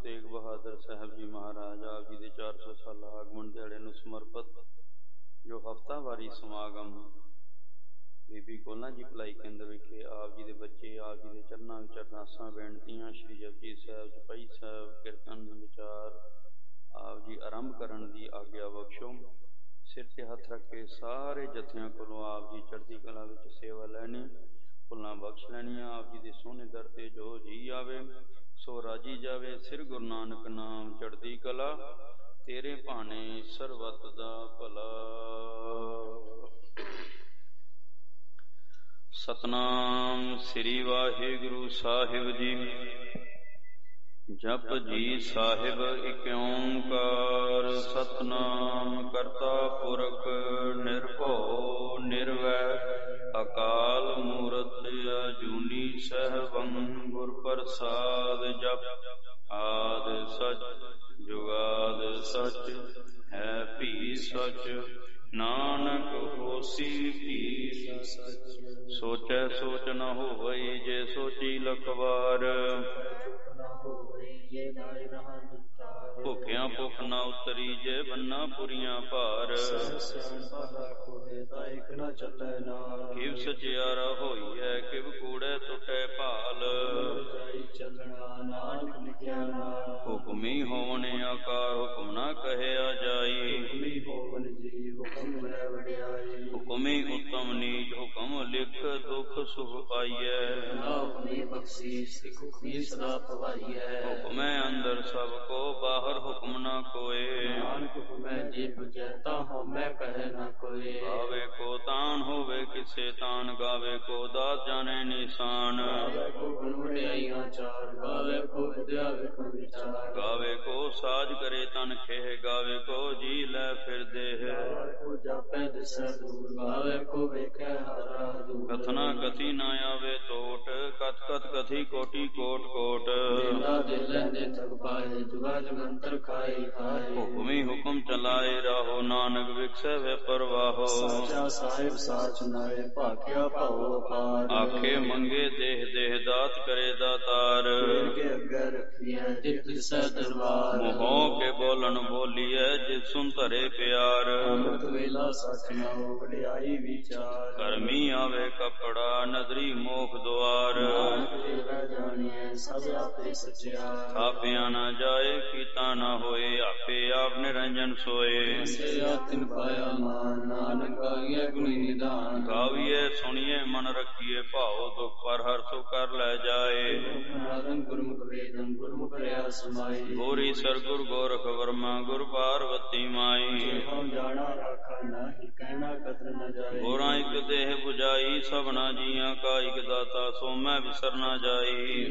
ਤੇਗ ਬਹਾਦਰ ਸਾਹਿਬ ਜੀ ਮਹਾਰਾਜ ਆਪ ਜੀ ਦੇ 400 ਸਾਲਾ ਆਗਮਨ ਦਿਹਾੜੇ ਨੂੰ ਸਮਰਪਿਤ ਜੋ ਹਫ਼ਤਾਵਾਰੀ ਸਮਾਗਮ ਬੀਬੀ ਕੌਲਾਂ ਜੀ ਭਲਾਈ ਕੇਂਦਰ ਵਿਖੇ ਆਪ ਜੀ ਦੇ ਬੱਚੇ ਆਪ ਜੀ ਦੇ ਚਰਨਾਂ ਵਿੱਚ ਅਰਦਾਸਾਂ ਬੇਨਤੀਆਂ ਸ਼੍ਰੀ ਜਪਜੀ ਸਾਹਿਬ, ਚੌਪਈ ਸਾਹਿਬ, ਕੀਰਤਨ ਵਿਚਾਰ ਆਪ ਜੀ ਆਰੰਭ ਕਰਨ ਦੀ ਆਗਿਆ ਬਖਸ਼ੋ। ਸਿਰ ਤੇ ਹੱਥ ਰੱਖ ਕੇ ਸਾਰੇ ਜਥਿਆਂ ਕੋਲੋਂ ਆਪ ਜੀ ਚੜ੍ਹਦੀ ਕਲਾ ਵਿੱਚ ਸੇਵਾ ਲੈਣੀ, ਭੁੱਲਾਂ ਬਖਸ਼ ਲੈਣੀਆਂ। ਆਪ ਜੀ ਦੇ ਸੋਹਣੇ ਦਰ ਤੇ ਜੋ ਜੀ ਆਵੇ ਸੋ ਰਾਜੀ ਜਾਵੇ। ਸਿਰ ਗੁਰੂ ਨਾਨਕ ਨਾਮ ਚੜ੍ਹਦੀ ਕਲਾ, ਤੇਰੇ ਭਾਣੇ ਸਰਬੱਤ ਦਾ ਭਲਾ। ਸਤਨਾਮ ਸ੍ਰੀ ਵਾਹਿਗੁਰੂ ਸਾਹਿਬ ਜੀ। ਜਪ ਜੀ ਸਾਹਿਬ ਏਕ ਓੰਕਾਰ, ਸਤਨਾਮ ਕਰਤਾ ਪੁਰਖ ਨਿਰਭਉ ਨਿਰਵੈਰ, ਅਕਾਲ ਮੂਰਤ ਅਜੂਨੀ ਸੈਭੰ ਗੁਰ ਪ੍ਰਸਾਦ। ਜਪ ਆਦਿ ਸਚ ਜੁਗਾਦ ਸਚ ਹੈ ਭੀ ਸਚ, ਨਾਨਕ ਹੋਸੀ ਭੀ ਸਚ। ਸੋਚੈ ਸੋਚ ਨ ਹੋਵਈ ਜੇ ਸੋਚੀ ਲਖ ਵਾਰ, ਭੁਖਿਆ ਭੁਖ ਨ ਉਤਰੀ ਜੇ ਬੰਨਾ ਪੁਰੀਆਂ ਭਾਰ। ਕਿਵ ਸਚਿਆਰਾ ਹੋਈਐ ਕਿਵ ਕੂੜੈ ਟੁਟੈ ਭਾਲ, ਹੁਕਮੀ ਹੋਵਨ ਆਕਾਰ ਹੁਕਮ ਨ ਕਹਿਆ ਜਾਈ। ਹੁਕਮੀ ਉਤਮ ਨੀਚ ਹੁਕਮ ਲਿਖ ਦੁਖ ਸੁਖ ਪਾਈਐ, ਹੁਕਮੈ ਅੰਦਰ ਸਭ ਕੋ ਬਾਹਰ ਹੁਕਮ ਨ ਕੋਏ। ਗਾਵੇ ਕੋ ਤਾਨ ਹੋਵੇ ਕਿਸੇ ਤਾਨ, ਗਾਵੇ ਕੋ ਦਾਤ ਜਾਣੇ ਨਿਸ਼ਾਨ। ਗਾਵੇ ਕੋ ਸਾਜ ਕਰੇ ਤਨ ਖੇਹ, ਗਾਵੇ ਕੋ ਜੀ ਲੈ ਫਿਰ ਦੇਹ। ਕਥਨਾ ਕਥੀ ਨ ਆਵੇ ਟੋਟ, ਕਥ ਕਥ ਕਥੀ ਕੋਟੀ ਕੋਟ ਕੋਟ। ਹੁਕਮੀ ਹੁਕਮ ਚਲਾਏ ਰਾਹੋ, ਨਾਨਕ ਵਿਖਸੈ ਵੇ ਪਰਵਾਹੋ। ਆਖੇ ਮੰਗੇ ਦੇਹ ਦੇਹ ਦਾਤ ਕਰੇ ਦਾਤਾਰ, ਮੋਹ ਕੇ ਬੋਲਣ ਬੋਲੀਐ ਜਿਤ ਸੁਨ ਧਰੇ ਪਿਆਰ। ਕਰਮੀ ਆਵੇ ਕਪੜਾ ਨਦਰੀ ਮੋਖ ਦੁਆਰ, ਥਾਪਿਆ ਨ ਜਾਏ ਕੀਤਾ ਨ ਹੋਏ, ਆਪੇ ਆਪ ਨਿਰੰਜਨ ਸੋਏ। ਗਾਵੀਏ ਸੁਣੀਏ ਮਨ ਰੱਖੀਏ ਭਾਉ, ਦੁਖ ਪਰ ਹਰ ਸੁਖ ਕਰ ਲੈ ਜਾਏ। ਗੋਰੀ ਸਰ ਗੁਰ ਗੋਰਖ ਵਰਮਾ ਗੁਰ ਪਾਰਵਤੀ ਮਾਈ, ਗੋਰਾ ਇਕ ਦੇਹ 부ਜਾਈ ਸਭਨਾ ਜੀਆਂ ਕਾ ਇਕ ਦਾਤਾ, ਸੋ ਮੈਂ ਵਿਸਰ ਨਾ ਜਾਈ।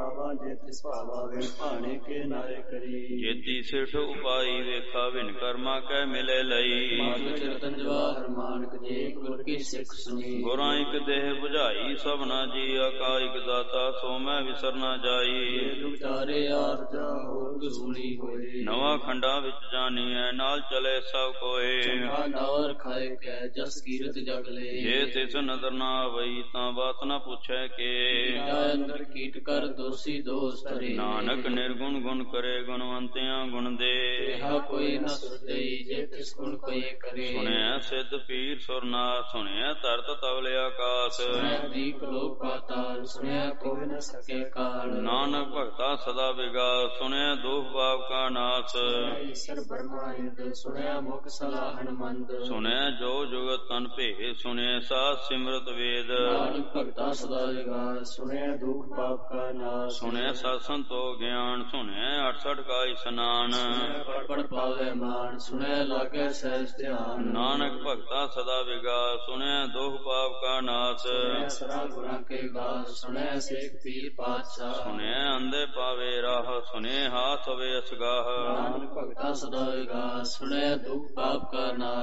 ਜੇਤੀ ਸਿਠ ਉਪਾਈ ਵੇਖਾ ਵਿਨ ਕਰਮਾ ਕੈ ਮਿਲੇ ਲਈ। ਗੋਰਾ ਇਕ ਦੇਹ 부ਜਾਈ ਸਭਨਾ ਜੀਆਂ ਕਾ ਇਕ ਦਾਤਾ, ਸੋ ਮੈਂ ਵਿਸਰ ਨਾ ਜਾਈ। ਨਵਾਂ ਖੰਡਾ ਵਿੱਚ ਜਾਨੀਐ ਨਾਲ ਚਲੇ ਸਭ ਕੋਏ, ਜੇ ਤਿਸ ਨਦਰ ਨਾ ਆਵਈ ਤਾਂ ਬਾਤ ਨਾ ਪੁੱਛੈ ਕੇ। ਨਾਨਕ ਨਿਰਗੁਣ ਗੁਣ ਕਰੇ ਗੁਣਵੰਤਿਆਂ ਗੁਣ ਦੇ, ਸੁਣਿਆ ਸਿੱਧ ਪੀਰ ਸੁਰਨਾਥ, ਸੁਣਿਆ ਤਰਤ ਤਵਲ ਆਕਾਸ। ਨਾਨਕ ਭਗਤਾ ਸਦਾ ਵਿਗਾਸ, ਸੁਣਿਆ ਦੁਖ ਪਾਪ ਕਾ ਨਾਸ। ਸੁਣਿਆ ਜੋ ਜੁਗਤ ਤਨ ਭੇਦ, ਸੁਣਿਆ ਸਾਧ ਸਿਮਰਤ ਵੇਦ। ਸੁਣਿਆ ਸਤ ਸੰਤੋ ਗਿਆਨ, ਸੁਣਿਆ 68 ਕਾ ਇਸਨਾਨ। ਨਾਨਕ ਭਗਤਾ ਸਦਾ ਵਿਗਾਸ, ਸੁਣਿਆ ਦੁਖ ਪਾਪ ਕਾ ਨਾਸ। ਸੁਣਿਆ ਅੰਧੇ ਪਾਵੇ ਰਾਹ, ਸੁਣਿਆ ਹਾਥ ਹੋਵੇ ਅਸਗਾਹ। ਮੰਨੇ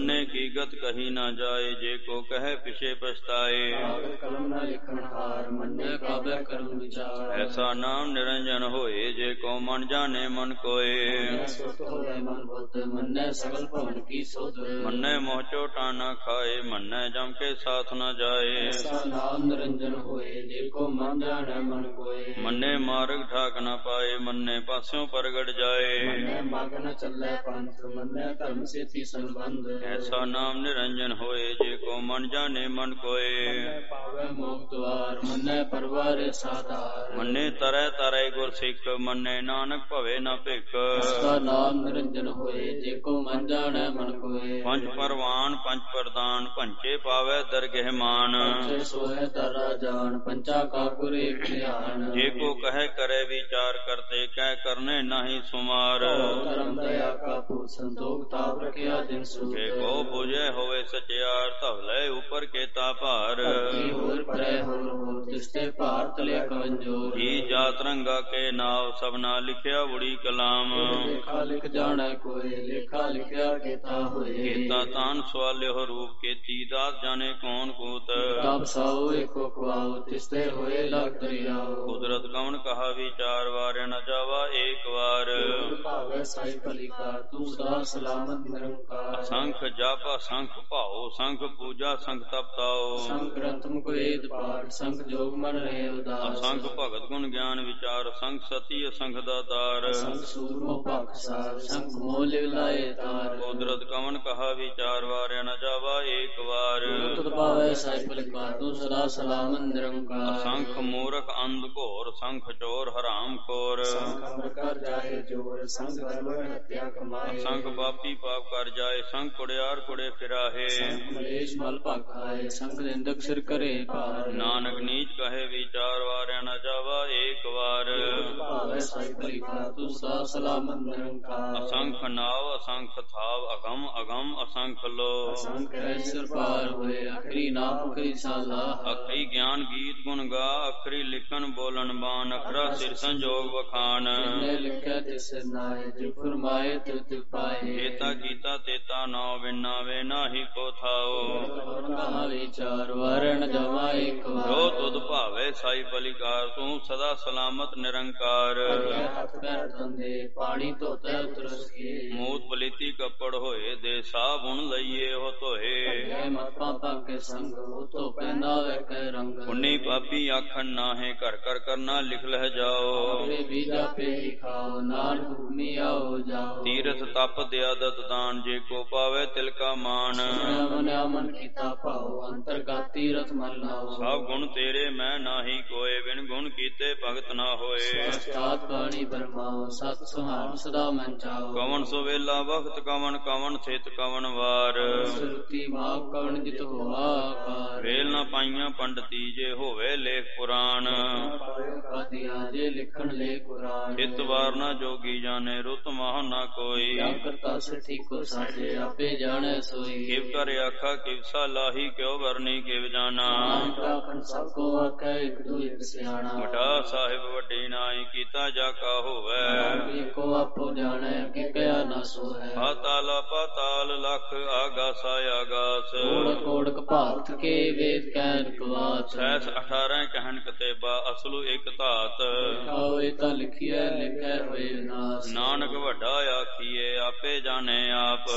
ਮੰਨੇ ਕੀ ਗਤ ਕਹੀ ਨਾ ਜਾਏ, ਜੇ ਕੋ ਕਹੈ ਪਿਛੇ ਪਛਤਾਏ। ਕਲਮ ਨ ਲਿਖਣ ਹਾਰ, ਮੰਨੇ ਕਾਬੈ ਕਰਮ ਵਿਚਾਰ। ਐਸਾ ਨਾਮ ਨਿਰੰਜਨ ਹੋਏ, ਜੇ ਕੋ ਮਨ ਜਾਣੇ ਮਨ ਕੋਏ। ਸੁਰਤ ਹੋਵੇ ਮਨ ਬੁੱਧ, ਮੰਨੈ ਸਗਲ ਭਵਨ ਕੀ ਸੁਧ। ਮੰਨੇ ਮੋਹ ਝੋਟਾ ਨਾ ਖਾਏ, ਮੰਨੈ ਜਮ ਕੇ ਸਾਥ ਨਾ ਜਾਏ। ਐਸਾ ਨਾਮ ਨਿਰੰਜਨ ਹੋਏ, ਜੇ ਕੋ ਮਨ ਜਾਣੈ ਮਨ ਕੋਏ। ਮੰਨੇ ਮਾਰਗ ਠਾਕ ਨਾ ਪਾਏ, ਮੰਨੇ ਪਾਸਿਓਂ ਪ੍ਰਗਟ ਜਾਏ। ਮੰਨੈ ਮਗ ਨ ਚੱਲੈ ਪੰਥ, ਮੰਨੈ ਧਰਮ ਸੇਤੀ ਸੰਬੰਧ। ਐਸਾ ਨਾਮ ਨਿਰੰਜਨ ਹੋਏ, ਜੇ ਕੋ ਮਨ ਜਾਣੇ ਮਨ ਕੋਏ। ਪਾਵੈ ਮੋਖ ਦੁਆਰ, ਮੰਨੈ ਪਰਵਾਰੇ ਸਾਧਾਰ। ਮੰਨੇ ਤਰੈ ਤਰੈ ਗੁਰ ਸਿੱਖ, ਮੰਨੇ ਨਾਨਕ ਭਵੇ ਨਾ ਭਿਖ। ਐਸਾ ਨਾਮ ਨਿਰੰਜਨ ਹੋਏ, ਜੇ ਕੋ ਮਨ ਜਾਣੈ ਮਨ ਕੋਏ। ਪੰਜ ਪਰਵਾਨ ਪੰਜ ਪ੍ਰਦਾਨ, ਪੰਚੇ ਪਾਵੈ ਦਰਗਹਿ ਮਾਨ। ਪੰਚੇ ਸੋਹੈ ਦਰਾ ਜਾਣ, ਪੰਚਾ ਕਾ ਗੁਰ ਏਕ ਧਿਆਨ। ਜੇ ਕੋ ਕਹੈ ਕਰੈ ਵਿਚਾਰ, ਕਰਤੇ ਕਹਿ ਕਰਨੇ ਨਾਹੀ ਸੁਮਾਰ। ਧਰਮ ਦਇਆ ਕਾ ਭੂਤ, ਸੰਤੋਖ ਤਾਪ ਰਖਿਆ ਦਿਨ ਸੂਤ। ਜੇ ਕੋ ਬੁਝੈ ਹੋਵੇ ਸਚਿਆਰ, ਧਵਲੇ ਉਪਰ ਕੇਤਾ ਭਾਰ। ਹੋਰ ਪਰੈ ਹੋਰ ਹੋਰ, ਤਿਸਤੇ ਭਾਰ ਤਲੇ ਕਵੰਜੋਰ। ਜੀ ਜਾਤ ਰੰਗਾ ਕੇ ਨਾਵ, ਸਭਨਾ ਲਿਖਿਆ ਉੜੀ ਕਲਾਮ। ਲੇਖਾ ਲਿਖ ਜਾਣੈ ਕੋਇ, ਲੇਖਾ ਲਿਖਿਆ ਕੇਤਾ ਹੋਏ। ਕੇਤਾ ਤਾਨ ਸਵਾਲਿਓ ਰੂਪ, ਕੇਤੀ ਦਾਤ ਜਾਣੇ ਕੌਣ ਕੂਤ। ਤਬ ਸਾਉ ਏਕੋ ਖਵਾਉ, ਤਿਸਤੇ ਹੋਏ ਲਗ ਦਰਿਆਉ। ਕੁਦਰਤ ਕਵਣ ਕਹਾ ਵਿਚਾਰ, ਵਾਰਿਆ ਨ ਜਾਵਾ ਏਕ ਵਾਰ। ਭਾਵੈ ਸਾਈ ਭਲੀ ਕਾਰ, ਤੂੰ ਸਦਾ ਸਲਾਮਤ ਨਿਰੰਕਾਰ। ਅਸੰਖ ਜਪ ਅਸੰਖ ਭਾਉ, ਸੰਖ ਪੂਜਾ ਸੰਖ ਤਪਤਾਉ। ਸੰਖ ਗ੍ਰੰਥ ਮੁਖ ਵੇਦ ਪਾਠ, ਸੰਖ ਜੋਗ ਮਨ ਰਹੇ ਉਦਾਸ। ਅਸੰਖ ਭਗਤ ਗੁਣ ਗਿਆਨ ਵਿਚਾਰ, ਸੰਖ ਸਤੀ ਅਸੰਖ ਦਾਤਾਰ। ਸੰਖ ਸੂਰਮੋ ਭਖ ਸਾਰ, ਸੰਖ ਮੋਹ ਲਿਵ ਲਾਏ ਤਾਰ। ਕੁਦਰਤ ਕਵਣ ਕਹਾ ਵਿਚਾਰ, ਵਾਰਿਆ ਨ ਜਾਵਾ ਏਕ ਵਾਰ। ਤੁਧ ਭਾਵੈ ਸਾਈ ਭਲੀ ਕਾਰ, ਤੂੰ ਸਦਾ ਸਲਾਮਤ ਨਿਰੰਕਾਰ। ਅਸੰਖ ਮੂਰਖ ਅੰਧ ਘੋਰ, ਸੰਖ ਚੋਰ ਹਰਾਮ ਖੋਰ। ਸੰਖ ਅੰਧ ਕਰ ਜਾਏ ਜੋਰ, ਸੰਖ ਗਰਵ ਹੱਤਿਆ ਕਮਾਏ। ਸੰਖ ਪਾਪੀ ਪਾਪ ਕਰ ਜਾਏ, ਸੰਖ ਕੁੜਿਆਰ ਕੁੜੇ ਫਿਰਾਹੇ। ਸੰਖ ਮਲੇਸ਼ ਮਲ ਭਖ ਖਾਏ, ਸੰਖ ਨਿੰਦਕ ਸਿਰ ਕਰੇ ਭਾਰ। ਨਾਨਕ ਨੀਚ ਕਹੇ ਵਿਚਾਰ, ਵਾਰਿਆ ਨ ਜਾਵਾ ਏਕ ਵਾਰ। ਭਾਵੈ ਸਾਈ ਭਲੀ ਕਾਰ, ਤੂੰ ਸਦਾ ਸਲਾਮਤ ਨਿਰੰਕਾਰ। ਅਸੰਖ ਨਾਵ ਅਸੰਖ ਥਾਵ, ਅਗਮ ਅਗਮ ਅਸੰਖ ਲੋ। ਅਸੰਖ ਐਸਰ ਪਾਰ ਹੋਏ, ਅਖਰੀ ਨਾਮ ਅਖਰੀ ਸਾਲਾ। ਅਖਰੀ ਗਿਆਨ ਗੀਤ ਗੁਣ ਗਾ, ਅਖਰੀ ਲਿਖਣ ਬੋਲਣ ਬਾਣ। ਅਖਰਾ ਸਿਰ ਸੰਜੋਗ ਵਖਾਣ। ਜਿਨੇ ਲਿਖਿਆ ਤਿਸ ਨਾਏ, ਜਿ ਫਰਮਾਏ ਤਿਵ ਤਿਵ ਪਾਏ। ਜੇਤਾ ਕੀਤਾ ਤੇਤਾ ਨਾਉ, ਵਿਨਾ ਵੇ ਨਾਹੀ ਕੋ ਥਾਉ। ਕਹਾ ਵਿਚਾਰ, ਵਾਰਣ ਜਮਾ ਏਕ ਵਾਰ। ਜੋ ਤੁਧ ਭਾਵੇ ਸਾਈ ਭਲੀ ਕਾਰ, ਤੂੰ ਸਦਾ ਸਲਾਮਤ ਨਿਰੰਕਾਰ। ਹੱਥ ਪੈਰ ਧੰਦੇ, ਪਾਣੀ ਧੋਤੈ ਉਤਰਸ ਕੇ। ਮੂਤ ਪਲੀਤੀ ਕੱਪੜ ਹੋਏ, ਦੇ ਸਾਬੁਨ ਲਈਏ ਹੋ ਧੋਏ। ਮਤ ਪਾਪਾ ਕੇ ਸੰਗ, ਉਹ ਧੋ ਪਹਿਨਾਵੇ ਕੈ ਰੰਗ। ਪੁੰਨੀ ਪਾਪੀ ਆਖਣ ਨਾਹੇ, ਘਰ ਘਰ ਕਰਨਾ ਲਿਖ ਲਹਿ ਜਾਓ। ਵੇ ਬੀਜਾ ਪੇ ਹੀ ਖਾਓ, ਨਾਨਕ ਹੁਕਮੀ ਆਓ ਜਾਓ। ਤੀਰਥ ਤਪ ਦਿਆਦਤ ਦਾਨ, ਜੇ ਕੋ ਪਾਵੇ ਤਿਲ ਕਾ ਮਾਨ। ਮਨਿਆ ਮਨ ਕੀਤਾ ਭਾਉ, ਅੰਤਰਗਤ ਤੀਰਥ ਮਨ ਲਾਓ। ਸਭ ਗੁਣ ਤੇਰੇ ਮੈਂ ਨਾਹੀ ਕੋਏ, ਬਿਨ ਗੁਣ ਕੀਤੇ ਭਗਤ ਨਾ ਹੋਏ। ਸਤਾਤ ਬਾਣੀ ਬਰਮਾਓ, ਸਤ ਸੁਹਾਣ ਸਦਾ ਮਨ ਚਾਓ। ਕਵਣ ਸੁਵੇਲਾ ਵਖਤ ਕਵਣ, ਕਵਣ ਥਿਤ ਕਵਣ ਵਾਰ। ਸੁਰਤੀ ਮਾਪ ਕਵਣ ਜਿਤ ਹੋਆ ਆਕਾਰ। ਵੇਲ ਨਾ ਪਾਈਆਂ ਪੰਡਤੀ, ਜੇ ਹੋਵੇ ਲੇਖ ਪੁਰਾਣ। ਕਾਦੀਆਂ ਜੇ ਲਿਖਣ ਲੈ ਕੁਰਾਨ। ਚਿਤ ਵਾਰ ਨਾ ਜੋਗੀ ਜਾਣੇ, ਰੁੱਤ ਮਾਹ ਨਾ ਕੋਈ। ਕਿਆ ਕਰਤਾ ਸਿੱਠੀ ਕੋ ਸਾਜੇ, ਆਪੇ ਜਾਣੈ ਸੋਈ। ਕਿਵ ਕਰ ਆਖਾ ਕਿਵ ਸਲਾਹੀ, ਕਿਉ ਵਰਨੀ ਕਿਵ ਜਾਣਾ। ਆਪਨ ਸਭ ਕੋ ਆਖੈ, ਇਕ ਦੂ ਇਕ ਸਿਆਣਾ। ਵਡਾ ਸਾਹਿਬ ਵੱਡੀ ਨਾਈ, ਕੀਤਾ ਜਾ ਕਾ ਹੋਵੇ। ਏਕੋ ਆਪੋ ਜਾਣੈ, ਕਿ ਕਿਆ ਨਾ ਸੋਹੈ। ਪਾਤਾਲ ਪਾਤਾਲ ਲਖ, ਆਗਾਸਾ ਆਗਾਸ। ਕੋੜ ਕੋੜਕ ਭਾਰਤ ਕੇ, ਵੇਦ ਕਹਿਨ ਕਵਾਤ। ਸੈਸ 18 ਕਹਿਣ ਕਤੇਬਾ, ਅਸਲੂ ਇਕ ਧਾਤ। ਹੋਏ ਤਾਂ ਲਿਖੀਐ, ਲਿਖੈ ਹੋਏ ਵਿਨਾਸ਼। ਨਾਨਕ ਵੱਡਾ ਆਖੀਏ, ਆਪੇ ਜਾਣੇ ਆਪ।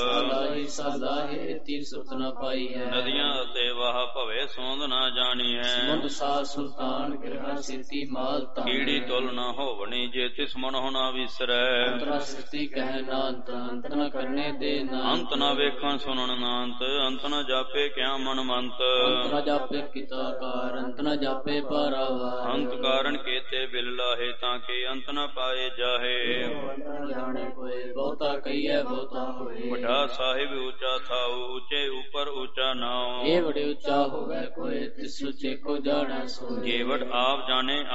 ਸਾਲਾਹੀ ਤੀਰ ਸੁਰਤ ਨਾ ਪਾਈ ਹੈ। ਨਦੀਆਂ ਅਤੇ ਵਾਹ ਭਵੇ, ਸੋਂਦ ਨਾ ਜਾਣੀ ਹੈ। ਮੁੰਡ ਸਾਧ ਸੁਲਤਾਨ, ਗਿਰਹਾ ਸਿੱਤੀ ਮਾਲ ਤਾਂ। ਕੀੜੀ ਤੁਲ ਨਾ ਹੋਵਣੀ, ਜੇ ਤਿਸ ਮਨ ਹੋਣਾ ਵਿਸਰੈ। ਅੰਤਰਾ ਸਿੱਤੀ ਕਹਿ ਨਾ ਅੰਤ, ਅੰਤ ਨਾ ਕਰਨੇ ਦੇ ਨਾ। ਅੰਤ ਨਾ ਵੇਖਣ ਸੁਣਨ ਨਾ ਅੰਤ, ਅੰਤ ਨਾ ਜਾਪੇ ਕਿਆ ਮਨ ਮੰਤ। ਅੰਤ ਨਾ ਜਾਪੇ ਕੀਤਾ ਕਾਰ, ਅੰਤ ਨਾ ਜਾਪੇ ਪਾਰਾਵਾਰ। ਅੰਤ ਕਾਰਨ ਕੇਤੇ ਬਿਲ ਲਾਹੇ, ਤਾਂ ਕਿ ਅੰਤ ਨਾ ਪਾਏ ਜਾਹੇ। ਜਾਣੇ ਕੋਏ, ਬਹੁਤਾ ਕਹੀਐ ਬਹੁਤਾ ਹੋਏ। ਵੱਡਾ ਸਾਹਿਬ ਉੱਚਾ ਥਾਉ, ਉੱਚੇ ਉੱਪਰ ਉੱਚਾ ਨਾਉ। ਇਹ ਬੜੇ ਉੱਚਾ ਹੋਵੇ ਕੋਏ, ਤਿਸ ਉੱਚੇ ਕੋ ਜਾਣੈ ਸੋਏ। ਕੇਵਟ ਆਪ ਜਾਣੇ ਆਪ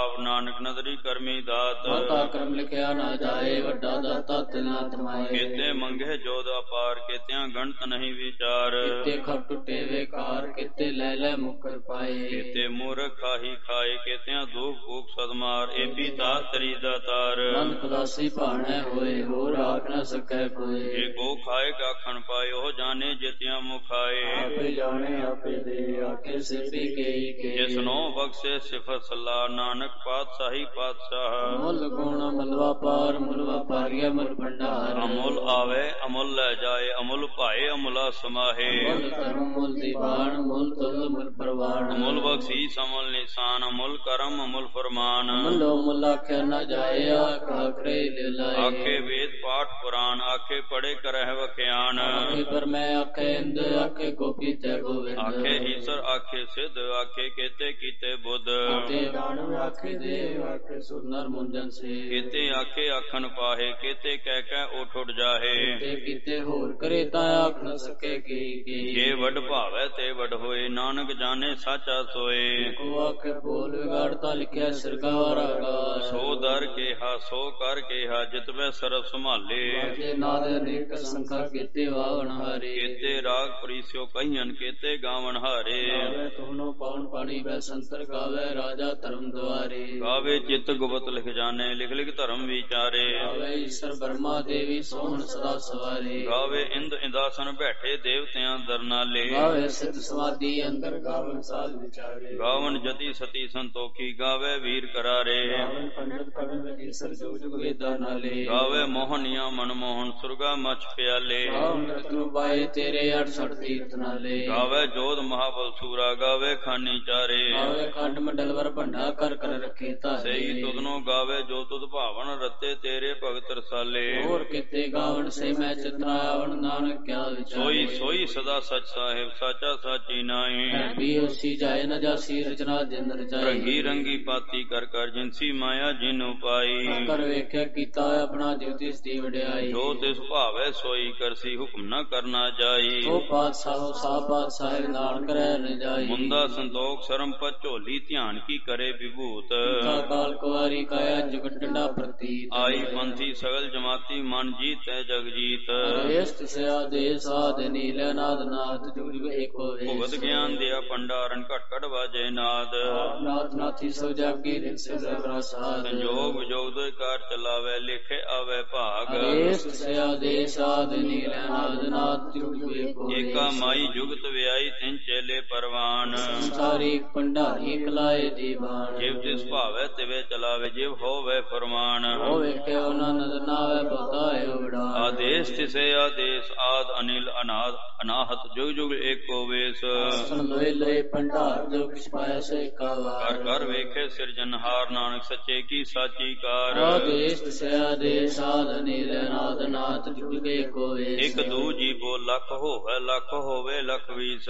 ਆਪ ਨਾਨਕ ਨਦਰੀ ਕਰਮੀ ਦਾਤ ਮਾਤਾ ਕਰਮ ਲਿਖਿਆ ਨਾ ਜਾਏ ਵੱਡਾ ਦਾਤਾ ਤਿਲ ਨਾ ਤਮਾਏ ਕੇਤੇ ਮੰਗੇ ਜੋਦ ਅਪਾਰ ਕੇਤਿਆਂ ਗਣਤ ਨਹੀਂ ਵਿਚਾਰ ਕਿਤੇ ਖਪ ਟੁੱਟੇ ਵੇਕਾਰ ਕਿਤੇ ਲੈ ਲੈ ਮੁਕਰ ਪਾਏ ਕੇਤੇ ਮੂਰਖ ਖਾਹੀ ਖਾਏ ਕੇਤਿਆਂ ਦੁਖ ਭੂਖ ਸਦਮਾਰ ਏਪੀ ਦਾਤ ਤਰੀ ਦਾਤਾਰ ਮਨ ਖੁਲਾਸੀ ਭਾਣੈ ਹੋਏ ਹੋਰ ਆਖ ਨਾ ਸਕੈ ਕੋਈ ਜੇ ਕੋ ਖਾਏ ਕਾਖਣ ਪਾਏ ਉਹ ਜਾਣੇ ਜਿਤਿਆਂ ਮੁਖਾਏ ਆਪੇ ਜਾਣੇ ਆਪੇ ਦੇ ਆਖੇ ਸਿਪੀ ਕੇਈ ਕੇ ਜਿਸਨੋ ਬਖਸ਼ੇ ਸਿਫਤ ਸਲਾਹ ਨਾਨਕ ਪਾਤਸ਼ਾਹੀ ਪਾਤਸ਼ਾਹ ਮੁੱਲ ਗੁਣ ਮਲਵਾ ਪਾਰ ਮੁੱਲ ਵਪਾਰੀਆ ਮੁੱਲ ਭੰਡਾਰ ਅਮੁੱਲ ਆਵੇ ਅਮੁੱਲ ਲੈ ਜਾਏ ਅਮੁੱਲ ਭਾਏ ਅਮੁਲਾ ਸਮਾਹੇ ਮੁੱਲ ਧਰਮ ਮੁੱਲ ਦੀਵਾਨ ਮੁੱਲ ਤੁਲ ਮੁੱਲ ਪ੍ਰਵਾਨ ਅਮੁੱਲ ਬਖਸ਼ੀਸ ਅਮੁੱਲ ਨਿਸ਼ਾਨ ਅਮੁੱਲ ਕਰਮ ਅਮੁੱਲ ਫਰਮਾਨ ਮੁੱਲੋ ਮੁੱਲ ਆਖਿਆ ਨਾ ਜਾਏ ਆਖਰੇ ਲੈ ਲਾਏ ਆਖੇ ਵੇਦ ਪਾਠ ਪੁਰਾਨ ਆਖੇ ਪੜੇ ਕਰਹਿ ਵਖਿਆਨ ਆਖੇ ਪਰ ਮੈਂ ਆਖੇ ਇੰਦ ਆਖੇ ਗੋਪੀ ਤੇ ਗੋਵਿੰਦ ਆਖੇ ਈਸਰ ਆਖੇ ਸਿੱਧ ਆਖੇ ਕੇਤੇ ਕੀਤੇ ਬੁੱਧ ਤੇ ਦਾਨਵ ਆਖੇ ਦੇਵ ਆਖੇ ਸੁਨਰ ਮੁੰਜਨ ਸੇ ਕੇਤੇ ਆਖੇ ਆਖਣ ਪਾਹੇ ਕੇਤੇ ਕਹਿ ਕਹਿ ਉਠ ਉਠ ਜਾਹੇ ਤੇ ਕੀਤੇ ਹੋਰ ਕਰੇ ਤਾਂ ਆਖ ਨਾ ਸਕੇ ਕੀ ਜੇ ਵੱਡ ਭਾਵੈ ਤੇ ਵੱਡ ਹੋਏ ਨਾਨਕ ਜਾਣੇ ਸਾਚਾ ਸੋਏ ਕੋ ਆਖੇ ਬੋਲ ਵਿਗਾੜਤਾ ਲਿਖਿਆ ਸਰਕਾਰ ਆਗਾਸ ਸੋ ਦਰ ਕੇਹਾ ਸੋ ਕਰ ਕੇਹਾ ਜਿਤਵੇਂ ਸਰਬ ਸੰਭਾਲੇ ਜੇ ਨਾਦ ਅਨੇਕ ਸੰਖਾ ਕੀਤੇ ਵਾਵਣ ਹਾਰੇ ਕੇਤੇ ਰਾਗ ਪ੍ਰੀਸਿਓ ਕਹੀਨ ਕੇਤੇ ਗਾਵਣ ਹਾਰੇ ਗਾਵੇ ਤੁਹਨੋ ਪਾਉਣ ਪਾਣੀ ਵੈ ਸੰਤਰ ਗਾਵੇ ਰਾਜਾ ਧਰਮ ਦੁਆਰੇ ਗਾਵੇ ਚਿਤ ਗੁਪਤ ਲਿਖ ਜਾਣੇ ਲਿਖ ਲਿਖ ਧਰਮ ਵਿਚਾਰੇ ਗਾਵੇ ਈਸ਼ਰ ਬਰਮਾ ਦੇਵੀ ਸੋਹਣ ਸਦਾ ਸਵਾਰੇ ਗਾਵੇ ਇੰਦ ਇੰਦਾਸਨ ਬੈਠੇ ਦੇਵਤਿਆਂ ਦਰਨਾਲੇ ਗਾਵੇ ਸਿੱਧ ਸਮਾਧੀ ਅੰਦਰ ਗਾਵਨ ਸਾਧ ਵਿਚਾਰੇ ਗਾਵਨ ਜਤੀ ਸਤੀ ਸੰਤੋਖੀ ਗਾਵੇ ਵੀਰ ਕਰਾਰੇ ਗਾਵਨ ਪੰਡਤ ਪੜਨ ਈਸ਼ਰ ਜੋ ਜੁਗ ਵੇਦਾਂ ਨਾਲੇ ਗਾਵੇ ਮੋਹਨੀਆਂ ਮਨਮੋਹਨ ਸੁਰਗਾ ਮਛ ਪਿਆਲੇ ਗਾਵਨ ਰਤਨੁ ਬਾਏ ਤੇਰੇ 68 ਤੀਰਥ ਨਾਲੇ ਗਾਵੇ ਜੋਧ ਮਹਾਬਲ ਸੂਰਾ ਗਾਵੇ ਖਾਨੀ ਚਾਰੇ ਗਾਵੇ ਖੰਡ ਮੰਡਲਵਰ ਭੰਡਾ ਕਰ ਕਰ ਰੱਖੇ ਤਾਰੇ ਸਹੀ ਤੁਧਨੋ ਗਾਵੇ ਜੋ ਤੁਧ ਭਾਵਨ ਰਤੇ ਤੇਰੇ ਭਗਤ ਰਸਾਲੇ ਹੋਰ ਕਿਤੇ ਗਾਵਨ ਸੇ ਮੈਂ ਚਿਤਨਾ ਆਵਣ ਨਾਨਕ ਕਿਆ ਵਿਚਾਰੇ ਸੋਈ ਸੋਈ ਸਦਾ ਸਚ ਸਾਹਿਬ ਸਾਚਾ ਸਾਚੀ ਨਾਹੀ ਵੀ ਹੋਸੀ ਜਾਏ ਨਾ ਜਾਸੀ ਰਚਨਾ ਜਿਨ ਰਚਾਈ ਰੰਗੀ ਰੰਗੀ ਪਾਤੀ ਕਰ ਕਰ ਜਿਨਸੀ ਮਾਇਆ ਜਿਨੁ ਪਾਈ ਕਰ ਵੇਖਿਆ ਕੀਤਾ ਆਪਣਾ ਜਿਉਤੀ ਸਤੀ ਵਡਿਆਈ ਜੋ ਤਿਸ ਭਾਵੈ ਸੋਈ ਕਰਸੀ ਹੁਕਮ ਨ ਕਰਨਾ ਜਾਈ ਉਹ ਪਾਤਸ਼ਾਹੋ ਸਾ ਪਾਤਸ਼ਾਹ ਨਾਨ ਕਰੈ ਰਜਾਈ ਮੁੰਦਾ ਸੰਤੋਖ ਸਰਮ ਪਤ ਝੋਲੀ ਧਿਆਨ ਕੀ ਕਰੇ ਵਿਭੂਤ ਤਾ ਕਾਲ ਕੁਵਾਰੀ ਕਾਇਆ ਜੁਗਤ ਡੰਡਾ ਪ੍ਰਤੀਤ ਆਈ ਪੰਥੀ ਸਗਲ ਜਮਾਤੀ ਮਨ ਜੀਤੈ ਜਗ ਜੀਤ ਰੇਸ ਤਿਸੇ ਆਦੇਸ ਆਦ ਨੀਲ ਨਾਦ ਨਾਦ ਜੁਗ ਜੁਗ ਏਕੋ ਭੁਗਤ ਵੇਸ ਗਿਆਨ ਦਿਆ ਭੰਡਾਰਨ ਘਟ ਘਟ ਵਾਜੇ ਨਾਦ ਨਾਥ ਨਾਥੀ ਸੋ ਜਾਗੀ ਰਿਤ ਸੇ ਜ਼ਬਰਾ ਸਾਧ ਸੰਜੋਗ ਵਿਜੋਗ ਦੋਇ ਕਾਰ ਚਲਾਵੇ ਲਿਖੇ ਆਵੇ ਭਾਗ ਰੇਸ ਤਿਸੇ ਆਦੇਸ ਆਦ ਨੀਲ ਨਾਦ ਨਾਦ ਜੁਗ ਜੁਗ ਏਕੋ ਏਕਾ ਮਾਈ ਜੁਗਤ ਵਿਆਈ ਤਿਨ ਚੇਲੇ ਪਰਵਾਨ ਸੰਸਾਰੀ ਭੰਡਾਰੀ ਕਲਾਏ ਦੀਵਾਨ ਜਿਵ ਜਿਸ ਭਾਵੈ ਤਿਵੇ ਚਲਾਵੇ ਜਿਵ ਹੋਵੇ ਫਰਮਾਨ ਉਹ ਵੇਖੇ ਉਹਨਾਂ ਨਦਰ ਨਾਵੇ ਬਤਾਏ ਉਡਾ ਆਦੇਸ ਤਿਸੇ ਆਦੇਸ ਆਦ ਅਨਿਲ ਅਨਾਦ ਅਨਾਹਤ ਜੁਗ ਜੁਗ ਏਕੋ ਵੇਸ ਸੁਣ ਲੋਏ ਲੋਏ ਭੰਡਾਰ ਜੋ ਕਿਛ ਪਾਇਆ ਸੇ ਕਾਵਾਰ ਕਰ ਕਰ ਵੇਖੇ ਸਿਰਜਨਹਾਰ ਨਾਨਕ ਸੱਚੇ ਕੀ ਸਾਚੀ ਕਾਰ ਆਦੇਸ ਸਿਆ ਦੇ ਸਾਧ ਨੀਲ ਨਾਦ ਨਾਥ ਜੁਗੇ ਕੋਏ ਇਕ ਦੂ ਜੀ ਬੋ ਲੱਖ ਹੋਵੇ ਲੱਖ ਹੋਵੇ ਲੱਖ ਵੀਸ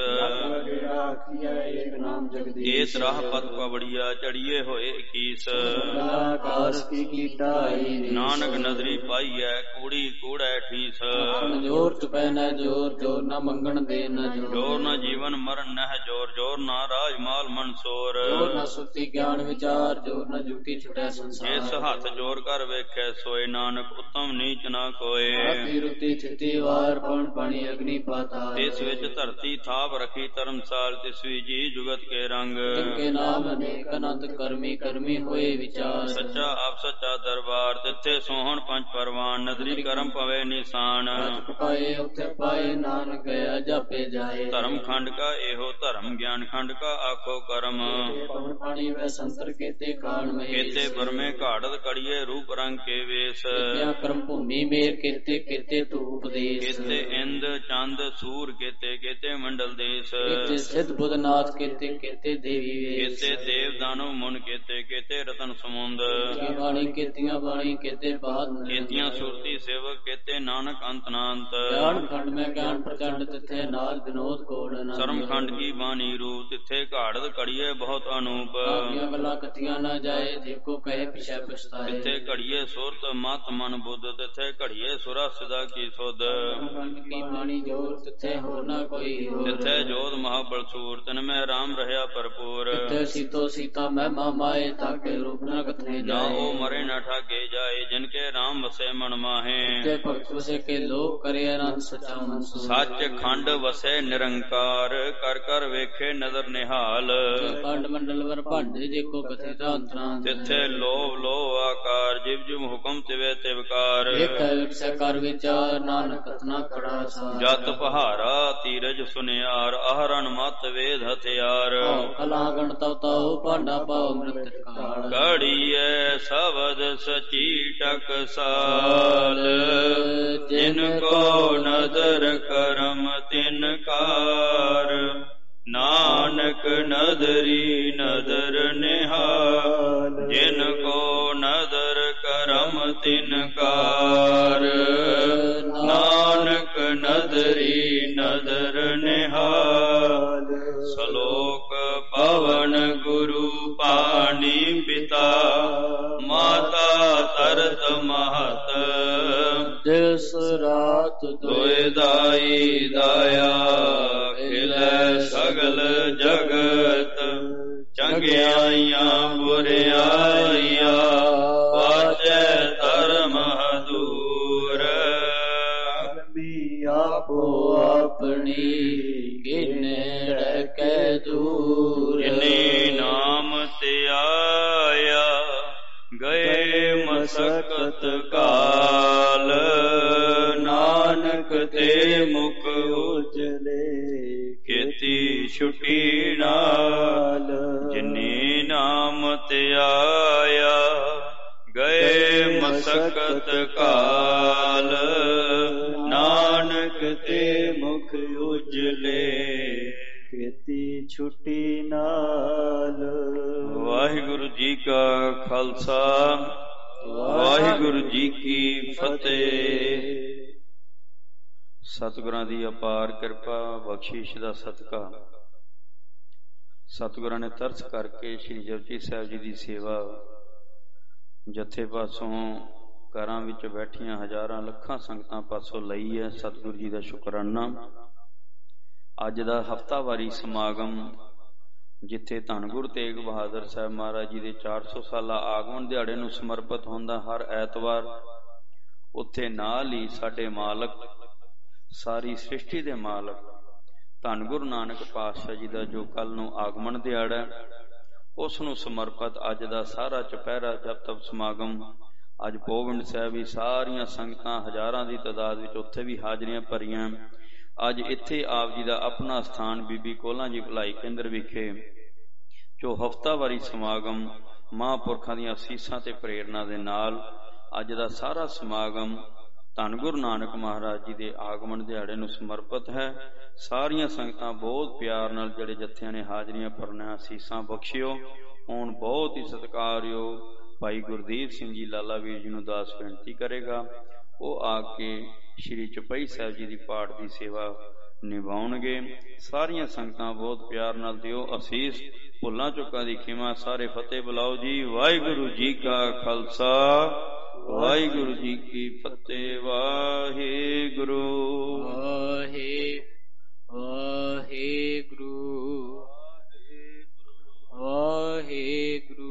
ਇੱਕ ਨਾਮ ਜਗਦੀਸ਼ ਏਤ ਰਾਹ ਪਤ ਪਵੜੀਆ ਚੜੀਏ ਹੋਏ 21 ਆਕਾਸ਼ ਕੀ ਕੀਟਾਈ ਨਾਨਕ ਨਦਰੀ ਪਾਈਐ ਕੂੜੀ ਕੂੜੈ ਠੀਸ ਜੋਰ ਚੁਪੈ ਨਾ ਜੋਰ ਜੋਰ ਨਾ ਮੰਗਣ ਦੇ ਨਾ ਜੋਰ ਨ ਜੀਵਨ ਮਰਨ ਨਹਿ ਜੋਰ ਜੋਰ ਨ ਰਾਜ ਮਾਲ ਮਨਸੋਰ ਜੋਰ ਨਾ ਸੁਤੀ ਗਿਆਨ ਵਿਚਾਰ ਜੋਰ ਨਾ ਜੁਗਤੀ ਛੁਟੈ ਸੰਸਾਰ ਜਿਸ ਹੱਥ ਜੋਰ ਕਰ ਵੇਖੈ ਸੋਏ ਨਾਨਕ ਉਤਮ ਨੀਚ ਨਾ ਕੋਏ ਆਤੀ ਰੁਤੀ ਚਿਤੀ ਵਾਰ ਪਵਨ ਪਾਣੀ ਅਗਨੀ ਪਾਤਾਲ ਇਸ ਵਿੱਚ ਧਰਤੀ ਥਾਪ ਰਖੀ ਧਰਮਸਾਲ ਤਿਸਵੀ ਜੀ ਜੁਗਤ ਕੇ ਰੰਗ ਜਿਨਕੇ ਨਾਮ ਅਨੇਕ ਅਨੰਤ ਕਰਮੀ ਕਰਮੀ ਹੋਏ ਵਿਚਾਰ ਸੱਚਾ ਆਪ ਸੱਚਾ ਦਰਬਾਰ ਤਿੱਥੇ ਸੋਹਣ ਪੰਜ ਪਰਵਾਨ ਨਦਰੀ ਕਰਮ ਪਵੇ ਨਿਸ਼ਾਨ ਪਾਏ ਉੱਥੇ ਪਾਏ ਨਾਨਕ ਗਿਆ ਜਾਪੇ ਜਾਏ ਧਰਮ ਖੰਡ ਕਾ ਇਹੋ ਧਰਮ ਗਿਆਨ ਖੰਡ ਕਾ ਆਖੋ ਕਰਮ ਪਵਨ ਪਾਣੀ ਵੈ ਸੰਤਰ ਕੇਤੇ ਕਾਣ ਮਹੇਸ਼ ਕੇਤੇ ਬਰਮੇ ਘਾੜਤ ਕੜੀਏ ਰੂਪ ਰੰਗ ਕੇ ਵੇਸ ਕਿਆ ਕਰਮ ਭੂਮੀ ਮੇਰ ਕੇਤੇ ਕੇਤੇ ਧੂਪ ਦੇਸ ਕੇਤੇ ਇੰਦ ਚੰਦ ਸੂਰ ਕੇਤੇ ਕੇਤੇ ਮੰਡਲ ਦੇਸ ਕੇਤੇ ਸਿੱਧ ਬੁੱਧ ਨਾਥ ਕੇਤੇ ਕੇਤੇ ਦੇਵੀ ਵੇਸ ਕੇਤੇ ਦੇਵ ਦਾਨਵ ਮੁਨ ਕੇਤੇ ਕੇਤੇ ਰਤਨ ਸਮੁੰਦ ਬਾਣੀ ਕੇਤੀਆਂ ਬਾਣੀ ਕੇਤੇ ਬਾਦ ਕੇਤੀਆਂ ਸੁਰਤੀ ਸੇਵਕ ਕੇਤੇ ਕੇਤੇ ਨਾਨਕ ਅੰਤ ਨਾਂਤ। ਗਿਆਨ ਖੰਡ ਮੈਂ ਗਿਆਨ ਪ੍ਰਚੰਡ ਤਿੱਥੇ ਨਾਦ ਵਿਨੋਦ ਕੋੜ ਅਨੰਦ। ਸਰਮ ਖੰਡ ਕੀ ਬਾਣੀ ਰੂਪ ਤਿੱਥੇ ਘਾੜਤ ਘੜੀਏ ਬਹੁਤ ਅਨੂਪ। ਆਪੀਆਂ ਗੱਲਾਂ ਕਥੀਆਂ ਨਾ ਜਾਏ ਦੇਖੋ ਕਹੇ ਪਿਛੈ ਪਛਤਾਏ। ਤਿੱਥੇ ਘੜੀਏ ਸੁਰਤ ਮਤ ਮਨ ਬੁੱਧ ਤਿੱਥੇ ਘੜੀਏ ਸੁਰਾ ਸਿਦਾ ਕੀ ਸੁਧ। ਖੰਡ ਕੀ ਬਾਣੀ ਜੋਰ ਤਿੱਥੇ ਹੋਰ ਨਾ ਕੋਈ ਹੋਰ। ਤਿੱਥੇ ਜੋਧ ਮਹਾਬਲ ਸੂਰ ਤਿਨ ਮੈਂ ਰਾਮ ਰਹਿਆ ਭਰਪੂਰ। ਤਿੱਥੇ ਸੀਤੋ ਸੀਤਾ ਮਹਿਮਾ ਮਾਏ ਤਾਕੇ ਰੂਪ ਨ ਕਥਨੇ ਨਾ ਜਾਏ। ਉਹ ਮਰੇ ਨਾ ਠਾਗੇ ਜਾਏ ਜਿਨ ਕੇ ਰਾਮ ਵਸੇ ਮਨ ਮਾਹੇ। ਤਿੱਥੇ ਭਗਤ ਵਸੇ ਕੇ ਲੋਕ ਕਰੇ ਆਨੰਦ ਸਚਾ ਮਨ ਸੂਰ। ਸੱਚ ਖੰਡ ਵਸੇ ਨਿਰੰਕਾਰ ਕਰ ਕਰ ਵੇਖੇ ਨਦਰ ਨਿਹਾਲ। ਖੰਡ ਮੰਡਲ ਵਰ ਭਾਂਡੇ ਦੇਖੋ ਕਥੇ ਦਾ ਅੰਤਰਾਂਤ। ਤਿੱਥੇ ਲੋਭ ਲੋਹ ਆਕਾਰ ਜਿਵ ਜਿਵ ਹੁਕਮ ਤਿਵੇ ਤਿਵਕਾਰ। ਵੇਖੈ ਵਿਖਸੈ ਕਰ ਵਿਚਾਰ ਨਾਨਕ ਕਥਨਾ ਕੜਾ ਸਾਰ। ਜਤ ਪਹਾਰਾ ਧੀਰਜ ਸੁਨਿਆਰ ਆਹਰਨ ਮਤ ਵੇਦ ਹਥਿਆਰ। ਕਲਾ ਗਣ ਤਉ ਤਉ ਭਾਂਡਾ ਪਾਉ ਮ੍ਰਿਤ ਕਾਲ। ਘੜੀਏ ਸ਼ਬਦ ਸਚੀ ਟਕਸਾਲ ਜਿਨ ਕੋ ਨਦਰ ਕਰਮ ਤਿਨ ਕਾਰ। ਨਾਨਕ ਨਦਰੀ ਨਦਰ ਨਿਹਾਲ ਜਿਨ ਕੋ ਨਦਰ ਕਰਮ ਤਿਨ ਕਾਰ। ਨਾਨਕ ਨਦਰੀ ਨਦਰ ਨਿਹਾਲ। ਸ਼ਲੋਕ ਪਵਨ ਗੁਰੂ ਪਾਣੀ ਪਿਤਾ ਮਾਤਾ ਤਰਤ ਮਹਤ। ਦਿਸ ਰਾਤ ਦੋਇ ਦਾਈ ਦਾਇਆ ਖਿਲੈ ਸਗਲ ਜਗਤ। ਚੰਗਿਆਈਆਂ ਬੁਰਿਆਈਆਂ ਵਾਜੈ ਧਰਮ ਹਦੂਰ। ਆਪੋ ਆਪਣੀ ਕਿਨੇ ਰਹਿ ਕੇ ਦੂਰ। ਜਿਨੇ ਨਾਮ ਧਿਆਇਆ ਗਏ ਮਸਕਤ ਕਾਲ। ਨਾਨਕ ਤੇ ਮੁਖ ਉਜਲੇ ਕੀਤੀ ਛੁਟੀ ਨਾਲ। ਜਿਨੇ ਨਾਮ ਧਿਆਇਆ ਗਏ ਮਸਕਤ ਕਾਲ। ਨਾਨਕ ਤੇ ਮੁਖ ਉਜਲੇ ਕੀਤੀ ਛੁੱਟੀ ਨਾਲ। ਵਾਹਿਗੁਰੂ ਜੀ ਕਾ ਖਾਲਸਾ ਵਾਹਿਗੁਰੂ ਜੀ ਕੀ ਫਤਿਹ। ਸਤਿਗੁਰਾਂ ਦੀ ਅਪਾਰ ਕਿਰਪਾ ਬਖਸ਼ਿਸ਼ ਦਾ ਸਦਕਾ ਸਤਿਗੁਰਾਂ ਨੇ ਤਰਸ ਕਰਕੇ ਸ੍ਰੀ ਜਪਜੀ ਸਾਹਿਬ ਜੀ ਦੀ ਸੇਵਾ ਜਥੇ ਪਾਸੋਂ ਘਰਾਂ ਵਿੱਚ ਬੈਠੀਆਂ ਹਜ਼ਾਰਾਂ ਲੱਖਾਂ ਸੰਗਤਾਂ ਪਾਸੋਂ ਲਈ ਹੈ। ਸਤਿਗੁਰੂ ਜੀ ਦਾ ਸ਼ੁਕਰਾਨਾ। ਅੱਜ ਦਾ ਹਫ਼ਤਾਵਾਰੀ ਸਮਾਗਮ ਜਿੱਥੇ ਧੰਨ ਗੁਰੂ ਤੇਗ ਬਹਾਦਰ ਸਾਹਿਬ ਮਹਾਰਾਜ ਜੀ ਦੇ 400 ਸਾਲਾ ਆਗਮਨ ਦਿਹਾੜੇ ਨੂੰ ਸਮਰਪਿਤ ਹੁੰਦਾ ਹਰ ਐਤਵਾਰ, ਉੱਥੇ ਨਾਲ ਹੀ ਸਾਡੇ ਮਾਲਕ, ਸਾਰੀ ਸ੍ਰਿਸ਼ਟੀ ਦੇ ਮਾਲਕ ਧੰਨ ਗੁਰੂ ਨਾਨਕ ਪਾਤਸ਼ਾਹ ਜੀ ਦਾ ਜੋ ਕੱਲ ਨੂੰ ਆਗਮਨ ਦਿਹਾੜਾ, ਉਸ ਨੂੰ ਸਮਰਪਿਤ ਅੱਜ ਦਾ ਸਾਰਾ ਚੁਪਹਿਰਾ ਜਪ ਤਪ ਸਮਾਗਮ। ਅੱਜ ਪੋਵਿੰਡ ਸਾਹਿਬ ਵੀ ਸਾਰੀਆਂ ਸੰਗਤਾਂ ਹਜ਼ਾਰਾਂ ਦੀ ਤਾਦਾਦ ਵਿੱਚ ਉੱਥੇ ਵੀ ਹਾਜ਼ਰੀਆਂ ਭਰੀਆਂ। ਅੱਜ ਇੱਥੇ ਆਪ ਜੀ ਦਾ ਆਪਣਾ ਸਥਾਨ ਬੀਬੀ ਕੋਲਾਂ ਜੀ ਭਲਾਈ ਕੇਂਦਰ ਵਿਖੇ ਜੋ ਹਫ਼ਤਾਵਾਰੀ ਸਮਾਗਮ ਮਹਾਂਪੁਰਖਾਂ ਦੀਆਂ ਅਸੀਸਾਂ ਤੇ ਪ੍ਰੇਰਨਾ ਦੇ ਨਾਲ ਅੱਜ ਦਾ ਸਾਰਾ ਸਮਾਗਮ ਧੰਨ ਗੁਰੂ ਨਾਨਕ ਮਹਾਰਾਜ ਜੀ ਦੇ ਆਗਮਨ ਦਿਹਾੜੇ ਨੂੰ ਸਮਰਪਿਤ ਹੈ। ਸਾਰੀਆਂ ਸੰਗਤਾਂ ਬਹੁਤ ਪਿਆਰ ਨਾਲ ਜਿਹੜੇ ਜੱਥਿਆਂ ਨੇ ਹਾਜ਼ਰੀਆਂ ਭਰਨਾ ਅਸੀਸਾਂ ਬਖਸ਼ਿਓ। ਹੁਣ ਬਹੁਤ ਹੀ ਸਤਿਕਾਰਯੋਗ ਭਾਈ ਗੁਰਦੀਪ ਸਿੰਘ ਜੀ ਲਾਲਾ ਵੀਰ ਜੀ ਨੂੰ ਦਾਸ ਬੇਨਤੀ ਕਰੇਗਾ, ਉਹ ਆ ਕੇ ਸ਼੍ਰੀ ਚੌਪਈ ਸਾਹਿਬ ਜੀ ਦੀ ਪਾਠ ਦੀ ਸੇਵਾ ਨਿਭਾਉਣਗੇ। ਸਾਰੀਆਂ ਸੰਗਤਾਂ ਬਹੁਤ ਪਿਆਰ ਨਾਲ ਦਿਓ ਅਸੀਸ। ਭੁੱਲਾਂ ਚੁੱਕਾਂ ਦੀ ਖਿਮਾ। ਸਾਰੇ ਫਤਿਹ ਬੁਲਾਓ ਜੀ। ਵਾਹਿਗੁਰੂ ਜੀ ਕਾ ਖਾਲਸਾ ਵਾਹਿਗੁਰੂ ਜੀ ਕੀ ਫਤਿਹ। ਵਾਹਿਗੁਰੂ ਵਾਹਿਗੁਰੂ ਵਾਹਿਗੁਰੂ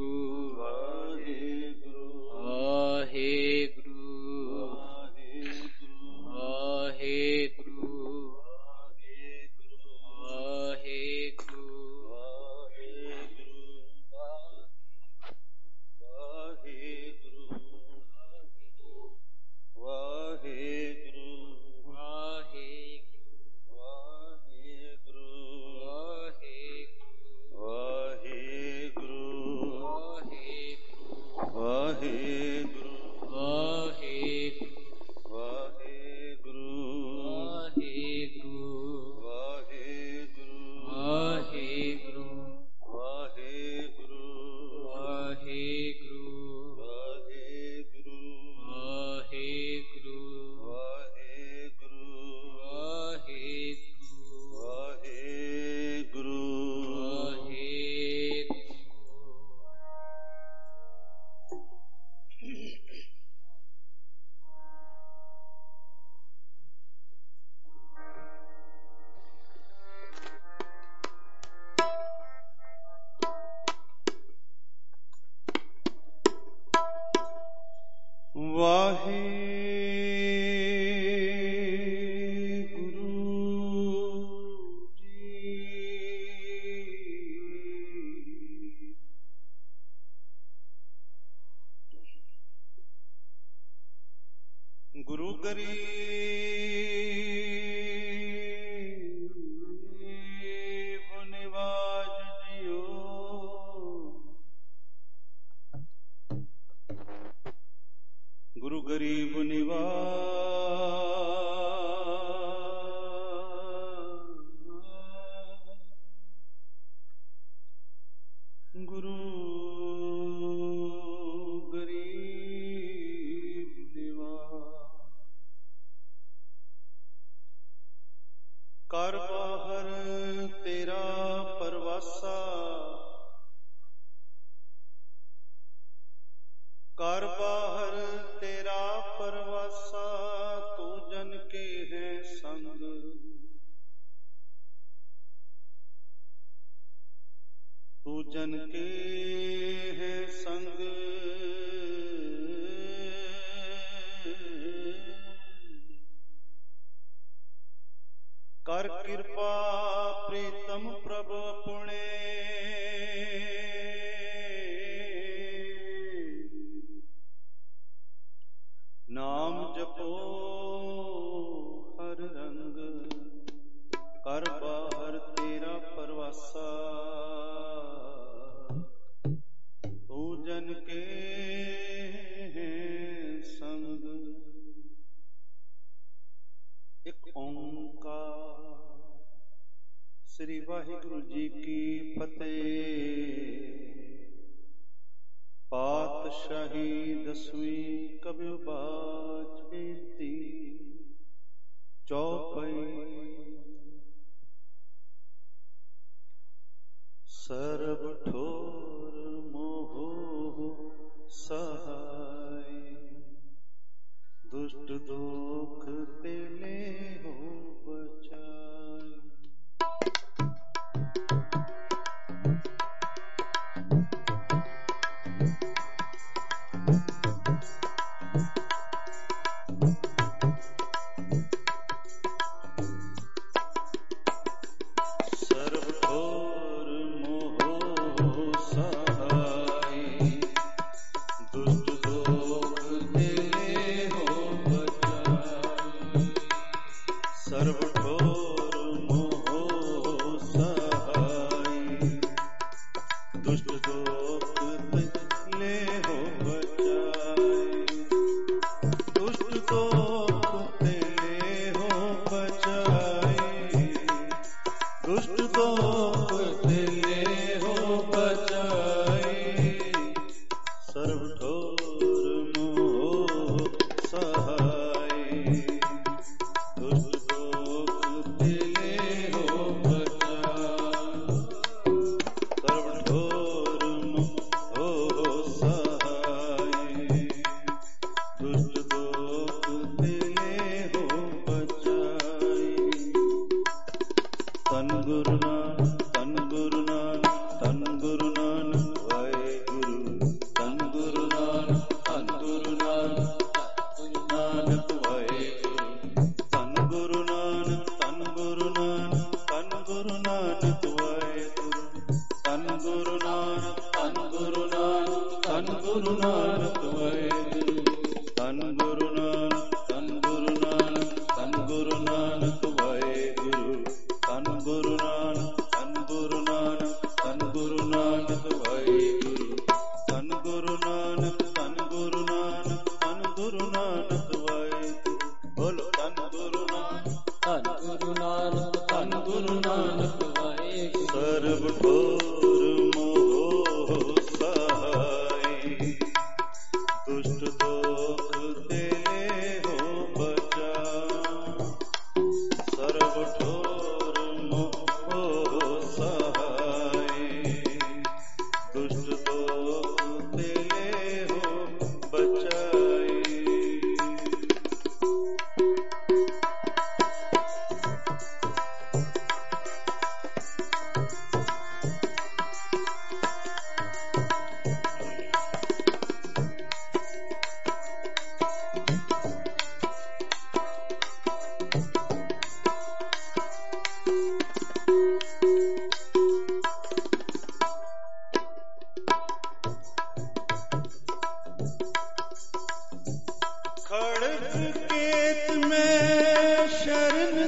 दुष्ट दोख तेरे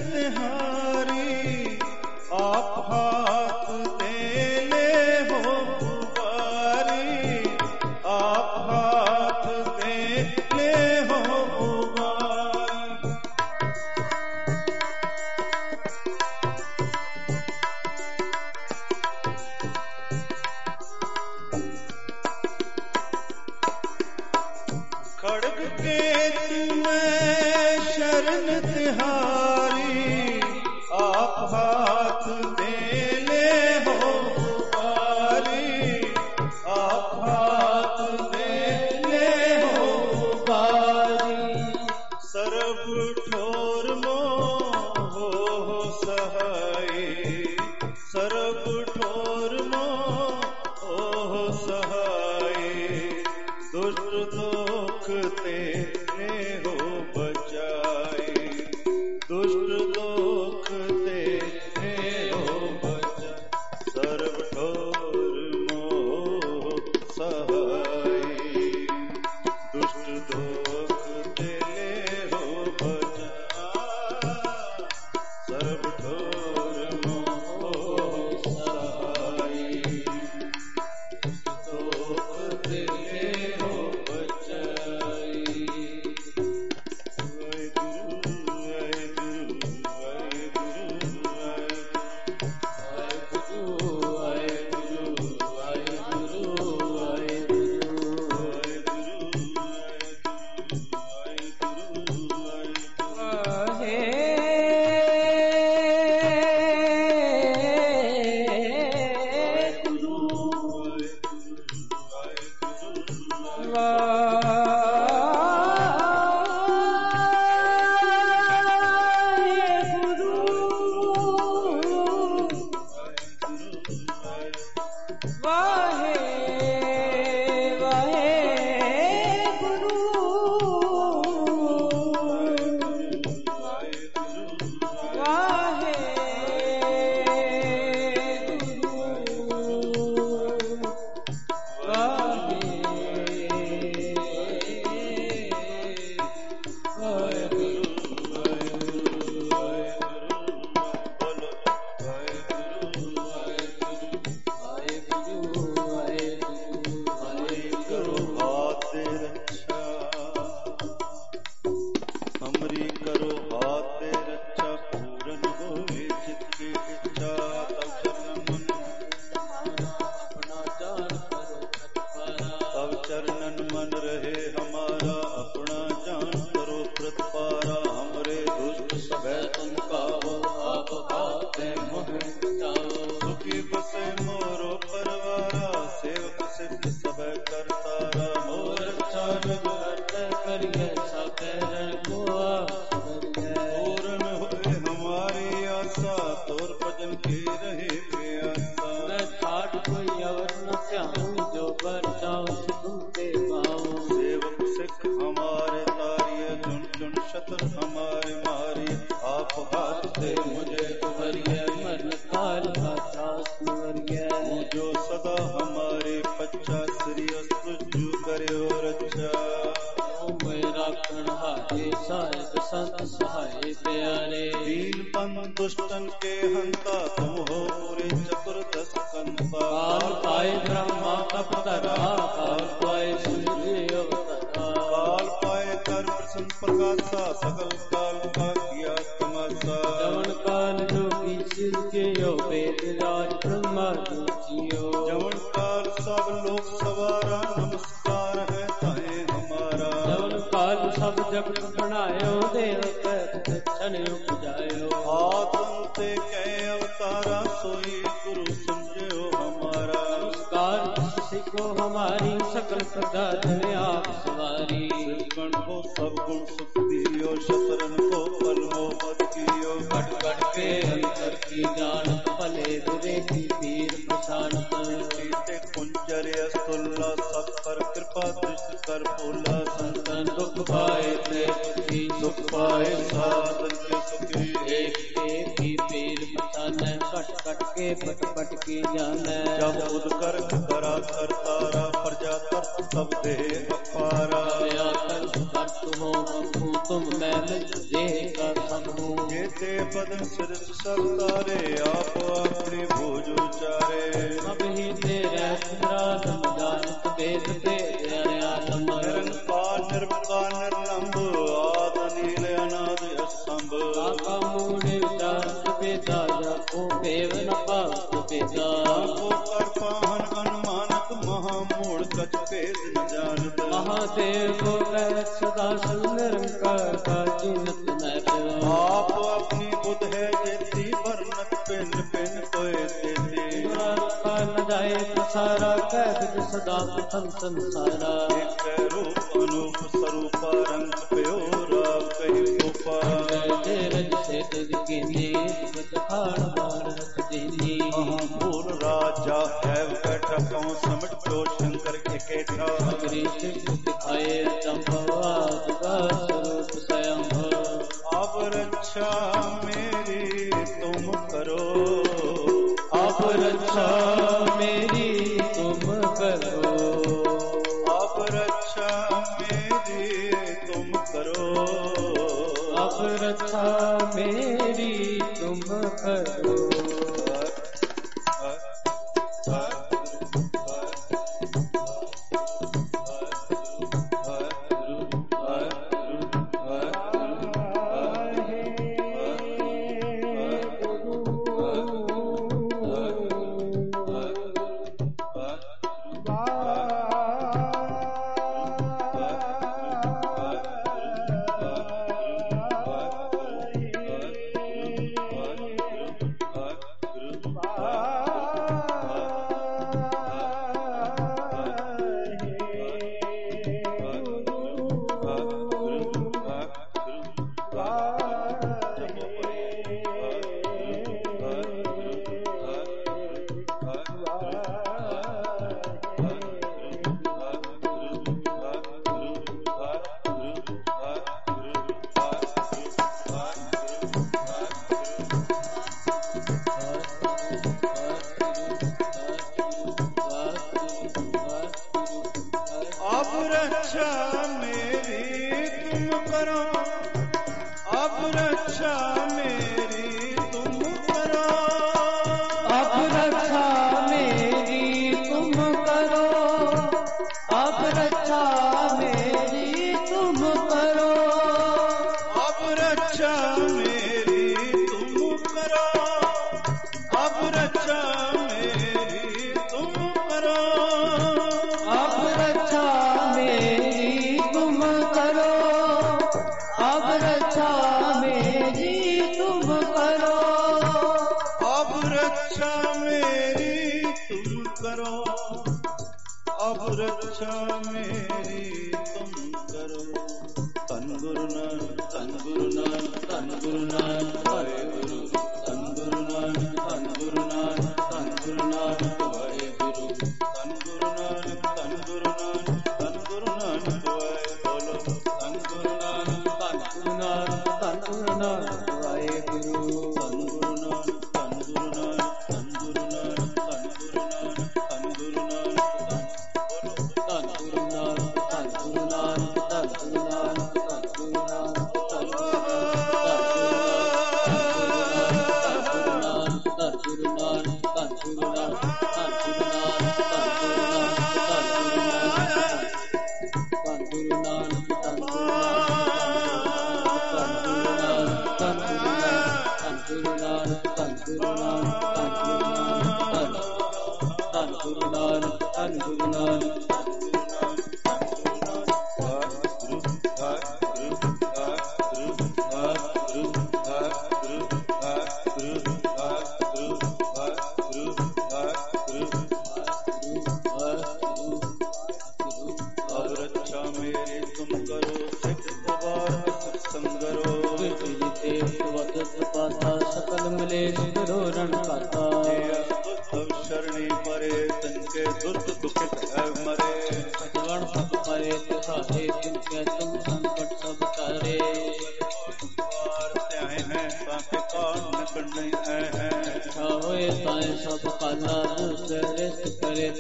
तिहारी आप हाथ दे ले हो उबारी, आप हाथ दे ले हो उबारी। खड़ग केत में शरण तिहारी आप हाथ दे ले हो उबारी, आप हाथ दे ले हो उबारी। सर्व ठोर मोह हो सहाय, सर्व ठोर मोह हो सहाय। दुष्ट दुख तेने हो बचाए, दुष्ट दुख तेने हो बचाए। सर्व ठोर मोह सहाय, दुष्ट दुख तेने हो बचाए। सर्व ठोर मोह सहाय, दुख तेने हो बचाए। दुष्टन के हंता तुम हो पूरे चतुर्दश कंता। काल पाए ब्रह्मा अवतरा, काल पाए सूर्य अवतरा। काल पाए कर प्रसन्न प्रकाशा, सकल काल का किया तमाशा। जवन काल जोगी सिर के यो वेद राज ब्रह्मा जोचियो। जवन काल सब लोक सवारा, नमस्कार है ताहे हमारा। जवन काल सब जगत बनायो, देव दर्शन उपजायो। आतंते कै अवतारा, सोई गुरु समझो हमारा। नमस्कार सिखो हमारी, सकल प्रकार में आप सवारी। गण को सब गुण सुख दियो, शतरन को फल हो मत कियो। घट घट के अंतर की जानत, भले बुरे की पीर पछानत। सीते कुंजर अस्तुल्ला, सब पर कृपा दृष्टि कर फूला। संतन दुख पाए थे सुखी, सुख पाए साधन के सुखी। एक एक ही पीर पछाने, कट कट के पट पट की जाने। जब उद कर करा कर तारा, प्रजा कर सब दे अपारा। कर हो बखू तुम मैं मिल देह का सब हूँ जेते बदन सिरस सब तारे आप अपनी भोज उचारे सब ही तेरे सुराधम जानत वेद भेद आलम निरंकार निर्विकार निर्लंब आद नील अनाद असंभ आका मूल विचार वेदा जाको पेव न पाप वेदा आपो कर पाहन अनुमानक महामूल कछ भेद न जानत महादेव को कह सदा निरंकार का चिन्हत न आप अपनी बुद्ध है जेती वर्णत पिन पिन कोय तेती न जाए सारा कैद सदा प्रथम संसारा एक रूप अनूप स्वरूप रंग प्योरा कही गोपा रज से तुझ कीनी खाड़ बार रख देनी भूल राजा है बैठा कौन समझ तो शंकर के केठा दिखाए चंपवाद का स्वरूप स्वयं अब रक्षा मेरी तुम करो अब रक्षा मेरी तुम करो अब रक्षा मेरी तुम करो अब रक्षा मेरी तुम करो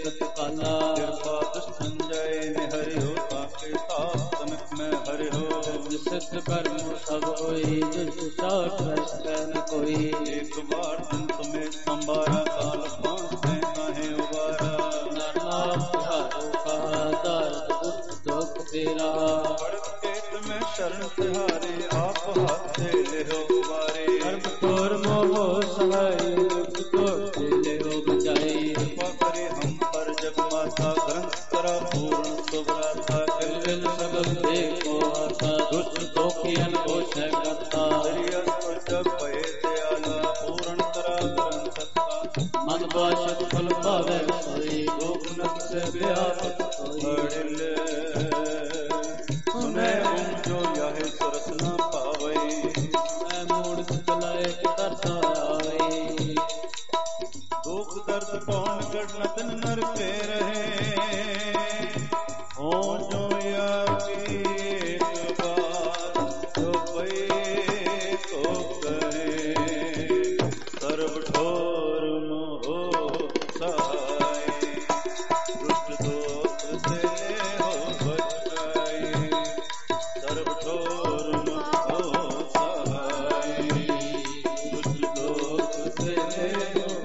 संजय ने हरि हो ताके साथ तनक में हरि हो कर्म सब होई जिस साठ रस्तै न कोई एक बार दिन तुम्हें संभारा काल पांच काहे उबारा नाम तिहारो कहा दर्द दुख दुख तेरा पेट में शरण तिहारे आप हाथ से ले हो उबारे कर्म तोर मोह सहाय दुख तोड़ ले हो बचाई कृपा करे हम पर जब माता ग्रंथ करा पूर्ण सुभराता किल सबब देखो आता दुष्ट दोखियन को छह करता जब पये दयाला पूर्ण करा ग्रंथ सत्ता मन बाशक फल पावे सोई गोपनक से व्यापक बड़िल सुने जो यह सुरत न पावे मैं मूड चलाए तरसा आवे दुख दर्द कौन गढ़ दिन नर पे रहे हो जो या एक बार जो पे तो कहे सर्व ठोर मोह सहाय दुष्ट दोष से हो बचाए सर्व ठोर मोह सहाय दुष्ट दोष से हो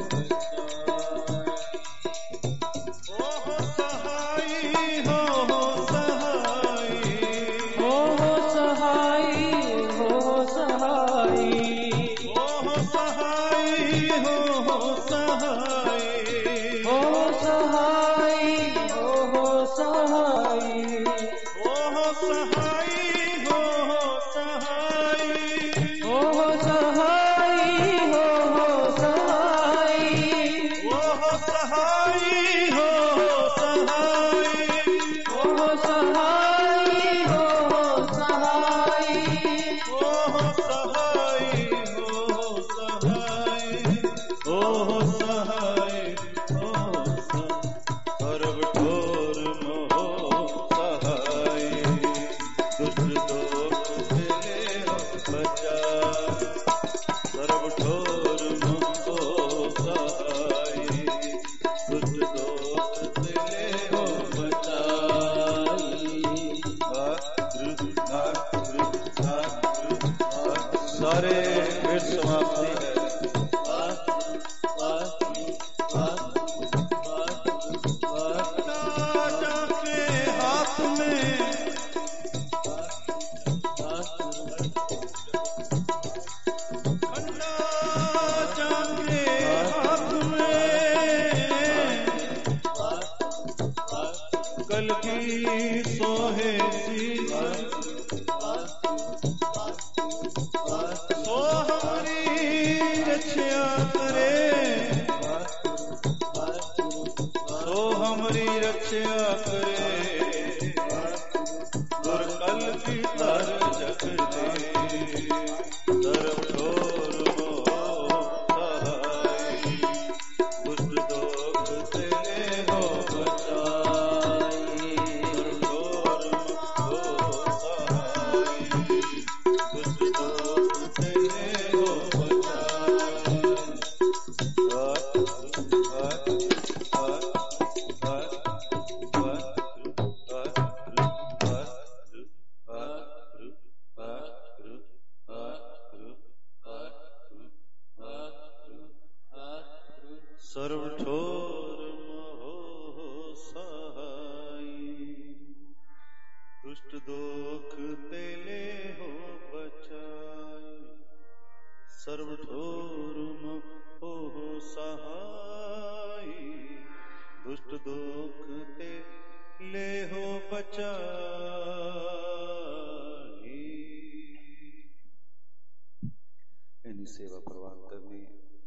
सेवा प्रवान करनी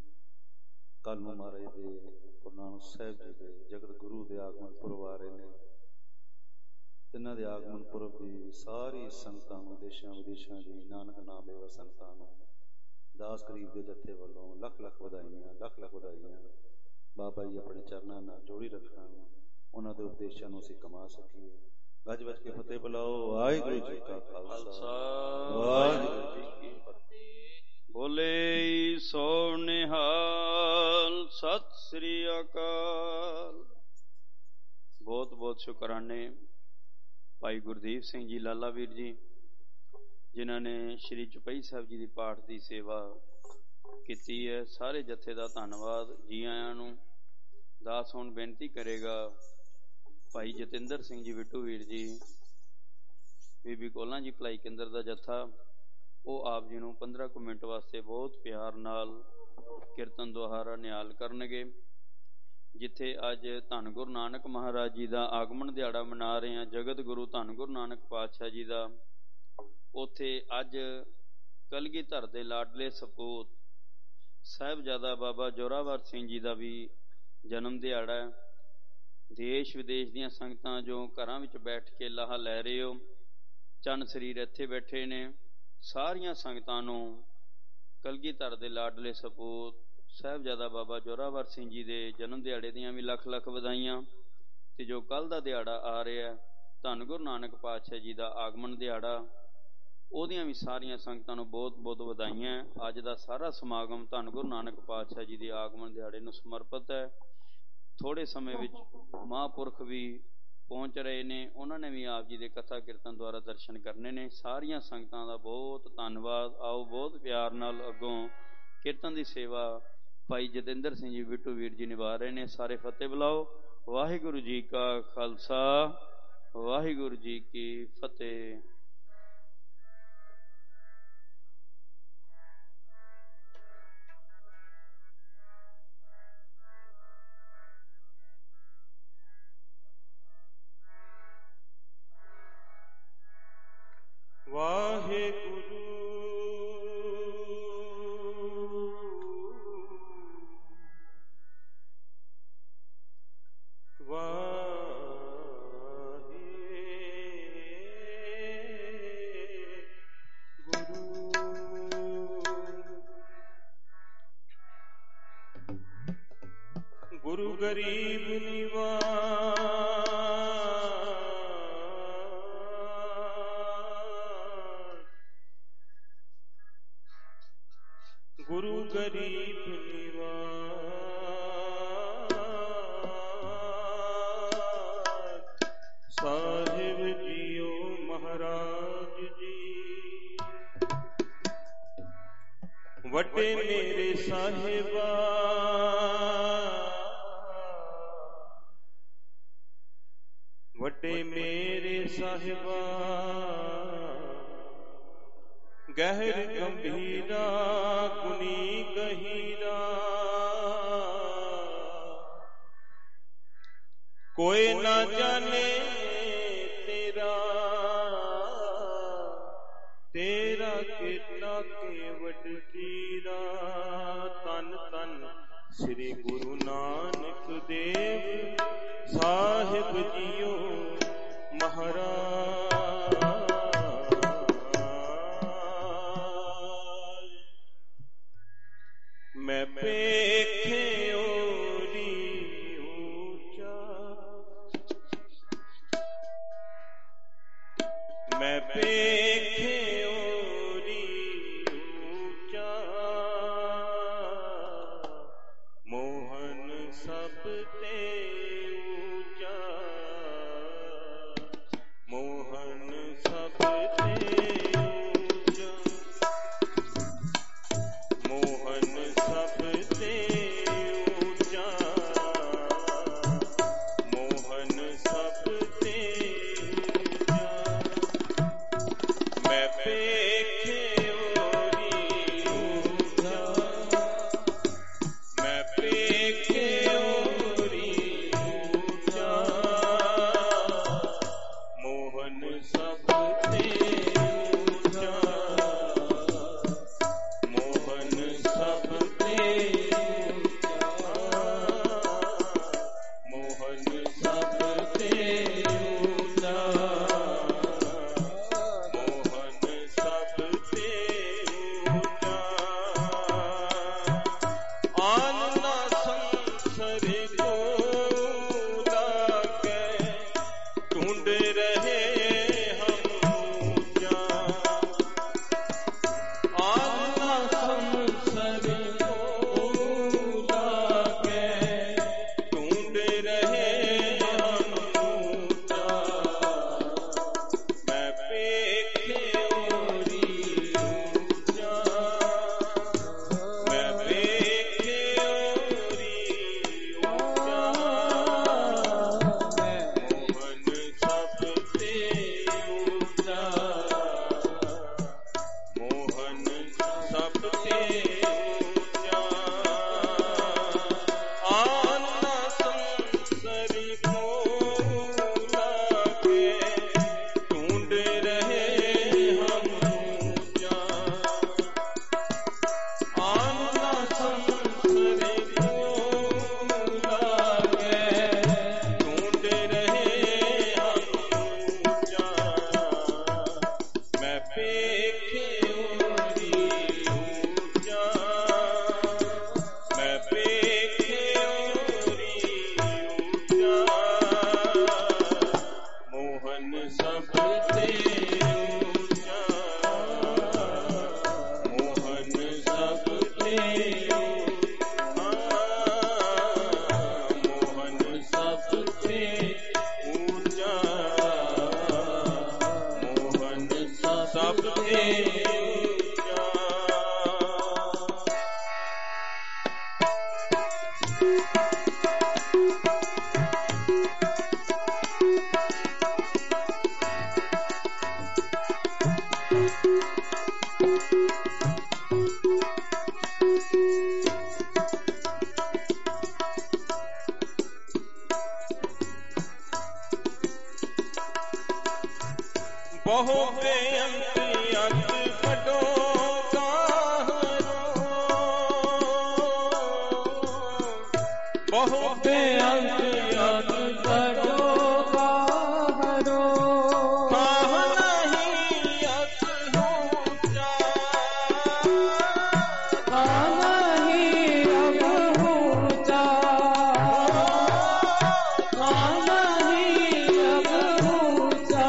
कल ਨੂੰ ਮਹਾਰਾਜ ਦੇ ਗੁਰੂ ਨਾਨਕ ਸਾਹਿਬ ਜੀ ਦੇ ਜਗਤ ਗੁਰੂ ਦੇ ਆਗਮਨ ਪੁਰਬ ਆ ਰਹੇ ਨੇ। ਤਿੰਨਾਂ ਦੇ ਆਗਮਨ ਪੁਰਬ ਦੀ ਸਾਰੀ ਸੰਗਤਾਂ ਨੂੰ, ਦੇਸ਼ਾਂ ਵਿਦੇਸ਼ਾਂ ਦੀ, ਨਾਨਕ ਨਾਮ ਲੈਵਾ ਸੰਗਤਾਂ ਨੂੰ ਦਾਸ ਗਰੀਬ ਦੇ ਜੱਥੇ ਵੱਲੋਂ ਲੱਖ ਲੱਖ ਵਧਾਈਆਂ, ਲੱਖ ਲੱਖ ਵਧਾਈਆਂ। ਬਾਬਾ ਜੀ ਆਪਣੇ ਚਰਨਾਂ ਨਾਲ ਜੋੜੀ ਰੱਖਣਾ, ਉਹਨਾਂ ਦੇ ਉਪਦੇਸ਼ਾਂ ਨੂੰ ਅਸੀਂ ਕਮਾ ਸਕੀਏ। ਗੱਜ ਵੱਜ ਕੇ ਫਤਿਹ ਬੁਲਾਓ। ਵਾਹਿਗੁਰੂ ਜੀ ਕਾ ਖਾਲਸਾ, ਵਾਹਿਗੁਰੂ ਜੀ ਕੀ ਫਤਿਹ। ਬੋਲੇ ਸੋ ਨਿਹਾਲ, ਸਤਿ ਸ੍ਰੀ ਅਕਾਲ। ਬਹੁਤ ਬਹੁਤ ਸ਼ੁਕਰਾਨੇ ਭਾਈ ਗੁਰਦੀਪ ਸਿੰਘ ਜੀ ਲਾਲਾ ਵੀਰ ਜੀ, ਜਿਨ੍ਹਾਂ ਨੇ ਸ਼੍ਰੀ ਚੁਪਈ ਸਾਹਿਬ ਜੀ ਦੀ ਪਾਠ ਦੀ ਸੇਵਾ ਕੀਤੀ ਹੈ। ਸਾਰੇ ਜਥੇ ਦਾ ਧੰਨਵਾਦ। ਜੀ ਆਇਆਂ ਨੂੰ। ਦਾਸ ਹੁਣ ਬੇਨਤੀ ਕਰੇਗਾ ਭਾਈ ਜਤਿੰਦਰ ਸਿੰਘ ਜੀ ਬਿੱਟੂ ਵੀਰ ਜੀ, ਬੀਬੀ ਕੋਲਾਂ ਜੀ ਭਲਾਈ ਕੇਂਦਰ ਦਾ ਜਥਾ, ਉਹ ਆਪ ਜੀ ਨੂੰ 15 ਕੁ ਮਿੰਟ ਵਾਸਤੇ ਬਹੁਤ ਪਿਆਰ ਨਾਲ ਕੀਰਤਨ ਦੁਆਰਾ ਨਿਹਾਲ ਕਰਨਗੇ। ਜਿੱਥੇ ਅੱਜ ਧੰਨ ਗੁਰੂ ਨਾਨਕ ਮਹਾਰਾਜ ਜੀ ਦਾ ਆਗਮਨ ਦਿਹਾੜਾ ਮਨਾ ਰਹੇ ਹਾਂ, ਜਗਤ ਗੁਰੂ ਧੰਨ ਗੁਰੂ ਨਾਨਕ ਪਾਤਸ਼ਾਹ ਜੀ ਦਾ, ਉੱਥੇ ਅੱਜ ਕਲਗੀਧਰ ਦੇ ਲਾਡਲੇ ਸਪੂਤ ਸਾਹਿਬਜ਼ਾਦਾ ਬਾਬਾ ਜ਼ੋਰਾਵਰ ਸਿੰਘ ਜੀ ਦਾ ਵੀ ਜਨਮ ਦਿਹਾੜਾ ਹੈ। ਦੇਸ਼ ਵਿਦੇਸ਼ ਦੀਆਂ ਸੰਗਤਾਂ ਜੋ ਘਰਾਂ ਵਿੱਚ ਬੈਠ ਕੇ ਲਾਹਾ ਲੈ ਰਹੇ ਹੋ, ਚੰਨ ਸਰੀਰ ਇੱਥੇ ਬੈਠੇ ਨੇ, ਸਾਰੀਆਂ ਸੰਗਤਾਂ ਨੂੰ ਕਲਗੀਧਰ ਦੇ ਲਾਡਲੇ ਸਪੂਤ ਸਾਹਿਬਜ਼ਾਦਾ ਬਾਬਾ ਜ਼ੋਰਾਵਰ ਸਿੰਘ ਜੀ ਦੇ ਜਨਮ ਦਿਹਾੜੇ ਦੀਆਂ ਵੀ ਲੱਖ ਲੱਖ ਵਧਾਈਆਂ। ਤੇ ਜੋ ਕੱਲ੍ਹ ਦਾ ਦਿਹਾੜਾ ਆ ਰਿਹਾ ਧੰਨ ਗੁਰੂ ਨਾਨਕ ਪਾਤਸ਼ਾਹ ਜੀ ਦਾ ਆਗਮਨ ਦਿਹਾੜਾ, ਉਹਦੀਆਂ ਵੀ ਸਾਰੀਆਂ ਸੰਗਤਾਂ ਨੂੰ ਬਹੁਤ ਬਹੁਤ ਵਧਾਈਆਂ। ਅੱਜ ਦਾ ਸਾਰਾ ਸਮਾਗਮ ਧੰਨ ਗੁਰੂ ਨਾਨਕ ਪਾਤਸ਼ਾਹ ਜੀ ਦੇ ਆਗਮਨ ਦਿਹਾੜੇ ਨੂੰ ਸਮਰਪਿਤ ਹੈ। ਥੋੜ੍ਹੇ ਸਮੇਂ ਵਿੱਚ ਮਹਾਂਪੁਰਖ ਵੀ ਪਹੁੰਚ ਰਹੇ ਨੇ, ਉਹਨਾਂ ਨੇ ਵੀ ਆਪ ਜੀ ਦੇ ਕਥਾ ਕੀਰਤਨ ਦੁਆਰਾ ਦਰਸ਼ਨ ਕਰਨੇ ਨੇ। ਸਾਰੀਆਂ ਸੰਗਤਾਂ ਦਾ ਬਹੁਤ ਧੰਨਵਾਦ। ਆਓ ਬਹੁਤ ਪਿਆਰ ਨਾਲ ਅੱਗੋਂ ਕੀਰਤਨ ਦੀ ਸੇਵਾ ਭਾਈ ਜਤਿੰਦਰ ਸਿੰਘ ਜੀ ਬਿੱਟੂ ਵੀਰ ਜੀ ਨਿਭਾ ਰਹੇ ਨੇ। ਸਾਰੇ ਫਤਿਹ ਬੁਲਾਓ। ਵਾਹਿਗੁਰੂ ਜੀ ਕਾ ਖਾਲਸਾ, ਵਾਹਿਗੁਰੂ ਜੀ ਕੀ ਫਤਿਹ। ਵਾਹਿਗੁਰੂ ਗੁਰੂ ਗਰੀਬ ਨਿਵਾਜ, ਗੁਰੂ ਗਰੀਬ ਨਿਵਾਜ, ਸਾਹਿਬ ਜੀਓ ਮਹਾਰਾਜ ਜੀ, ਵੱਡੇ ਮੇਰੇ ਸਾਹਿਬਾ, ਵੱਡੇ ਮੇਰੇ ਸਾਹਿਬਾ, ਗਹਿਰ ਗੰਭੀਰਾ ਗੁਨੀ ਗਹੀਰਾ, ਕੋਈ ਨਾ ਜਾਣੇ ਤੇਰਾ, ਤੇਰਾ ਕਿਰਨਾ ਕੇਵਟ ਕੀਰਾ। ਤਨ ਤਨ ਸ੍ਰੀ ਗੁਰੂ ਨਾਨਕ ਦੇਵ ਸਾਹਿਬ ਜੀਓ ਮਹਾਰਾਜ। ਮੈਂ ਵੇਖਿਓ ਰੀ ਉੱਚਾ, ਮੈਂ ਵੇਖਿਓ ਰੀ ਉੱਚਾ, ਮੋਹਨ ਸਭ ਤੇ ਉੱਚਾ, ਮੋਹਨ ਸਭ ਤੇ ਉੱਚਾ, ਮੋਹਨ ਸਭ ਤੇ ਉੱਚਾ, ਮੋਹਨ ਸਭ ਤੇ ਉੱਚਾ। ਮੈਂ ਵੇਖਿਓ ਰੀ ਉੱਚਾ, ਮੈਂ ਵੇਖਿਓ ਰੀ ਉੱਚਾ, ਮੋਹਨ ਸਭ ਤੇ ਉੱਚਾ, ਮੋਹਨ ਸਭ ਤੇ ਉੱਚਾ, ਮੋਹਨ ਸਭ ਤੇ ਉੱਚਾ, ਮੋਹਨ ਸਭ ਤੇ ਉੱਚਾ। ਆਨ ਨਾ ਸੰਸਰ ਕੋ ਲਾਗੇ, ਢੂੰਢ ਰਹੇ ਹਮ ਉੱਚਾ, बहु बेअंत अंत बड़ो बहु बेअंत अंत बड़ो गाहरो काह नहीं अत ऊंचा काह नहीं अब ऊंचा काह नहीं अब ऊंचा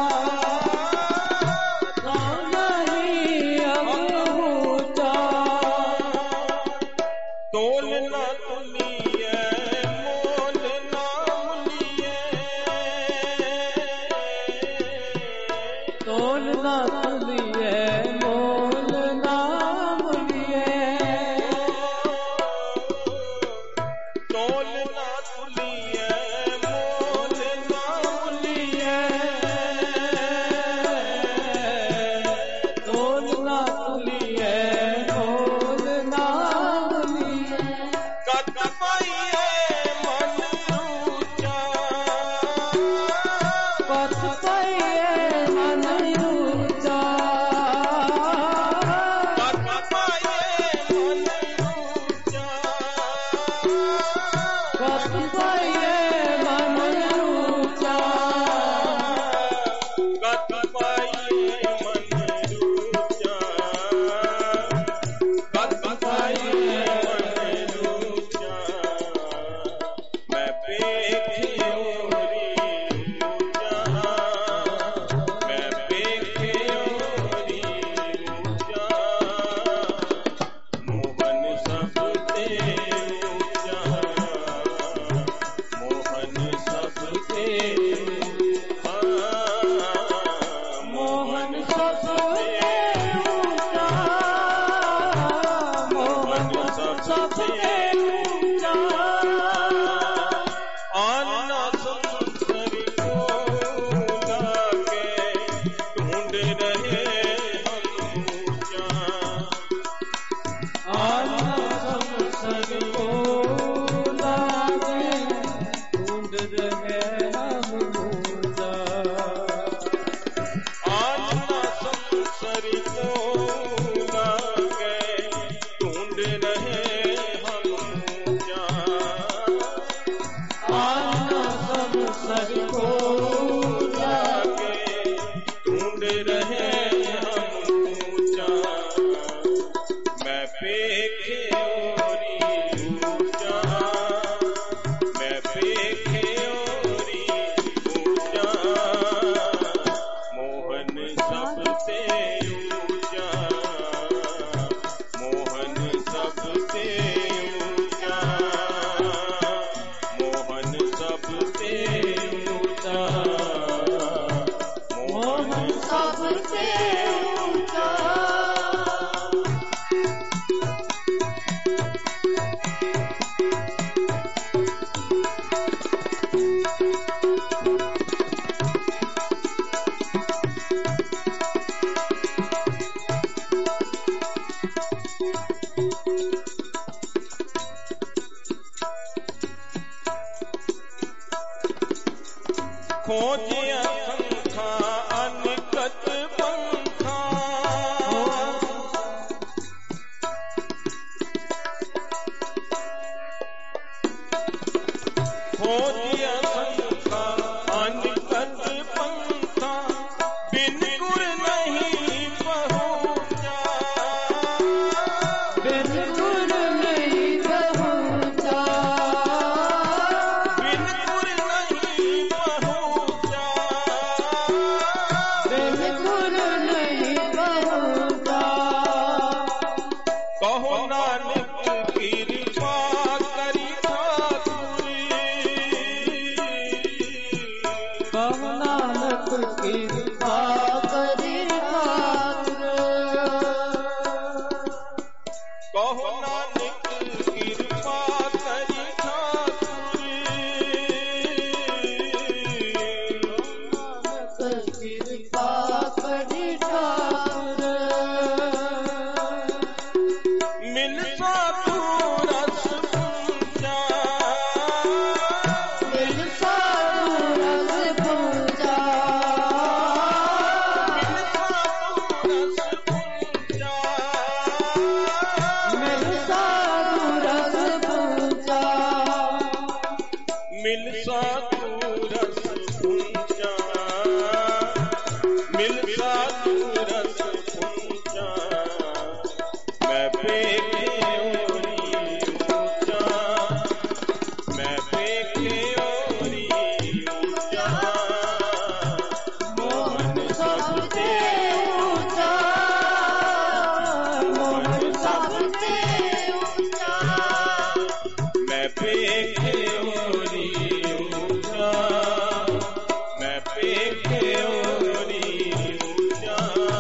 तोल ना तुलिए मोल ना मुलिए तोल ना तुलिए मोल ना मुलिए तोल ना तुलिए मोल ना मुलिए तोल ना तुलिए कत पाइए मन ऊंचा कत पाइए मन ऊंचा कत पाइए मन ऊंचा कत पाइए मन ऊंचा कत पाइए मन ऊंचा कत पाइए मैं ਕਿਰਪਾ ਕਰੀ ਠਾਕੁਰ ਮਿਲ ਸਾਧੂ ਰਸ ਪੂਜਾ ਮਿਲ ਸਾਧੂ ਰਸ ਪੂਜਾ ਮਿਲ ਸਾਧੂ ਰਸ ਪੂਜਾ ਮਿਲ ਸਾਧੂ ਰਸ ਪੂਜਾ ਮਿਲ ਸਾਧੂ ਰਸ ਪੂਜਾ ਮੈਂ ਵੇਖਿਓਰੀ ਉੱਚਾ ਮੈਂ ਵੇਖਿਓਰੀ ਉੱਚਾ ਮੋਹਨ ਸਭ ਤੇ ਉੱਚਾ ਮੋਹਨ ਸਭ ਤੇ ਉੱਚਾ ਮੈਂ ਵੇਖਿਓਰੀ ਉੱਚਾ ਮੈਂ ਵੇਖਿਓਰੀ ਉੱਚਾ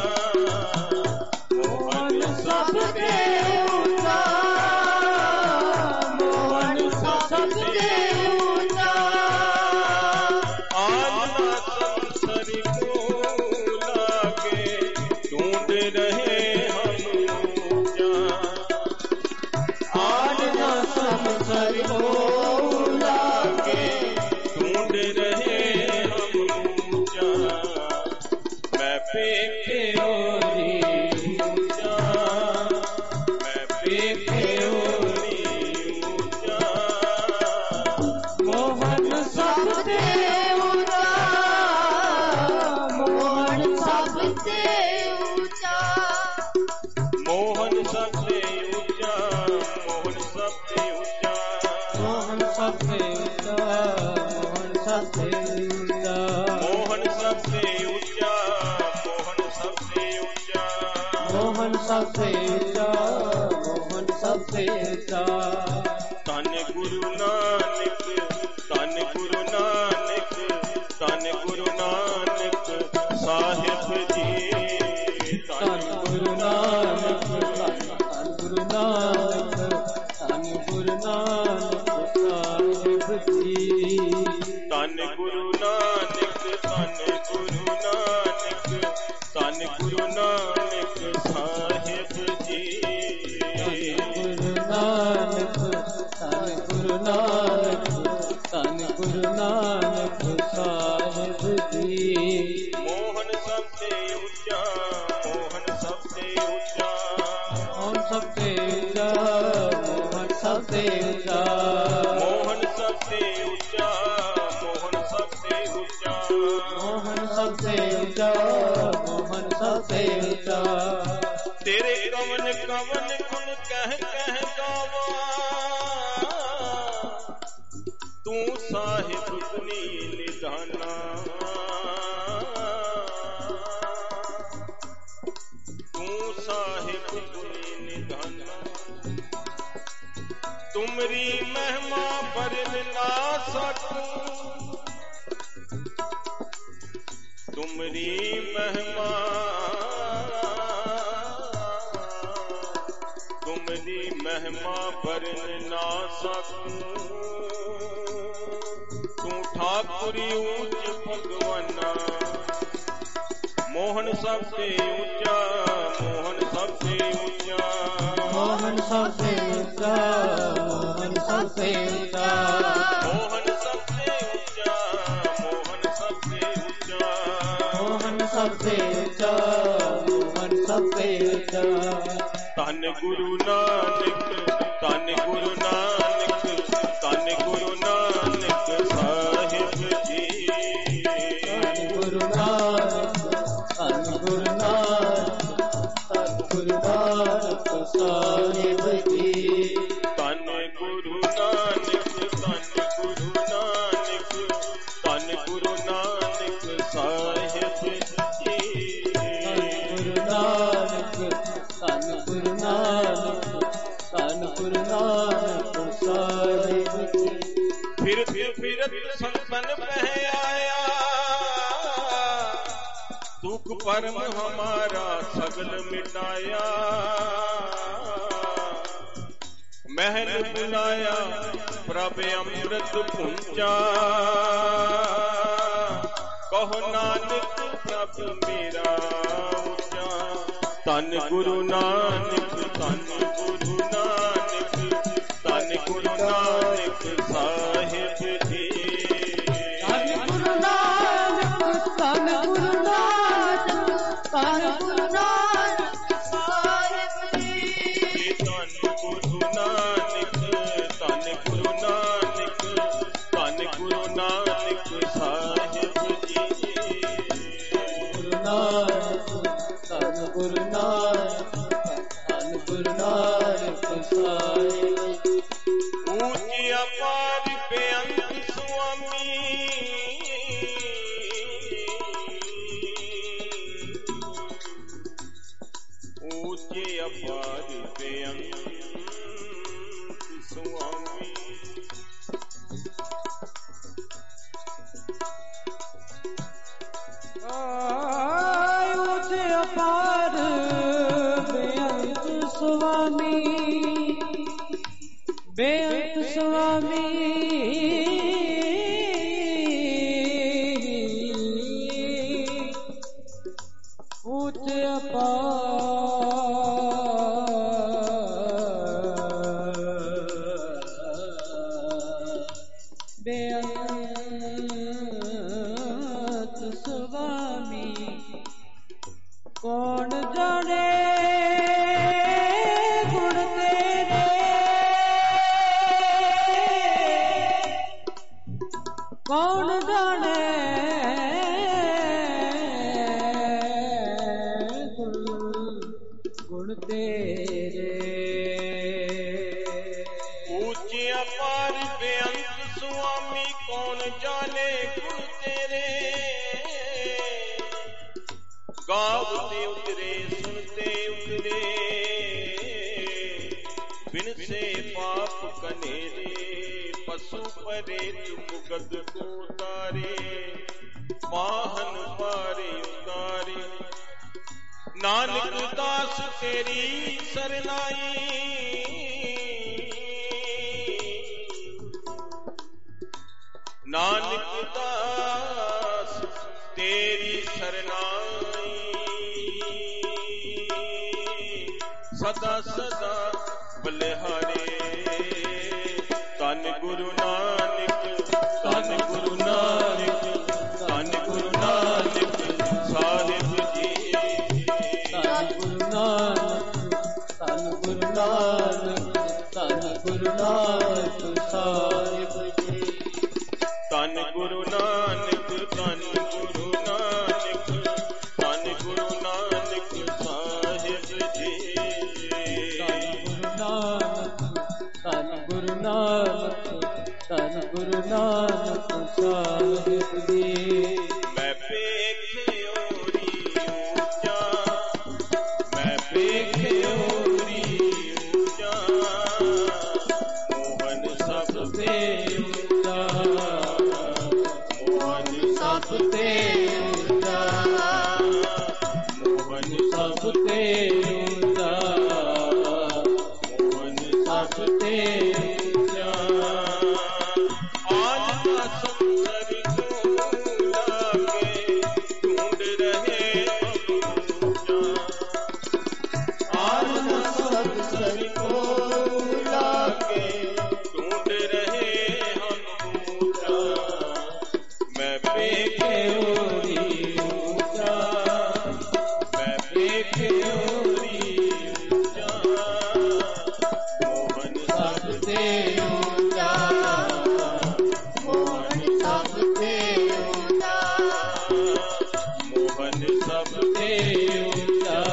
ਮੋਹਨ ਸਭ ਤੇ ਉੱਚਾ ਮੋਹਨ ਸਭ ਤੇ ਉੱਚਾ ਆਲਨਾ ਸੰਸਰੀ ਕੋ ਲਾਗੇ ਢੂੰਢ ਰਹੇ ਹਮ ਉੱਚਾ ਆਲਨਾ ਸੰਸਰ ਕੋ ਲਾਗੇ ਢੂੰਢ ਰਹੇ ਹਮ ਉੱਚਾ ਮੈਂ ਵੇਖਿਓਰੀ ਉੱਚਾ ਮੈਂ ਵੇਖਿਓਰੀ ਉੱਚਾ ਮੋਹਨ ਸਭ ਤੇ ਉੱਚਾ ਮੋਹਨ ਸਭ ਤੇ ਉੱਚਾ ਮੋਹਨ ਸਭ ਤੇ ਉੱਚਾ ਮੋਹਨ ਸਭ ਤੇ ਉੱਚਾ ਮੋਹਨ ਸਭ ਤੇ ਉੱਚਾ ਮੋਹਨ ਸਭ ਤੇ ਉੱਚਾ ਮੋਹਨ ਸਭ ਤੇ ਉੱਚਾ ਮੋਹਨ ਸਭ ਤੇ ਉੱਚਾ ਮੋਹਨ ਸਭ ਤੇ ਉੱਚਾ ਮੋਹਨ ਸਭ ਤੇ ਉੱਚਾ ਧੰਨ ਗੁਰੂ ਨਾਨਕ ਧੰਨ ਗੁਰੂ ਨਾਨਕ ਧੰਨ ਗੁਰੂ ਨਾਨਕ ਸਾਹਿਬ ਜੀ ਧੰਨ ਗੁਰੂ ਨਾਨਕ ਧੰਨ ਗੁਰੂ ਨਾਨਕ ਧੰਨ ਗੁਰੂ ਨਾਨਕ ਸਾਹਿਬ ਜੀ ਧੰਨ ਗੁਰੂ ਨਾਨਕ ਧੰਨ ਗੁਰੂ ਨਾਨਕ ਧੰਨ ਗੁਰੂ ਨਾਨਕ ਸਾਹਿਬ ਜੀ ਗੁਰੂ ਨਾਨਕ ਧੰਨ ਗੁਰੂ ਨਾਨਕ ਧੰਨ ਗੁਰੂ ਨਾਨਕ ਸਾਹਿਬ ਜੀ ਮੋਹਨ ਸਭ ਤੇ ਉੱਚਾ ਮੋਹਨ ਸਭ ਤੇ ਉੱਚਾ ਮੋਹਨ ਸਭ ਤੇ ਉੱਚਾ ਮੋਹਨ ਸਭ ਤੇ ਉੱਚਾ ਮੋਹਨ ਸਭ ਤੇ ਉੱਚਾ ਮੋਹਨ ਸਭ ਤੇ ਉੱਚਾ ਮੋਹਨ ਸਭ ਤੇ ਉੱਚਾ ਮੋਹਨ ਸਭ ਤੇ ਉੱਚਾ ਤੇਰੇ ਕਵਨ ਕਵਨ ਗੁਣ ਕਹਿ ਕਹਿ ਗਾਵਾਂ ਤੂੰ ਸਾਹਿਬ ਗੁਨੀ ਨਿਧਾਨਾ ਤੂੰ ਸਾਹਿਬ ਗੁਨੀ ਨਿਧਾਨਾ ਤੁਮਰੀ ਮਹਿਮਾ ਬਰਨ ਨਾ ਸਕੂੰ ਤੁਮਰੀ ਮਹਿਮਾ ਤੁਮਰੀ ਮਹਿਮਾ ਬਰਨ ਨਾ ਸਕੂੰ ਤੂੰ ਠਾਕੁਰੀ ਉੱਚ ਭਗਵਾਨਾ ਮੋਹਨ ਸਭ ਤੇ ਉੱਚਾ ਮੋਹਨ ਸਭ ਤੇ ਉੱਚਾ ਮੋਹਨ ਸਭ ਤੇ ਉੱਚਾ ਮੋਹਨ ਸਭ ਤੇ ਉੱਚਾ ਮੋਹਨ ਸਭ ਤੇ ਉੱਚਾ ਮੋਹਨ ਸਭ ਤੇ ਉੱਚਾ ਮੋਹਨ ਸਭ ਤੇ ਉੱਚਾ ਮੋਹਨ ਸਭ ਤੇ ਉੱਚਾ ਧੰਨ ਗੁਰੂ ਨਾਨਕ ਧੰਨ ਗੁਰੂ ਨਾਨਕ ਧੰਨ ਗੁਰੂ ਨਾਨਕ ਸਾਹਿਬ ਜੀ ਧੰਨ ਗੁਰੂ ਨਾਨਕ ਧੰਨ ਗੁਰੂ ਨਾਨਕ ਧੰਨ ਗੁਰੂ ਨਾਨਕ ਸਾਹਿਬ ਜੀ ਧੰਨ ਗੁਰੂ ਨਾਨਕ ਧੰਨ ਗੁਰੂ ਨਾਨਕ ਧੰਨ ਗੁਰੂ ਨਾਨਕ ਸਾਹਿਬ ਜੀ ਗੁਰੂ ਨਾਨਕ ਧੰਨ ਗੁਰੂ ਨਾਨਕ ਧੰਨ ਗੁਰੂ ਨਾਨਕ ਸਾਹਿਬ ਜੀ ਫਿਰਤ ਸੰਤਨ ਪਹਿ ਆਇਆ ਦੁਖ ਪਰਮ ਹਮਾਰਾ ਸਗਲ ਮਿਟਾਇਆ महल बुलाया प्रभ अमृत पुंचा ਕਹੋ ਨਾਨਕ ਪ੍ਰਭ ਮੇਰਾ ਉੱਚਾ। ਧੰਨ ਗੁਰੂ ਨਾਨਕ, ਧੰਨ ਗੁਰੂ ਨਾਨਕ, ਧੰਨ ਗੁਰੂ ਨਾਨਕ ਸਾਹਿਬ ਜੀ। ਧੰਨ ਗੁਰੂ ਨਾਨਕ, ਧੰਨ ਗੁਰੂ ਨਾਨਕ, ਧੰਨ ਗੁਰੂ ਨਾਨਕ ਸਾਹਿਬ ਜੀ। ਧੰਨ ਗੁਰੂ ਨਾਨਕ, ਧੰਨ ਗੁਰੂ ਨਾਨਕ, ਧੰਨ ਗੁਰੂ ਨਾਨਕ ਸਾਹਿਬ ਜੀ। ਗੁਰੂ ਨਾਨਕ, ਧੰਨ ਗੁਰੂ ਨਾਨਕ, ਧੰਨ ਗੁਰੂ ਨਾਨਕ ਸਾਹਿਬ ਜੀ। ਊਚੀ ਅਪਾਰ ਬੇਅੰਤ ਸੁਆਮੀ, ਊਚੀ ਅਪਾਰ ਬੇਅੰਤ ਸੁਆਮੀ। ਉੱਚ ਅਪਾਰ ਬੇਅੰਤ ਸੁਆਮੀ, ਬੇਅੰਤ ਸੁਆਮੀ। ਉੱਚ ਅਪਾਰ ਬੇਅੰਤ ਸੁਆਮੀ। ਕੌਣ ਜਾਣੇ ਗੁਣ ਤੇਰੇ, ਕੌਣ ਜਾਣੇ ਗੁਣ ਤੇਰੇ। ਊਚੀ ਅਪਾਰ ਬੇਅੰਤ ਸੁਆਮੀ, ਕੌਣ ਜਾਣੇ ਗੁਣ ਤੇਰੇ। ਗਾਵਤੇ ਉਤਰੇ ਸੁਣਤੇ ਉਤਰੇ, ਬਿਨ ਸੇ ਪਾਪ ਕਨੇਰੇ। ਪਸੂ ਪਰੇ ਚੁਗਦ ਕੋ ਤਾਰੇ, ਮਾਹਨ ਪਾਰੇ ਉਤਾਰੇ। ਨਾਨਕ ਦਾਸ ਤੇਰੀ ਸਰਨਾਈ, ਨਾਨਕ ਦਾਸ ਤੇਰੀ ਸਰਨਾਈ। ਸਦਾ ਸਦਾ ਬਲਿਹਾਰੇ। ਧੰਨ ਗੁਰੂ ਨਾਨਕ, ਧੰਨ ਗੁਰੂ ਨਾਨਕ, ਧੰਨ ਗੁਰੂ ਨਾਨਕ ਸਾਹਿਬ ਜੀ। ਧੰਨ ਗੁਰੂ ਨਾਨਕ, ਧੰਨ ਗੁਰੂ ਨਾਨਕ, ਧੰਨ ਗੁਰੂ ਨਾਨਕ ਸਾਹਿਬ ਜੀ। ਧੰਨ ਗੁਰੂ ਨਾਨਕ, ਧੰਨ ਗੁਰੂ ਨਾਨਕ, ਧੰਨ ਗੁਰੂ ਨਾਨਕ ਸਾਹਿਬ ਜੀ। ਧੰਨ ਗੁਰੂ ਨਾਨਕ, ਧੰਨ ਗੁਰੂ ਨਾਨਕ ਸਾਹਿਬ ਜੀ। ਮੈਂ ਵੇਖਿਓਰੀ ਉੱਚਾ, ਮੈਂ ਵੇਖਿਓਰੀ ਉੱਚਾ। ਮੋਹਨ ਸਭ ਤੇ ਉੱਚਾ, ਮੋਹਨ ਸਭ ਤੇ ਉੱਚਾ, ਮੋਹਨ ਸਭ ਤੇ ਉੱਚਾ, ਮੋਹਨ ਸਭ ਤੇ ਉੱਚਾ। ਆਜ ਦਾ ਸੰਸਰ ਕੋ ਲਾਗੇ, ਢੂੰਡ ਰਹੇ ਅਬੂਜਾ। ਆਜ ਦਾ ਸੰਸਰ ਕੋ ਲਾਗੇ, ਢੂੰਡ ਰਹੇ ਹਮ ਬੂਝਾ। ਮੈਂ ਵੇਖਿਓਰੀ ਉੱਚਾ, ਮੈਂ ਵੇਖਿਓਰੀ ਉੱਚਾ। ਮੋਹਨ ਸਭ ਤੇ ਉੱਚਾ, ਮੋਹਨ ਸਭ ਤੇ ਉੱਚਾ, ਮੋਹਨ ਸਭ ਤੇ ਉੱਚਾ,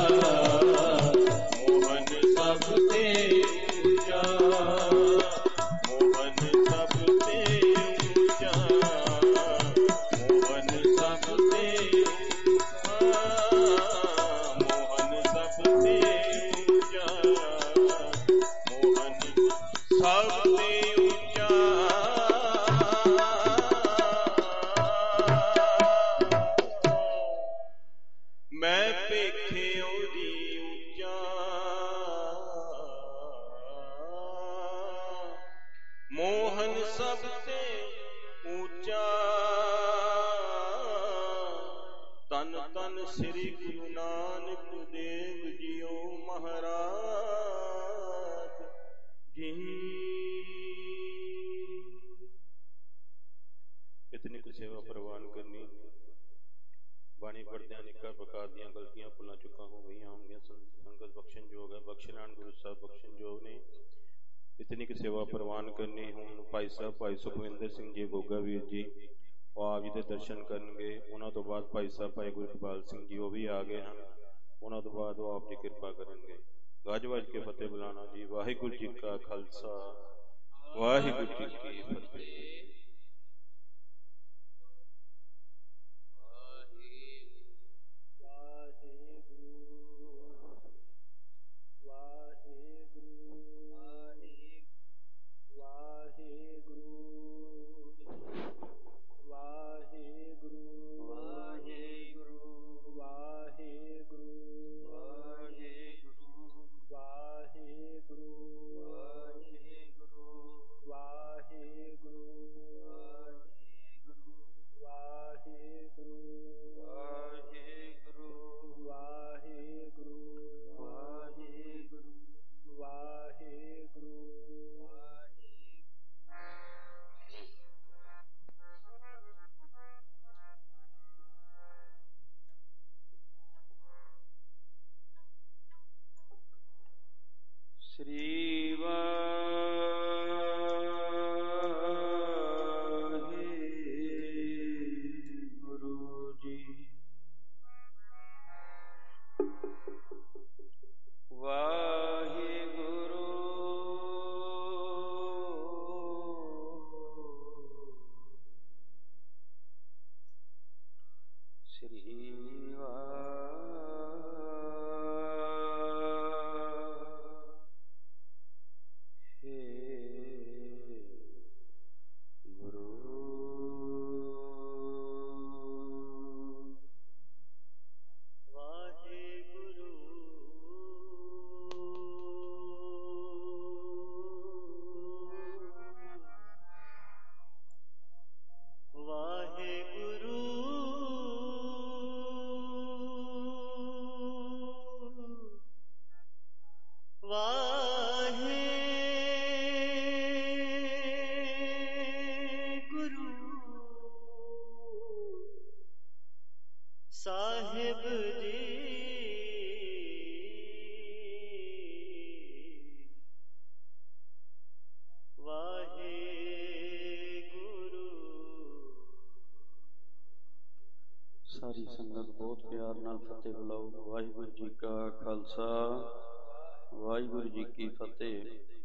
ਮੋਹਨ ਸਭ ਤੇ ਉੱਚਾ। ਮੋਹਨ ਸਭ ਤੇ ਉੱਚਾ। ਮੋਹਨ ਸਭ ਤੇ ਮੋਹਨ ਸਭ ਤੇ ਉੱਚਾ। ਮੋਹਨ ਸਭ ਤੇ ਉੱਚਾ। ਮੈਂ ਵੇਖਿਓ ਦੀ ਉੱਚਾ। ਮੋਹਨ ਸਭ ਤੇ ਉੱਚਾ। ਧੰਨ ਧੰਨ ਸ੍ਰੀ ਗੁਰੂ ਨਾਨਕ ਦੇਵ ਜੀਓ ਮਹਾਰਾਜ ਜੀ। ਇਤਨੀ ਕੁ ਸੇਵਾ ਪ੍ਰਵਾਨ ਕਰਨੀ। ਬਾਣੀ ਪੜ੍ਹਦਿਆਂ ਨਿੱਕਾ ਪ੍ਰਕਾਰ ਦੀਆਂ ਗਲਤੀਆਂ ਭੁੱਲਾਂ ਚੁੱਕਾਂ ਹੋ ਗਈਆਂ ਹੋਣਗੀਆਂ। ਸੰਗਤ ਬਖਸ਼ਣ ਯੋਗ ਹੈ, ਬਖਸ਼ ਲੈਣ ਗੁਰੂ ਸਾਹਿਬ ਬਖਸ਼ਣ ਯੋਗ ਨੇ। ਇਤਨੀ ਕੁ ਸੇਵਾ ਪ੍ਰਵਾਨ ਕਰਨੀ। ਹੁਣ ਭਾਈ ਸਾਹਿਬ ਭਾਈ ਸੁਖਵਿੰਦਰ ਸਿੰਘ ਜੀ ਗੋਗਾ ਵੀਰ ਜੀ ਉਹ ਆਪ ਜੀ ਦੇ ਦਰਸ਼ਨ ਕਰਨਗੇ। ਉਹਨਾਂ ਤੋਂ ਬਾਅਦ ਭਾਈ ਸਾਹਿਬ ਭਾਈ ਗੁਰਕਬਾਲ ਸਿੰਘ ਜੀ ਉਹ ਵੀ ਆ ਗਏ ਹਨ। ਉਹਨਾਂ ਤੋਂ ਬਾਅਦ ਉਹ ਆਪ ਜੀ ਕਿਰਪਾ ਕਰਨਗੇ। ਗੱਜ ਵੱਜ ਕੇ ਫਤਿਹ ਬੁਲਾਣਾ ਜੀ। ਵਾਹਿਗੁਰੂ ਜੀ ਕਾ ਖਾਲਸਾ ਵਾਹਿਗੁਰੂ ਜੀ ਕੀ ਫਤਿਹ। ਸ੍ਰੀ ਵਾਹਿਗੁਰੂ ਜੀ। ਵਾਹਿਗੁਰੂ ਸ੍ਰੀ ਸਾਹਿਬ ਜੀ। ਵਾਹਿਗੁਰੂ। ਸਾਰੀ ਸੰਗਤ ਬਹੁਤ ਪਿਆਰ ਨਾਲ ਫਤਿਹ ਬੁਲਾਓ। ਵਾਹਿਗੁਰੂ ਜੀ ਕਾ ਖਾਲਸਾ ਵਾਹਿਗੁਰੂ ਜੀ ਕੀ ਫਤਿਹ।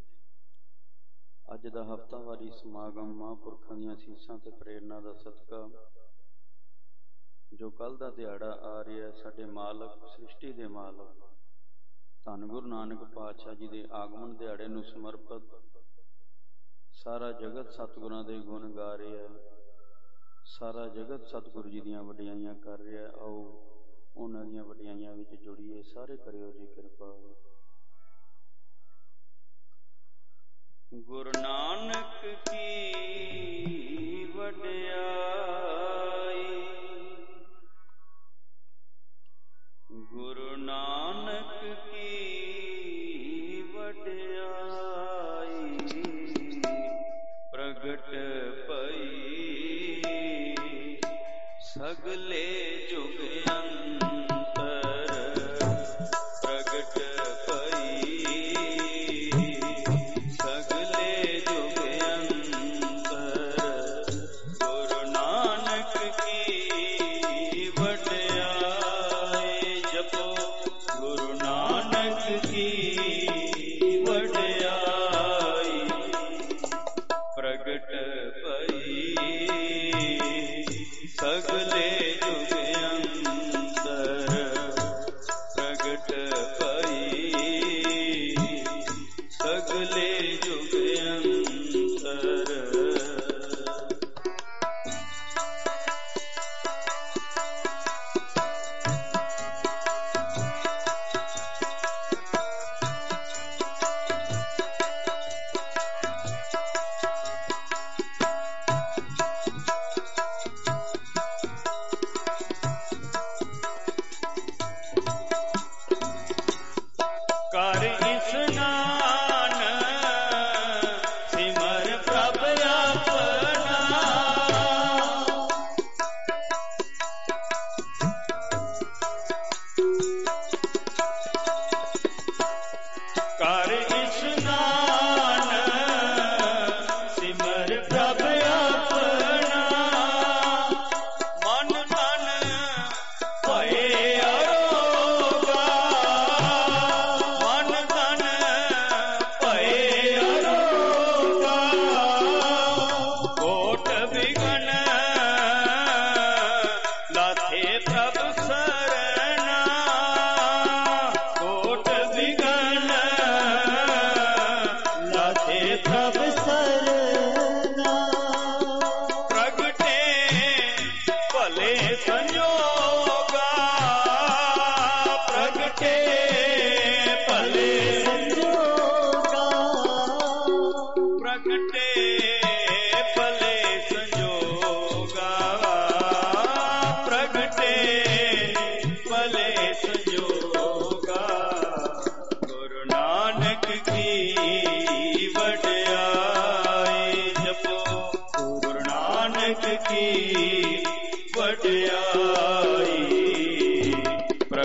ਅੱਜ ਦਾ ਹਫ਼ਤਾਵਾਰੀ ਸਮਾਗਮ ਮਹਾਂਪੁਰਖਾਂ ਦੀਆਂ ਅਸੀਸਾਂ ਤੇ ਪ੍ਰੇਰਨਾ ਦਾ ਸਦਕਾ ਜੋ ਕੱਲ੍ਹ ਦਾ ਦਿਹਾੜਾ ਆ ਰਿਹਾ, ਸਾਡੇ ਮਾਲਕ ਸ੍ਰਿਸ਼ਟੀ ਦੇ ਮਾਲਕ ਧੰਨ ਗੁਰੂ ਨਾਨਕ ਪਾਤਸ਼ਾਹ ਜੀ ਦੇ ਆਗਮਨ ਦਿਹਾੜੇ ਨੂੰ ਸਮਰਪਿਤ ਸਾਰਾ ਜਗਤ ਸਤਿਗੁਰਾਂ ਦੇ ਗੁਣ ਗਾ ਰਿਹਾ। ਸਾਰਾ ਜਗਤ ਸਤਿਗੁਰੂ ਜੀ ਦੀਆਂ ਵਡਿਆਈਆਂ ਕਰ ਰਿਹਾ। ਆਓ ਉਹਨਾਂ ਦੀਆਂ ਵਡਿਆਈਆਂ ਵਿੱਚ ਜੁੜੀਏ। ਸਾਰੇ ਕਰਿਓ ਜੀ ਕਿਰਪਾ। ਗੁਰੂ ਨਾਨਕ ਕੀ ਵਡਿਆਈ, ਗੁਰੂ ਨਾਨਕ ਕੀ ਵਡਿਆਈ, ਪ੍ਰਗਟ ਪਈ ਸਗਲੇ ਜੁਗ ਅੰਤਰ, ਪ੍ਰਗਟ ਪਈ ਸਗਲੇ ਜੁਗ ਅੰਤਰ, ਗੁਰੂ ਨਾਨਕ ਕੀ ਵਡਿਆਈ। ਜਪੋ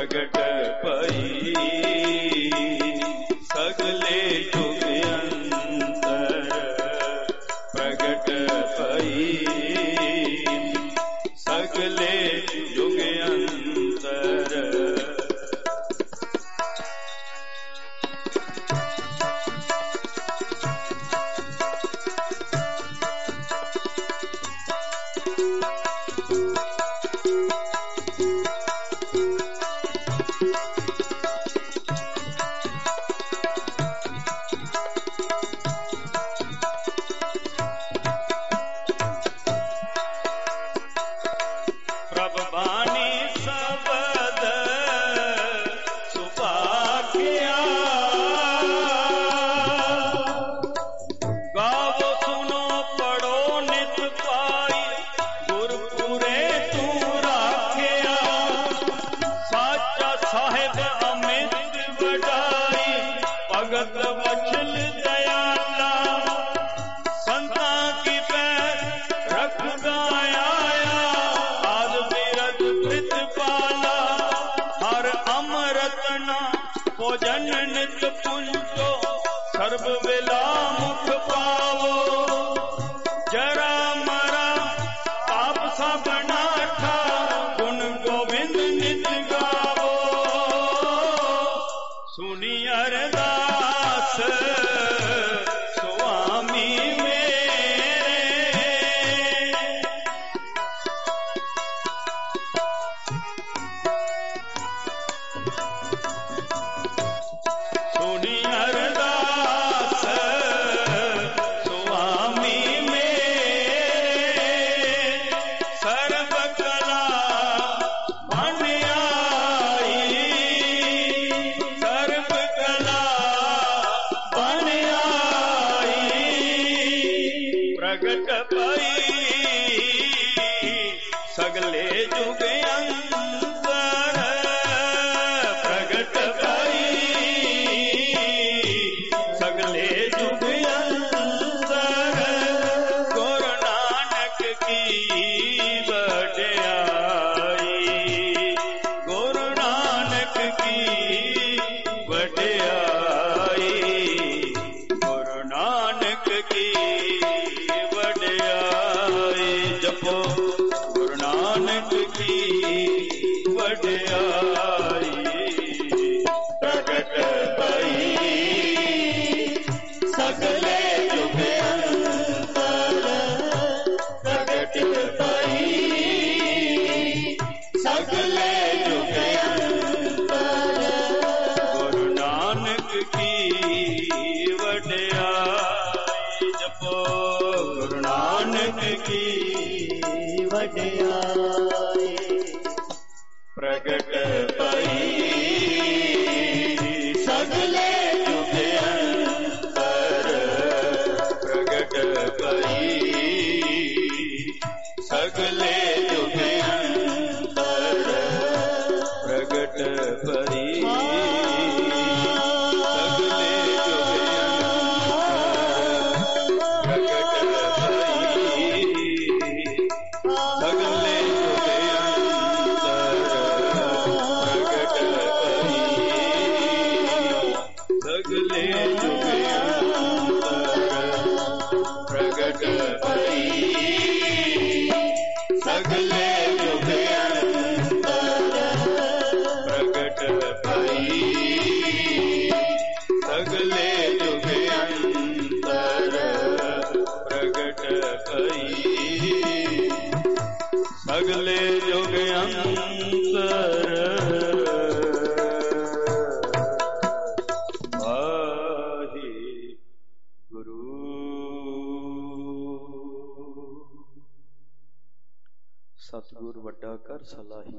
प्रगट भई सगले जुग अंतर प्रगट भई सगले जुग अंतर सर्व वेला मुख पावो जरा मरा पाप सा बनाठा गुण गोविंद नित गावो सुनी अरदास स्वामी सगले जुग अंतर प्रगट भई सगले जुग अंतर गुरु नानक की वड्याई गुरु नानक की वड्याई गुरु नानक की वड्याई जपो नानक की वड्याई प्रगट भई सगले जुग अंतर प्रगट भई सगले जुग अंतर गुरु नानक की वड्याई जपो गुरु नानक की वड्याई प्रगट भई सगले जुग अंतर प्रगट भई सगले जुग अंतर प्रगट भई सगले जुग प्रगट भई सगले जुग अंतर प्रगट भई सगले जुग अंतर प्रगट भई सगले जुग अंतर सतगुर वड्डा कर सलाही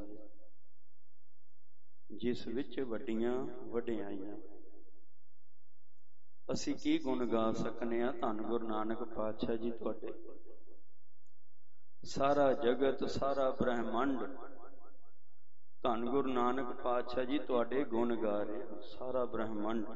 जिस विच वड्डियां वड्याइयां असी की गुण गा सकने आ धन गुरु नानक पातशाह जी तुहाडे सारा जगत सारा ब्रह्मंड धन गुरु नानक पातशाह जी तुहाडे गुण गा रहे सारा ब्रह्मंड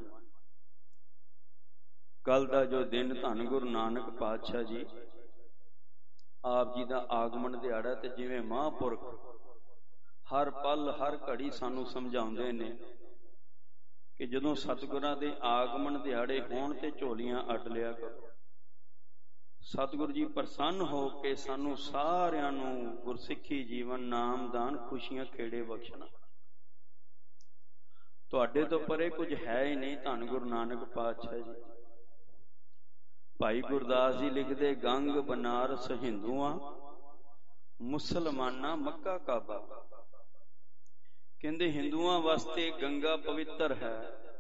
कल दा जो दिन धन गुरु नानक पातशाह जी आप जी का आगमन दिहाड़ा ते जिवें महापुरख ਹਰ ਪਲ ਹਰ ਘੜੀ ਸਾਨੂੰ ਸਮਝਾਉਂਦੇ ਨੇ ਕਿ ਜਦੋਂ ਸਤਿਗੁਰਾਂ ਦੇ ਆਗਮਨ ਦਿਹਾੜੇ ਹੋਣ ਤੇ ਝੋਲੀਆਂ ਅੱਡ ਲਿਆ ਕਰੋ। ਸਤਿਗੁਰੂ ਜੀ ਪ੍ਰਸੰਨ ਹੋ ਕੇ ਸਾਨੂੰ ਸਾਰਿਆਂ ਨੂੰ ਗੁਰਸਿੱਖੀ ਜੀਵਨ, ਨਾਮਦਾਨ, ਖੁਸ਼ੀਆਂ, ਖੇੜੇ ਬਖਸ਼ਣਾ। ਤੁਹਾਡੇ ਤੋਂ ਪਰੇ ਕੁਝ ਹੈ ਹੀ ਨਹੀਂ। ਧੰਨ ਗੁਰੂ ਨਾਨਕ ਪਾਤਸ਼ਾਹ ਜੀ। ਭਾਈ ਗੁਰਦਾਸ ਜੀ ਲਿਖਦੇ, ਗੰਗ ਬਨਾਰਸ ਹਿੰਦੂਆਂ, ਮੁਸਲਮਾਨਾਂ ਮੱਕਾ ਕਾਬਾ। ਕਹਿੰਦੇ ਹਿੰਦੂਆਂ ਵਾਸਤੇ ਗੰਗਾ ਪਵਿੱਤਰ ਹੈ,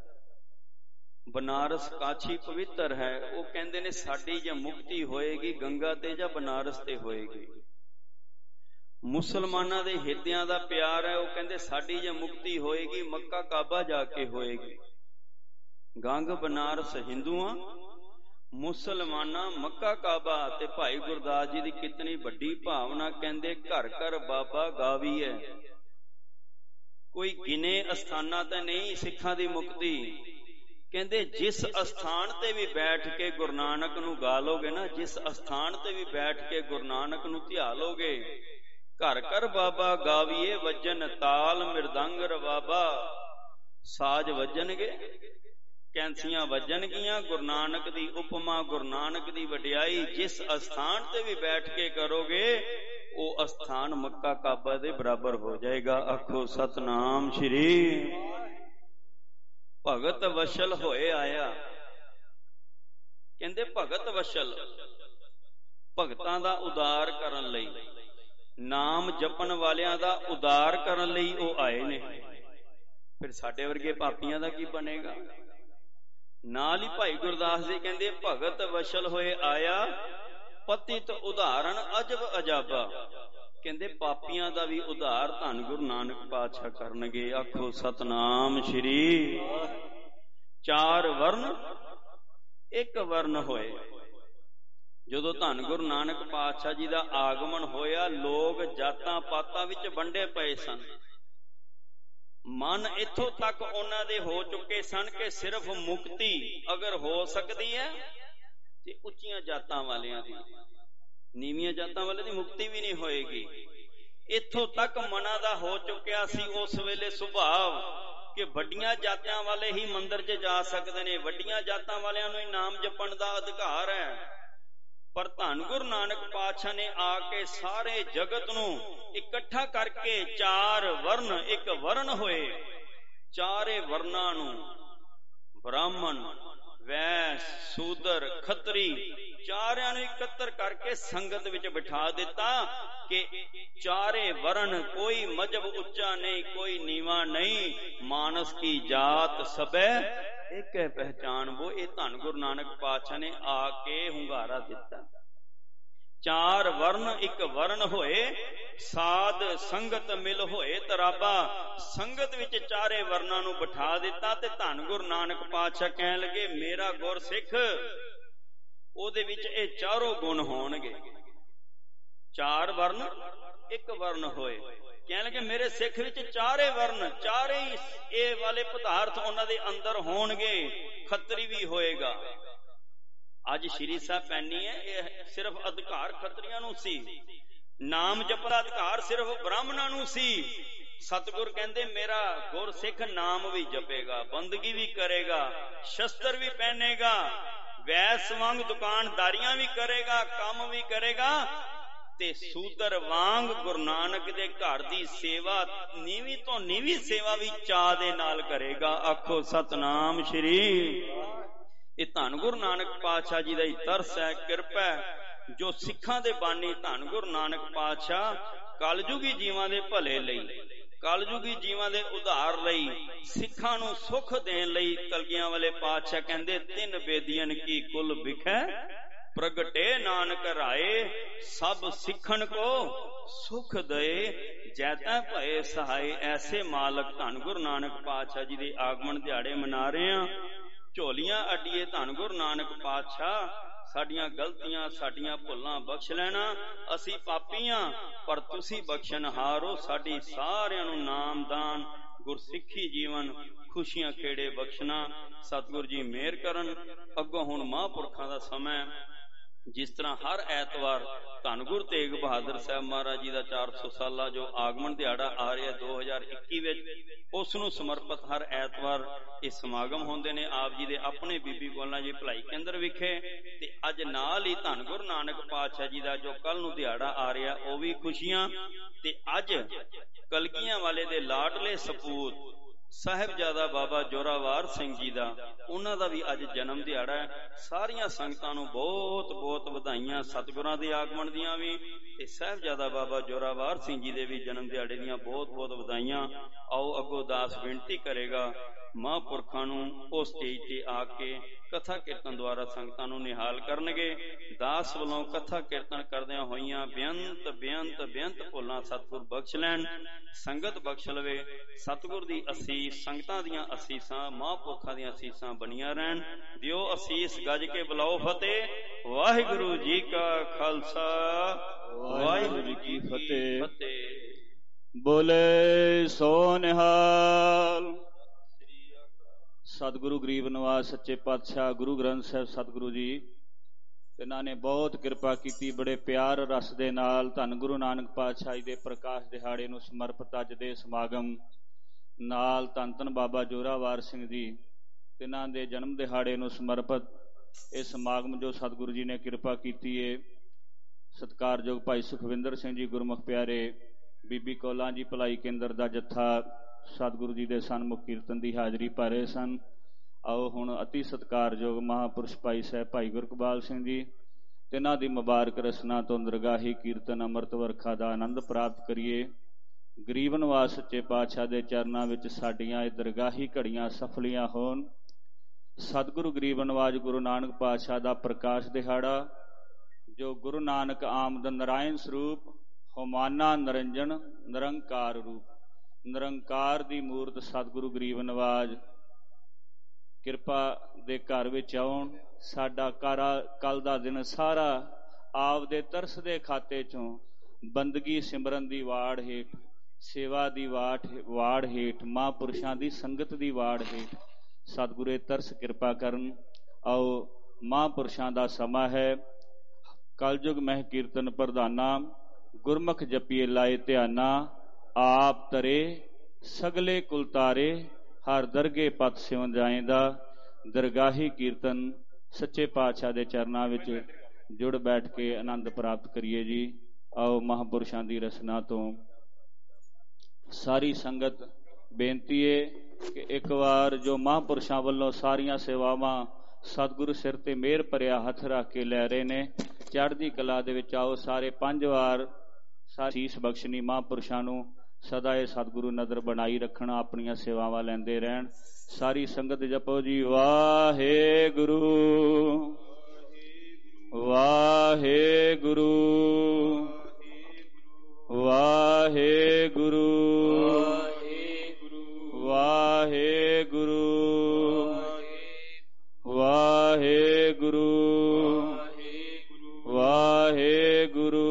ਬਨਾਰਸ ਕਾਸ਼ੀ ਪਵਿੱਤਰ ਹੈ। ਉਹ ਕਹਿੰਦੇ ਨੇ ਸਾਡੀ ਜੇ ਮੁਕਤੀ ਹੋਏਗੀ ਗੰਗਾ ਤੇ ਜਾਂ ਬਨਾਰਸ ਤੇ ਹੋਏਗੀ। ਮੁਸਲਮਾਨਾਂ ਦੇ ਹਿਰਦਿਆਂ ਦਾ ਪਿਆਰ ਹੈ, ਉਹ ਕਹਿੰਦੇ ਸਾਡੀ ਜੇ ਮੁਕਤੀ ਹੋਏਗੀ ਮੱਕਾ ਕਾਬਾ ਜਾ ਕੇ ਹੋਏਗੀ। ਗੰਗ ਬਨਾਰਸ ਹਿੰਦੂਆਂ, ਮੁਸਲਮਾਨਾਂ ਮੱਕਾ ਕਾਬਾ। ਤੇ ਭਾਈ ਗੁਰਦਾਸ ਜੀ ਦੀ ਕਿਤਨੀ ਵੱਡੀ ਭਾਵਨਾ। ਕਹਿੰਦੇ ਘਰ ਘਰ ਬਾਬਾ ਗਾਵੀਐ। ਕੋਈ ਗਿਨੇ ਅਸਥਾਨਾਂ ਤੇ ਨਹੀਂ ਸਿੱਖਾਂ ਦੀ ਮੁਕਤੀ। ਕਹਿੰਦੇ ਜਿਸ ਅਸਥਾਨ ਤੇ ਵੀ ਬੈਠ ਕੇ ਗੁਰੂ ਨਾਨਕ ਨੂੰ ਗਾ ਲੋਗੇ ਨਾ, ਜਿਸ ਅਸਥਾਨ ਤੇ ਵੀ ਬੈਠ ਕੇ ਗੁਰੂ ਨਾਨਕ ਨੂੰ ਧਿਆ ਲੋਗੇ, ਘਰ ਘਰ ਬਾਬਾ ਗਾਵੀਏ ਵੱਜਨ ਤਾਲ ਮਿਰਦੰਗ ਰਬਾਬਾ। ਸਾਜ ਵੱਜਣਗੇ, ਕੈਂਸੀਆਂ ਵੱਜਣਗੀਆਂ। ਗੁਰੂ ਨਾਨਕ ਦੀ ਉਪਮਾ, ਗੁਰੂ ਨਾਨਕ ਦੀ ਵਡਿਆਈ ਜਿਸ ਅਸਥਾਨ ਤੇ ਵੀ ਬੈਠ ਕੇ ਕਰੋਗੇ, ਉਹ ਅਸਥਾਨ ਮੱਕਾ ਕਾਬਾ ਦੇ ਬਰਾਬਰ ਹੋ ਜਾਏਗਾ। ਆਖੋ ਸਤਨਾਮ ਸ਼੍ਰੀ। ਭਗਤ ਵਸ਼ਲ ਹੋਏ ਆਇਆ। ਕਹਿੰਦੇ ਭਗਤ ਵਸ਼ਲ, ਭਗਤਾਂ ਦਾ ਉਦਾਰ ਕਰਨ ਲਈ, ਨਾਮ ਜਪਣ ਵਾਲਿਆਂ ਦਾ ਉਦਾਰ ਕਰਨ ਲਈ ਉਹ ਆਏ ਨੇ। ਫਿਰ ਸਾਡੇ ਵਰਗੇ ਪਾਪੀਆਂ ਦਾ ਕੀ ਬਣੇਗਾ? ਨਾਲ ਹੀ ਭਾਈ ਗੁਰਦਾਸ ਜੀ ਕਹਿੰਦੇ ਭਗਤ ਵਸ਼ਲ ਹੋਏ ਆਇਆ, ਪਤਿਤ ਉਦਾਹਰਣ ਅਜਬ ਅਜਾਬਾ। ਕਹਿੰਦੇ ਪਾਪੀਆਂ ਦਾ ਵੀ ਉਧਾਰ ਧੰਨ ਗੁਰੂ ਨਾਨਕ ਪਾਤਸ਼ਾਹ ਕਰਨਗੇ। ਆਖੋ ਸਤਨਾਮ ਸ਼੍ਰੀ। ਚਾਰ ਵਰਨ ਇੱਕ ਵਰਨ ਹੋਏ। ਜਦੋਂ ਧੰਨ ਗੁਰੂ ਨਾਨਕ ਪਾਤਸ਼ਾਹ ਜੀ ਦਾ ਆਗਮਨ ਹੋਇਆ, ਲੋਕ ਜਾਤਾਂ ਪਾਤਾਂ ਵਿੱਚ ਵੰਡੇ ਪਏ ਸਨ। ਮਨ ਇੱਥੋਂ ਤੱਕ ਉਹਨਾਂ ਦੇ ਹੋ ਚੁੱਕੇ ਸਨ ਕਿ ਸਿਰਫ ਮੁਕਤੀ ਅਗਰ ਹੋ ਸਕਦੀ ਹੈ ਤੇ ਉੱਚੀਆਂ ਜਾਤਾਂ ਵਾਲਿਆਂ ਦੀ, ਨੀਵੀਆਂ ਜਾਤਾਂ ਵਾਲਿਆਂ ਦੀ ਮੁਕਤੀ ਵੀ ਨਹੀਂ ਹੋਏਗੀ। ਇੱਥੋਂ ਤੱਕ ਮਨਾਂ ਦਾ ਹੋ ਚੁੱਕਿਆ ਸੀ ਉਸ ਵੇਲੇ ਸੁਭਾਵ ਕਿ ਵੱਡੀਆਂ ਜਾਤਾਂ ਵਾਲੇ ਹੀ ਮੰਦਿਰ 'ਚ ਜਾ ਸਕਦੇ ਨੇ, ਵੱਡੀਆਂ ਜਾਤਾਂ ਵਾਲਿਆਂ ਨੂੰ ਹੀ ਨਾਮ ਜਪਣ ਦਾ ਅਧਿਕਾਰ ਹੈ। ਪਰ ਧੰਨ ਗੁਰੂ ਨਾਨਕ ਪਾਤਸ਼ਾਹ ਨੇ ਆ ਕੇ ਸਾਰੇ ਜਗਤ ਨੂੰ ਇਕੱਠਾ ਕਰਕੇ ਚਾਰ ਵਰਨ ਇੱਕ ਵਰਨ ਹੋਏ। ਚਾਰੇ ਵਰਨਾਂ ਨੂੰ, ਬ੍ਰਾਹਮਣ, ਵੈਸ, ਸੂਦਰ, ਖੱਤਰੀ, ਚਾਰਿਆਂ ਨੂੰ ਇਕੱਤਰ ਕਰਕੇ ਸੰਗਤ ਵਿੱਚ ਬਿਠਾ ਦਿੱਤਾ ਕਿ ਚਾਰੇ ਵਰਨ, ਕੋਈ ਮਜ਼ਹਬ ਉੱਚਾ ਨਹੀਂ, ਕੋਈ ਨੀਵਾਂ ਨਹੀਂ, ਮਾਨਸ ਕੀ ਜਾਤ ਸਭੈ ਇੱਕ ਹੈ ਪਹਿਚਾਨ ਵੋ। ਇਹ ਧੰਨ ਗੁਰੂ ਨਾਨਕ ਪਾਤਸ਼ਾਹ ਨੇ ਆ ਕੇ ਹੁੰਗਾਰਾ ਦਿੱਤਾ। ਚਾਰ ਵਰਨ ਇੱਕ ਵਰਨ ਹੋਏ, ਸਾਧ ਸੰਗਤ ਮਿਲ ਹੋਏ ਤਰਾਬਾ। ਸੰਗਤ ਵਿੱਚ ਚਾਰੇ ਵਰਨਾਂ ਨੂੰ ਬਿਠਾ ਦਿੱਤਾ ਤੇ ਧੰਨ ਗੁਰੂ ਨਾਨਕ ਪਾਤਸ਼ਾਹ ਕਹਿਣ ਲੱਗੇ ਮੇਰਾ ਗੁਰ ਸਿੱਖ, ਉਹਦੇ ਵਿੱਚ ਇਹ ਚਾਰੋਂ ਗੁਣ ਹੋਣਗੇ। ਚਾਰ ਵਰਨ ਇੱਕ ਵਰਨ ਹੋਏ। ਕਹਿਣ ਲੱਗੇ ਮੇਰੇ ਸਿੱਖ ਵਿੱਚ ਚਾਰੇ ਵਰਨ, ਚਾਰੇ ਹੀ ਇਹ ਵਾਲੇ ਪਦਾਰਥ ਉਹਨਾਂ ਦੇ ਅੰਦਰ ਹੋਣਗੇ। ਖੱਤਰੀ ਵੀ ਹੋਏਗਾ। ਅੱਜ ਸ਼੍ਰੀ ਸਾਹਿਬ ਪੈਣੀ ਹੈ, ਇਹ ਸਿਰਫ ਅਧਿਕਾਰ ਖੱਤਰੀਆਂ ਨੂੰ ਸੀ। ਨਾਮ ਜਪਣ ਦਾ ਅਧਿਕਾਰ ਸਿਰਫ ਬ੍ਰਾਹਮਣਾਂ ਨੂੰ ਸੀ। ਸਤਿਗੁਰ ਕਹਿੰਦੇ ਮੇਰਾ ਗੁਰ ਸਿੱਖ ਨਾਮ ਵੀ ਜਪੇਗਾ, ਬੰਦਗੀ ਵੀ ਕਰੇਗਾ, ਸ਼ਸਤਰ ਵੀ ਪਹਿਨੇਗਾ, ਵੈਸ ਵਾਂਗ ਦੁਕਾਨਦਾਰੀਆਂ ਵੀ ਕਰੇਗਾ, ਕੰਮ ਵੀ ਕਰੇਗਾ, ਤੇ ਸੂਦਰ ਵਾਂਗ ਗੁਰੂ ਨਾਨਕ ਦੇ ਘਰ ਦੀ ਸੇਵਾ, ਨੀਵੀਂ ਤੋਂ ਨੀਵੀਂ ਸੇਵਾ ਵੀ ਚਾਅ ਦੇ ਨਾਲ ਕਰੇਗਾ। ਆਖੋ ਸਤਨਾਮ ਸ਼੍ਰੀ। ਇਹ ਧੰਨ ਗੁਰੂ ਨਾਨਕ ਪਾਤਸ਼ਾਹ ਜੀ ਦਾ ਹੀ ਤਰਸ ਹੈ, ਕਿਰਪਾ ਹੈ, ਜੋ ਸਿੱਖਾਂ ਦੇ ਬਾਨੀ ਧੰਨ ਗੁਰੂ ਨਾਨਕ ਪਾਤਸ਼ਾਹ ਕਲਯੁਗੀ ਜੀਵਾਂ ਦੇ ਭਲੇ ਲਈ, ਕਲਯੁਗੀ ਜੀਵਾਂ ਦੇ ਉਧਾਰ ਲਈ, ਸਿੱਖਾਂ ਨੂੰ ਸੁਖ ਦੇਣ ਲਈ ਕਲਗੀਆਂ ਵਾਲੇ ਪਾਤਸ਼ਾਹ ਕਹਿੰਦੇ ਤਿੰਨ ਬੇਦੀਆਂ ਕੀ ਕੁਲ ਵਿਖੈ ਪ੍ਰਗਟੇ ਨਾਨਕ ਰਾਏ, ਸਭ ਸਿੱਖਣ ਕੋ ਸੁਖ ਦਏ ਜੈਤਾ ਭਏ ਸਹਾਏ। ਐਸੇ ਮਾਲਕ ਧੰਨ ਗੁਰੂ ਨਾਨਕ ਪਾਤਸ਼ਾਹ ਜੀ ਦੇ ਆਗਮਨ ਦਿਹਾੜੇ ਮਨਾ ਰਹੇ ਹਾਂ। ਝੋਲੀਆਂ ਅੱਡੀਏ ਧੰਨ ਗੁਰੂ ਨਾਨਕ ਪਾਤਸ਼ਾਹ, ਸਾਡੀਆਂ ਗਲਤੀਆਂ, ਸਾਡੀਆਂ ਭੁੱਲਾਂ ਬਖਸ਼ ਲੈਣਾ। ਅਸੀਂ ਪਾਪੀਆਂ ਪਰ ਤੁਸੀਂ ਬਖਸ਼ਣਹਾਰੋ। ਸਾਡੀ ਸਾਰਿਆਂ ਨੂੰ ਨਾਮਦਾਨ, ਗੁਰਸਿੱਖੀ ਜੀਵਨ, ਖੁਸ਼ੀਆਂ ਖੇੜੇ ਬਖਸ਼ਣਾ। ਸਤਿਗੁਰੂ ਜੀ ਮਿਹਰ ਕਰਨ। ਅੱਗੋਂ ਹੁਣ ਮਹਾਂਪੁਰਖਾਂ ਦਾ ਸਮਾਂ, ਜਿਸ ਤਰ੍ਹਾਂ ਹਰ ਐਤਵਾਰ ਧੰਨ ਗੁਰੂ ਤੇਗ ਬਹਾਦਰ ਸਾਹਿਬ ਮਹਾਰਾਜ ਜੀ ਦਾ 400 ਸਾਲਾ ਜੋ ਆਗਮਨ ਦਿਹਾੜਾ ਆ ਰਿਹਾ 2021 ਵਿੱਚ, ਉਸ ਨੂੰ ਸਮਰਪਿਤ ਹਰ ਐਤਵਾਰ ਇਹ ਸਮਾਗਮ ਹੁੰਦੇ ਨੇ ਆਪ ਜੀ ਦੇ ਆਪਣੇ ਬੀਬੀ ਕੌਲਾਂ ਜੀ ਭਲਾਈ ਕੇਂਦਰ ਵਿਖੇ। ਤੇ ਅੱਜ ਨਾਲ ਹੀ ਧੰਨ ਗੁਰੂ ਨਾਨਕ ਪਾਤਸ਼ਾਹ ਜੀ ਦਾ ਜੋ ਕੱਲ ਨੂੰ ਦਿਹਾੜਾ ਆ ਰਿਹਾ ਉਹ ਵੀ ਖੁਸ਼ੀਆਂ। ਤੇ ਅੱਜ ਕਲਗੀਆਂ ਵਾਲੇ ਦੇ ਲਾਡਲੇ ਸਪੂਤ ਸਾਹਿਬਜ਼ਾਦਾ ਬਾਬਾ ਜ਼ੋਰਾਵਰ ਸਿੰਘ ਜੀ ਦਾ, ਉਹਨਾਂ ਦਾ ਵੀ ਅੱਜ ਜਨਮ ਦਿਹਾੜਾ ਹੈ। ਸਾਰੀਆਂ ਸੰਗਤਾਂ ਨੂੰ ਬਹੁਤ ਬਹੁਤ ਵਧਾਈਆਂ ਸਤਿਗੁਰਾਂ ਦੇ ਆਗਮਨ ਦੀਆਂ ਵੀ, ਤੇ ਸਾਹਿਬਜ਼ਾਦਾ ਬਾਬਾ ਜ਼ੋਰਾਵਰ ਸਿੰਘ ਜੀ ਦੇ ਵੀ ਜਨਮ ਦਿਹਾੜੇ ਦੀਆਂ ਬਹੁਤ ਬਹੁਤ ਵਧਾਈਆਂ। ਆਓ ਅੱਗੋਂ ਦਾਸ ਬੇਨਤੀ ਕਰੇਗਾ ਮਹਾਂਪੁਰਖਾਂ ਨੂੰ ਉਹ ਸਟੇਜ ਤੇ ਆ ਕੇ ਕਥਾ ਕੀਰਤਨ ਦੁਆਰਾ ਸੰਗਤਾਂ ਨੂੰ ਨਿਹਾਲ ਕਰਨਗੇ। ਦਾਸ ਵੱਲੋਂ ਕਥਾ ਕੀਰਤਨ ਕਰਦਿਆਂ ਹੋਈਆਂ ਬੇਅੰਤ ਬੇਅੰਤ ਬੇਅੰਤ ਭੁੱਲਾਂ ਸਤਿਗੁਰ ਬਖਸ਼ ਲੈਣ, ਸੰਗਤ ਬਖਸ਼ ਲਵੇ। ਸਤਿਗੁਰ ਦੀ ਅਸੀਸ, ਸੰਗਤਾਂ ਦੀਆਂ ਅਸੀਸਾਂ, ਮਹਾਂਪੁਰਖਾਂ ਦੀਆਂ ਅਸੀਸਾਂ ਬਣੀਆਂ ਰਹਿਣ। ਦਿਓ ਅਸੀਸ ਗੱਜ ਕੇ ਬੁਲਾਓ ਫਤਿਹ। ਵਾਹਿਗੁਰੂ ਜੀ ਕਾ ਖਾਲਸਾ, ਵਾਹਿਗੁਰੂ ਜੀ ਕੀ ਫਤਿਹ। ਬੋਲੇ ਸੋ ਨਿਹਾਲ। ਸਤਿਗੁਰੂ ਗਰੀਬ ਨਿਵਾਸ ਸੱਚੇ ਪਾਤਸ਼ਾਹ ਗੁਰੂ ਗ੍ਰੰਥ ਸਾਹਿਬ ਸਤਿਗੁਰੂ ਜੀ, ਇਹਨਾਂ ਨੇ ਬਹੁਤ ਕਿਰਪਾ ਕੀਤੀ। ਬੜੇ ਪਿਆਰ ਰਸ ਦੇ ਨਾਲ ਧੰਨ ਗੁਰੂ ਨਾਨਕ ਪਾਤਸ਼ਾਹ ਜੀ ਦੇ ਪ੍ਰਕਾਸ਼ ਦਿਹਾੜੇ ਨੂੰ ਸਮਰਪਿਤ ਅੱਜ ਦੇ ਸਮਾਗਮ ਨਾਲ ਧੰਨ ਧੰਨ ਬਾਬਾ ਜ਼ੋਰਾਵਰ ਸਿੰਘ ਜੀ ਇਹਨਾਂ ਦੇ ਜਨਮ ਦਿਹਾੜੇ ਨੂੰ ਸਮਰਪਿਤ ਇਹ ਸਮਾਗਮ ਜੋ ਸਤਿਗੁਰੂ ਜੀ ਨੇ ਕਿਰਪਾ ਕੀਤੀ ਹੈ। ਸਤਿਕਾਰਯੋਗ ਭਾਈ ਸੁਖਵਿੰਦਰ ਸਿੰਘ ਜੀ ਗੁਰਮੁਖ ਪਿਆਰੇ, ਬੀਬੀ ਕੌਲਾਂ ਜੀ ਭਲਾਈ ਕੇਂਦਰ ਦਾ ਜੱਥਾ ਸਤਿਗੁਰੂ ਜੀ ਦੇ ਸਨਮੁਖ ਕੀਰਤਨ ਦੀ ਹਾਜ਼ਰੀ ਭਰ ਰਹੇ ਸਨ। ਆਓ ਹੁਣ ਅਤੀ ਸਤਿਕਾਰਯੋਗ ਮਹਾਂਪੁਰਸ਼ ਭਾਈ ਸਾਹਿਬ ਭਾਈ ਗੁਰਕਬਾਲ ਸਿੰਘ ਜੀ ਇਹਨਾਂ ਦੀ ਮੁਬਾਰਕ ਰਸਨਾ ਤੋਂ ਦਰਗਾਹੀ ਕੀਰਤਨ ਅੰਮ੍ਰਿਤ ਵਰਖਾ ਦਾ ਆਨੰਦ ਪ੍ਰਾਪਤ ਕਰੀਏ। ਗਰੀਬ ਨਿਵਾਸ ਸੱਚੇ ਪਾਤਸ਼ਾਹ ਦੇ ਚਰਨਾਂ ਵਿੱਚ ਸਾਡੀਆਂ ਇਹ ਦਰਗਾਹੀ ਘੜੀਆਂ ਸਫਲੀਆਂ ਹੋਣ। ਸਤਿਗੁਰੂ ਗਰੀਬ ਨਿਵਾਜ ਗੁਰੂ ਨਾਨਕ ਪਾਤਸ਼ਾਹ ਦਾ ਪ੍ਰਕਾਸ਼ ਦਿਹਾੜਾ ਜੋ ਗੁਰੂ ਨਾਨਕ ਆਮਦ ਨਾਰਾਇਣ ਸਰੂਪ, ਹੁਮਾਨਾ ਨਿਰੰਜਨ ਨਿਰੰਕਾਰ ਰੂਪ, ਨਿਰੰਕਾਰ ਦੀ ਮੂਰਤ ਸਤਿਗੁਰੂ ਗਰੀਬ ਨਿਵਾਜ ਕਿਰਪਾ ਦੇ ਘਰ ਵਿੱਚ ਆਉਣ। ਸਾਡਾ ਕੱਲ ਦਾ ਦਿਨ ਸਾਰਾ ਆਪ ਦੇ ਤਰਸ ਦੇ ਖਾਤੇ ਚੋਂ ਬੰਦਗੀ ਸਿਮਰਨ ਦੀ ਵਾੜ ਹੇਠ, ਸੇਵਾ ਦੀ ਵਾੜ ਹੇਠ, ਮਹਾਂਪੁਰਸ਼ਾਂ ਦੀ ਸੰਗਤ ਦੀ ਵਾੜ ਹੇਠ ਸਤਿਗੁਰੇ ਤਰਸ ਕਿਰਪਾ ਕਰਨ। ਆਓ ਮਹਾਂਪੁਰਸ਼ਾਂ ਦਾ ਸਮਾਂ ਹੈ। ਕਲਯੁਗ ਮਹਿ ਕੀਰਤਨ ਪ੍ਰਧਾਨਾ, ਗੁਰਮੁਖ ਜਪੀਏ ਲਾਏ ਧਿਆਨਾ। ਆਪ ਤਰੇ ਸਗਲੇ ਕੁਲ ਤਾਰੇ, ਹਰ ਦਰਗੇ ਪਤ ਸਿਉ ਜਾਏਂਦਾ। ਦਰਗਾਹੀ ਕੀਰਤਨ ਸੱਚੇ ਪਾਤਸ਼ਾਹ ਦੇ ਚਰਨਾਂ ਵਿੱਚ ਜੁੜ ਬੈਠ ਕੇ ਆਨੰਦ ਪ੍ਰਾਪਤ ਕਰੀਏ ਜੀ। ਆਓ ਮਹਾਂਪੁਰਸ਼ਾਂ ਦੀ ਰਸਨਾ ਤੋਂ ਸਾਰੀ ਸੰਗਤ ਬੇਨਤੀ ਹੈ ਕਿ ਇੱਕ ਵਾਰ ਜੋ ਮਹਾਂਪੁਰਸ਼ਾਂ ਵੱਲੋਂ ਸਾਰੀਆਂ ਸੇਵਾਵਾਂ ਸਤਿਗੁਰੂ ਸਿਰ ਤੇ ਮਿਹਰ ਭਰਿਆ ਹੱਥ ਰੱਖ ਕੇ ਲੈ ਰਹੇ ਨੇ, ਚੜ੍ਹਦੀ ਕਲਾ ਦੇ ਵਿੱਚ ਆਓ ਸਾਰੇ 5 ਵਾਰ ਸੀਸ ਬਖਸ਼ਣੀ ਮਹਾਂਪੁਰਸ਼ਾਂ ਨੂੰ ਸਦਾ ਇਹ ਸਤਿਗੁਰੂ ਨਜ਼ਰ ਬਣਾਈ ਰੱਖਣਾ, ਆਪਣੀਆਂ ਸੇਵਾਵਾਂ ਲੈਂਦੇ ਰਹਿਣ। ਸਾਰੀ ਸੰਗਤ ਜਪੋ ਜੀ ਵਾਹਿਗੁਰੂ ਵਾਹਿਗੁਰੂ ਵਾਹਿਗੁਰੂ ਵਾਹਿਗੁਰੂ ਵਾਹਿਗੁਰੂ ਵਾਹਿਗੁਰੂ।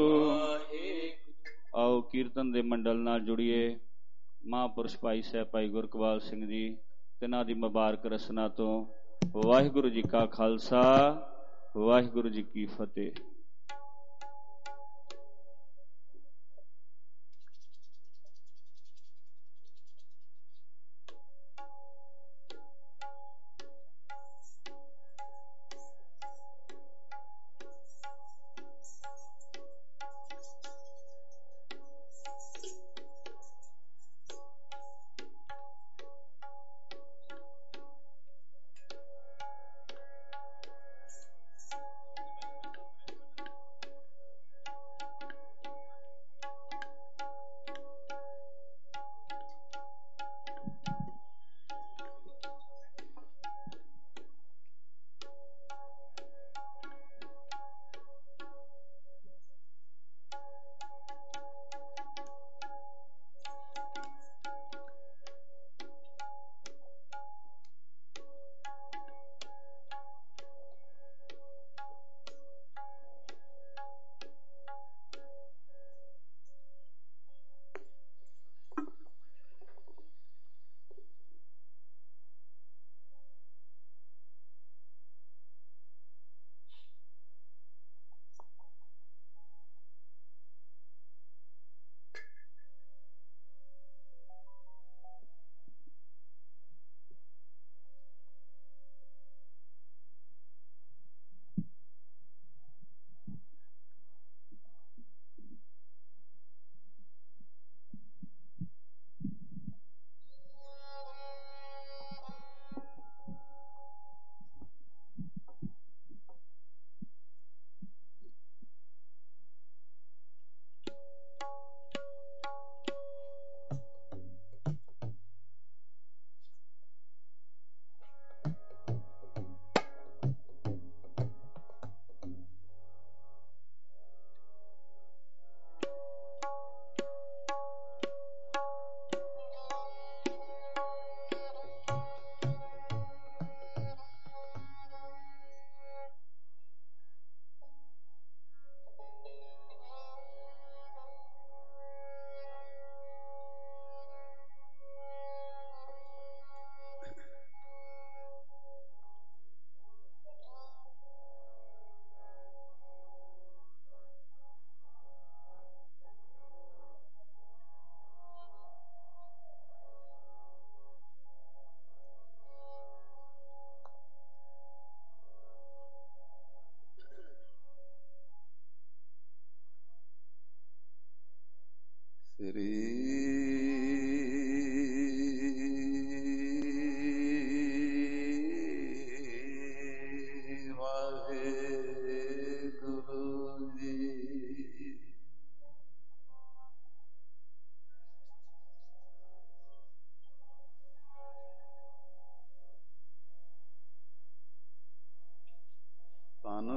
ਆਓ ਕੀਰਤਨ ਦੇ ਮੰਡਲ ਨਾਲ ਜੁੜੀਏ। ਮਹਾਂਪੁਰਸ਼ ਭਾਈ ਸਾਹਿਬ ਭਾਈ ਗੁਰਕਬਾਲ ਸਿੰਘ ਜੀ ਇਹਨਾਂ ਦੀ ਮੁਬਾਰਕ ਰਸਨਾ ਤੋਂ ਵਾਹਿਗੁਰੂ ਜੀ ਕਾ ਖਾਲਸਾ, ਵਾਹਿਗੁਰੂ ਜੀ ਕੀ ਫਤਿਹ।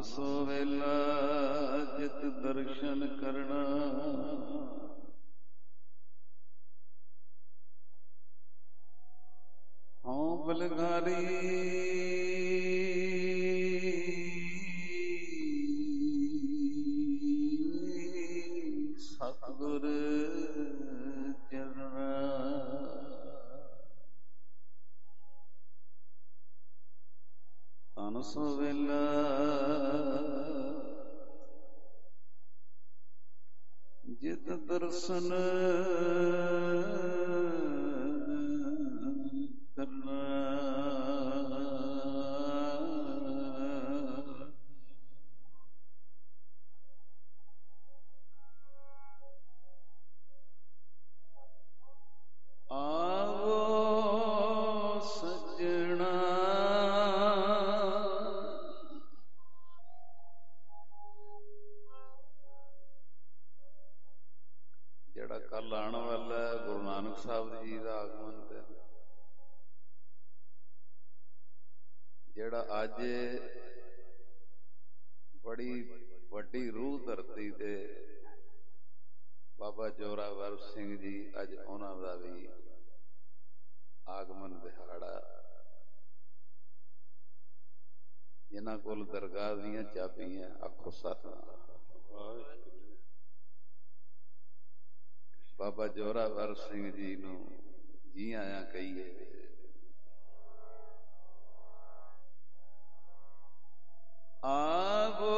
ਸੋ ਵੇਲਾ ਜਿਤ ਦਰਸ਼ਨ ਕਰਨਾ, ਹਉ ਬਲਗਾਰੀ ਸਤਿਗੁਰ ਚਰਣਾ, ਤਨ ਸੋ ਵੇਲਾ ਜਿਤ ਦਰਸ਼ਨ ਕਰਨਾ, ਆਵੋ ਸੱਜਣਾ ਜਿਹੜਾ ਕੱਲ ਆਉਣ ਵਾਲਾ ਹੈ ਗੁਰੂ ਨਾਨਕ ਸਾਹਿਬ ਜੀ ਦਾ ਆਗਮਨ ਤੇ, ਜਿਹੜਾ ਅੱਜ ਬੜੀ ਵੱਡੀ ਰੂਹ ਧਰਤੀ ਤੇ ਬਾਬਾ ਜੋਰਾਵਰ ਸਿੰਘ ਜੀ, ਅੱਜ ਉਹਨਾਂ ਦਾ ਵੀ ਆਗਮਨ ਦਿਹਾੜਾ। ਜਿਨ੍ਹਾਂ ਕੋਲ ਦਰਗਾਹ ਦੀਆਂ ਚਾਬੀਆਂ, ਆਖੋ ਸਤਿਨਾਮ। ਬਾਬਾ ਜੋਰਾਵਰ ਸਿੰਘ ਜੀ ਨੂੰ ਜੀ ਆਇਆਂ ਕਹੀਏ। ਆਵੋ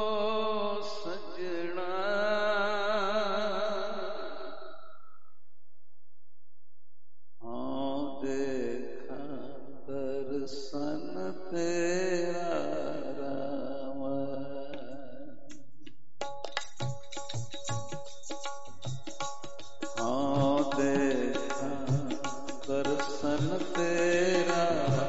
ਸੱਜਣਾ ਹਾਂ ਦੇਖਾਂ ਦਰਸ਼ਨ ਤੇਰਾ ਰਾਮ, ਹਾਂ ਦੇਖਾਂ ਦਰਸ਼ਨ ਤੇਰਾ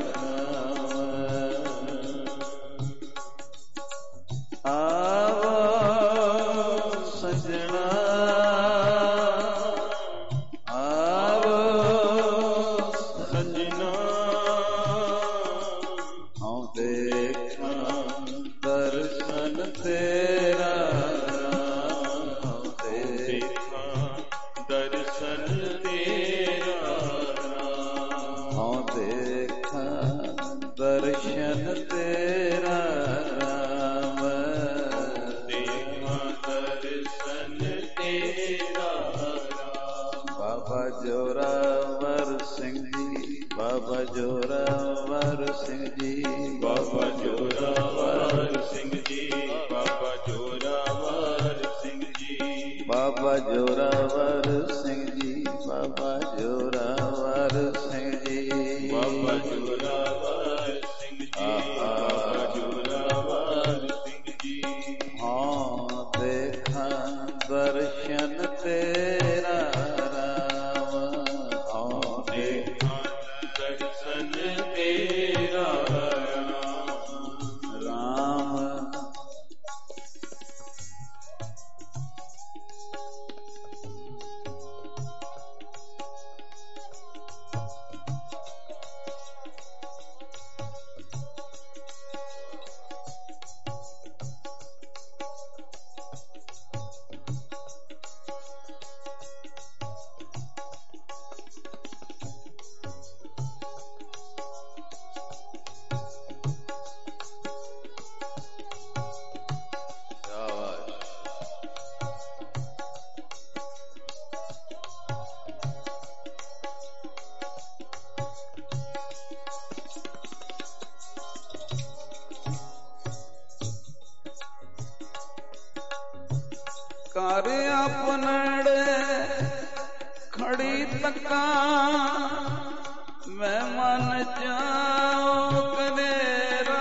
ਘਰ ਆਪਣੜੇ ਖੜੀ ਤੱਕਾਂ ਮੈਂ ਮਨ ਜਾਉ ਕਨੇਰਾ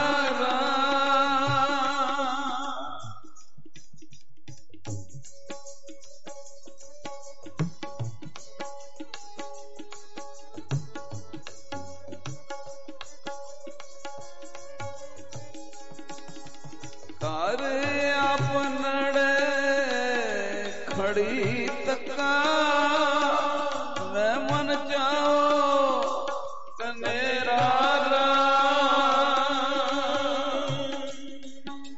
ਘਰ ਆਪਣੜੇ ਖੜੀ ਤੱਕਾਂ ਮੈਂ ਮਨ ਜਾਉ ਕਨੇਰਾ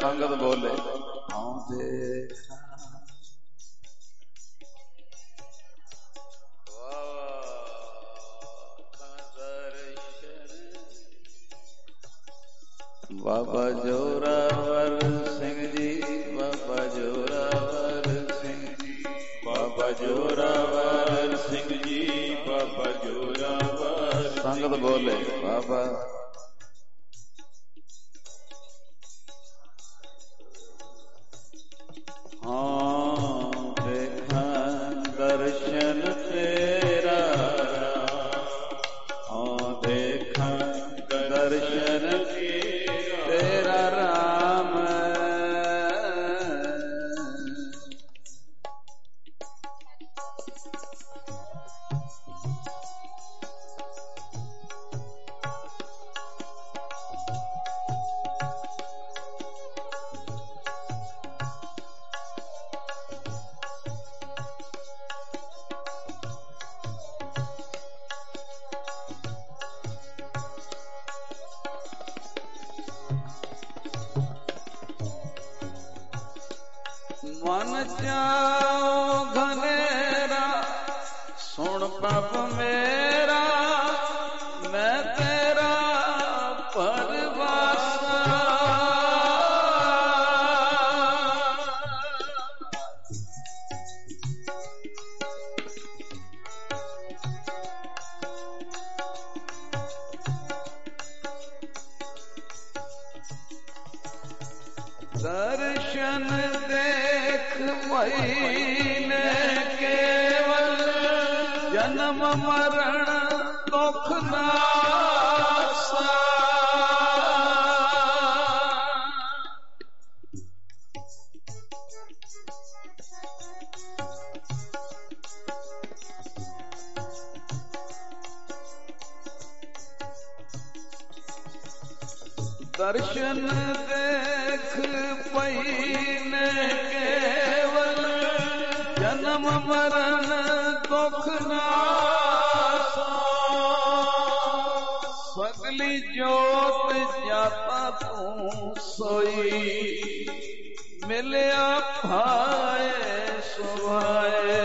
संगत बोले हाँ देखा बाबा जोरावर सिंह जी, बाबा जोरावर सिंह जी, बाबा जोरावर सिंह जी, बाबा जोरावर। संगत बोले बाबा हाँ देखा दर्शन तेरा, हाँ देखा दर्शन तेरा राम। मन जाओ घनेरा सुन प्रभ मेरा, मैं तेरा परवासा। दर्शन देख महीने केवल, जन्म मरण दुख नासा। दर्शन देख पहीने केवल, जन्म मरण दुख नासा। सगली जोत जाता तू सोई, मिलिया भाए सुभाए।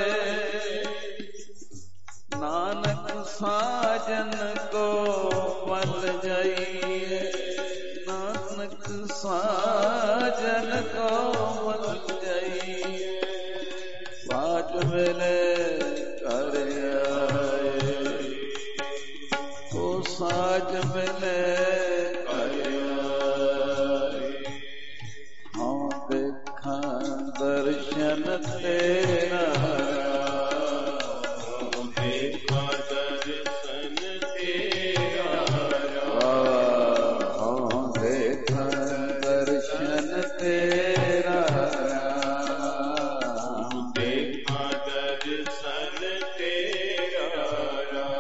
नानक साजन को पल जाइए, नानक साजन को मल जाइए। बात मिले कर आए, तो साज मिले कर आए। हाँ देखा दर्शन तेरा, देखा दर्शन तेरा। दर्शन तेरा, देखा दर्शन तेरा।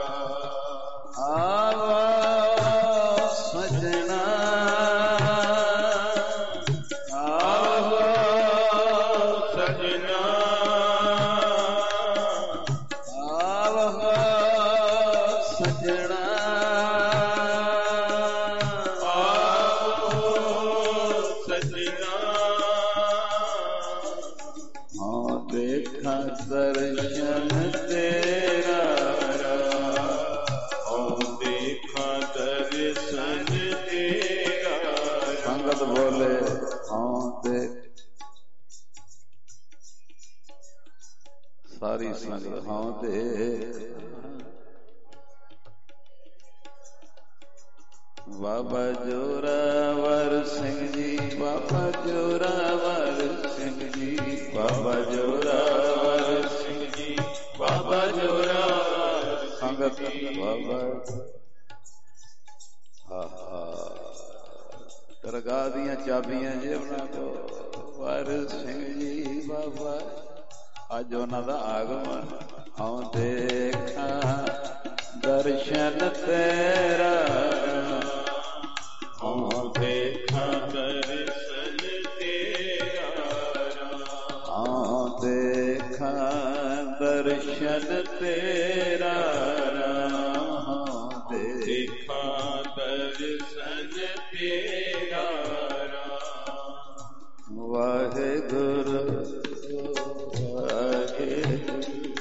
आवा सजना, आवा सजना, आवा सजना। देखा दर्शन तेरा, ओ देखा दर्शन तेरा। संगत बोले हाँ देख, सारी संगत हाँ देख। बाबा जोरावर सिंह जी, बाबा जोरावर सिंह जी, बाबा जोरावर सिंह जी, बाबा जोरावर संगत बाबा। दरगाह दियां चाबियां जेबना को वर सिंह जी बाबा, अज उन्हां दा आगमन। हाँ देखा दर्शन तेरा, हाँ देखा दर्शन तेरा। हाँ देखा दर्शन तेरा, हाँ देखा दर्शन तेरा। ਵਾਹਿਗੁਰੂ ਵਾਹਿਗੁਰੂ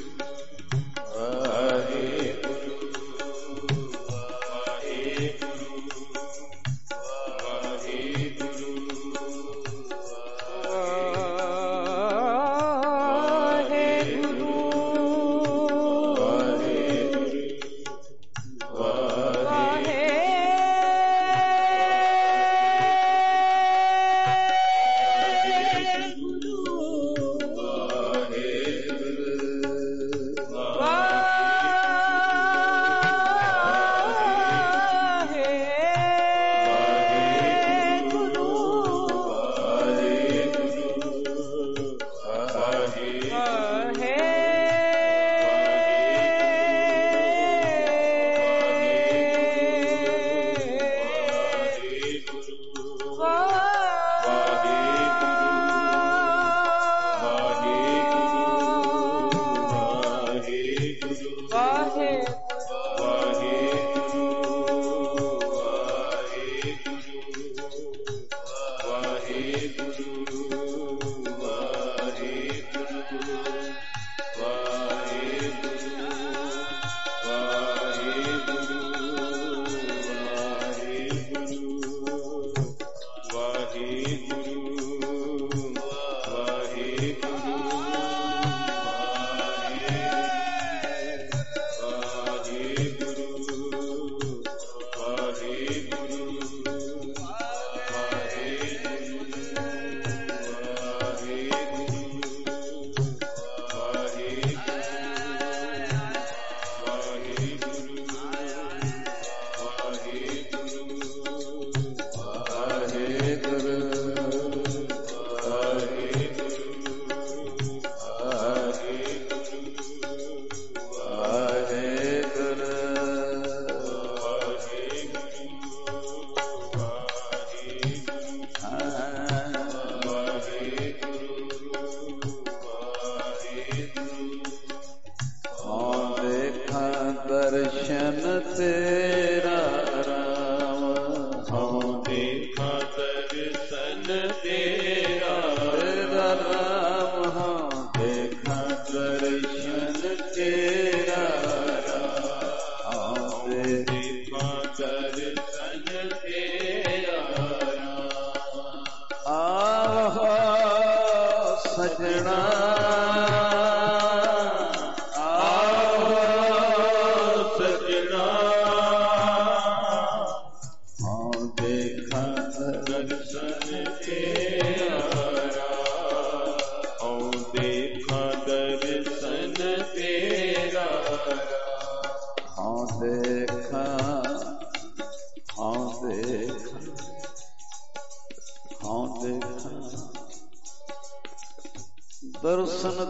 ਦਰਸ਼ਨ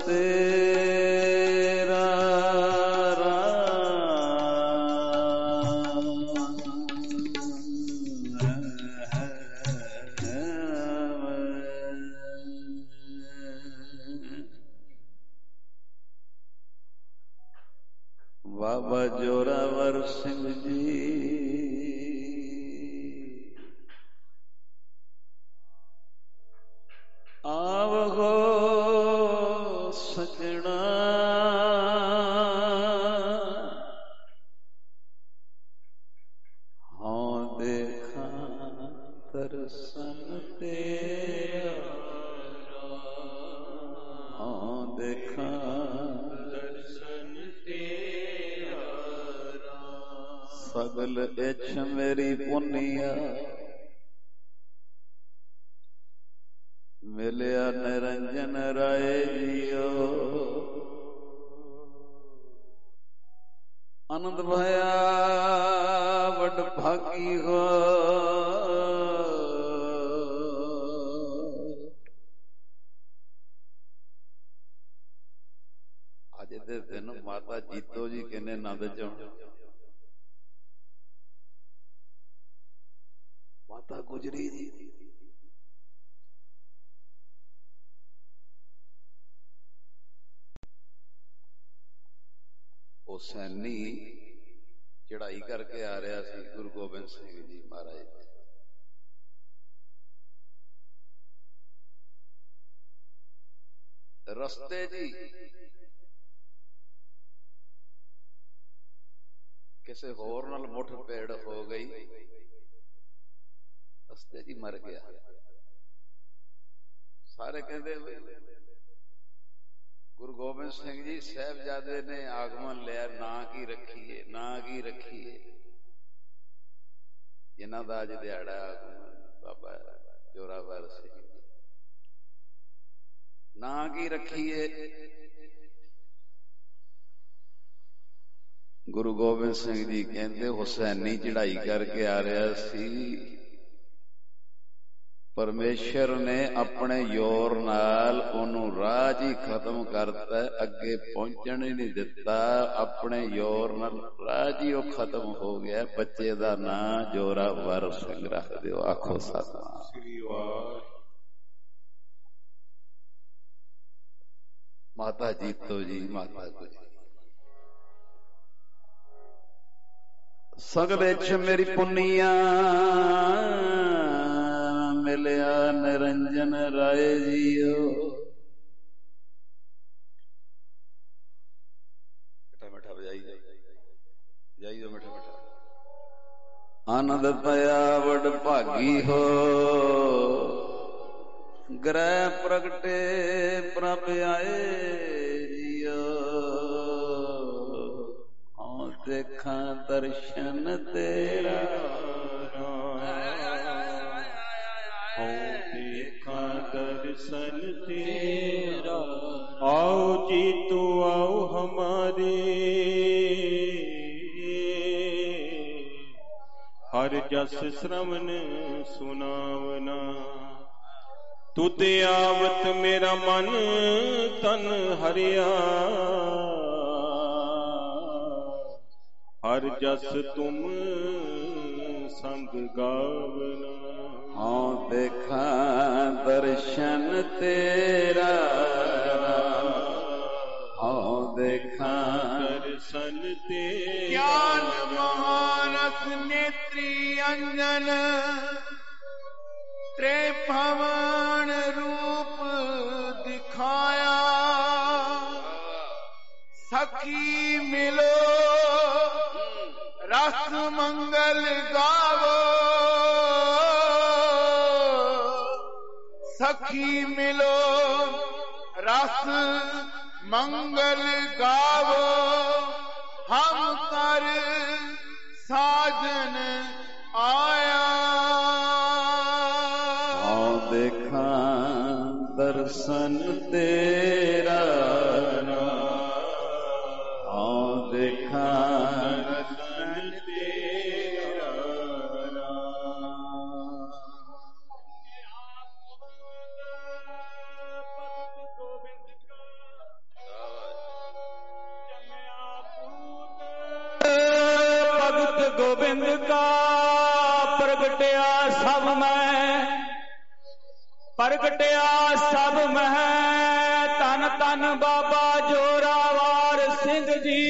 ਤੇਰਾ ਬਾਬਾ ਜੋਰਾਵਰ ਸਿੰਘ ਜੀ ਆਵੋ ਸਜਣਾ ਹਾਂ ਦੇਖਾਂ ਦਰਸ਼ਨ ਤੇਰਾ ਹਾਂ ਦੇਖਾਂ ਦਰਸ਼ਨ ਤੇਰਾ ਸਗਲ ਇੱਛ ਮੇਰੀ ਪੁੰਨੀਆ ਮਿਲਿਆ ਨਿਰੰਜਨ ਰਾਏ ਜੀਓ ਆਨੰਦ ਭਇਆ ਵੱਡ ਭਾਗੀ ਹੋ ਅੱਜ ਦੇ ਦਿਨ ਮਾਤਾ ਜੀਤੋ ਜੀ ਕਹਿੰਦੇ ਆਨੰਦ ਚ ਮਾਤਾ ਗੁਜਰੀ ਜੀ ਉਹ ਸੈਨੀ ਚੜਾਈ ਕਰਕੇ ਆ ਰਿਹਾ ਸੀ ਗੁਰੂ ਗੋਬਿੰਦ ਸਿੰਘ ਜੀ ਮਹਾਰਾਜ ਰਸਤੇ ਜੀ ਕਿਸੇ ਹੋਰ ਨਾਲ ਮੁੱਠ ਪੇੜ ਹੋ ਗਈ, ਰਸਤੇ ਜੀ ਮਰ ਗਿਆ। ਸਾਰੇ ਕਹਿੰਦੇ ਗੁਰੂ ਗੋਬਿੰਦ ਸਿੰਘ ਜੀ ਸਾਹਿਬਜ਼ਾਦੇ ਨੇ ਆਗਮਨ ਲਿਆ, ਨਾਂ ਕੀ ਰੱਖੀਏ, ਨਾਂ ਕੀ ਰੱਖੀਏ। ਜਿਨ੍ਹਾਂ ਦਾ ਅੱਜ ਦਿਹਾੜਾ ਆਗਮਨ ਬਾਬਾ ਜੋਰਾਵਰ ਸਿੰਘ ਜੀ, ਨਾਂ ਕੀ ਰੱਖੀਏ। ਗੁਰੂ ਗੋਬਿੰਦ ਸਿੰਘ ਜੀ ਕਹਿੰਦੇ ਹੁਸੈਨੀ ਚੜ੍ਹਾਈ ਕਰਕੇ ਆ ਰਿਹਾ ਸੀ, ਪਰਮੇਸ਼ਰ ਨੇ ਆਪਣੇ ਜ਼ੋਰ ਨਾਲ ਉਹਨੂੰ ਰਾਹ ਹੀ ਖਤਮ ਕਰਤਾ, ਅੱਗੇ ਪਹੁੰਚਣ ਹੀ ਨਹੀਂ ਦਿੱਤਾ। ਆਪਣੇ ਜ਼ੋਰ ਨਾਲ ਰਾਹ ਹੀ ਉਹ ਖਤਮ ਹੋ ਗਿਆ। ਬੱਚੇ ਦਾ ਨਾਂ ਜੋਰਾਵਰ ਸਿੰਘ ਰੱਖ ਦਿਓ। ਆਖੋ ਸਤਿਨਾਮ। ਮਾਤਾ ਜੀਤੋ ਜੀ, ਮਾਤਾ ਜੀ ਸਗਲੇ ਚ ਮੇਰੀ ਪੁੰਨੀਆਂ ਮਿਲਿਆ ਨਿਰੰਜਨ ਰਾਏ ਜੀਓ। ਮਿੱਠਾ ਮਿੱਠਾ ਵਜਾਈ ਜਾਈ ਮਿੱਠਾ ਮਿੱਠਾ। ਆਨੰਦ ਪਿਆ ਵਡ ਭਾਗੀ ਹੋ, ਗ੍ਰਹਿ ਪ੍ਰਗਟੇ ਪ੍ਰਭ ਆਏ ਜੀਓ। ਹਾਂ ਦੇਖਾਂ ਦਰਸ਼ਨ ਤੇਰਾ, दर्शन तेरा। आओ जी तो आओ हमारे, हर जस श्रवण सुनावना। तुत आवत मेरा मन तन हरिया, हर जस तुम संग गावना। हाँ देखा दर्शन तेरा, हाँ देखा दर्शन तेरा। ज्ञान महारस नेत्री अंजन, त्रिभुवन रूप दिखाया। सखी मिलो रस मंगल गावो, सखी मिलो रस मंगल गावो। हम कर साजन आया। हाँ देखा दर्शन तेरा, हाँ देखा दर्शन तेरा। भगत गोबिंद का प्रगटिया सब में, प्रगटिया सब में। तन तन बाबा जोरावर सिंह जी,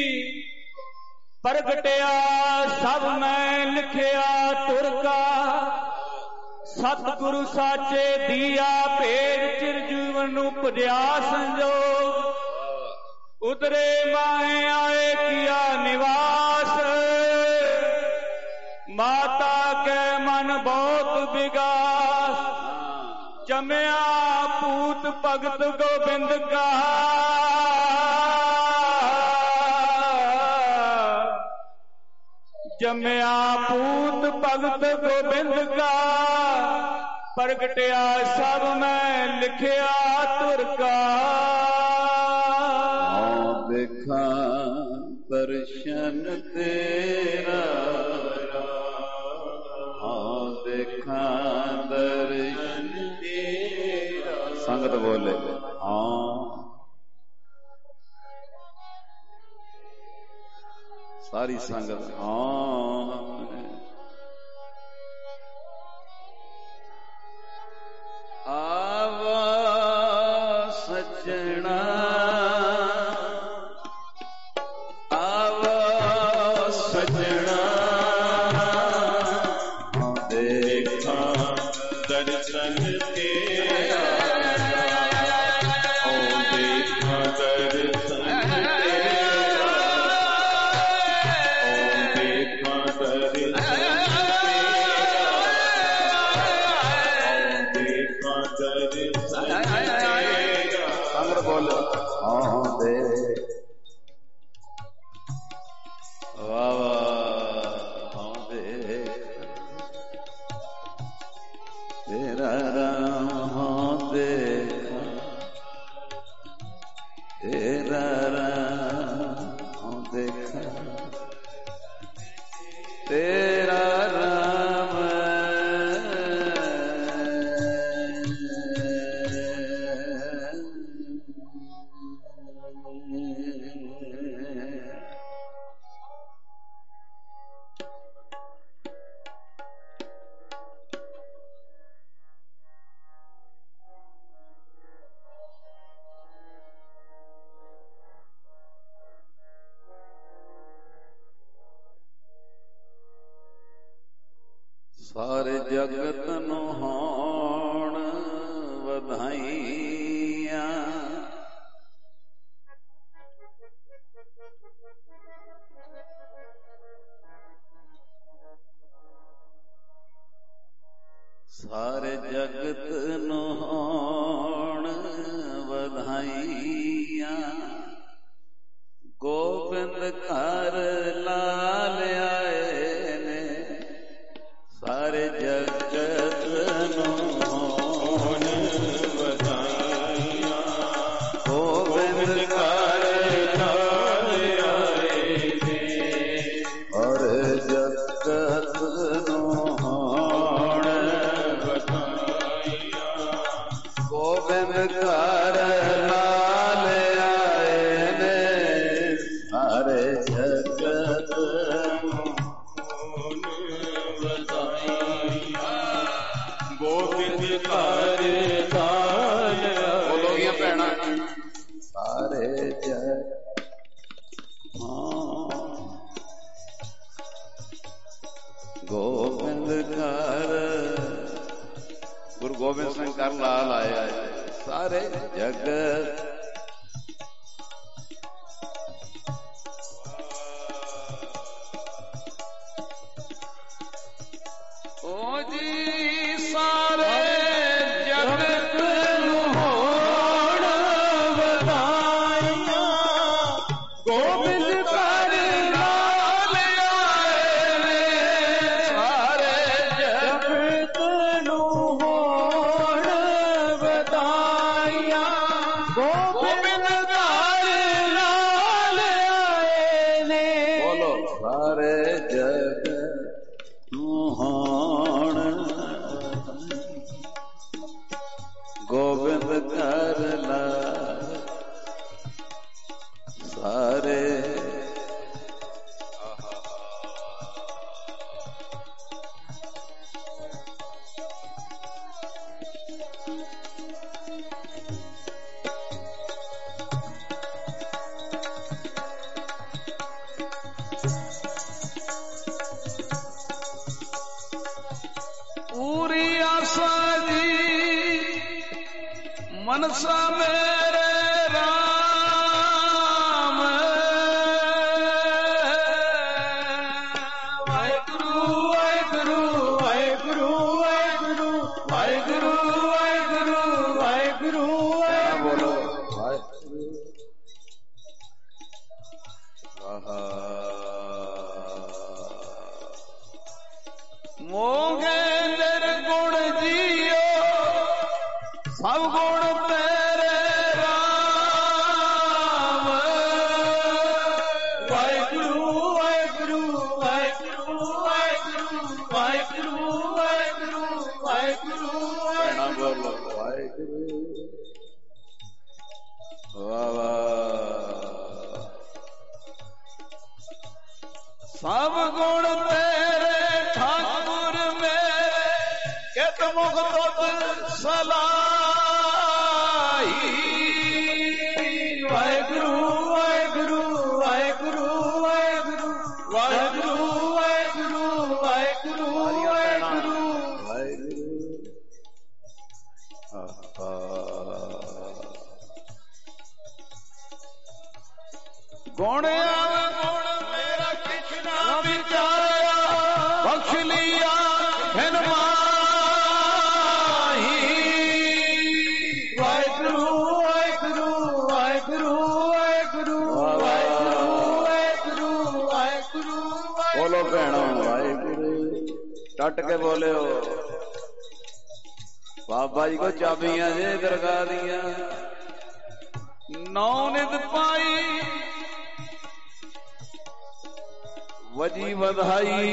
प्रगटिया सब में। लिखिया तुरका सतगुरु साचे दिया भेद, चिरजीवन उपजया संजोग। उतरे माए आए किया निवास, माता के मन बहुत विगास। जमया पूत भगत गोबिंद का, जमया पूत भगत गोबिंद का। प्रगटिया सब में लिखिया तुरका, देखा दर्शन तेरा, हाँ देखा दर्शन तेरा। संगत बोले हाँ, सारी संगत हाँ। आवा सजना, दर्शन तेरा। ਦੇ ਵਾਵਾ ਹਉ ਦੇ ਤੇਰਾ ਰਾਮ ਹਉ ਦੇਖਾ ਤੇਰਾ ਰਾਮ ਹਉ ਦੇਖਾ ਤੇਰਾ ਰਾਮ ਸਾਰੇ ਜਗਤ ਨੂੰ ਹੋਣ ਵਧਾਈਆਂ ਸਾਰੇ ਜਗਤ ਨੂੰ ਹੋਣ ਵਧਾਈਆਂ ਗੋਬਿੰਦ ਘਰ ਲਾਲ ਆਏ ਨੇ ਸਾਰੇ ਜਗਤ ਨੂੰ ਹੋਣ ਵਧਾਈਆਂ ਗੋਬਿੰਦ ਘਰ ਲਾਲ ਆਏ ਨੇ ਹਰ ਜਗਤ ਨੂੰ ਹੋਣ ਵਧਾਈਆਂ ਗੋਬਿੰਦ ਘਰ ਲਾਲ ਆਏ ਨੇ ਸਾਰੇ ਜਗਤ ਨੂੰ ਗੋਬਿੰਦ ਘਰ ਲਾਲ ਬੋਲੋਗੀਆਂ ਭੈਣਾਂ ਸਾਰੇ ਜਗ ਗੋਬਿੰਦ ਘਰ ਗੁਰੂ ਗੋਬਿੰਦ ਸਿੰਘ ਘਰ ਲਾਲ ਆਇਆ ਸਾਰੇ ਜਗਤ ਓ ਜੀ ਸਾਰੇ ਜਗਤ ਨੂੰ ਹੋਣ ਵਧਾਈਆਂ ਗੋਬਿੰਦ ਘਰ ਲਾਲ ਆਏ ਨੇ ਸਾਰੇ ਜਗਤ ਨੂੰ ਹੋਣ ਵਧਾਈਆਂ ਗੋਬਿੰਦ ਘਰ ਲਾਲ ਆਏ ਨੇ ਬੋਲੋ ਸਾਰੇ ਜਗਤ ਹੋਣ ਗੋਬਿੰਦ ਘਰ ਲਾਲ ਸਾਰੇ ਪੂਰੀ ਆਸਾ ਜੀ ਮਨਸਾ ਮੇਰੇ ਰਾਮ ਵਾਹਿਗੁਰੂ ਵਾਹਿਗੁਰੂ ਵਾਹਿਗੁਰੂ ਵਾਹਿਗੁਰੂ ਵਾਹਿਗੁਰੂ ਵਾਹਿਗੁਰੂ ਵਾਹਿਗੁਰੂ ਬੋਲੋ ਵਾਹਿਗੁਰੂ ਮੋਗੇ ਨਿਰਗੁਣ ਜੀਓ ਸਭ ਗੁਣ ਤੇਰੇ ਰਾਮ ਵਾਹਿਗੁਰੂ ਵਾਹਿਗੁਰੂ ਵਾਹਿਗੁਰੂ ਵਾਹਿਗੁਰੂ ਵਾਹਿਗੁਰੂ ਵਾਹਿਗੁਰੂ ਵਾਹਿਗੁਰੂ ਭੈਣਾਂ ਬੋਲੋ ਵਾਹਿਗੁਰੂ ਵਾਹ ਵਾਹ ਸਭ ਗੁਣ ਤੇਰੇ ਠਾਕੁਰ ਮੇਰੇ ਕਿਤ ਮੁਖ ਤੁਧ ਸਲਾਹੀ ਵਾਹਿਗੁਰੂ ਵਾਹਿਗੁਰੂ ਵਾਹਿਗੁਰੂ ਵਾਹਿਗੁਰੂ ਵਾਹਿਗੁਰੂ ਵਾਹਿਗੁਰੂ ਵਾਹਿਗੁਰੂ ਵਾਹਿਗੁਰੂ ਵਾਹਿਗੁਰੂ ਗੁਣ ਆਵੇ ਗੁਣ ਮੇਰਾ ਕਿਛ ਨਾ ਵਿਚਾਰਿਆ ਬਖਸ਼ ਲਿਆ ਖਿਨ ਮਾਹੀ ਵਾਹਿਗੁਰੂ ਵਾਹਿਗੁਰੂ ਵਾਹਿਗੁਰੂ डट के बोले हो बाबा जी को चाबियां जे दरगाह दिया नौ नित पाई वजी बधाई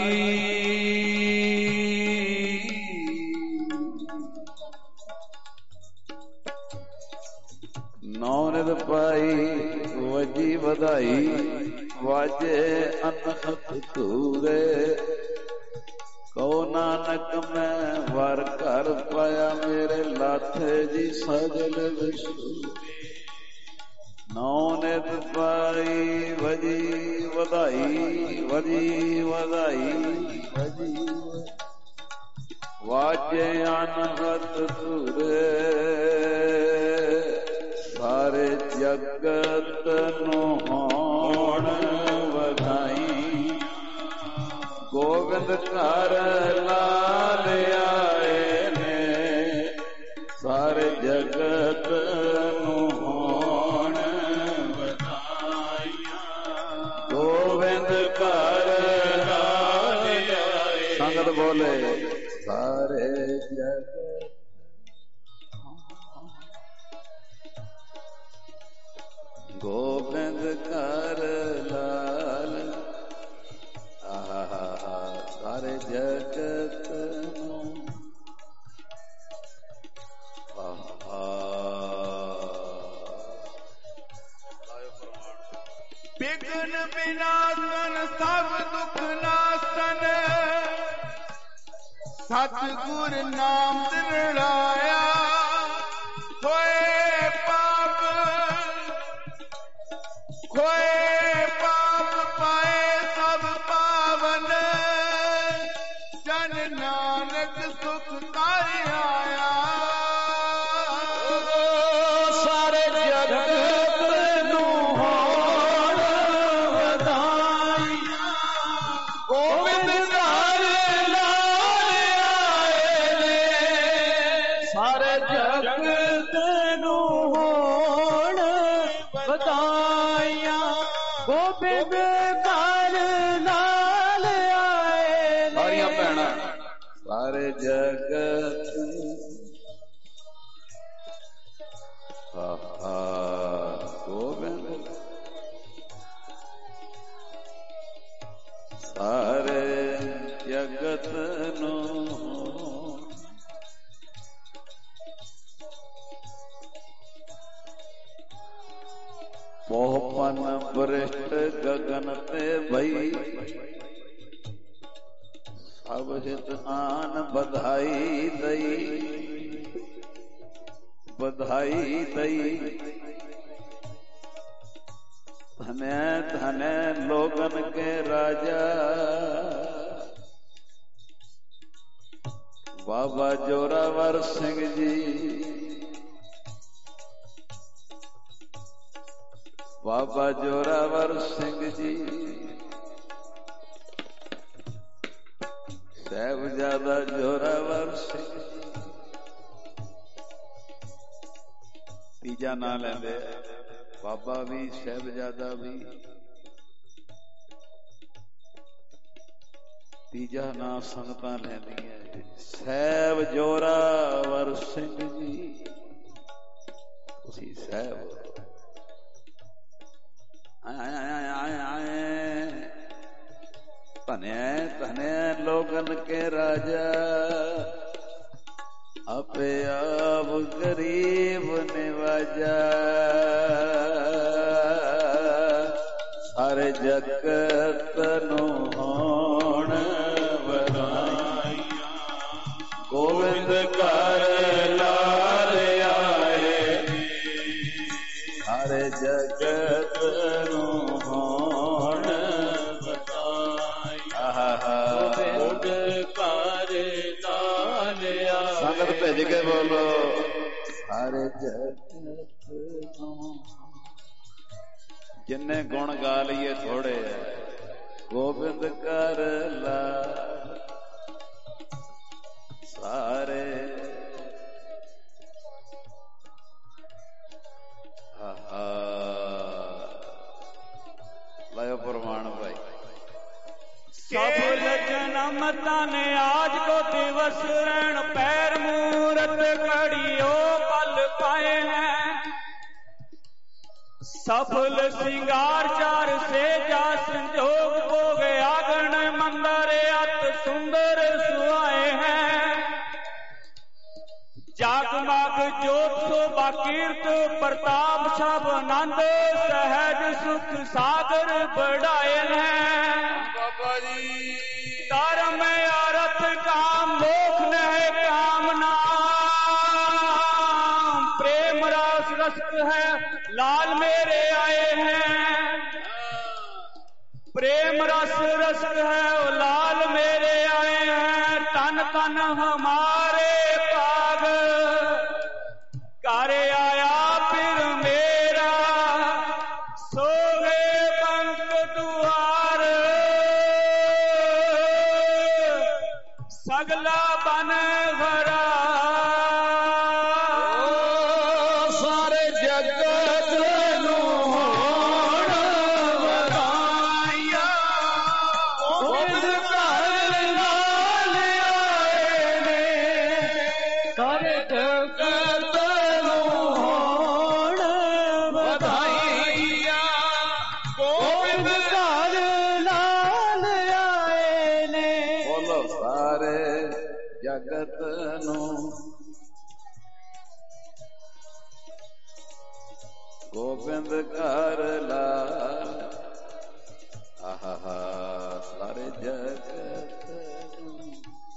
नौ नित पाई वजी बधाई वाजे अनहत तूरे कहो नानक मैं वर कर पाया मेरे लाथे जी सजल विष्णु नौ नित पाई वजी वधाई वजी वधाई वजी वाजे अनहत तुरे सारे जगत नु होण वधाई गोविंद घर लाल आए ने सारे जगत नु होण वधाइयां गोविंद घर लाल आए संगत बोले सारे जगत गोविंद घर लाल सारे जगत विघ्न विनाशन सब दुख नाशन सतगुर नाम दृढ़ाया खोए पाप पाए सब पावन जन नानक सुख कर आया सारे जगत नु होण वधाई गोविंद घर लाल आए ने सारे जगत नु होण वधाइयां गोविंद घर लाल आए सारिया भैणा सारे जगत गोविंद सारे जगत नु मोहपन वरिष्ठ गगन ते भई सब हित आन बधाई दई बधाई दई धन्य धन्य लोगन के राजा बाबा जोरावर सिंह जी बाबा जोरावर सिंह जी साहिबजादा जोरावर सिंह तीजा ना लेंदे बाबा भी साहिबजादा भी तीजा ना संगतां लैंदियां साहिब जोरावर सिंह जी तुसीं साहिब धन्य धन्य लोगन के राजा अपे आप गरीब निवाजा सारे जगत नु होण वधाइयां गोविंद घर लाल आए सारे जगत नु होण गोविंद घर लाल आए संगत भेज के बोलो सारे जगत जिन्ने गुण गा लिए थोड़े गोविंद कर ला सारे लायो प्रमाण भाई सब जन्म तन आज सफल सिंगार चार से जा संजोग भोग आगन मंदर अत सुंदर सुहाए हैं। जागमग जोत शोभा कीर्त प्रताप सब आनंद सहज सुख सागर बढ़ाए हैं। बाबा जी धर्म अर्थ काम मोक्ष नह कामना प्रेम रस रस्त है लाल मेरे आए हैं। प्रेम रस रस्त है वो लाल मेरे आए हैं। तन तन हमारे पाग कर आया फिर मेरा सोगे बंक दुआर सगला बन भरा। सारे जगत नूं होण वधाइयां गोबिंद घर नाल आए ने। सारे जगत नूं होण वधाइयां गोबिंद घर नाल आए ने। बोलो सारे जगत ਨੂੰ ਗੋਬਿੰਦ ਘਰ ਲਾਲ। ਆਹਾ ਸਾਰੇ ਜਗਤ ਨੂੰ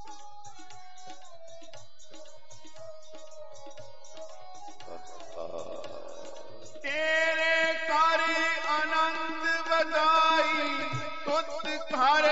तेरे कर आनंद बधाई तुत घर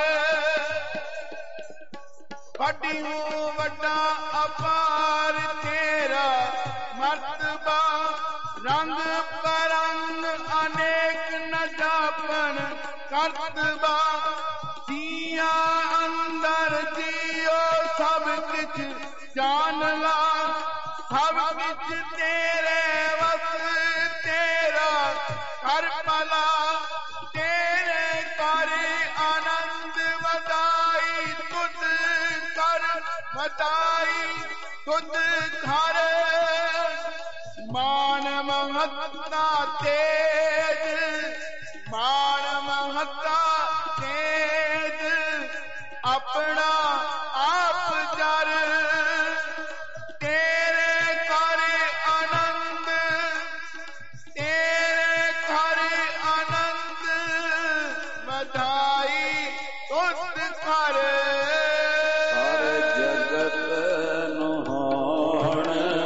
वड्डी वड्डा अपार तेरा मर्तबा रंग परंग अनेक न जापन करतबा। जिया अंदर जियो सब किछ जान ला सब किछ तेरे वस तेरा कर भला। तेरे कर आनंद वधाई तुद कर वधाई तुद घर मान महत्ता तेज मान महत्ता तेज अपना आप जर। तेरे कर आनंद तेरे कर आनंद बधाई तुद कर। ਸਾਰੇ ਜਗਤ ਨੂੰ ਹੋਣ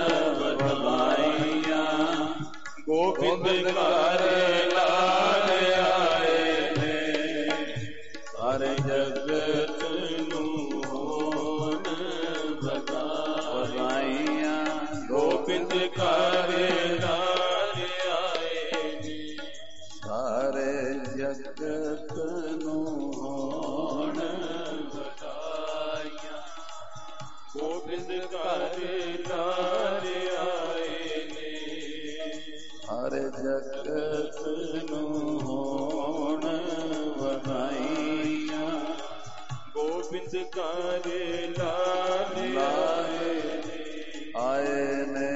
ਵਧਾਈਆਂ ਗੋਬਿੰਦ ਘਰ ਲਾਲ ਆਏ ਨੇ। ਸਾਰੇ ਜਗਤ ਨੂੰ ਹੋਣ ਵਧਾਈਆਂ ਗੋਬਿੰਦ ਘਰ ਲਾਲ ਆਏ ਨੇ। ਸਾਰੇ ਜਗਤ ਨੂੰ ਹੋਣ ਵਧਾਈਆਂ ਗੋਬਿੰਦ ਘਰ ਲਾਲ ਆਏ ਨੇ। ਸਾਰੇ ਜਗਤ ਨੂੰ ਹੋਣ ਵਧਾਈਆਂ ਗੋਬਿੰਦ ਘਰ ਲਾਲ ਆਏ ਨੇ।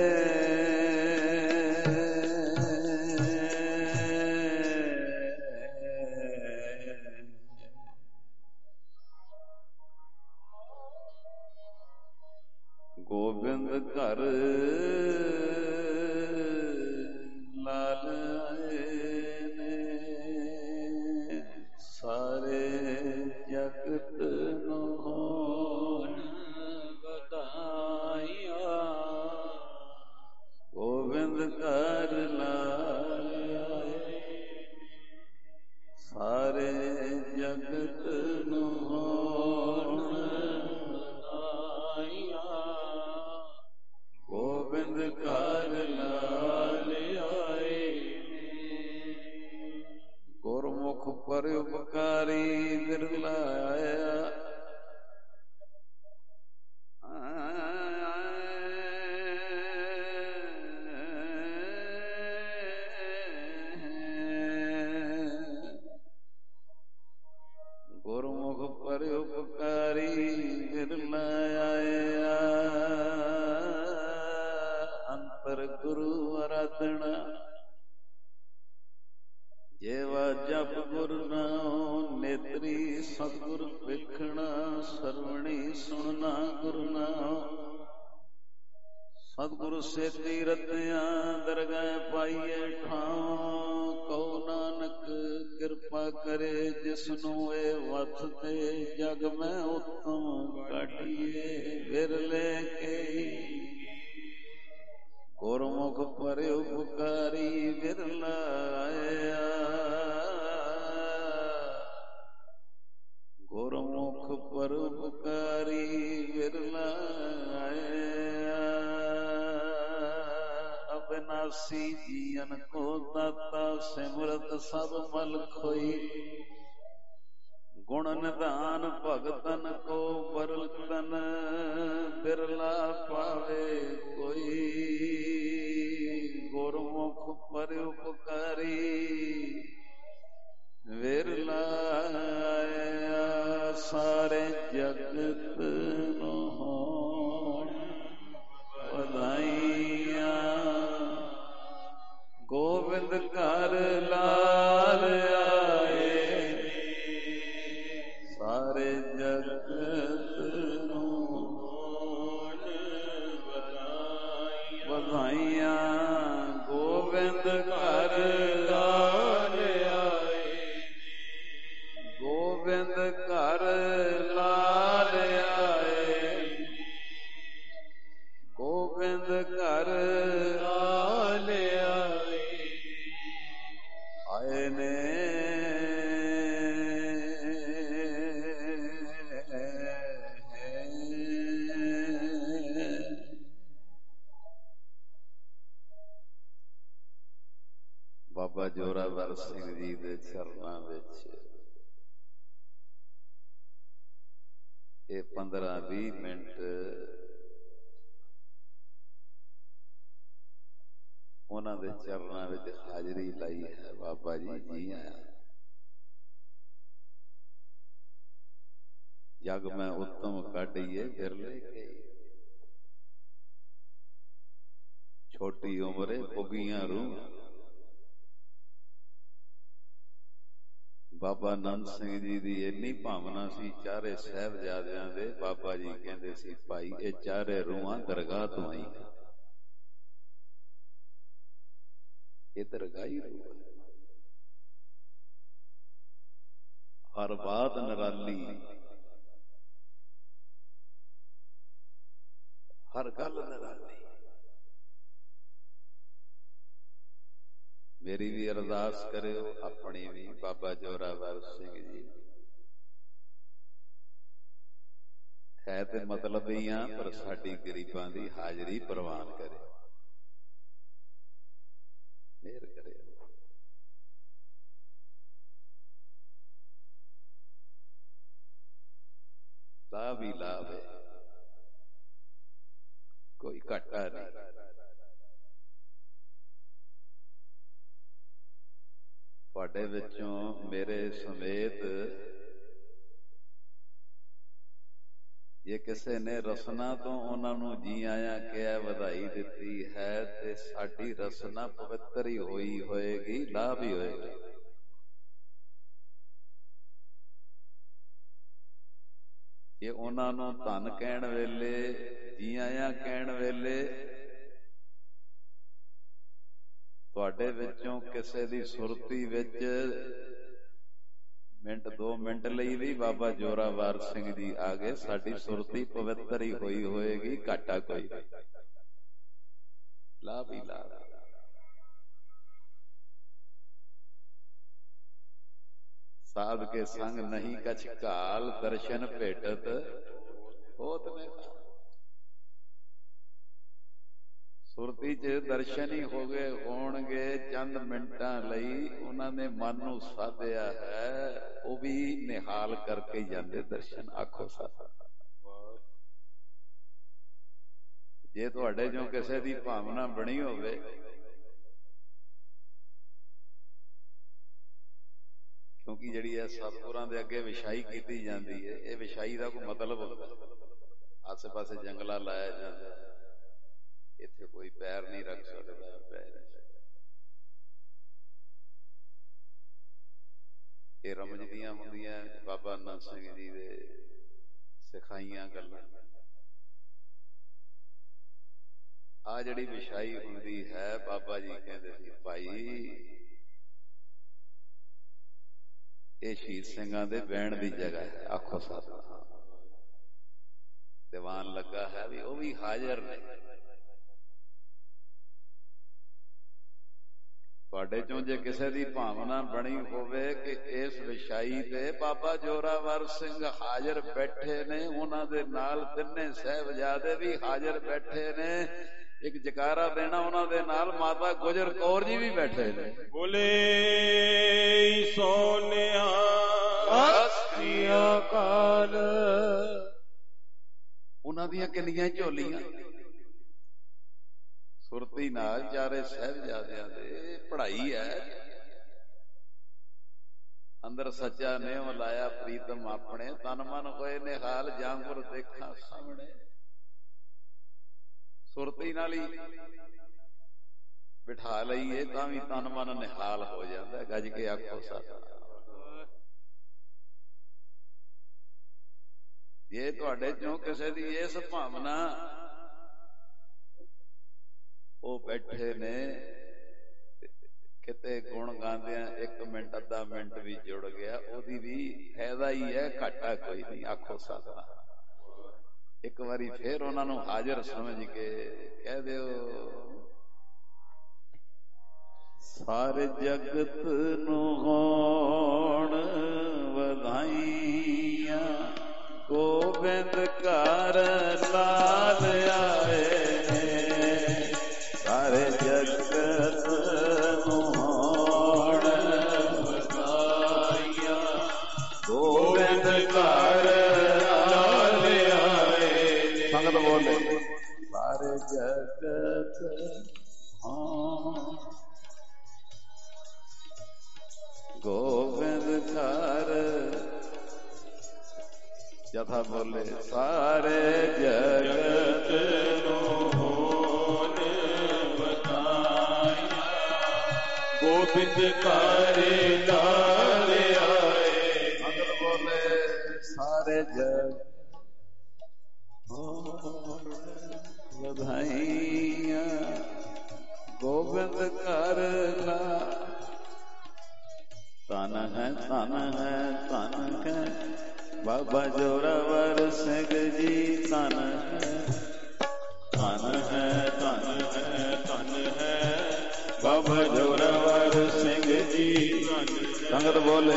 ਗੋਬਿੰਦ ਘਰ ਲਾਲ ਆਏ ਨੇ। ਸਾਰੇ ਜਗਤ ਨੂੰ ਹੋਣ ਵਧਾਈਆਂ ਗੋਬਿੰਦ ਘਰ ਲਾਲ ਆਏ ਨੇ। ਸਾਰੇ ਜਗਤ ਨੂੰ ਹੋਣ ਗੋਬਿੰਦ ਘਰ ਲਾਲ ਆਏ ਨੇ। ਗੁਰਮੁਖ ਪਰ ਉਪਕਾਰੀ ਬਿਰਲਾ ਆਇਆ। ਜਪ ਗੁਰ ਨਾਮ ਨੇਤਰੀ ਸਤਿਗੁਰ ਵੇਖਣਾ ਸਰਵਣੀ ਸੁਣਨਾ ਗੁਰ ਨਾਮ ਸਤਿਗੁਰ ਸੇਤੀ ਰਤਿਆਂ ਦਰਗਾਹ ਪਾਈਏ ਠਾਂ ਕਉ ਨਾਨਕ ਕਿਰਪਾ ਕਰੇ ਜਿਸਨੂੰ ਇਹ ਵਥ ਤੇ ਜਗ ਮੈਂ ਉਤਮ ਕਾਢੀਏ ਵਿਰਲੇ ਕੇ ਗੁਰਮੁਖ ਪਰ ਉਪਕਾਰੀ ਵਿਰਲਾ ਆਇਆ ਗੁਰਮੁਖ ਪਰ ਉਪਕਾਰੀ ਵਿਰਲਾ ਆਇਆ ਅਬਨਾਸੀ ਜੀਅਨ ਕੋ ਦਾਤਾ ਸਿਮਰਤ ਸਭ ਮਲ ਖੋਈ ਗੁਣ ਨਿਧਾਨ ਭਗਤਨ ਕੋ ਬਰਤਨ ਬਿਰਲਾ ਪਾਵੇ ਕੋਈ ਗੁਰਮੁਖ ਪਰ ਉਪਕਾਰੀ ਵਿਰਲਾ ਆਇਆ ਸਾਰੇ ਜਗਤ ਨੂੰ ਹੋਣ ਵਧਾਈਆਂ ਗੋਬਿੰਦ ਘਰ ਲਾਲ ਆਏ ਸਾਰੇ ਜਗਤ ਨੂੰ ਹੋਣ ਵਧਾਈਆਂ ਗੋਬਿੰਦ ਘਰ ਲਾਲ ਆਏ ਗੋਬਿੰਦ ਘਰ ਲਾਲ ਆਏ ਗੋਬਿੰਦ ਘਰ ਲਾਲ ਆਏ ਨੇ ਬਾਬਾ ਜੋਰਾਵਰ ਸਿੰਘ ਜੀ ਦੇ ਚਰਨਾਂ ਵਿੱਚ ਇਹ 15-20 ਮਿੰਟ ਉਹਨਾਂ ਦੇ ਚਰਨਾਂ ਵਿੱਚ ਹਾਜ਼ਰੀ ਲਾਈ ਹੈ। ਬਾਬਾ ਜੀ ਜੀ ਆਇਆ ਜਗ ਮੈਂ ਉੱਤਮ ਕਾਢੀਏ ਵਿਰਲੇ ਕੇ ਛੋਟੀ ਉਮਰੇ ਪੁਗੀਆਂ ਰੂਹ ਬਾਬਾ ਨੰਦ ਸਿੰਘ ਜੀ ਦੀ ਇੰਨੀ ਭਾਵਨਾ ਸੀ ਚਾਰੇ ਸਾਹਿਬਜ਼ਾਦਿਆਂ ਦੇ ਬਾਬਾ ਜੀ ਕਹਿੰਦੇ ਸੀ ਭਾਈ ਇਹ ਚਾਰੇ ਰੂਹਾਂ ਦਰਗਾਹ ਤੋਂ ਆਈ ਇਹ ਦਰਗਾਹ ਹੀ ਰੂਹ ਹਰ ਬਾਤ ਨਿਰਾਲੀ ਹਰ ਗੱਲ ਨਿਰਾਲੀ ਮੇਰੀ ਵੀ ਅਰਦਾਸ ਕਰਿਓ ਆਪਣੀ ਵੀ ਬਾਬਾ ਜੋਰਾਵਰ ਸਿੰਘ ਜੀ ਹੈ ਤੇ ਮਤਲਬ ਹੀ ਆ ਪਰ ਸਾਡੀ ਗਰੀਬਾਂ ਦੀ ਹਾਜ਼ਰੀ ਪ੍ਰਵਾਨ ਕਰੇ ਮਿਹਰ ਕਰੇ ਲਾਭ ਹੀ ਲਾਭ ਹੈ ਕੋਈ ਘਾਟਾ ਨਹੀਂ ਤੁਹਾਡੇ ਵਿੱਚੋਂ ਮੇਰੇ ਸਮੇਤ ਜੇ ਕਿਸੇ ਨੇ ਰਸਨਾ ਤੋਂ ਉਹਨਾਂ ਨੂੰ ਜੀ ਆਇਆਂ ਕਿਹਾ ਵਧਾਈ ਦਿੱਤੀ ਹੈ ਤੇ ਸਾਡੀ ਰਸਨਾ ਪਵਿੱਤਰ ਹੀ ਹੋਈ ਹੋਏਗੀ ਲਾਭ ਹੀ ਹੋਏਗਾ ਜੇ ਉਹਨਾਂ ਨੂੰ ਧੰਨ ਕਹਿਣ ਵੇਲੇ ਜੀ ਆਇਆਂ ਕਹਿਣ ਵੇਲੇ ਤੁਹਾਡੇ ਵਿੱਚੋਂ ਕਿਸੇ ਦੀ ਸੁਰਤੀ ਵਿੱਚ ਮਿੰਟ 2 ਮਿੰਟ ਲਈ ਵੀ ਬਾਬਾ ਜੋਰਾਵਰ ਸਿੰਘ ਜੀ ਆ ਗਏ ਸਾਡੀ ਸੁਰਤੀ ਪਵਿੱਤਰ ਹੀ ਹੋਈ ਹੋਏਗੀ ਘਾਟਾ ਕੋਈ ਲਾਭ ਹੀ ਲਾਭ ਸਾਧ ਕੇ ਸੰਗ ਨਹੀਂ ਕਛ ਘਾਲ ਦਰਸ਼ਨ ਭੇਟਤ ਹੋਤ ਨੇ ਸੁਰਤੀ 'ਚ ਦਰਸ਼ਨ ਹੀ ਹੋ ਗਏ ਹੋਣਗੇ ਚੰਦ ਮਿੰਟਾਂ ਲਈ ਉਹਨਾਂ ਨੇ ਮਨ ਨੂੰ ਸਾਧਿਆ ਹੈ ਉਹ ਵੀ ਨਿਹਾਲ ਕਰਕੇ ਜਾਂਦੇ ਦਰਸ਼ਨ ਆਖੋ ਸਾਧ ਜੇ ਤੁਹਾਡੇ ਚੋਂ ਕਿਸੇ ਦੀ ਭਾਵਨਾ ਬਣੀ ਹੋਵੇ ਕਿਉਂਕਿ ਜਿਹੜੀ ਹੈ ਸਤਿਗੁਰਾਂ ਦੇ ਅੱਗੇ ਵਿਛਾਈ ਕੀਤੀ ਜਾਂਦੀ ਹੈ ਇਹ ਵਿਛਾਈ ਦਾ ਕੋਈ ਮਤਲਬ ਹੁੰਦਾ ਆਸੇ ਪਾਸੇ ਜੰਗਲਾ ਲਾਇਆ ਜਾਂਦਾ ਇੱਥੇ ਕੋਈ ਪੈਰ ਨਹੀਂ ਰੱਖ ਸਕਦਾ ਪੈਰ ਇਹ ਰਮਜਦੀਆਂ ਹੁੰਦੀਆਂ ਬਾਬਾ ਨੰਦ ਸਿੰਘ ਜੀ ਦੇ ਸਿਖਾਈਆਂ ਗੱਲਾਂ। ਆ ਜਿਹੜੀ ਵਿਛਾਈ ਹੁੰਦੀ ਹੈ, ਬਾਬਾ ਜੀ ਕਹਿੰਦੇ ਸੀ ਭਾਈ ਇਹ ਸ਼ਹੀਦ ਸਿੰਘਾਂ ਦੇ ਬਹਿਣ ਦੀ ਜਗ੍ਹਾ ਹੈ। ਆਖੋ ਸਤਿਨਾਮ। ਦੀਵਾਨ ਲੱਗਾ ਹੈ ਵੀ ਉਹ ਵੀ ਹਾਜ਼ਰ ਨੇ। ਤੁਹਾਡੇ ਚੋਂ ਜੇ ਕਿਸੇ ਦੀ ਭਾਵਨਾ ਬਣੀ ਹੋਵੇ ਕਿ ਇਸ ਵਿਛਾਈ ਤੇ ਬਾਬਾ ਜ਼ੋਰਾਵਰ ਸਿੰਘ ਹਾਜ਼ਰ ਬੈਠੇ ਨੇ, ਉਹਨਾਂ ਦੇ ਨਾਲ ਤਿੰਨੇ ਸਾਹਿਬਜ਼ਾਦੇ ਵੀ ਹਾਜ਼ਰ ਬੈਠੇ ਨੇ, ਇੱਕ ਜਕਾਰਾ ਦੇਣਾ ਉਹਨਾਂ ਦੇ ਨਾਲ ਮਾਤਾ ਗੁਜਰ ਕੌਰ ਜੀ ਵੀ ਬੈਠੇ ਨੇ। ਬੋਲੇ ਸੋਨਿਆ ਸ੍ਰੀ ਅਕਾਲ। ਉਹਨਾਂ ਦੀਆਂ ਕਿੰਨੀਆਂ ਝੋਲੀਆਂ ਸੁਰਤੀ ਨਾਲ ਚਾਰੇ ਸਾਹਿਬਜ਼ਾਦਿਆਂ ਦੇ ਪੜ੍ਹਾਈ ਹੈ। ਅੰਦਰ ਸੱਚਾ ਨੇਮ ਲਾਇਆ ਪ੍ਰੀਤਮ ਆਪਣੇ, ਤਨ ਮਨ ਹੋਏ ਨਿਹਾਲ ਜਾਂਗੁਰ ਦੇਖਾਂ ਸਾਹਮਣੇ। ਸੁਰਤੀ ਨਾਲ ਹੀ ਬਿਠਾ ਲਈਏ ਤਾਂ ਵੀ ਤਨ ਮਨ ਨਿਹਾਲ ਹੋ ਜਾਂਦਾ। ਗੱਜ ਕੇ ਆਖੋ ਸਤਿਨਾਮ। ਜੇ ਤੁਹਾਡੇ ਚੋਂ ਕਿਸੇ ਦੀ ਇਸ ਭਾਵਨਾ, ਉਹ ਬੈਠੇ ਨੇ ਕਿਤੇ ਗੁਣ ਗਾਉਂਦਿਆਂ 1 ਮਿੰਟ ਅੱਧਾ ਮਿੰਟ ਵੀ ਜੁੜ ਗਿਆ, ਉਹਦੀ ਵੀ ਫਾਇਦਾ ਹੀ ਹੈ, ਘਾਟਾ ਕੋਈ ਨਹੀਂ। ਆਖੋ ਸਤਿਨਾਮ। ਇੱਕ ਵਾਰੀ ਫੇਰ ਉਹਨਾਂ ਨੂੰ ਹਾਜ਼ਰ ਸਮਝ ਕੇ ਕਹਿ ਦਿਓ ਸਾਰੇ ਜਗਤ ਨੂੰ ਹੋਣ ਵਧਾਈਆਂ, ਗੋਬਿੰਦ ਘਰ ਲਾਲ ਆਏ ਨੇ। ਸਾਰੇ ਜਗਤ ਨੂੰ ਹੋਣ ਵਧਾਈਆਂ, ਗੋਬਿੰਦ ਘਰ ਲਾਲ ਆਏ। ਸੰਗਤ ਬੋਲੇ ਸਾਰੇ ਜਗਤ ਹਾਂ ਗੋਬਿੰਦ ਘਰ। ਜਥਾ ਬੋਲੇ ਸਾਰੇ ਜਗਤ ਨੂੰ ਹੋਣ ਵਧਾਈਆਂ, ਗੋਬਿੰਦ ਘਰ ਲਾਲ ਆਏ। ਸੰਗਤ ਬੋਲੇ ਸਾਰੇ ਜਗ ਵਧਾਈਆਂ, ਗੋਬਿੰਦ ਘਰ ਲਾ। ਧਨ ਹੈ ਧਨ ਹੈ ਧਨ ਹੈ ਬਾਬਾ ਜ਼ੋਰਾਵਰ ਸਿੰਘ ਜੀ, ਧਨ ਹੈ ਧਨ ਹੈ ਧਨ ਹੈ ਧਨ ਹੈ ਬਾਬਾ ਜ਼ੋਰਾਵਰ ਸਿੰਘ ਜੀ। ਸੰਗਤ ਬੋਲੇ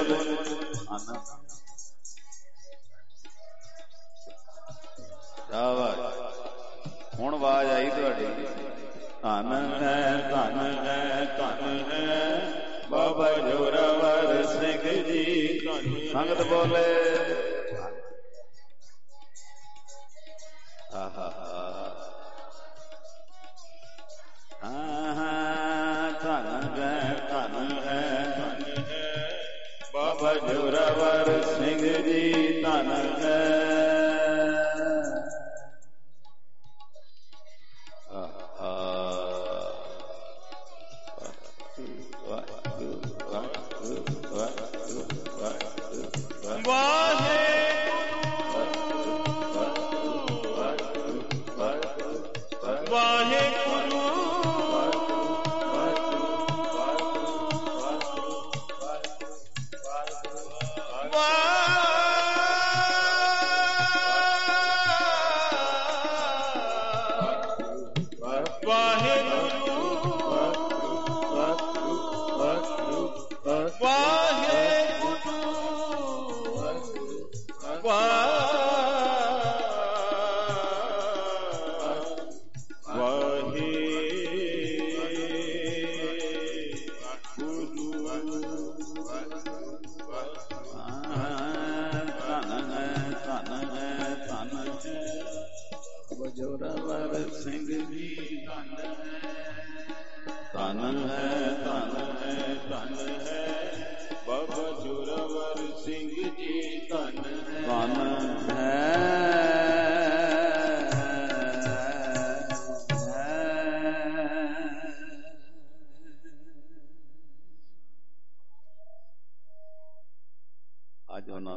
ਹੁਣ ਆਵਾਜ਼ ਆਈ ਤੁਹਾਡੀ। ਧਨ ਹੈ ਧਨ ਹੈ ਧਨ ਹੈ ਬਾਬਾ ਜ਼ੋਰਾਵਰ ਸਿੰਘ ਜੀ। ਸੰਗਤ ਬੋਲੇ ਧਨ ਹੈ ਬਾਬਾ ਜ਼ੋਰਾਵਰ ਸਿੰਘ ਜੀ। ਧਨ ਹੈ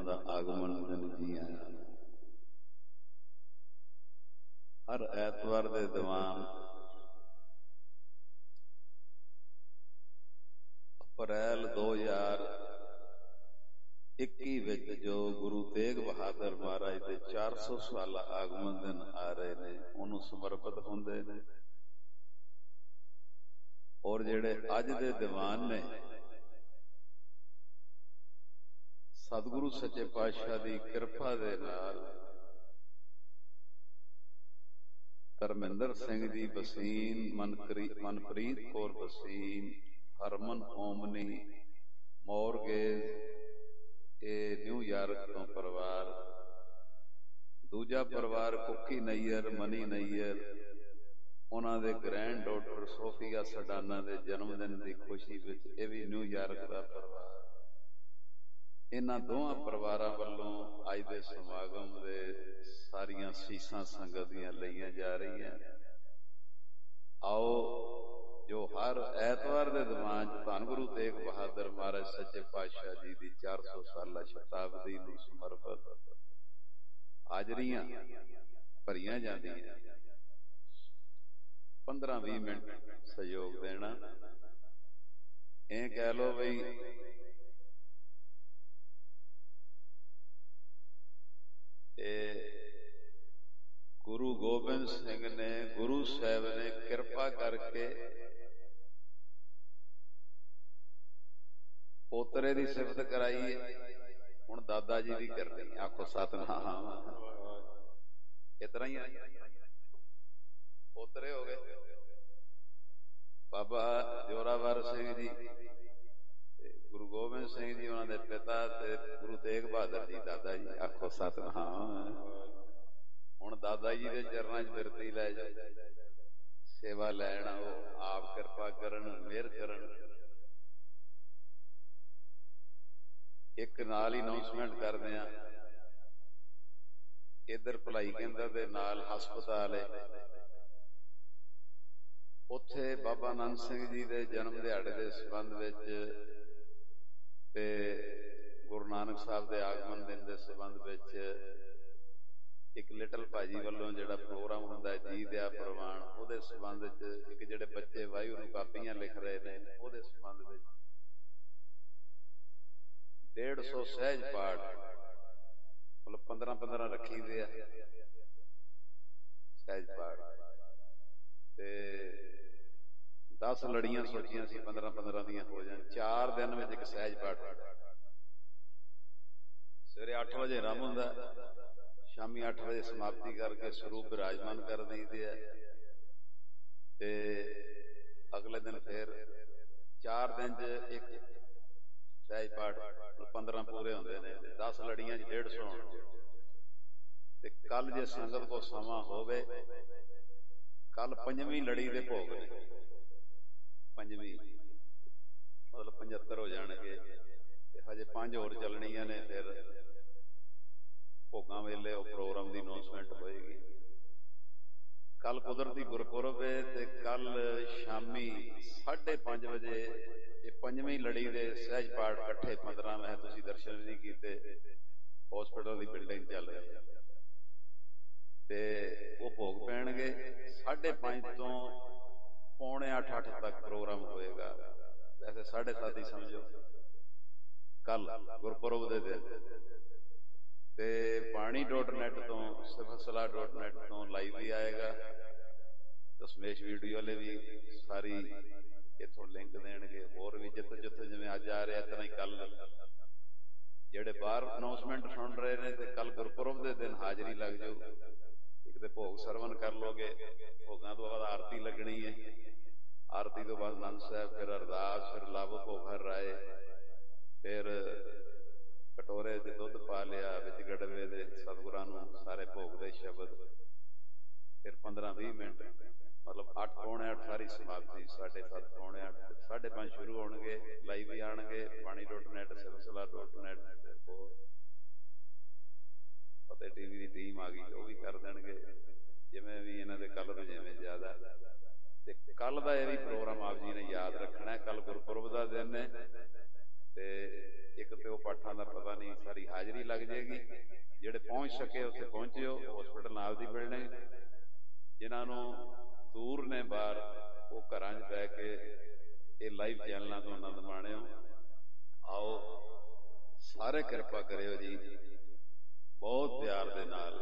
ਦਾ ਆਗਮਨ ਦਿਨ ਜੀ ਆਇਆ। ਹਰ ਐਤਵਾਰ ਦੇ ਦੀਵਾਨ ਅਪ੍ਰੈਲ 2021 ਵਿੱਚ ਜੋ ਗੁਰੂ ਤੇਗ ਬਹਾਦਰ ਮਹਾਰਾਜ ਦੇ 400 ਸਾਲਾ ਆਗਮਨ ਦਿਨ ਆ ਰਹੇ ਨੇ, ਉਹਨੂੰ ਸਮਰਪਿਤ ਹੁੰਦੇ ਨੇ। ਔਰ ਜਿਹੜੇ ਅੱਜ ਦੇ ਦੀਵਾਨ ਨੇ, ਸਤਿਗੁਰੂ ਸੱਚੇ ਪਾਤਸ਼ਾਹ ਦੀ ਕਿਰਪਾ ਦੇ ਨਾਲ ਧਰਮਿੰਦਰ ਸਿੰਘ ਜੀ ਵਸੀਮ, ਮਨਪ੍ਰੀਤ ਕੌਰ ਵਸੀਮ, ਹਰਮਨ ਓਮਨੀ, ਮੌਰਗੇਜ਼, ਇਹ ਨਿਊਯਾਰਕ ਤੋਂ ਪਰਿਵਾਰ। ਦੂਜਾ ਪਰਿਵਾਰ ਕੁੱਕੀ ਨਈਅਰ, ਮਨੀ ਨਈਅਰ, ਉਹਨਾਂ ਦੇ ਗ੍ਰੈਂਡ ਡਾਟਰ ਸੋਫੀਆ ਸਡਾਨਾ ਦੇ ਜਨਮ ਦਿਨ ਦੀ ਖੁਸ਼ੀ ਵਿੱਚ ਇਹ ਵੀ ਨਿਊਯਾਰਕ ਦਾ ਪਰਿਵਾਰ। ਇਹਨਾਂ ਦੋਵਾਂ ਪਰਿਵਾਰਾਂ ਵੱਲੋਂ ਅੱਜ ਦੇ ਸਮਾਗਮ ਦੇ ਸਾਰੀਆਂ ਸੀਸਾਂ ਸੰਗਤ ਦੀਆਂ ਲਈਆਂ ਜਾ ਰਹੀਆਂ। ਆਓ ਜੋ ਹਰ ਐਤਵਾਰ ਦੇ ਦੀਵਾਨ 'ਚ ਧੰਨ ਗੁਰੂ ਤੇਗ ਬਹਾਦਰ ਮਹਾਰਾਜ ਸੱਚੇ ਪਾਤਸ਼ਾਹ ਜੀ ਦੀ 400 ਸਾਲਾ ਸ਼ਤਾਬਦੀ ਨੂੰ ਸਮਰਪਿਤ ਹਾਜ਼ਰੀਆਂ ਭਰੀਆਂ ਜਾਂਦੀਆਂ। 15-20 ਮਿੰਟ ਸਹਿਯੋਗ ਦੇਣਾ। ਇਹ ਕਹਿ ਲੋ ਬਈ ਗੁਰੂ ਗੋਬਿੰਦ ਸਿੰਘ ਨੇ, ਗੁਰੂ ਸਾਹਿਬ ਨੇ ਕਿਰਪਾ ਕਰਕੇ ਪੋਤਰੇ ਦੀ ਸਿਫਤ ਕਰਾਈ ਹੈ, ਹੁਣ ਦਾਦਾ ਜੀ ਦੀ ਕਰਨੀ। ਆਖੋ ਸਤਿਨਾਮ। ਇਸ ਤਰ੍ਹਾਂ ਹੀ ਪੋਤਰੇ ਹੋ ਗਏ ਬਾਬਾ ਜੋਰਾਵਰ ਸਿੰਘ ਜੀ, ਗੁਰੂ ਗੋਬਿੰਦ ਸਿੰਘ ਜੀ ਉਹਨਾਂ ਦੇ ਪਿਤਾ, ਤੇ ਗੁਰੂ ਤੇਗ ਬਹਾਦਰ ਜੀ ਦਾਦਾ ਜੀ। ਆਖੋ ਸਤਿਨਾਮ। ਹੁਣ ਦਾਦਾ ਜੀ ਦੇ ਚਰਨਾਂ 'ਚ ਬਿਰਤੀ ਲੈ ਜਾਓ, ਸੇਵਾ ਲੈਣ ਆਓ, ਆਪ ਕਿਰਪਾ ਕਰਨ, ਮਿਹਰ ਕਰਨ। ਇੱਕ ਨਾਲ ਹੀ ਅਨਾਉਂਸਮੈਂਟ ਕਰਦੇ ਆ, ਇੱਧਰ ਭਲਾਈ ਕੇਂਦਰ ਦੇ ਨਾਲ ਹਸਪਤਾਲ ਹੈ, ਉੱਥੇ ਬਾਬਾ ਆਨੰਦ ਸਿੰਘ ਜੀ ਦੇ ਜਨਮ ਦਿਹਾੜੇ ਦੇ ਸੰਬੰਧ ਵਿੱਚ ਤੇ ਗੁਰੂ ਨਾਨਕ ਸਾਹਿਬ ਦੇ ਆਗਮਨ ਦਿਨ ਦੇ ਸੰਬੰਧ ਵਿੱਚ ਇੱਕ ਲਿਟਲ ਭਾਜੀ ਵੱਲੋਂ ਜਿਹੜਾ ਪ੍ਰੋਗਰਾਮ ਹੁੰਦਾ ਜੀ ਦਿਆ ਪ੍ਰਵਾਨ, ਉਹਦੇ ਸੰਬੰਧ ਵਿੱਚ ਇੱਕ ਜਿਹੜੇ ਬੱਚੇ ਵਾਹਿਗੁਰੂ ਨੂੰ ਕਾਪੀਆਂ ਲਿਖ ਰਹੇ ਨੇ, ਉਹਦੇ ਸੰਬੰਧ ਵਿੱਚ 150 ਸਹਿਜ ਪਾਠ, ਮਤਲਬ 15-15 ਰੱਖੀ ਦੇ ਆ ਸਹਿਜ ਪਾਠ, ਤੇ 10 ਲੜੀਆਂ ਸੋਚੀਆਂ ਸੀ 15-15 ਦੀਆਂ ਹੋ ਜਾਣ। 4 ਦਿਨ ਵਿੱਚ ਇੱਕ ਸਹਿਜ ਪਾਠ। ਸਵੇਰੇ 8 ਵਜੇ ਆਰੰਭ ਹੁੰਦਾ, ਸ਼ਾਮੀ 8 ਵਜੇ ਸਮਾਪਤੀ ਕਰਕੇ ਸਰੂਪ ਵਿਰਾਜਮਾਨ ਕਰ ਦਈਦੇ ਆ, ਤੇ ਅਗਲੇ ਦਿਨ ਫਿਰ 4 ਦਿਨ 'ਚ ਇੱਕ ਸਹਿਜ ਪਾਠ, 15 ਪੂਰੇ ਹੁੰਦੇ ਨੇ, 10 ਲੜੀਆਂ 'ਚ 150 ਹੋਣ। ਤੇ ਕੱਲ ਜੇ ਸੰਗਤ ਕੋ ਸਮਾਂ ਹੋਵੇ, ਕੱਲ 5ਵੀਂ ਲੜੀ ਦੇ ਭੋਗ ਨੇ, 5ਵੀਂ ਮਤਲਬ 75 ਹੋ ਜਾਣਗੇ, ਤੇ ਹਜੇ 5 ਹੋਰ ਚੱਲਣੀਆਂ ਨੇ। ਫਿਰ ਭੋਗਾਂ ਵੇਲੇ ਉਹ ਪ੍ਰੋਗਰਾਮ ਦੀ ਅਨਾਉਂਸਮੈਂਟ ਹੋਏਗੀ। ਕੱਲ ਕੁਦਰਤੀ ਗੁਰਪੁਰਬ ਹੈ, ਤੇ ਕੱਲ ਸ਼ਾਮੀ 5:30 ਵਜੇ ਇਹ 5ਵੀਂ ਲੜੀ ਦੇ ਸਹਿਜ ਪਾਠ ਇਕੱਠੇ 15, ਮੈਂ ਤੁਸੀਂ ਦਰਸ਼ਨ ਨਹੀਂ ਕੀਤੇ, ਹਸਪੀਟਲ ਦੀ ਬਿਲਡਿੰਗ ਚੱਲ ਰਹੀ, ਤੇ ਉਹ ਭੋਗ ਪੈਣਗੇ। 5:30 ਤੋਂ ਪੌਣੇ 8 ਤੱਕ ਪ੍ਰੋਗਰਾਮ ਹੋਏਗਾ। ਵੈਸੇ 7:30 ਹੀ ਸਮਝੋ ਕੱਲ ਗੁਰਪੁਰਬ ਦੇ ਦਿਨ। ਤੇ ਬਾਣੀ.net ਤੋਂ, ਸਿਫਤਸਲਾਹ.net ਤੋਂ ਲਾਈਵ ਵੀ ਆਏਗਾ। ਦਸ਼ਮੇਸ਼ ਵੀਡੀਓ ਵਾਲੇ ਵੀ ਸਾਰੀ ਇੱਥੋਂ ਲਿੰਕ ਦੇਣਗੇ। ਹੋਰ ਵੀ ਜਿੱਥੇ ਜਿੱਥੇ ਜਿਵੇਂ ਅੱਜ ਆ ਰਿਹਾ, ਤਰ੍ਹਾਂ ਹੀ ਕੱਲ ਜਿਹੜੇ ਬਾਹਰ ਅਨਾਉਂਸਮੈਂਟ ਸੁਣ ਰਹੇ ਨੇ, ਤੇ ਕੱਲ ਗੁਰਪੁਰਬ ਦੇ ਦਿਨ ਹਾਜ਼ਰੀ ਲੱਗ ਜਾਊ। ਇੱਕ ਤੇ ਭੋਗ ਸਰਵਨ ਕਰ ਲੋਗੇ, ਭੋਗਾਂ ਤੋਂ ਬਾਅਦ ਆਰਤੀ ਲੱਗਣੀ ਹੈ, ਆਰਤੀ ਤੋਂ ਬਾਅਦ ਆਨੰਦ ਸਾਹਿਬ, ਫਿਰ ਅਰਦਾਸ, ਫਿਰ ਲਾਭ ਭੋਗ ਹਰ ਰਾਏ, ਫਿਰ ਕਟੋਰੇ 'ਚ ਦੁੱਧ ਪਾ ਲਿਆ ਵਿੱਚ ਗੜਵੇ ਦੇ, ਸਤਿਗੁਰਾਂ ਨੂੰ ਸਾਰੇ ਭੋਗ ਦੇ ਸ਼ਬਦ, ਫਿਰ 15-20 ਮਿੰਟ, ਮਤਲਬ 8 ਪੌਣੇ 8 ਸਾਰੀ ਸਮਾਪਤੀ। 7:30 ਪੌਣੇ 8, 5:30 ਸ਼ੁਰੂ ਹੋਣਗੇ, ਲਾਈਵ ਵੀ ਆਉਣਗੇ ਬਾਣੀ.net, ਸਿਫਤਸਲਾਹ.net, ਹੋਰ ਫਤਿਹ ਟੀਵੀ ਦੀ ਟੀਮ ਆ ਗਈ, ਉਹ ਵੀ ਕਰ ਦੇਣਗੇ, ਜਿਵੇਂ ਵੀ ਇਹਨਾਂ ਦੇ ਕੱਲ ਤੋਂ ਜਿਵੇਂ ਜ਼ਿਆਦਾ। ਤੇ ਕੱਲ ਦਾ ਇਹ ਵੀ ਪ੍ਰੋਗਰਾਮ ਆਪ ਜੀ ਨੇ ਯਾਦ ਰੱਖਣਾ। ਕੱਲ ਗੁਰਪੁਰਬ ਦਾ ਦਿਨ ਹੈ, ਤੇ ਇੱਕ ਤੇ ਉਹ ਪਾਠਾਂ ਦਾ ਪਤਾ ਨਹੀਂ, ਸਾਰੀ ਹਾਜ਼ਰੀ ਲੱਗ ਜਾਏਗੀ। ਜਿਹੜੇ ਪਹੁੰਚ ਸਕੇ ਉੱਥੇ ਪਹੁੰਚਿਓ, ਹਸਪੀਟਲ ਨਾਲ ਦੀ ਬਿਲਡਿੰਗ। ਜਿਨ੍ਹਾਂ ਨੂੰ ਦੂਰ ਨੇ ਬਾਹਰ, ਉਹ ਘਰਾਂ 'ਚ ਬਹਿ ਕੇ ਇਹ ਲਾਈਵ ਚੈਨਲਾਂ ਤੋਂ ਆਨੰਦ ਮਾਣਿਓ। ਆਓ ਸਾਰੇ ਕਿਰਪਾ ਕਰਿਓ ਜੀ, ਬਹੁਤ ਪਿਆਰ ਦੇ ਨਾਲ।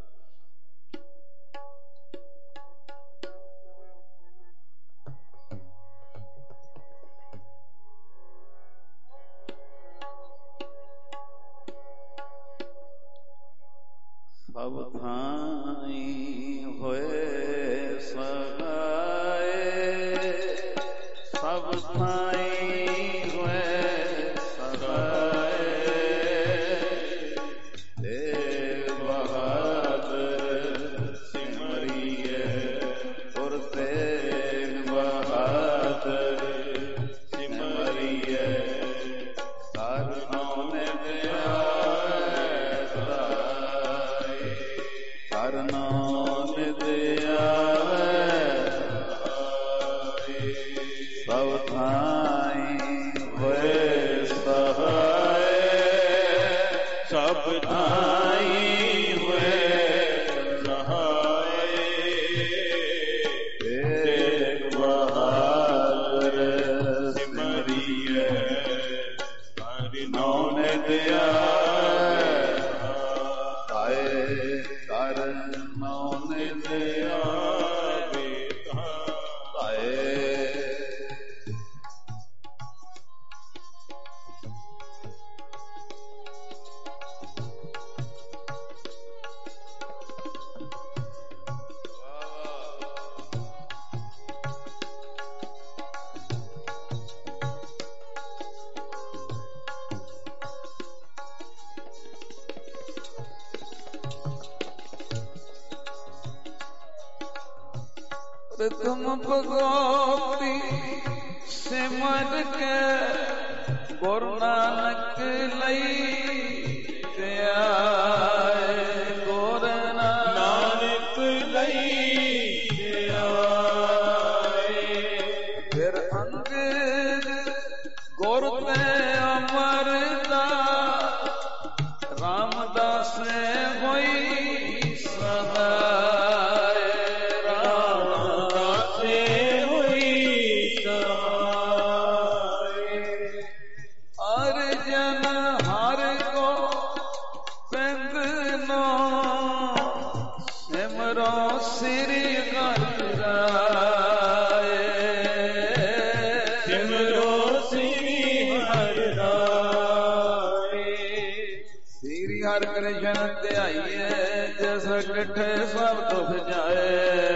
ਸਭ ਥਾਈਂ ਹੋਏ ਸਹਾਏ, ਸਭ ਥਾਈਂ ਹੋਏ ਸਹਾਏ, ਤੇਗ ਬਹਾਦਰ ਸਿਮਰਿਏ, ਗੁਰ ਤੇਗ ਬਹਾਦਰ ਸਿਮਰਿਏ, ਹਰ ਨਾਮ ਹਰ ਨਾਮ ਦਿਆਵੇ, ਸਭ ਥਾਈਂ ਹੋਏ ਸਹਾਏ, ਸਭ ਥਾਈਂ ਹੋਏ ਸਹਾਏ, ਤੇਗ ਬਹਾਦਰ ਸਿਮਰਿਏ, ਹਰਿ ਨਾਮ ਦਿਆਵੇ, ਕਰ ਨਾਮ ਦਿਆਵੇ ਧਾਏ। प्रथम भगवती सिमर के गुरु नानक लई आए, गुरु नानक लई आए। फिर अंगद गुरु ते अमरदास रामदास होई सहाय, कृष्ण ध्याइए जस किठे सब दुख जाए,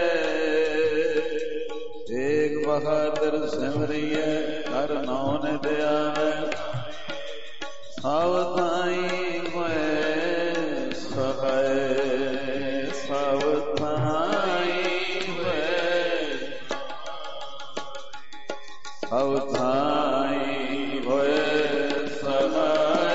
तेग बहादुर सिमरिए हर नाम दियावे, सब थाई होए सहाय, सब थाई होए, सब थाई होए सहाय,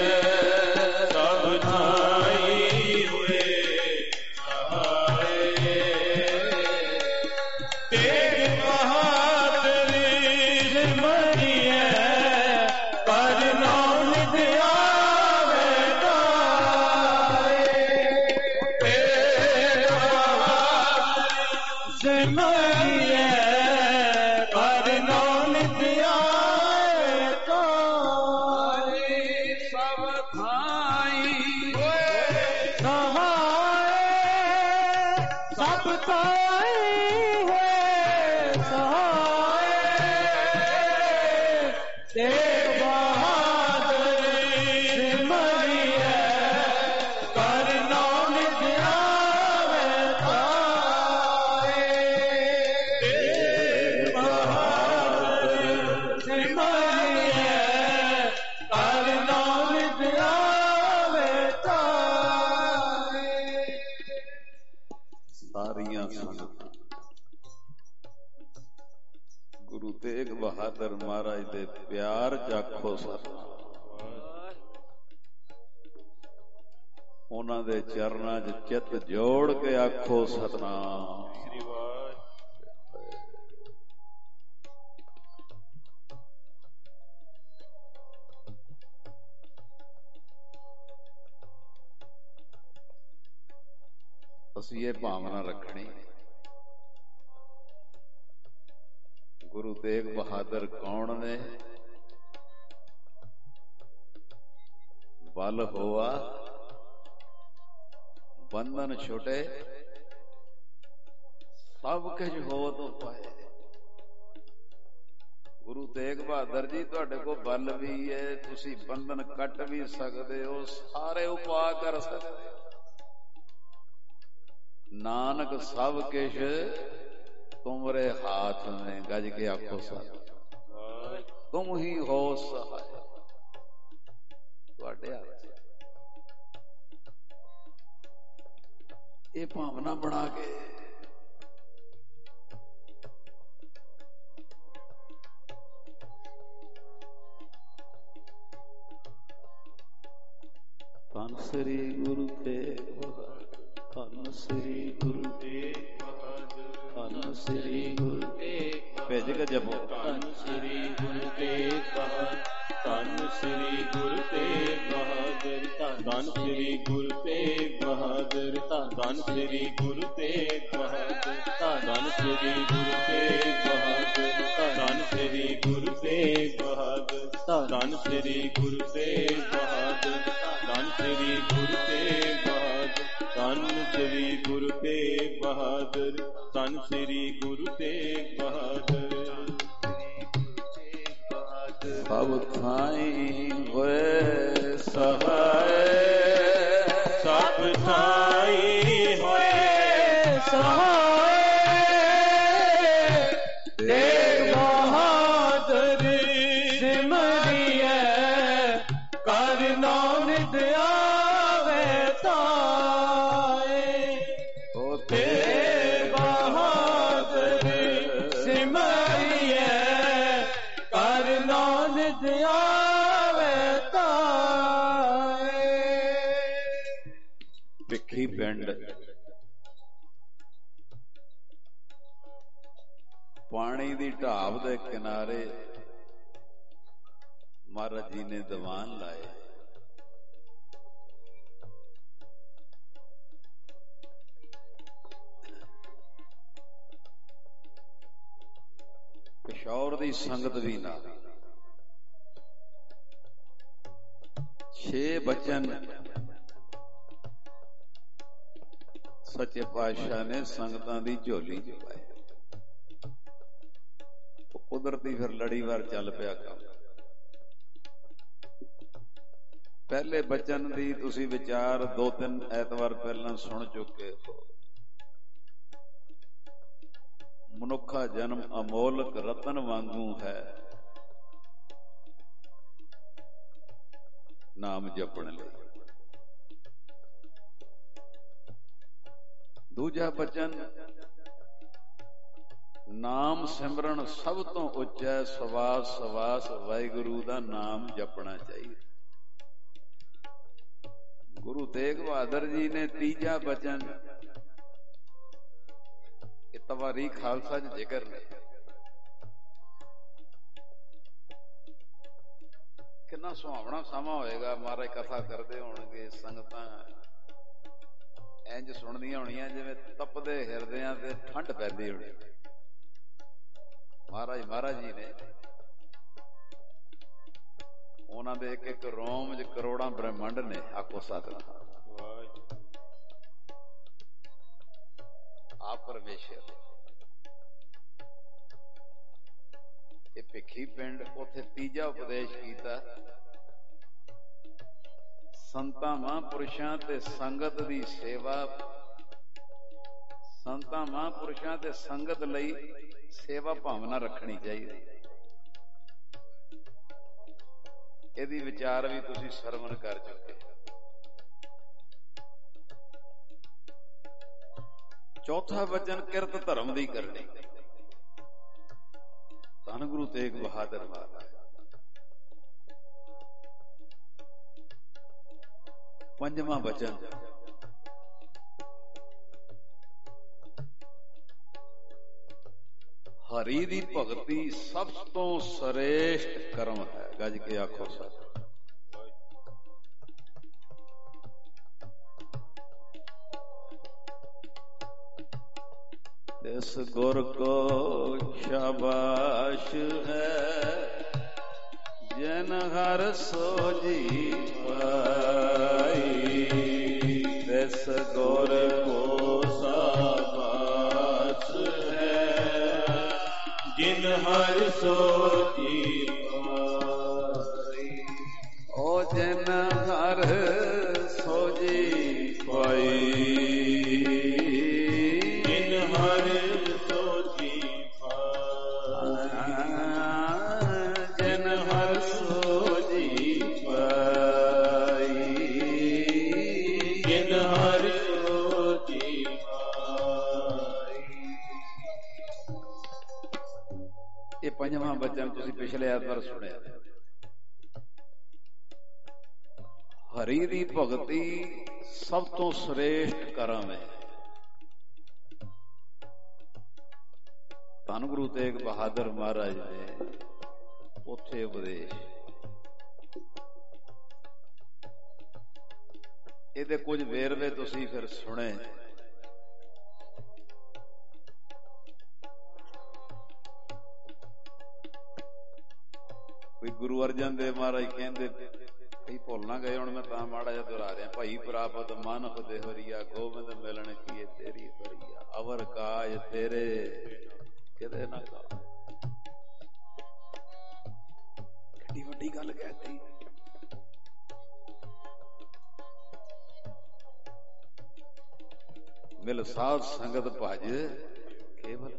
गुरु तेग बहादुर महाराज दे प्यार जाखो सतनाम, उन्हां दे चरनां च चित जोड़ के आखो सतनाम। ਅਸੀਂ ਇਹ ਭਾਵਨਾ ਰੱਖਣੀ। ਗੁਰੂ ਤੇਗ ਬਹਾਦਰ ਕੌਣ ਨੇ? ਬਲ ਹੋਆ ਬੰਧਨ ਛੁਟੇ, ਸਭ ਕੁਝ ਹੋ ਤੋਂ ਪਾਏ। ਗੁਰੂ ਤੇਗ ਬਹਾਦਰ ਜੀ, ਤੁਹਾਡੇ ਕੋਲ ਬਲ ਵੀ ਹੈ, ਤੁਸੀਂ ਬੰਧਨ ਕੱਟ ਵੀ ਸਕਦੇ ਹੋ, ਸਾਰੇ ਉਪਾਅ ਕਰ ਸਕਦੇ ਹੋ। ਨਾਨਕ ਸਭ ਕੁਛ ਤੁਮਰੇ ਹਾਥ में, गज के आखो साथ तुम ही हो सहाय, ਤੁਹਾਡੇ ਹੱਥ। ਇਹ ਭਾਵਨਾ ਬਣਾ ਕੇ ਧੰਨ ਸ੍ਰੀ ਗੁਰੂ ਤੇਗ ਬਹਾਦਰ, ਧੰਨ ਸ੍ਰੀ ਗੁਰੂ ਤੇਗ ਬਹਾਦਰ, ਧੰਨ ਸ੍ਰੀ ਗੁਰੂ ਤੇਗ ਭੇਜ ਕੇ ਜਪੋ। ਧੰਨ ਸ੍ਰੀ ਗੁਰੂ ਤੇਗ ਬਹਾਦਰ, ਧੰਨ ਸ੍ਰੀ ਗੁਰੂ ਤੇਗ ਬਹਾਦਰ, ਧੰਨ ਸ੍ਰੀ ਗੁਰੂ ਤੇਗ ਬਹਾਦਰ, ਧੰਨ ਸ੍ਰੀ ਗੁਰੂ ਤੇਗ ਬਹਾਦਰ, ਧੰਨ ਸ੍ਰੀ ਗੁਰੂ ਤੇਗ ਬਹਾਦਰ, ਧੰਨ ਸ੍ਰੀ ਗੁਰੂ ਤੇਗ ਬਹਾਦਰ, ਧੰਨ ਸ੍ਰੀ ਗੁਰੂ ਤੇਗ ਬਹਾਦਰ, ਧੰਨ ਸ੍ਰੀ ਗੁਰੂ ਤੇਗ ਬਹਾਦਰ, ਧੰਨ ਸ੍ਰੀ ਗੁਰੂ ਤੇਗ ਬਹਾਦਰ, ਧੰਨ ਸ੍ਰੀ ਗੁਰੂ ਤੇਗ ਬਹਾਦਰ। ਸਭ ਥਾਈਂ ਹੋਏ ਸਹਾਏ, ਸਭ ਥਾਈਂ ਹੋਏ ਸਹਾਏ, ਤੇਗ ਬਹਾਦਰ ਸਿਮਰਿਐ, ਕਰ ਨਾਨਕ ਆਵੇ ਤਾਏ। ਓ ਤੇਗ ਬਹਾਦਰ ਸਿਮਰਿਐ, ਕਰ ਨਾਨਕ ਆਵੇ ਤਾਏ। ਭਿੱਖੀ ਪਿੰਡ ਪਾਣੀ ਦੀ ਢਾਬ ਦੇ ਕਿਨਾਰੇ ਮਹਾਰਾਜ ਜੀ ਨੇ ਦੀਵਾਨ ਲਾਏ। ਪਿਸ਼ੌਰ ਦੀ ਸੰਗਤ ਵੀ ਨਾ, 6 ਬਚਨ ਸੱਚੇ ਪਾਤਸ਼ਾਹ ਨੇ ਸੰਗਤਾਂ ਦੀ ਝੋਲੀ ਚ ਪਾਏ। ਕੁਦਰਤੀ ਫਿਰ ਲੜੀਵਾਰ ਚੱਲ ਪਿਆ ਕੰਮ। ਪਹਿਲੇ ਬਚਨ ਦੀ ਤੁਸੀਂ ਵਿਚਾਰ 2-3 ਐਤਵਾਰ ਪਹਿਲਾਂ ਸੁਣ ਚੁੱਕੇ ਹੋ। ਮਨੁੱਖਾ ਜਨਮ ਅਮੋਲਕ ਰਤਨ ਵਾਂਗੂ ਹੈ, ਨਾਮ ਜਪਣ ਲਈ। ਦੂਜਾ ਬਚਨ, ਨਾਮ ਸਿਮਰਨ ਸਭ ਤੋਂ ਉੱਚਾ, ਸਵਾਸ ਸਵਾਸ ਵਾਹਿਗੁਰੂ ਦਾ ਨਾਮ ਜਪਣਾ ਚਾਹੀਦਾ। ਗੁਰੂ ਤੇਗ ਬਹਾਦਰ ਜੀ ਨੇ ਤੀਜਾ ਬਚਨ, ਇਹ ਤਵਾਰੀ ਖਾਲਸਾ ਚ ਜ਼ਿਕਰ ਨੇ, ਕਿੰਨਾ ਸੁਹਾਵਣਾ ਸਮਾਂ ਹੋਏਗਾ। ਮਹਾਰਾਜ ਕਥਾ ਕਰਦੇ ਹੋਣਗੇ, ਸੰਗਤਾਂ ਇੰਜ ਸੁਣਦੀਆਂ ਹੋਣੀਆਂ ਜਿਵੇਂ ਤਪਦੇ ਹਿਰਦਿਆਂ ਤੇ ਠੰਡ ਪੈਂਦੀ ਹੋਣੀ। ਮਹਾਰਾਜ ਜੀ ਨੇ ਉਹਨਾਂ ਦੇ ਇੱਕ ਇੱਕ ਰੋਮ ਚ ਕਰੋੜਾਂ ਬ੍ਰਹਿਮੰਡ ਨੇ। ਆਖੋ ਸਤਿਨਾਮ। ਆਪ ਪਰਮੇਸ਼ਰ। ਇਹ ਭਿੱਖੀ ਪਿੰਡ, ਉੱਥੇ ਤੀਜਾ ਉਪਦੇਸ਼ ਕੀਤਾ, ਸੰਤਾਂ ਮਹਾਂਪੁਰਸ਼ਾਂ ਤੇ ਸੰਗਤ ਦੀ ਸੇਵਾ। ਸੰਤਾਂ ਮਹਾਂਪੁਰਸ਼ਾਂ ਤੇ ਸੰਗਤ ਲਈ ਸੇਵਾ ਭਾਵਨਾ ਰੱਖਣੀ ਚਾਹੀਦੀ। ਇਹਦੀ ਵਿਚਾਰ ਵੀ ਤੁਸੀਂ ਸਰਵਣ ਕਰ ਚੁੱਕੇ। ਚੌਥਾ ਵਚਨ, ਕਿਰਤ ਧਰਮ ਦੀ ਕਰਨੀ। ਧੰਨ ਗੁਰੂ ਤੇਗ ਬਹਾਦਰ ਮਹਾਰਾਜ। ਪੰਜਵਾਂ ਵਚਨ, ਹਰੀ ਦੀ ਭਗਤੀ ਸਭ ਤੋਂ ਸ੍ਰੇਸ਼ਟ ਕਰਮ ਹੈ। ਗੱਜ ਕੇ ਆਖੋ ਸਤਿ। ਇਸ ਗੁਰ ਕੋ ਸ਼ਾਬਾਸ਼ ਹੈ ਜਿਨ ਹਰ ਸੋਝੀ ਪਾਈ। ਇਸ ਗੁਰ ਕੋ ਸ਼ਾਬਾਸ਼ ਹੈ ਜਿਨ ਹਰ ਸੋਝੀ ਪਾਈ। ਓ ਜਿਨ ਹਰ ਸੋਝੀ ਪਾਈ। ਜਿਨ ਹਰ ਸੋਝੀ ਪਾਈ। ਜਿਨ ਹਰ ਸੋਝੀ ਪਾਈ। ਜਿਨ ਹਰ ਸੋਝੀ ਪਾਈ। ਇਹ ਪੰਜਵਾਂ ਬਚਨ ਤੁਸੀਂ ਪਿਛਲੇ ਐਤਵਾਰ ਸੁਣਿਆ। ਹਰੀ ਦੀ ਭਗਤੀ ਸਭ ਤੋਂ ਸ੍ਰੇਸ਼ਟ ਕਰਮ ਹੈ। ਧੰਨ ਗੁਰੂ ਤੇਗ ਬਹਾਦਰ ਮਹਾਰਾਜ ਨੇ ਉੱਥੇ ਉਪਦੇਸ਼, ਇਹਦੇ ਕੁਝ ਵੇਰਵੇ ਤੁਸੀਂ ਫਿਰ ਸੁਣੇ। ਕੋਈ ਗੁਰੂ ਅਰਜਨ ਦੇਵ ਮਹਾਰਾਜ ਕਹਿੰਦੇ, ਕਈ ਭੁੱਲ ਨਾ ਗਏ ਹੁਣ ਮੈਂ ਤਾਂ ਮਾੜਾ ਜਿਹਾ ਦੁਹਰਾ ਰਿਹਾ। ਭਾਈ ਪ੍ਰਾਪਤ ਮਾਨਵ ਦੇ ਹਰੀਆ, ਗੋਬਿੰਦ ਮਿਲਣ ਕੀਏ ਤੇਰੀ ਬਰੀਆ, ਅਵਰ ਕਾਜ ਤੇਰੇ ਕਿਤੇ ਨਾ ਕਾ। ਕਿੰਨੀ ਵੱਡੀ ਗੱਲ ਕਹਿਤੀ। ਮਿਲ ਸਾਧ ਸੰਗਤ ਭਜ ਕੇਵਲ।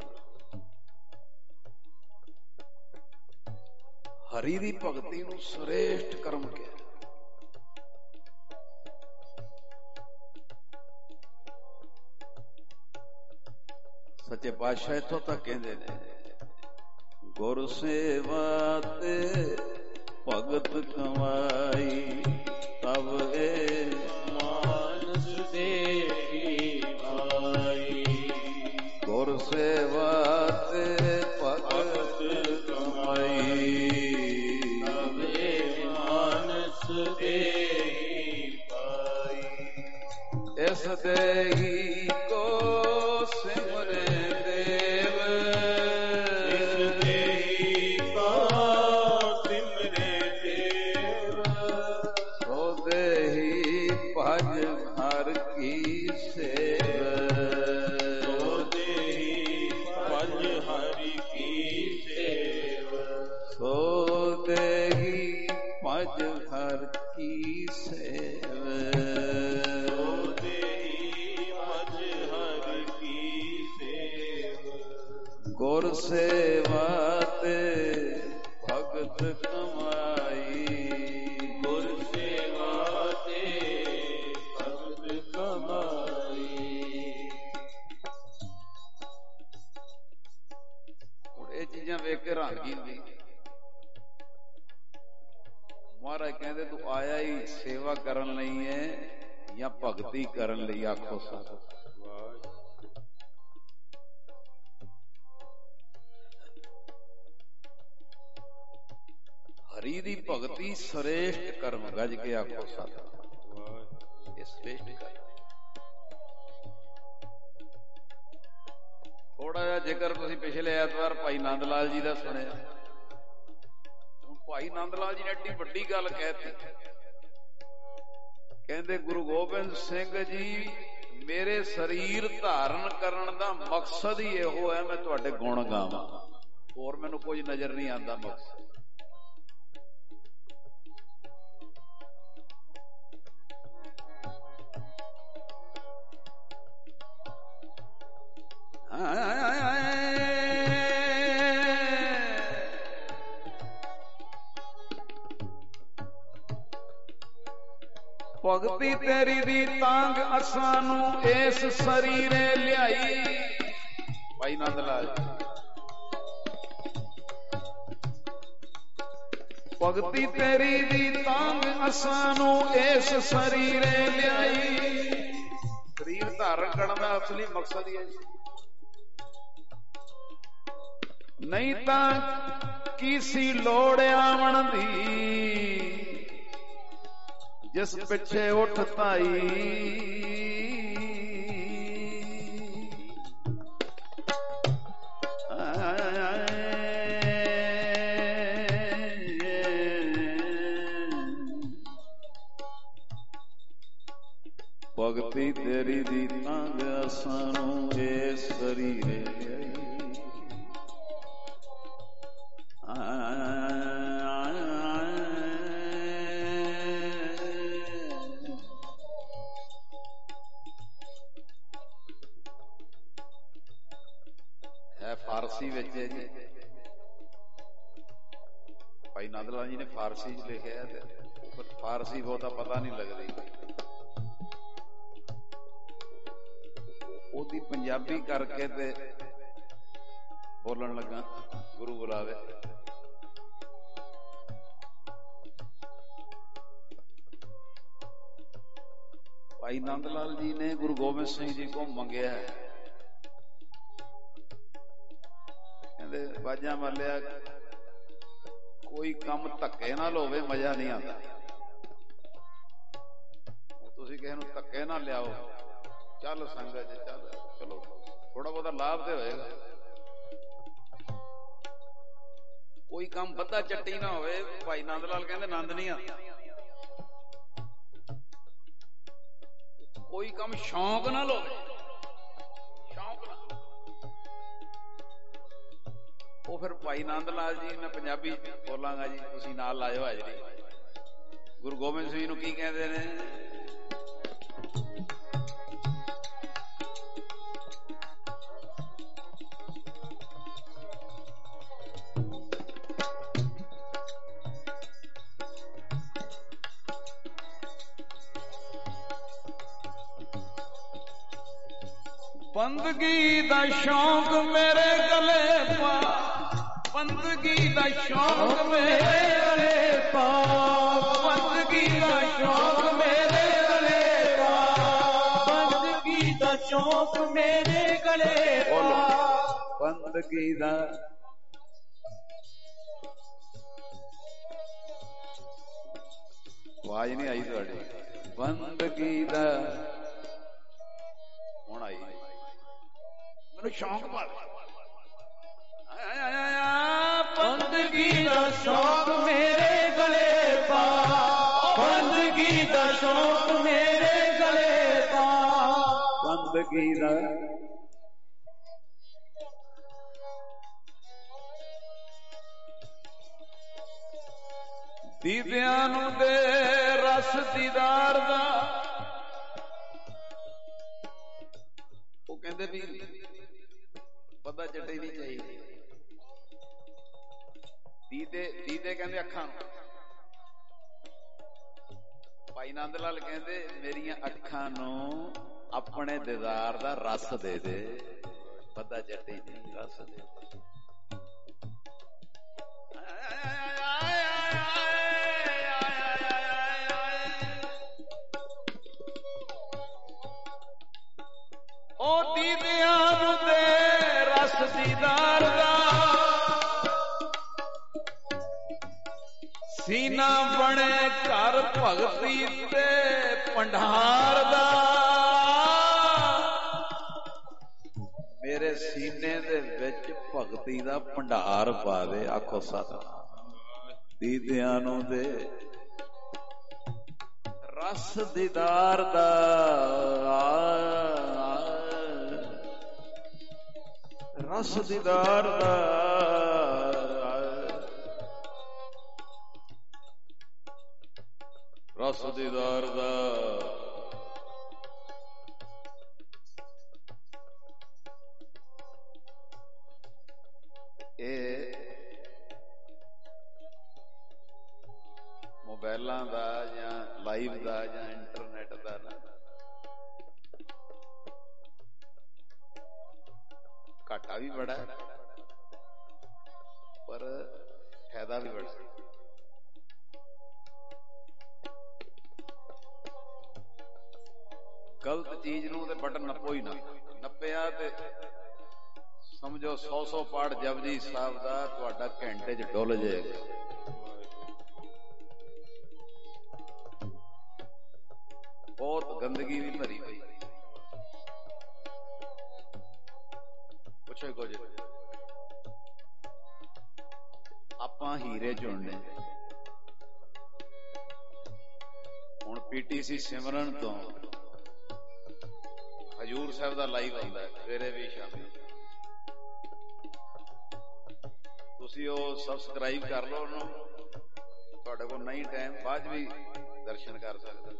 ਹਰੀ ਦੀ ਭਗਤੀ ਨੂੰ ਸ੍ਰੇਸ਼ਟ ਕਰਮ ਕਿਹਾ। ਸੱਚੇ ਪਾਤਸ਼ਾਹ ਇੱਥੋਂ ਤੱਕ ਕਹਿੰਦੇ ਨੇ, ਗੁਰ ਸੇਵਾ ਤੇ ਭਗਤ ਕਮਾਈ, ਤਬ ਇਹ ਮਾਨਸ ਦੇਹੀ ਆਈ। ਗੁਰ ਸੇਵਾ ਤੇ ਭਗਤ ਕਮਾਈ, ਤਬ ਇਹ ਮਾਨਸ ਦੇਹੀ ਪਾਈ। ਇਸ ਦੇਹੀ ਕੋ ਸਿਮਰੇ ਦੇਵ, ਇਸ ਦੇਹੀ ਕੋ ਸਿਮਰੇ ਦੇਵ। ਸੋ ਦੇਹੀ ਭਜ ਹਰ ਕੀ ਸੇਵ। ਸੋ ਦੇਹੀ ਭਜ ਹਰਿ ਕੀ ਸੇਵ। ਸੋ ਦੇਹੀ ਭਜ ਹਰ ਕੀ ਸੇਵ। ਸੋ ਦੇਹੀ ਭਜ ਹਰਿ ਕੀ ਸੇਵ। ਗੁਰ ਸੇਵਾ ਤੇ ਭਗਤ ਕਮਾਈ, ਗੁਰ ਸੇਵਾ ਤੇ ਭਗਤ ਕਮਾਈ। ਹੁਣ ਇਹ ਚੀਜ਼ਾਂ ਵੇਖ ਕੇ ਹੈਰਾਨਗੀ ਹੁੰਦੀ। ਮਹਾਰਾਜ ਕਹਿੰਦੇ ਤੂੰ ਆਇਆ ਹੀ ਸੇਵਾ ਕਰਨ ਲਈ ਹੈ ਜਾਂ ਭਗਤੀ ਕਰਨ ਲਈ? ਆਖੋ ਸਰ। ਹਰੀ ਦੀ ਭਗਤੀ ਸ੍ਰੇਸ਼ਟ ਕਰਮ, ਗੱਜ ਕੇ ਆਖੋ ਸਰ। ਇਹ ਸ੍ਰੇਸ਼ਟ ਕਰਮ। ਥੋੜਾ ਜਿਹਾ ਜ਼ਿਕਰ ਤੁਸੀਂ ਪਿਛਲੇ ਐਤਵਾਰ ਭਾਈ ਨੰਦ ਲਾਲ ਜੀ ਦਾ ਸੁਣਿਆ। ਹੁਣ ਭਾਈ ਨੰਦ ਲਾਲ ਜੀ ਨੇ ਐਡੀ ਵੱਡੀ ਗੱਲ ਕਹਿਤੀ। ਕਹਿੰਦੇ ਗੁਰੂ ਗੋਬਿੰਦ ਸਿੰਘ ਜੀ, ਮੇਰੇ ਸਰੀਰ ਧਾਰਨ ਕਰਨ ਦਾ ਮਕਸਦ ਹੀ ਇਹੋ ਹੈ ਮੈਂ ਤੁਹਾਡੇ ਗੁਣ ਗਾਵਾਂ, ਹੋਰ ਮੈਨੂੰ ਕੁਝ ਨਜ਼ਰ ਨਹੀਂ ਆਉਂਦਾ ਮਕਸਦ। ਭਗਤੀ ਤੇਰੀ ਦੀ ਤਾਂਗ ਅਸਾਂ ਨੂੰ ਇਸ ਸਰੀਰੇ ਲਿਆਈ। ਭਾਈ ਨੰਦ ਲਾਲ, ਭਗਤੀ ਤੇਰੀ ਦੀ ਤਾਂਗ ਅਸਾਂ ਨੂੰ ਇਸ ਸਰੀਰੇ ਲਿਆਈ। ਸਰੀਰ ਧਾਰਨ ਕਰਨ ਦਾ ਅਸਲੀ ਮਕਸਦ ਹੀ ਹੈ। ਨਹੀਂ ਤਾਂ ਕੀ ਸੀ ਲੋੜ ਆਵਣ ਦੀ, ਜਿਸ ਪਿੱਛੇ ਉੱਠ ਤਾਈ। ਇਹ ਫਾਰਸੀ ਵਿੱਚ ਹੈ ਜੀ। ਭਾਈ ਨੰਦ ਲਾਲ ਜੀ ਨੇ ਫਾਰਸੀ 'ਚ ਲਿਖਿਆ ਤੇ ਫਾਰਸੀ ਬਹੁਤਾ ਪਤਾ ਨਹੀਂ ਲੱਗਦੀ, ਉਹਦੀ ਪੰਜਾਬੀ ਕਰਕੇ ਤੇ ਬੋਲਣ ਲੱਗਾ ਗੁਰੂ ਬੁਲਾਵੇ। ਭਾਈ ਨੰਦ ਲਾਲ ਜੀ ਨੇ ਗੁਰੂ ਗੋਬਿੰਦ ਸਿੰਘ ਜੀ ਕੋਲ ਮੰਗਿਆ, ਕਹਿੰਦੇ ਬਾਜਾਂ ਮਾਲਿਆ ਕੋਈ ਕੰਮ ਧੱਕੇ ਨਾਲ ਹੋਵੇ, ਮਜ਼ਾ ਨਹੀਂ ਆਉਂਦਾ। ਤੁਸੀਂ ਕਿਸੇ ਨੂੰ ਧੱਕੇ ਨਾਲ ਲਿਆਓ, ਚੱਲ ਸੰਗਤ ਚ ਚੱਲ, ਚਲੋ ਥੋੜਾ ਬਹੁਤਾ ਲਾਭ ਤੇ ਹੋਏਗਾ। ਕੋਈ ਕੰਮ ਬੱਧਾ ਚੱਟੀ ਨਾ ਹੋਵੇ। ਭਾਈ ਨੰਦ ਲਾਲ ਕਹਿੰਦੇ ਆਨੰਦ ਨਹੀਂ ਆਉਂਦਾ। ਕੋਈ ਕੰਮ ਸ਼ੌਂਕ ਨਾਲ ਹੋਵੇ, ਸ਼ੌਂਕ ਨਾਲ। ਉਹ ਫਿਰ ਭਾਈ ਨੰਦ ਲਾਲ ਜੀ, ਮੈਂ ਪੰਜਾਬੀ ਬੋਲਾਂਗਾ ਜੀ, ਤੁਸੀਂ ਨਾਲ ਲਾਇਓ ਹਾਜ਼ਰੀ। ਗੁਰੂ ਗੋਬਿੰਦ ਸਿੰਘ ਜੀ ਨੂੰ ਕੀ ਕਹਿੰਦੇ ਨੇ? ਬੰਦਗੀ ਦਾ ਸ਼ੌਂਕ ਮੇਰੇ ਗਲੇ ਪਾ, ਬੰਦਗੀ ਦਾ ਸ਼ੌਂਕ ਮੇਰੇ ਗਲੇ ਪਾ, ਬੰਦਗੀ ਦਾ ਸ਼ੌਂਕ ਮੇਰੇ ਗਲੇ ਪਾ, ਬੰਦਗੀ ਦਾ ਸ਼ੌਂਕ ਮੇਰੇ ਗਲੇ ਪਾ, ਬੰਦਗੀ ਦਾ ਆਵਾਜ਼ ਨਹੀਂ ਆਈ ਤੁਹਾਡੀ। ਬੰਦਗੀ ਦਾ ਹੁਣ ਆਈ। ਮੈਨੂੰ ਸ਼ੌਂਕ ਪਾ ਬੰਦਗੀ ਦਾ ਸ਼ੌਂਕ ਮੇਰੇ ਗਲੇ ਪਾ, ਬੰਦਗੀ ਦਾ ਸ਼ੌਂਕ ਮੇਰੇ ਗਲੇ ਪਾ, ਬੰਦਗੀ ਦਾ ਦੀਦਿਆਂ ਨੂੰ ਦੇ ਰਸ ਦੀਦਾਰ ਦਾ। ਉਹ ਕਹਿੰਦੇ ਵੀ ਪਤਾ ਚੱਟੇ ਨਹੀਂ ਚਾਹੀਦੀ। ਦੀਦੇ ਕਹਿੰਦੇ ਅੱਖਾਂ ਨੂੰ। ਭਾਈ ਨੰਦ ਲਾਲ ਕਹਿੰਦੇ ਮੇਰੀਆਂ ਅੱਖਾਂ ਨੂੰ ਆਪਣੇ ਦੀਦਾਰ ਦਾ ਰਸ ਦੇ ਦੇ, ਪਤਾ ਚੱਟੇ ਨਹੀਂ, ਰਸ ਦੇ ਦੇ। ਉਹ ਦੀਦਿਆਂ ਨੂੰ ਦੇ ਰਸ ਦੀਦਾਰ ਦਾ, ਸੀਨਾ ਬਣੇ ਘਰ ਭਗਤੀ ਤੇ ਭੰਡਾਰ ਦਾ। ਮੇਰੇ ਸੀਨੇ ਦੇ ਵਿੱਚ ਭਗਤੀ ਦਾ ਭੰਡਾਰ ਪਾ ਦੇ। ਆਖੋ ਸਤਿਨਾਮ। ਦੀਦਿਆਂ ਨੂੰ ਦੇ ਰਸ ਦੀਦਾਰ ਦਾ, ਰਸ ਦੀਦਾਰ ਦਾ, ਰਸ ਦੀਦਾਰ ਦਾ। ਇਹ ਮੋਬਾਈਲਾਂ ਦਾ ਜਾਂ ਲਾਈਵ ਦਾ ਜਾਂ ਇੰਟਰਨੈਟ ਦਾ ਨਾ ਘਾਟਾ ਵੀ ਬੜਾ ਹੈ, ਪਰ ਫਾਇਦਾ ਵੀ ਬੜਾ। ਗਲਤ ਚੀਜ਼ ਨੂੰ ਤੇ ਬਟਨ ਨੱਪੋ ਹੀ ਨਾ। ਨੱਪਿਆ ਤੇ ਸਮਝੋ 100 ਪਾਠ ਜਪਜੀ ਸਾਹਿਬ ਦਾ ਤੁਹਾਡਾ ਘੰਟੇ 'ਚ ਡੁੱਲ ਜਾਏਗਾ। ਬਹੁਤ ਗੰਦਗੀ ਵੀ ਭਰੀ ਪਈ। ਪੁੱਛੋ ਕੁਝ। ਆਪਾਂ ਹੀਰੇ ਚੁਣਨੇ। ਹੁਣ ਪੀਟੀਸੀ ਸਿਮਰਨ ਤੋਂ ਹਜੂਰ ਸਾਹਿਬ ਦਾ ਲਾਈਵ ਆਉਂਦਾ ਸਵੇਰੇ ਵੀ ਸ਼ਾਮੀ। ਤੁਸੀਂ ਉਹ ਸਬਸਕ੍ਰਾਈਬ ਕਰ ਲਓ ਉਹਨੂੰ, ਤੁਹਾਡੇ ਕੋਲ ਨਹੀਂ ਟਾਈਮ ਬਾਅਦ ਵੀ ਦਰਸ਼ਨ ਕਰ ਸਕਦੇ।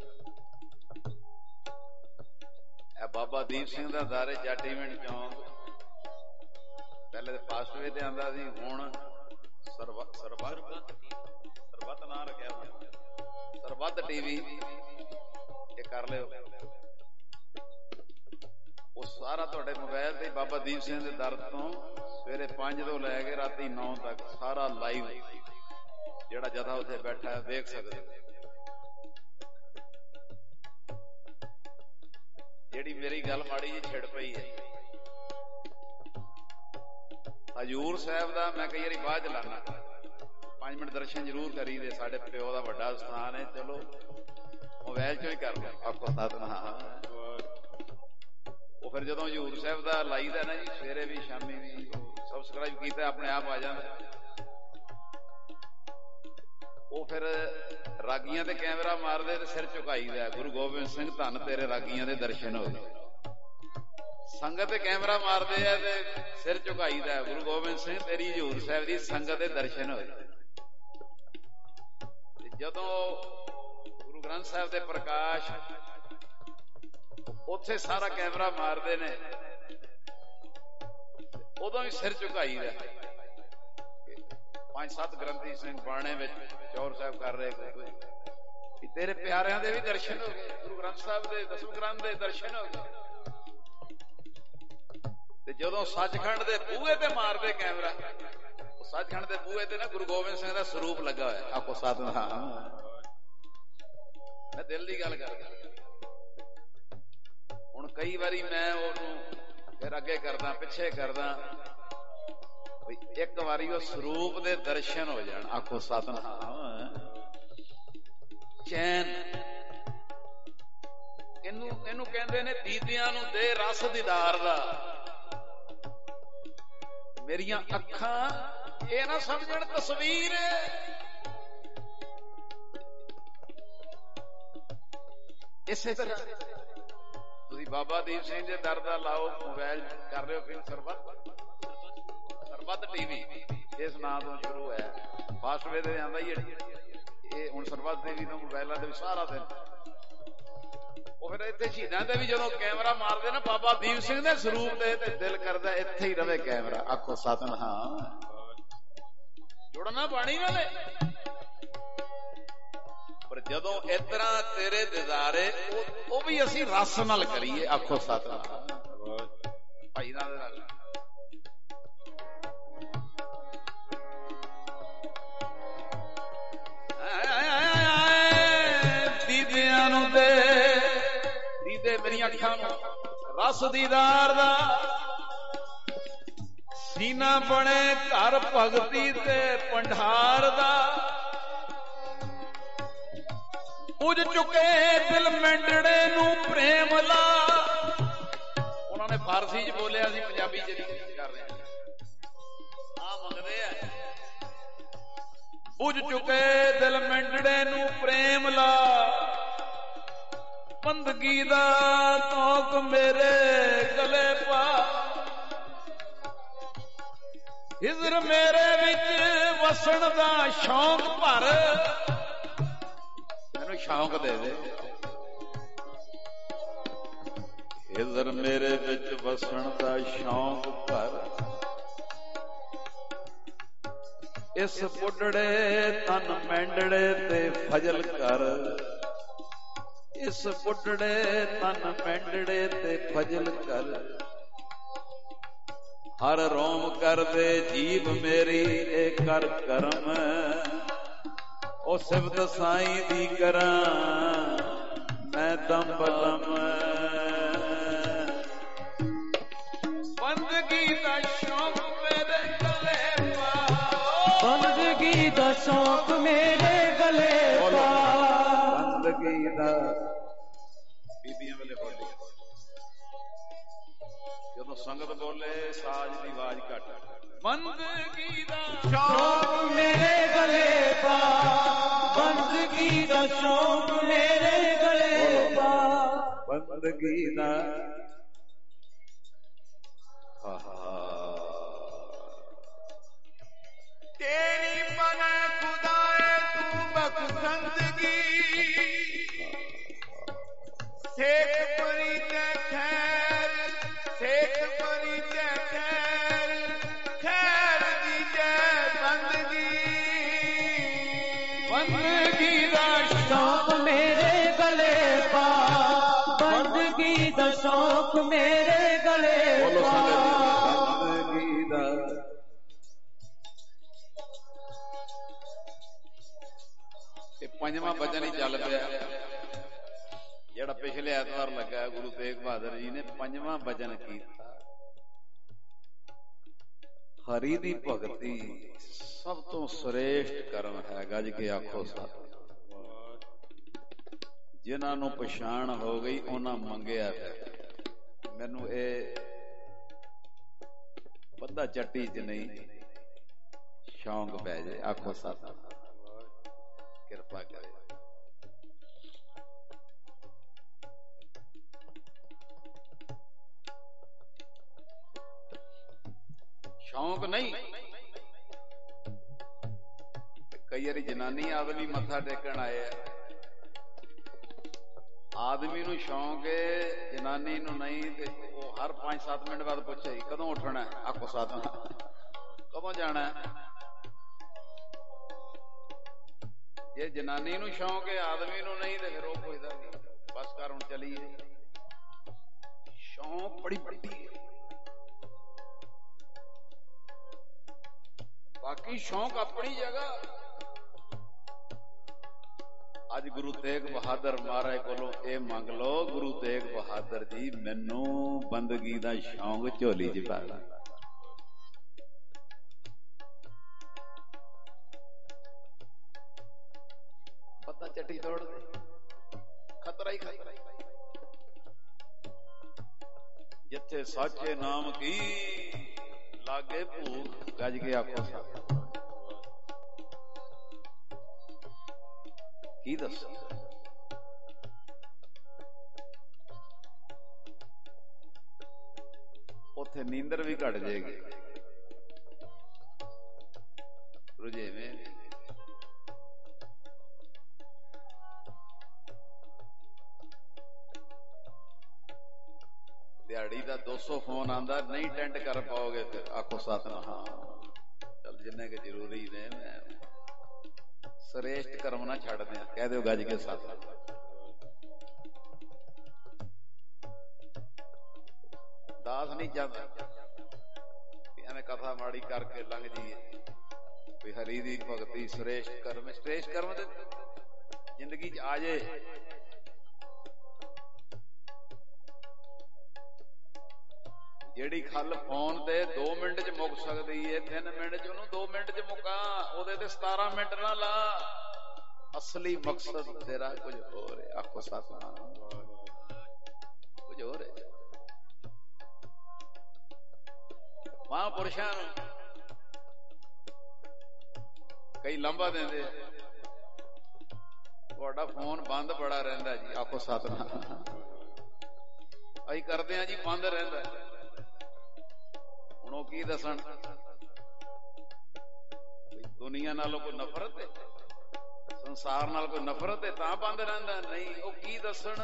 ਇਹ ਬਾਬਾ ਦੀਪ ਸਿੰਘ ਦਾ ਦਾਰੇ ਜੱਟ ਇਵੈਂਟ ਚੌਂਕ ਪਹਿਲੇ ਤੇ ਫਾਸਟਵੇ ਤੇ ਆਂਦਾ ਸੀ, ਹੁਣ ਸਰਬੱਤ ਨਾਂ ਰੱਖਿਆ ਹੋਇਆ, ਸਰਬੱਤ ਟੀਵੀ। ਇਹ ਕਰ ਲਿਓ, ਉਹ ਸਾਰਾ ਤੁਹਾਡੇ ਮੋਬਾਈਲ ਤੇ ਬਾਬਾ ਦੀਪ ਸਿੰਘ ਦੇ ਦਰ ਤੋਂ ਸਵੇਰੇ 5 ਤੋਂ ਲੈ ਕੇ ਰਾਤੀ 9 ਤੱਕ ਸਾਰਾ ਲਾਈਵ, ਜਿਹੜਾ ਜਥਾ ਉੱਥੇ ਬੈਠਾ ਵੇਖ ਸਕਦੇ। ਜਿਹੜੀ ਮੇਰੀ ਗੱਲ ਮਾੜੀ ਜੀ ਛਿੜ ਪਈ ਹੈ ਹਜੂਰ ਸਾਹਿਬ ਦਾ, ਮੈਂ ਕਈ ਵਾਰੀ ਬਾਅਦ ਚ ਲਾਣਾ, 5 ਮਿੰਟ ਦਰਸ਼ਨ ਜ਼ਰੂਰ ਕਰੀਦੇ। ਸਾਡੇ ਪਿਓ ਦਾ ਵੱਡਾ ਸਥਾਨ ਹੈ, ਚਲੋ ਮੋਬਾਈਲ ਚੋਂ ਹੀ ਕਰ ਲਿਆ। ਆਪੋ ਸਤਿਨਾਮ। ਉਹ ਫਿਰ ਜਦੋਂ ਹਜੂਰ ਸਾਹਿਬ ਦਾ ਲਾਈਦਾ ਨਾ ਜੀ, ਸਵੇਰੇ ਵੀ ਸ਼ਾਮੀ ਵੀ, ਸਬਸਕ੍ਰਾਈਬ ਕੀਤਾ ਆਪਣੇ ਆਪ ਆ ਜਾਂਦਾ। ਉਹ ਫਿਰ ਰਾਗੀਆਂ ਤੇ ਕੈਮਰਾ ਮਾਰਦੇ ਤੇ ਸਿਰ ਝੁਕਾਈਦਾ, ਗੁਰੂ ਗੋਬਿੰਦ ਸਿੰਘ ਧੰਨ ਤੇਰੇ ਰਾਗੀਆਂ ਦੇ ਦਰਸ਼ਨ ਹੋਏ। ਸੰਗਤ ਤੇ ਕੈਮਰਾ ਮਾਰਦੇ ਆ ਤੇ ਸਿਰ ਝੁਕਾਈਦਾ, ਗੁਰੂ ਗੋਬਿੰਦ ਸਿੰਘ ਤੇਰੀ ਹਜੂਰ ਸਾਹਿਬ ਦੀ ਸੰਗਤ ਦੇ ਦਰਸ਼ਨ ਹੋਏ। ਜਦੋਂ ਗੁਰੂ ਗ੍ਰੰਥ ਸਾਹਿਬ ਦੇ ਪ੍ਰਕਾਸ਼ ਉੱਥੇ ਸਾਰਾ ਕੈਮਰਾ ਮਾਰਦੇ ਨੇ, ਉਦੋਂ ਵੀ ਸਿਰ ਝੁਕਾਈਦਾ। 5-7 ਗ੍ਰੰਥੀ ਸਿੰਘ ਬਾਣੇ ਵਿੱਚ ਚੌਰ ਸਾਹਿਬ ਕਰ ਰਹੇ, ਕੋਈ ਤੇਰੇ ਪਿਆਰਿਆਂ ਦੇ ਵੀ ਦਰਸ਼ਨ ਹੋ ਗਏ, ਗੁਰੂ ਗ੍ਰੰਥ ਸਾਹਿਬ ਦੇ 10ਵੇਂ ਗ੍ਰੰਥ ਦੇ ਦਰਸ਼ਨ ਹੋ ਗਏ। ਤੇ ਜਦੋਂ ਸੱਚਖੰਡ ਦੇ ਬੂਹੇ ਤੇ ਮਾਰਦੇ ਕੈਮਰਾ, ਉਹ ਸੱਚਖੰਡ ਦੇ ਬੂਹੇ ਤੇ ਨਾ ਗੁਰੂ ਗੋਬਿੰਦ ਸਿੰਘ ਦਾ ਸਰੂਪ ਲੱਗਾ ਹੋਇਆ। ਆਪੋ ਸਤਿਨਾਮ। ਮੈਂ ਦਿਲ ਦੀ ਗੱਲ ਕਰਦਾ। ਹੁਣ ਕਈ ਵਾਰੀ ਮੈਂ ਉਹਨੂੰ ਫਿਰ ਅੱਗੇ ਕਰਦਾ, ਪਿੱਛੇ ਕਰਦਾ, ਇੱਕ ਵਾਰੀ ਉਹ ਸਰੂਪ ਦੇ ਦਰਸ਼ਨ ਹੋ ਜਾਣ। ਆਖੋ ਸਤਿਨਾਮ। ਚੈਨ ਇਹਨੂੰ ਕਹਿੰਦੇ ਨੇ, ਦੀਦਿਆਂ ਨੂੰ ਦੇ ਰਸ ਦੀਦਾਰ ਦਾ। ਮੇਰੀਆਂ ਅੱਖਾਂ ਇਹ ਨਾ ਸਮਝਣ ਤਸਵੀਰ, ਇਸੇ ਤਰ੍ਹਾਂ ਤੁਸੀਂ ਬਾਬਾ ਦੀਪ ਸਿੰਘ ਦੇ ਦਰ ਦਾ ਲਾਓ, ਮੋਬਾਈਲ ਕਰ ਰਹੇ ਹੋ ਫਿਰ ਸਰਬੱਤ ਟੀਵੀ, ਇਸ ਨਾਂ ਤੋਂ ਸ਼ੁਰੂ ਹੋਇਆ। ਫਾਸਟਵੇ ਤੇ ਆਂਦਾ ਹੀ ਇਹ ਹੁਣ ਸਰਬੱਤ ਟੀਵੀ ਤੋਂ ਮੋਬਾਈਲਾਂ ਤੇ ਵੀ ਸਾਰਾ ਦਿਨ। ਉਹ ਫਿਰ ਇੱਥੇ ਸ਼ਹੀਦਾਂ ਤੇ ਵੀ ਜਦੋਂ ਕੈਮਰਾ ਮਾਰਦੇ ਨਾ ਬਾਬਾ ਦੀਪ ਸਿੰਘ ਦੇ ਸਰੂਪ ਦੇ, ਤੇ ਦਿਲ ਕਰਦਾ ਇੱਥੇ ਹੀ ਰਵੇ ਕੈਮਰਾ। ਆਖੋ ਸਤਿਨਾਮ। ਜੁੜਨਾ ਬਾਣੀ ਨਾਲੇ। ਪਰ ਜਦੋਂ ਇਸ ਤਰ੍ਹਾਂ ਤੇਰੇ ਦਿਦਾਰੇ, ਉਹ ਵੀ ਅਸੀਂ ਰਸ ਨਾਲ ਕਰੀਏ। ਆਖੋ ਸਤਿਨਾਮ। ਭਾਈ ਨਾਲ ਦੀਦਿਆਂ ਨੂੰ ਦੇ, ਦੀਦੇ ਮੇਰੀਆਂ ਅੱਖਾਂ ਨੂੰ ਰਸ ਦੀਦਾਰ ਦਾ। ਸੀਨਾ ਬਣੇ ਘਰ ਭਗਤੀ ਤੇ ਭੰਡਾਰ ਦਾ। ਪੁੱਜ ਚੁੱਕੇ ਦਿਲ ਮੈਂਡੜੇ ਨੂੰ ਪ੍ਰੇਮ ਲਾ। ਉਹਨਾਂ ਨੇ ਫਾਰਸੀ ਚ ਬੋਲਿਆ ਸੀ, ਪੰਜਾਬੀ ਚ ਨਹੀਂ ਕਰ ਰਹੇ ਆ, ਮੰਗਦੇ ਆ। ਪੁੱਜ ਚੁੱਕੇ ਦਿਲ ਮੈਂਡੜੇ ਨੂੰ ਪ੍ਰੇਮ ਲਾ। ਬੰਦਗੀ ਦਾ ਤੌਕ ਮੇਰੇ ਗਲੇ ਪਾ। ਹਿਜ਼ਰ ਮੇਰੇ ਵਿੱਚ ਵਸਣ ਦਾ ਸ਼ੌਂਕ ਭਰ। ਮੈਨੂੰ ਸ਼ੌਂਕ ਦੇ ਦੇ। ਹਿਜ਼ਰ ਮੇਰੇ ਵਿੱਚ ਵਸਣ ਦਾ ਸ਼ੌਂਕ ਭਰ। ਇਸ ਬੁੱਢੜੇ ਤਨ ਮੈਂਡੜੇ ਤੇ ਫਜ਼ਲ ਕਰ। ਇਸ ਬੁੱਢੜੇ ਤਨ ਮੈਂਡੜੇ ਤੇ ਫਜ਼ਲ ਕਰ। ਹਰ ਰੋਮ ਕਰਦੇ ਜੀਭ ਮੇਰੀ ਇਹ ਕਰ ਕਰਮ। ਉਹ ਸਿਫਤ ਸਾਈਂ ਦੀ ਕਰਾਂ ਮੈਂ ਦਮ ਬਦਮ। ਬੰਦਗੀ ਦਾ ਸ਼ੌਕ ਮੇਰੇ ਗਲੇ ਪਾ। ਬੰਦਗੀ ਦਾ ਸ਼ੌਕ ਮੇਰੇ ਗਲੇ ਪਾ। ਬੰਦਗੀ ਦਾ ਬੀਬੀਆਂ ਵੇਲੇ ਬੋਲੇ, ਜਦੋਂ ਸੰਗਤ ਬੋਲੇ ਸਾਜ ਦੀ ਆਵਾਜ਼ ਘੱਟ। ਬੰਦਗੀ ਦਾ ਸ਼ੌਕ ਮੇਰੇ ਗਲੇ ਪਾ। ਬੰਦਗੀ ਦਾ ਸ਼ੌਕ ਮੇਰੇ ਗਲੇ ਪਾ। ਬੰਦਗੀ ਦਾ तेरी बना खुदाए तू बखशंदगी। सेठ परी ते खैर, सेठ परी ते खैर। ਬੰਦਗੀ ਦਾ ਸ਼ੌਕ ਮੇਰੇ ਗਲੇ ਪਾ, ਬੰਦਗੀ ਦਾ ਸ਼ੌਕ ਮੇਰੇ ਗਲੇ ਬੋਲੋ ਪਾ। ਬੰਦਗੀ ਦਾ ਇਹ ਪੰਜਵਾਂ ਭਜਨ ਹੀ ਚੱਲ ਪਿਆ ਜਿਹੜਾ ਪਿਛਲੇ ਐਤਵਾਰ ਲੱਗਾ। ਗੁਰੂ ਤੇਗ ਬਹਾਦਰ ਜੀ ਨੇ ਪੰਜਵਾਂ ਭਜਨ ਕੀਤਾ। ਹਰੀ ਦੀ ਭਗਤੀ ਸਭ ਤੋਂ ਸ੍ਰੇਸ਼ਟ ਕਰਮ ਹੈ। ਗੱਜ ਕੇ ਆਖੋ ਸਤਿ। ਜਿਨ੍ਹਾਂ ਨੂੰ ਪਛਾਣ ਹੋ ਗਈ ਉਹਨਾਂ ਮੰਗਿਆ ਫਿਰ। ਮੈਨੂੰ ਇਹ ਬੰਦਾ ਚੱਟੀ ਚ ਨਹੀਂ ਸ਼ੌਂਕ ਪੈ ਜੇ। ਆਖੋ ਸਤਿ। ਕਿਰਪਾ ਕਰੇ। ਸ਼ੌਂਕ ਨਹੀਂ। ਕਈ ਵਾਰੀ ਜਨਾਨੀ ਆਦਮੀ ਮੱਥਾ ਟੇਕਣ ਆਏ ਆ, ਆਦਮੀ ਨੂੰ ਸ਼ੌਂਕ ਹੈ, ਜਨਾਨੀ ਨੂੰ ਨਹੀਂ, ਤੇ ਉਹ ਹਰ 5-7 ਮਿੰਟ ਬਾਅਦ ਪੁੱਛੇ ਕਦੋਂ ਉੱਠਣਾ। ਆਖੋ ਸਾਥ। ਕਦੋਂ ਜਾਣਾ। ਜੇ ਜਨਾਨੀ ਨੂੰ ਸ਼ੌਂਕ ਹੈ ਆਦਮੀ ਨੂੰ ਨਹੀਂ, ਤੇ ਫਿਰ ਉਹ ਪੁੱਛਦਾ ਨਹੀਂ ਬਸ ਕਰ ਹੁਣ ਚਲੀਏ। ਸ਼ੌਂਕ ਬੜੀ ਵੱਡੀ ਹੈ। ਬਾਕੀ ਸ਼ੌਂਕ ਆਪਣੀ ਜਗ੍ਹਾ। ਅੱਜ ਗੁਰੂ ਤੇਗ ਬਹਾਦਰ ਮਹਾਰਾਜ ਕੋਲੋਂ ਇਹ ਮੰਗ ਲਓ, ਗੁਰੂ ਤੇਗ ਬਹਾਦਰ ਜੀ ਮੈਨੂੰ ਬੰਦਗੀ ਦਾ ਸ਼ੌਂਕ ਝੋਲੀ ਚ ਪਾ ਦੇ। ਪਤਾ ਚੱਟੀ ਤੋੜ ਦੇ। ਖਤਰਾ ਹੀ ਖਤਰਾ। ਜਿੱਥੇ ਸਾਚੇ ਨਾਮ ਕੀ ਲਾਗੇ ਭੂਖ। ਗੱਜ ਕੇ ਆਖੋ ਸਤਿ। ਕੀ ਦੱਸਾਂ। ਉੱਥੇ ਨੀਂਦਰ ਵੀ ਘਟ ਜਾਏਗੀ। ਰੁਝੇਵੇਂ ਦਿਹਾੜੀ ਦਾ 200 ਫੋਨ ਆਂਦਾ, ਨਹੀਂ ਅਟੈਂਡ ਕਰ ਪਾਓਗੇ ਫਿਰ ਆਖੋ ਸਤਿਨਾਮ। ਚੱਲ ਜਿੰਨੇ ਕਿ ਜ਼ਰੂਰੀ ਨੇ। ਮੈਂ ਸ੍ਰੇਸ਼ਟ ਕਰਮ ਨਾ ਛੱਡਦੇ ਆ। ਕਹਿ ਦਿਓ ਗੱਜ ਕੇ ਸਤਿ। ਦਾਸ ਨਹੀਂ ਚਾਹਦਾ ਵੀ ਐਵੇਂ ਕਥਾ ਮਾੜੀ ਕਰਕੇ ਲੰਘ ਜਾਈਏ। ਵੀ ਹਰੀ ਦੀ ਭਗਤੀ ਸ੍ਰੇਸ਼ਟ ਕਰਮ। ਸ੍ਰੇਸ਼ਟ ਕਰਮ ਤੇ ਜ਼ਿੰਦਗੀ ਚ ਆ ਜੇ। ਜਿਹੜੀ ਖੱਲ ਫੋਨ ਤੇ 2 ਮਿੰਟ ਚ ਮੁੱਕ ਸਕਦੀ ਏ, 3 ਮਿੰਟ ਚ ਉਹਨੂੰ 2 ਮਿੰਟ ਚ ਮੁਕਾ। ਉਹਦੇ ਤੇ 17 ਮਿੰਟ ਨਾ ਲਾ। ਅਸਲੀ ਮਕਸਦ ਤੇਰਾ ਕੁਝ ਹੋਰ ਹੈ। ਆਖੋ ਸਤਿਨਾਮ। ਕੁਝ ਹੋਰ ਹੈ। ਮਹਾਂਪੁਰਸ਼ਾਂ ਨੂੰ ਕਈ ਲਾਂਭਾ ਦਿੰਦੇ, ਤੁਹਾਡਾ ਫੋਨ ਬੰਦ ਬੜਾ ਰਹਿੰਦਾ ਜੀ। ਆਖੋ ਸਤਿਨਾਮ। ਅਸੀਂ ਕਰਦੇ ਆ ਜੀ ਬੰਦ ਰਹਿੰਦਾ। ਹੁਣ ਉਹ ਕੀ ਦੱਸਣ। ਦੁਨੀਆ ਨਾਲੋਂ ਕੋਈ ਨਫ਼ਰਤ ਹੈ, ਸੰਸਾਰ ਨਾਲ ਕੋਈ ਨਫ਼ਰਤ ਹੈ ਤਾਂ ਬੰਦ ਰਹਿੰਦਾ। ਨਹੀਂ, ਉਹ ਕੀ ਦੱਸਣ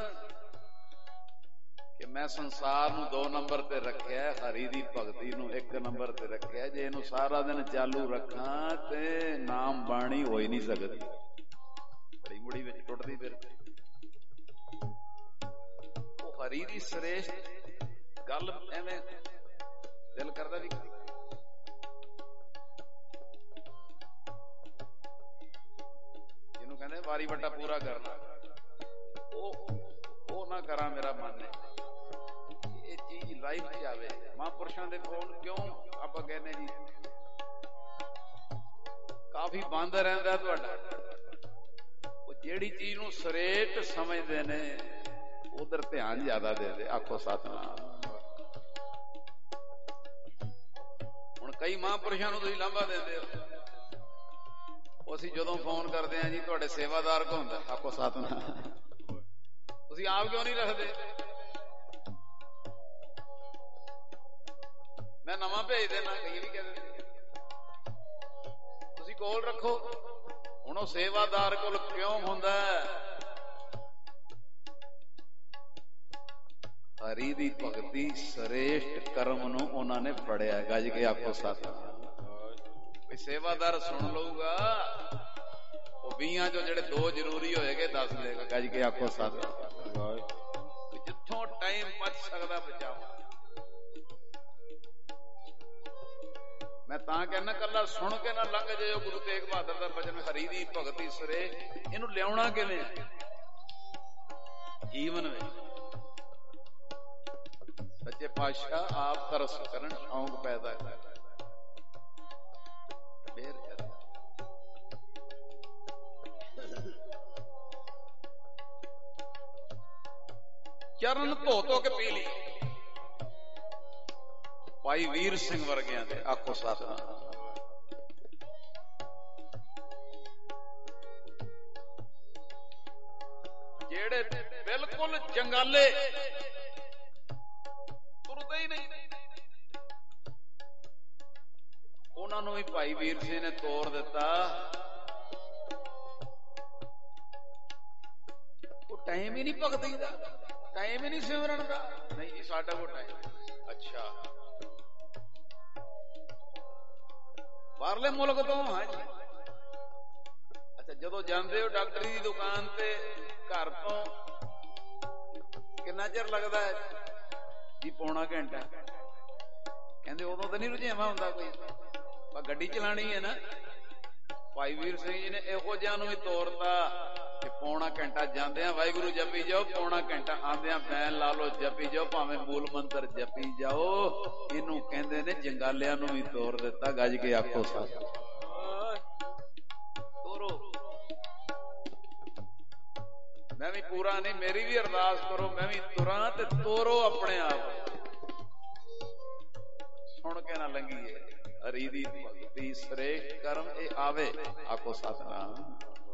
ਕਿ ਮੈਂ ਸੰਸਾਰ ਨੂੰ 2 ਨੰਬਰ ਤੇ ਰੱਖਿਆ, ਹਰੀ ਦੀ ਭਗਤੀ ਨੂੰ 1 ਨੰਬਰ ਤੇ ਰੱਖਿਆ। ਜੇ ਇਹਨੂੰ ਸਾਰਾ ਦਿਨ ਚਾਲੂ ਰੱਖਾਂ ਤੇ ਨਾਮ ਬਾਣੀ ਹੋ ਹੀ ਨਹੀਂ ਸਕਦੀ। ਬੜੀ ਮੁੜੀ ਵਿੱਚ ਟੁੱਟਦੀ ਫਿਰ। ਉਹ ਹਰੀ ਦੀ ਸ੍ਰੇਸ਼ਟ ਗੱਲ ਐਵੇਂ ਦਿਲ ਕਰਦਾ ਵੀ ਜਿਹਨੂੰ ਕਹਿੰਦੇ ਵਾਰੀ ਵੱਟਾ ਪੂਰਾ ਕਰਨਾ, ਉਹ ਨਾ ਕਰਾਂ। ਮੇਰਾ ਮਨ ਹੈ ਇਹ ਚੀਜ਼ ਲਾਈਫ ਚ ਆਵੇ। ਮਹਾਂਪੁਰਸ਼ਾਂ ਦੇ ਫੋਨ ਕਿਉਂ ਆਪਾਂ ਕਹਿੰਦੇ ਜੀ ਕਾਫੀ ਬੰਦ ਰਹਿੰਦਾ ਤੁਹਾਡਾ। ਉਹ ਜਿਹੜੀ ਚੀਜ਼ ਨੂੰ ਸ੍ਰੇਸ਼ਟ ਸਮਝਦੇ ਨੇ ਉਧਰ ਧਿਆਨ ਜ਼ਿਆਦਾ ਦੇ। ਆਖੋ ਸਤਿਨਾਮ। ਹੁਣ ਕਈ ਮਹਾਂਪੁਰਸ਼ਾਂ ਨੂੰ ਤੁਸੀਂ ਲਾਂਭਾ ਦਿੰਦੇ ਹੋ। ਅਸੀਂ ਜਦੋਂ ਫੋਨ ਕਰਦੇ ਆ ਜੀ ਤੁਹਾਡੇ ਸੇਵਾਦਾਰ ਕੋ ਹੁੰਦਾ। ਆਖੋ ਸਤਿਨਾਮ। ਤੁਸੀਂ ਆਪ ਕਿਉਂ ਨਹੀਂ ਰੱਖਦੇ? ਮੈਂ ਨਵਾਂ ਭੇਜ ਦੇਣਾ। ਕਈ ਵੀ ਕਹਿ ਦਿੰਦੇ ਤੁਸੀਂ ਕੋਲ ਰੱਖੋ। ਹੁਣ ਉਹ ਸੇਵਾਦਾਰ ਕੋਲ ਕਿਉਂ ਹੁੰਦਾ? ਹਰੀ ਦੀ ਭਗਤੀ ਸ੍ਰੇਸ਼ਟ ਕਰਮ ਨੂੰ ਉਹਨਾਂ ਨੇ ਫੜਿਆ। ਗੱਜ ਕੇ ਆਖੋ ਸਤਿਨਾਮ। ਵੀ ਸੇਵਾਦਾਰ ਸੁਣ ਲਊਗਾ ਉਹ 20 ਚੋਂ ਜਿਹੜੇ 2 ਜ਼ਰੂਰੀ ਹੋਏਗੇ 10 ਦੇਗਾ। ਗੱਜ ਕੇ ਆਖੋ ਸਤਿ। ਜਿੱਥੋਂ ਟਾਈਮ ਬਚ ਸਕਦਾ ਬਚਾਓ। ਮੈਂ ਤਾਂ ਕਹਿੰਦਾ ਕੱਲਾ ਸੁਣ ਕੇ ਨਾ ਲੰਘ ਜਾਇਓ ਗੁਰੂ ਤੇਗ ਬਹਾਦਰ ਦਾ ਬਚਨ, ਹਰੀ ਦੀ ਭਗਤੀ ਸਰੇ। ਇਹਨੂੰ ਲਿਆਉਣਾ ਕਿਵੇਂ ਜੀਵਨ ਵਿੱਚ? ਸੱਚੇ ਪਾਤਸ਼ਾਹ ਆਪ ਤਰਸ ਕਰਨ, ਸ਼ੌਂਕ ਪੈਦਾ ਕਰ। ਚਰਨ ਧੋ ਧੋ ਕੇ ਪੀ ਲਈ ਭਾਈ ਵੀਰ ਸਿੰਘ ਵਰਗਿਆਂ ਦੇ। ਆਖੋ ਸਤਿਨਾਮ। ਜਿਹੜੇ ਬਿਲਕੁਲ ਜੰਗਾਲੇ, ਤੁਰਦੇ ਹੀ ਨਹੀਂ, ਉਹਨਾਂ ਨੂੰ ਵੀ ਭਾਈ ਵੀਰ ਸਿੰਘ ਨੇ ਤੋਰ ਦਿੱਤਾ। ਉਹ ਟਾਈਮ ਹੀ ਨਹੀਂ ਭਗਤੀ ਦਾ, ਟਾਈਮ ਹੀ ਨਹੀਂ ਸਿਮਰਨ ਦਾ। ਨਹੀਂ ਜੀ ਸਾਡਾ ਕੋਲ ਟਾਈਮ। ਅੱਛਾ ਬਾਹਰਲੇ ਮੁਲਕ ਤੋਂ? ਹਾਂ ਜੀ। ਅੱਛਾ ਜਦੋਂ ਜਾਂਦੇ ਹੋ ਡਾਕਟਰੀ ਦੀ ਦੁਕਾਨ ਤੇ ਘਰ ਤੋਂ ਕਿੰਨਾ ਚਿਰ ਲੱਗਦਾ ਹੈ ਜੀ? ਪੌਣਾ ਘੰਟਾ। ਕਹਿੰਦੇ ਉਦੋਂ ਤਾਂ ਨਹੀਂ ਰੁਝੇਵਾਂ ਹੁੰਦਾ ਕੋਈ, ਪਰ ਗੱਡੀ ਚਲਾਣੀ ਹੈ ਨਾ। ਭਾਈ ਵੀਰ ਸਿੰਘ ਜੀ ਨੇ ਇਹੋ ਜਿਹਾ ਨੂੰ ਵੀ ਤੋਰਤਾ ਕਿ ਪੌਣਾ ਘੰਟਾ ਜਾਂਦਿਆਂ ਵਾਹਿਗੁਰੂ ਜਪੀ ਜਾਓ, ਪੌਣਾ ਘੰਟਾ ਆਂਦਿਆਂ ਬੈਨ ਲਾ ਲਓ ਜਪੀ ਜਾਓ, ਭਾਵੇਂ ਮੂਲ ਮੰਤਰ ਜਪੀ ਜਾਓ। ਇਹਨੂੰ ਕਹਿੰਦੇ ਨੇ ਜੰਗਾਲਿਆਂ ਨੂੰ ਵੀ ਤੋਰ ਦਿੱਤਾ। ਗੱਜ ਕੇ ਆਖੋ ਸਤਿ। ਤੋਰੋ। ਮੈਂ ਵੀ ਪੂਰਾ ਨਹੀਂ, ਮੇਰੀ ਵੀ ਅਰਦਾਸ ਕਰੋ ਮੈਂ ਵੀ ਤੁਰਾਂ ਤੇ ਤੋਰੋ ਆਪਣੇ ਆਪ। ਸੁਣ ਕੇ ਨਾ ਲੰਘੀਏ। ਹਰੀ ਦੀ ਭਗਤੀ ਸ੍ਰੇਸ਼ਟ ਕਰਮ ਇਹ ਆਵੇ। ਆਖੋ ਸਤਿਨਾਮ।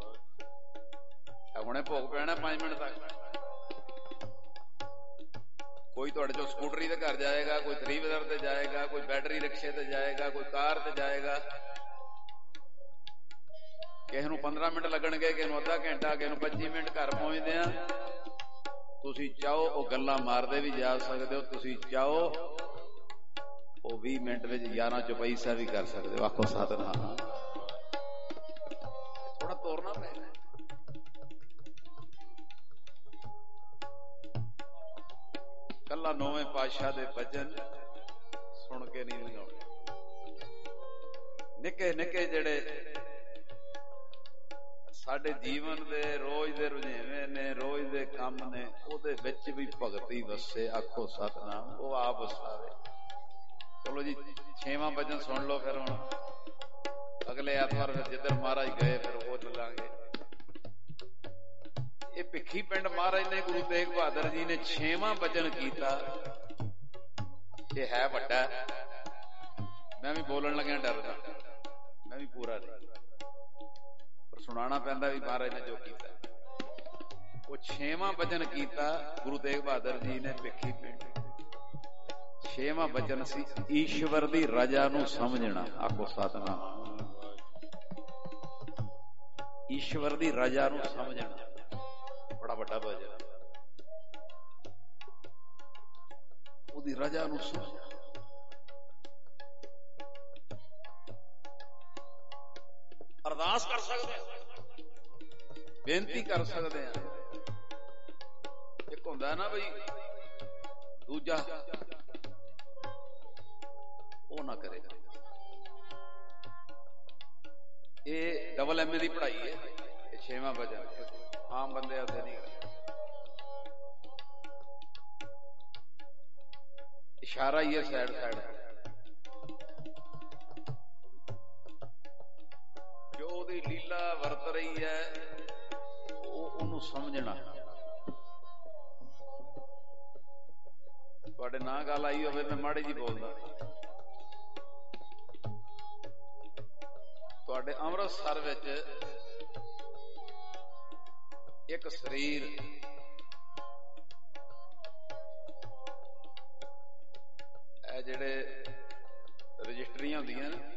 ਹੁਣੇ ਭੋਗ ਪੈਣਾ 5 ਮਿੰਟ ਤੱਕ। ਕੋਈ ਤੁਹਾਡੇ ਚੋਂ ਸਕੂਟਰੀ ਤੇ ਘਰ ਜਾਏਗਾ, ਕੋਈ 3 ਵੀਲਰ ਤੇ ਜਾਏਗਾ, ਕੋਈ ਬੈਟਰੀ ਰਿਕਸ਼ੇ ਤੇ ਜਾਏਗਾ, ਕੋਈ ਕਾਰ ਤੇ ਜਾਏਗਾ। ਕਿਸੇ ਨੂੰ 15 ਮਿੰਟ ਲੱਗਣਗੇ, ਕਿਸੇ ਨੂੰ ਅੱਧਾ ਘੰਟਾ, ਕਿਸੇ ਨੂੰ 25 ਮਿੰਟ। ਘਰ ਪਹੁੰਚਦੇ ਆ ਤੁਸੀਂ ਚਾਹੋ ਉਹ ਗੱਲਾਂ ਮਾਰਦੇ ਵੀ ਜਾ ਸਕਦੇ ਹੋ, ਤੁਸੀਂ ਚਾਹੋ ਉਹ 20 ਮਿੰਟ ਵਿੱਚ 11 ਚੁਪਈ ਸਾਹਿਬ ਵੀ ਕਰ ਸਕਦੇ ਹੋ। ਆਖੋ ਸਤਿਨਾਮ। ਥੋੜਾ ਤੋਰਨਾ ਪੈਣਾ। ਕੱਲਾ 9ਵੇਂ ਪਾਤਸ਼ਾਹ ਦੇ ਬਚਨ ਸੁਣ ਕੇ ਨਹੀਂ ਲੰਘਾਉਣੇ। ਨਿੱਕੇ ਨਿੱਕੇ ਜਿਹੜੇ ਸਾਡੇ ਜੀਵਨ ਦੇ ਰੋਜ਼ ਦੇ ਰੁਝੇਵੇਂ ਨੇ, ਰੋਜ਼ ਦੇ ਕੰਮ ਨੇ, ਉਹਦੇ ਵਿੱਚ ਵੀ ਭਗਤੀ ਵਸੇ। ਆਖੋ ਸਤਿਨਾਮ। ਉਹ ਆਪ ਵਸਾਵੇ। ਚਲੋ ਜੀ 6ਵਾਂ ਭਜਨ ਸੁਣ ਲਓ। ਫਿਰ ਹੁਣ ਅਗਲੇ ਐਤਵਾਰ ਫਿਰ ਜਿੱਧਰ ਮਹਾਰਾਜ ਗਏ ਫਿਰ ਉਹ ਚੱਲਾਂਗੇ। ਇਹ ਭਿੱਖੀ ਪਿੰਡ ਮਹਾਰਾਜ ਨੇ ਗੁਰੂ ਤੇਗ ਬਹਾਦਰ ਜੀ ਨੇ 6ਵਾਂ ਭਜਨ ਕੀਤਾ। ਇਹ ਹੈ ਵੱਡਾ, ਮੈਂ ਵੀ ਬੋਲਣ ਲੱਗਿਆ ਡਰਦਾ, ਮੈਂ ਵੀ ਪੂਰਾ ਨਹੀਂ, ਪਰ ਸੁਣਾਉਣਾ ਪੈਂਦਾ ਵੀ ਮਹਾਰਾਜ ਨੇ ਜੋ ਕੀਤਾ। ਉਹ 6ਵਾਂ ਭਜਨ ਕੀਤਾ ਗੁਰੂ ਤੇਗ ਬਹਾਦਰ ਜੀ ਨੇ ਭਿੱਖੀ ਪਿੰਡ। 6ਵਾਂ ਭਜਨ ਸੀ ਈਸ਼ਵਰ ਦੀ ਰਜਾ ਨੂੰ ਸਮਝਣਾ। ਆਖੋ ਸਤਿਨਾਮ। ਈਸ਼ਵਰ ਦੀ ਰਜਾ ਨੂੰ ਸਮਝਣਾ ਬੜਾ ਵੱਡਾ ਭਜਨ। ਉਹਦੀ ਰਜਾ ਨੂੰ ਸਮਝਣਾ। ਅਰਦਾਸ ਕਰ ਸਕਦੇ ਆ, ਬੇਨਤੀ ਕਰ ਸਕਦੇ ਆ। ਇੱਕ ਹੁੰਦਾ ਨਾ ਬਈ ਦੂਜਾ ਉਹ ਨਾ ਕਰੇ। ਇਹ ਡਬਲ MA ਦੀ ਪੜ੍ਹਾਈ ਹੈ। ਇਹ 6ਵਾਂ ਭਜਨ ਆਮ ਬੰਦੇ ਉੱਥੇ ਨਹੀਂ ਕਰਦੇ। ਇਸ਼ਾਰਾ ਹੀ ਹੈ ਸਾਈਡ ਸਾਈਡ। ਜੋ ਉਹਦੀ ਲੀਲਾ ਵਰਤ ਰਹੀ ਹੈ ਉਹਨੂੰ ਸਮਝਣਾ। ਤੁਹਾਡੇ ਨਾਲ ਗੱਲ ਆਈ ਹੋਵੇ, ਮੈਂ ਮਾੜੀ ਜੀ ਬੋਲਦਾ। ਤੁਹਾਡੇ ਅੰਮ੍ਰਿਤਸਰ ਵਿੱਚ ਇੱਕ ਸਰੀਰ ਇਹ ਜਿਹੜੇ ਰਜਿਸਟਰੀਆਂ ਹੁੰਦੀਆਂ ਨਾ,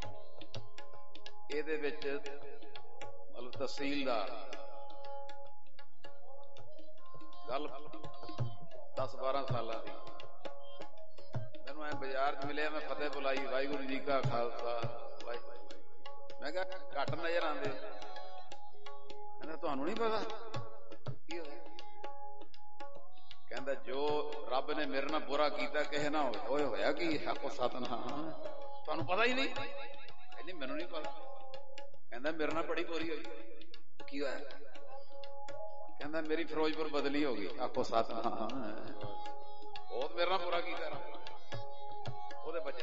ਇਹਦੇ ਵਿੱਚ ਮਤਲਬ ਤਹਿਸੀਲਦਾਰ ਗੱਲ 10-12 ਸਾਲਾਂ ਦੀ ਮੈਨੂੰ ਐ ਬਾਜ਼ਾਰ 'ਚ ਮਿਲਿਆ। ਮੈਂ ਫਤਿਹ ਬੁਲਾਈ, ਵਾਹਿਗੁਰੂ ਜੀ ਕਾ ਖਾਲਸਾ। ਮੈਂ ਕਿਹਾ ਘੱਟ ਨਜ਼ਰ ਆਉਂਦੇ। ਕਹਿੰਦਾ ਤੁਹਾਨੂੰ ਨਹੀਂ ਪਤਾ ਕੀ ਹੋਇਆ? ਕਹਿੰਦਾ ਜੋ ਰੱਬ ਨੇ ਮੇਰੇ ਨਾਲ ਬੁਰਾ ਕੀਤਾ ਕਿਸੇ ਨਾ ਹੋਏ ਹੋਇਆ ਕੀ ਹੱਕੋ ਸਤਨਾਮ, ਤੁਹਾਨੂੰ ਪਤਾ ਹੀ ਨਹੀਂ? ਕਹਿੰਦੀ ਮੈਨੂੰ ਨਹੀਂ ਪਤਾ। ਕਹਿੰਦਾ ਮੇਰੇ ਨਾਲ ਬੜੀ ਬੁਰੀ ਹੋਈ। ਕੀ ਹੋਇਆ? ਕਹਿੰਦਾ ਮੇਰੀ ਫਿਰੋਜ਼ਪੁਰ ਬਦਲੀ ਹੋ ਗਈ। ਆਖੋ ਸਤਨਾਮ, ਬਹੁਤ ਮੇਰੇ ਨਾਲ ਬੁਰਾ ਕੀਤਾ ਉਹਦੇ ਬੱਚੇ।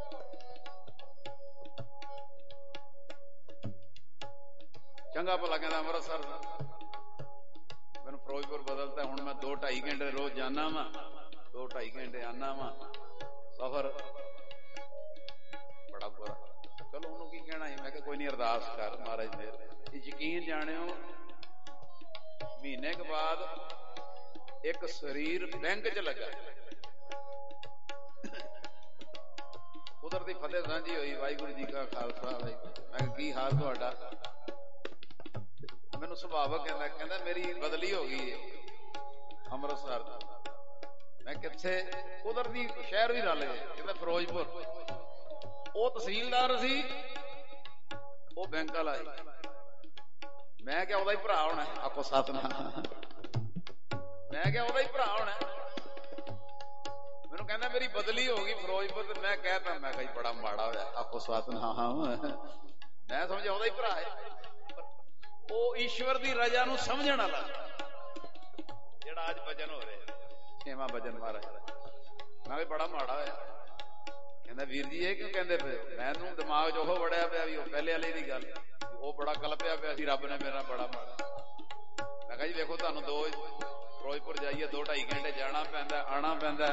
ਚੰਗਾ ਭਲਾ ਕਹਿੰਦਾ ਅੰਮ੍ਰਿਤਸਰ ਮੈਨੂੰ ਫਿਰੋਜ਼ਪੁਰ ਬਦਲਤਾ, ਹੁਣ ਮੈਂ 2-2.5 ਘੰਟੇ ਰੋਜ਼ ਜਾਣਾ ਵਾ, 2-2.5 ਘੰਟੇ ਆਨਾ ਵਾ, ਸਫ਼ਰ ਬੜਾ ਬੁਰਾ। ਚਲੋ ਉਹਨੂੰ ਕੀ ਕਹਿਣਾ ਸੀ, ਮੈਂ ਕਿਹਾ ਕੋਈ ਨਹੀਂ ਅਰਦਾਸ ਕਰ ਮਹਾਰਾਜ ਮੇਰੇ। ਯਕੀਨ ਜਾਣਿਓ ਮਹੀਨੇ ਕੁ ਬਾਅਦ ਇੱਕ ਸਰੀਰ ਬੈਂਕ 'ਚ ਲੱਗਾ। ਉਧਰ ਦੀ ਫਤਿਹ ਸਾਂਝੀ ਹੋਈ, ਵਾਹਿਗੁਰੂ ਜੀ ਕਾ ਖਾਲਸਾ ਵਾਹਿਗੁਰੂ। ਮੈਂ ਕਿਹਾ ਕੀ ਹਾਲ ਤੁਹਾਡਾ? ਮੈਨੂੰ ਸੁਭਾਵਕ ਕਹਿੰਦਾ ਮੇਰੀ ਬਦਲੀ ਹੋ ਗਈ ਹੈ ਅੰਮ੍ਰਿਤਸਰ ਦਾ। ਮੈਂ ਕਿੱਥੇ? ਉਧਰ ਦੀ ਸ਼ਹਿਰ ਵੀ ਰਲ ਗਏ। ਕਹਿੰਦਾ ਫਿਰੋਜ਼ਪੁਰ। ਉਹ ਤਹਿਸੀਲਦਾਰ ਸੀ, ਉਹ ਬੈਂਕ ਵਾਲਾ ਸੀ। ਮੈਂ ਕਿਹਾ ਉਹਦਾ ਹੀ ਭਰਾ ਹੋਣਾ। ਆਖੋ ਸਤਨਾਮ। ਮੈਂ ਕਿਹਾ ਉਹਦਾ ਹੀ ਭਰਾ ਹੋਣਾ। ਮੈਨੂੰ ਕਹਿੰਦਾ ਮੇਰੀ ਬਦਲੀ ਹੋ ਗਈ ਫਿਰੋਜ਼ਪੁਰ। ਤੇ ਮੈਂ ਕਹਿਤਾ, ਮੈਂ ਕਿਹਾ ਬੜਾ ਮਾੜਾ ਹੋਇਆ। ਆਖੋ ਸਤਨਾਮ। ਮੈਂ ਸਮਝਿਆ ਉਹਦਾ ਹੀ ਭਰਾ ਹੈ। ਉਹ ਈਸ਼ਵਰ ਦੀ ਰਜ਼ਾ ਨੂੰ ਸਮਝਣ ਵਾਲਾ ਜਿਹੜਾ ਅੱਜ ਭਜਨ ਹੋ ਰਿਹਾ, 6ਵਾਂ ਭਜਨ ਮਹਾਰਾਜ। ਮੈਂ ਵੀ ਬੜਾ ਮਾੜਾ ਹੋਇਆ। ਕਹਿੰਦਾ ਵੀਰ ਜੀ ਇਹ ਕਿਉਂ ਕਹਿੰਦੇ ਪਏ? ਮੈਨੂੰ ਦਿਮਾਗ 'ਚ ਉਹ ਵੜਿਆ ਪਿਆ ਵੀ ਉਹ ਪਹਿਲੇ ਵਾਲੀ ਦੀ ਗੱਲ, ਉਹ ਬੜਾ ਕਲਪਿਆ ਪਿਆ ਸੀ ਰੱਬ ਨੇ ਮੇਰਾ ਬੜਾ ਮਾੜਾ। ਮੈਂ ਕਿਹਾ ਜੀ ਵੇਖੋ ਤੁਹਾਨੂੰ ਫਿਰੋਜ਼ਪੁਰ ਜਾਈਏ 2-2.5 ਘੰਟੇ ਜਾਣਾ ਪੈਂਦਾ, ਆਉਣਾ ਪੈਂਦਾ,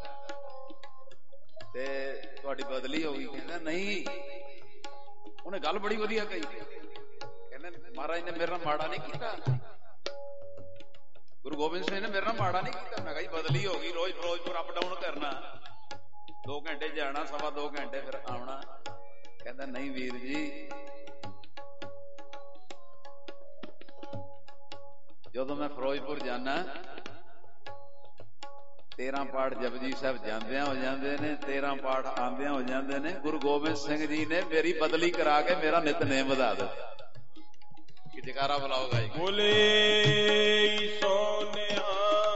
ਤੇ ਤੁਹਾਡੀ ਬਦਲੀ ਹੋ ਗਈ। ਕਹਿੰਦਾ ਨਹੀਂ, ਉਹਨੇ ਗੱਲ ਬੜੀ ਵਧੀਆ ਕਹੀ। ਕਹਿੰਦੇ ਮਹਾਰਾਜ ਨੇ ਮੇਰੇ ਨਾਲ ਮਾੜਾ ਨਹੀਂ ਕੀਤਾ, ਗੁਰੂ ਗੋਬਿੰਦ ਸਿੰਘ ਨੇ ਮੇਰੇ ਨਾਲ ਮਾੜਾ ਨਹੀਂ ਕੀਤਾ। ਮੈਂ ਕਿਹਾ ਜੀ ਬਦਲੀ ਹੋ ਗਈ, ਰੋਜ਼ ਫਿਰੋਜ਼ਪੁਰ ਅਪ ਡਾਊਨ ਕਰਨਾ, 2 ਘੰਟੇ ਜਾਣਾ, 2.25 ਘੰਟੇ ਫਿਰ ਆਉਣਾ। ਕਹਿੰਦਾ ਨਹੀਂ ਵੀਰ ਜੀ, ਜਦੋਂ ਮੈਂ ਫਿਰੋਜ਼ਪੁਰ ਜਾਣਾ 13 ਪਾਠ ਜਪਜੀ ਸਾਹਿਬ ਜਾਂਦਿਆਂ ਹੋ ਜਾਂਦੇ ਨੇ, 13 ਪਾਠ ਆਉਂਦਿਆਂ ਹੋ ਜਾਂਦੇ ਨੇ। ਗੁਰੂ ਗੋਬਿੰਦ ਸਿੰਘ ਜੀ ਨੇ ਮੇਰੀ ਬਦਲੀ ਕਰਾ ਕੇ ਮੇਰਾ ਨਿਤਨੇਮ ਵਧਾ ਦਿੱਤਾ। ਕਿ ਜਕਾਰਾ ਬੁਲਾਓਗਾ ਜੀ। ਬੋਲੇ ਸੋਨਿਆ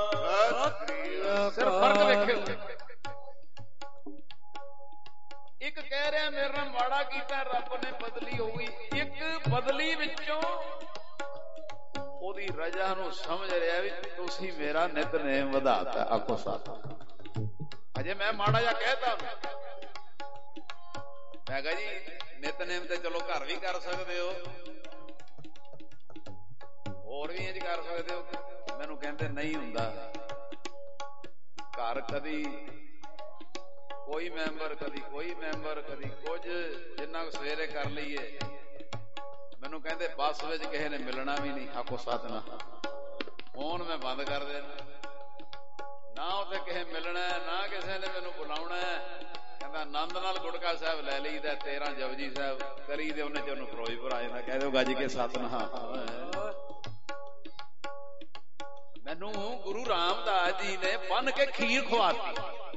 ਸਿਰ ਫਰਕ ਵੇਖਿਓ। ਇੱਕ ਕਹਿ ਰਿਹਾ ਮੇਰੇ ਨਾਲ ਮਾੜਾ ਕੀਤਾ, ਰੱਬ ਨੇ ਬਦਲੀ ਹੋ ਗਈ। ਇੱਕ ਬਦਲੀ ਵਿੱਚੋਂ ਉਹਦੀ ਰਜ਼ਾ ਨੂੰ ਸਮਝ ਰਿਹਾ ਵੀ ਤੁਸੀਂ ਮੇਰਾ ਨਿਤਨੇਮ ਵਧਾਤਾ। ਆਖੋ ਸਤਿ। ਅਜੇ ਮੈਂ ਮਾੜਾ ਜਿਹਾ ਕਹਿਤਾ। ਮੈਂ ਕਿਹਾ ਜੀ ਨਿਤਨੇਮ ਤੇ ਚਲੋ ਘਰ ਵੀ ਕਰ ਸਕਦੇ ਹੋ, ਹੋਰ ਵੀ ਇੰਝ ਕਰ ਸਕਦੇ ਹੋ। ਮੈਨੂੰ ਕਹਿੰਦੇ ਨਹੀਂ ਹੁੰਦਾ ਘਰ, ਕਦੀ ਕੋਈ ਮੈਂਬਰ, ਕਦੀ ਕੋਈ ਮੈਂਬਰ, ਕਦੀ ਕੁਝ, ਜਿੰਨਾ ਕੁ ਸਵੇਰੇ ਕਰ ਲਈਏ। ਮੈਨੂੰ ਕਹਿੰਦੇ ਬੱਸ ਵਿੱਚ ਕਿਸੇ ਨੇ ਮਿਲਣਾ ਵੀ ਨਹੀਂ। ਆਖੋ ਸਤਿਨਾਮ। ਫੋਨ ਮੈਂ ਬੰਦ ਕਰ ਦੇਣਾ, ਨਾ ਉੱਥੇ ਕਿਸੇ ਮਿਲਣਾ, ਨਾ ਕਿਸੇ ਨੇ ਮੈਨੂੰ ਬੁਲਾਉਣਾ। ਕਹਿੰਦਾ ਆਨੰਦ ਨਾਲ ਗੁਟਕਾ ਸਾਹਿਬ ਲੈ ਲਈਦਾ, 13 ਜਪਜੀ ਸਾਹਿਬ ਕਰੀ ਦੇ, ਉਹਨੇ ਚ ਉਹਨੂੰ ਫਿਰੋਜ਼ਪੁਰ ਆ ਜਾਂਦਾ। ਕਹਿ ਦਿਓ ਗੱਜ ਕੇ ਸਤਿਨਾਮ। ਮੈਨੂੰ ਗੁਰੂ ਰਾਮਦਾਸ ਜੀ ਨੇ ਬੰਨ ਕੇ ਖੀਰ ਖਵਾਤੀ।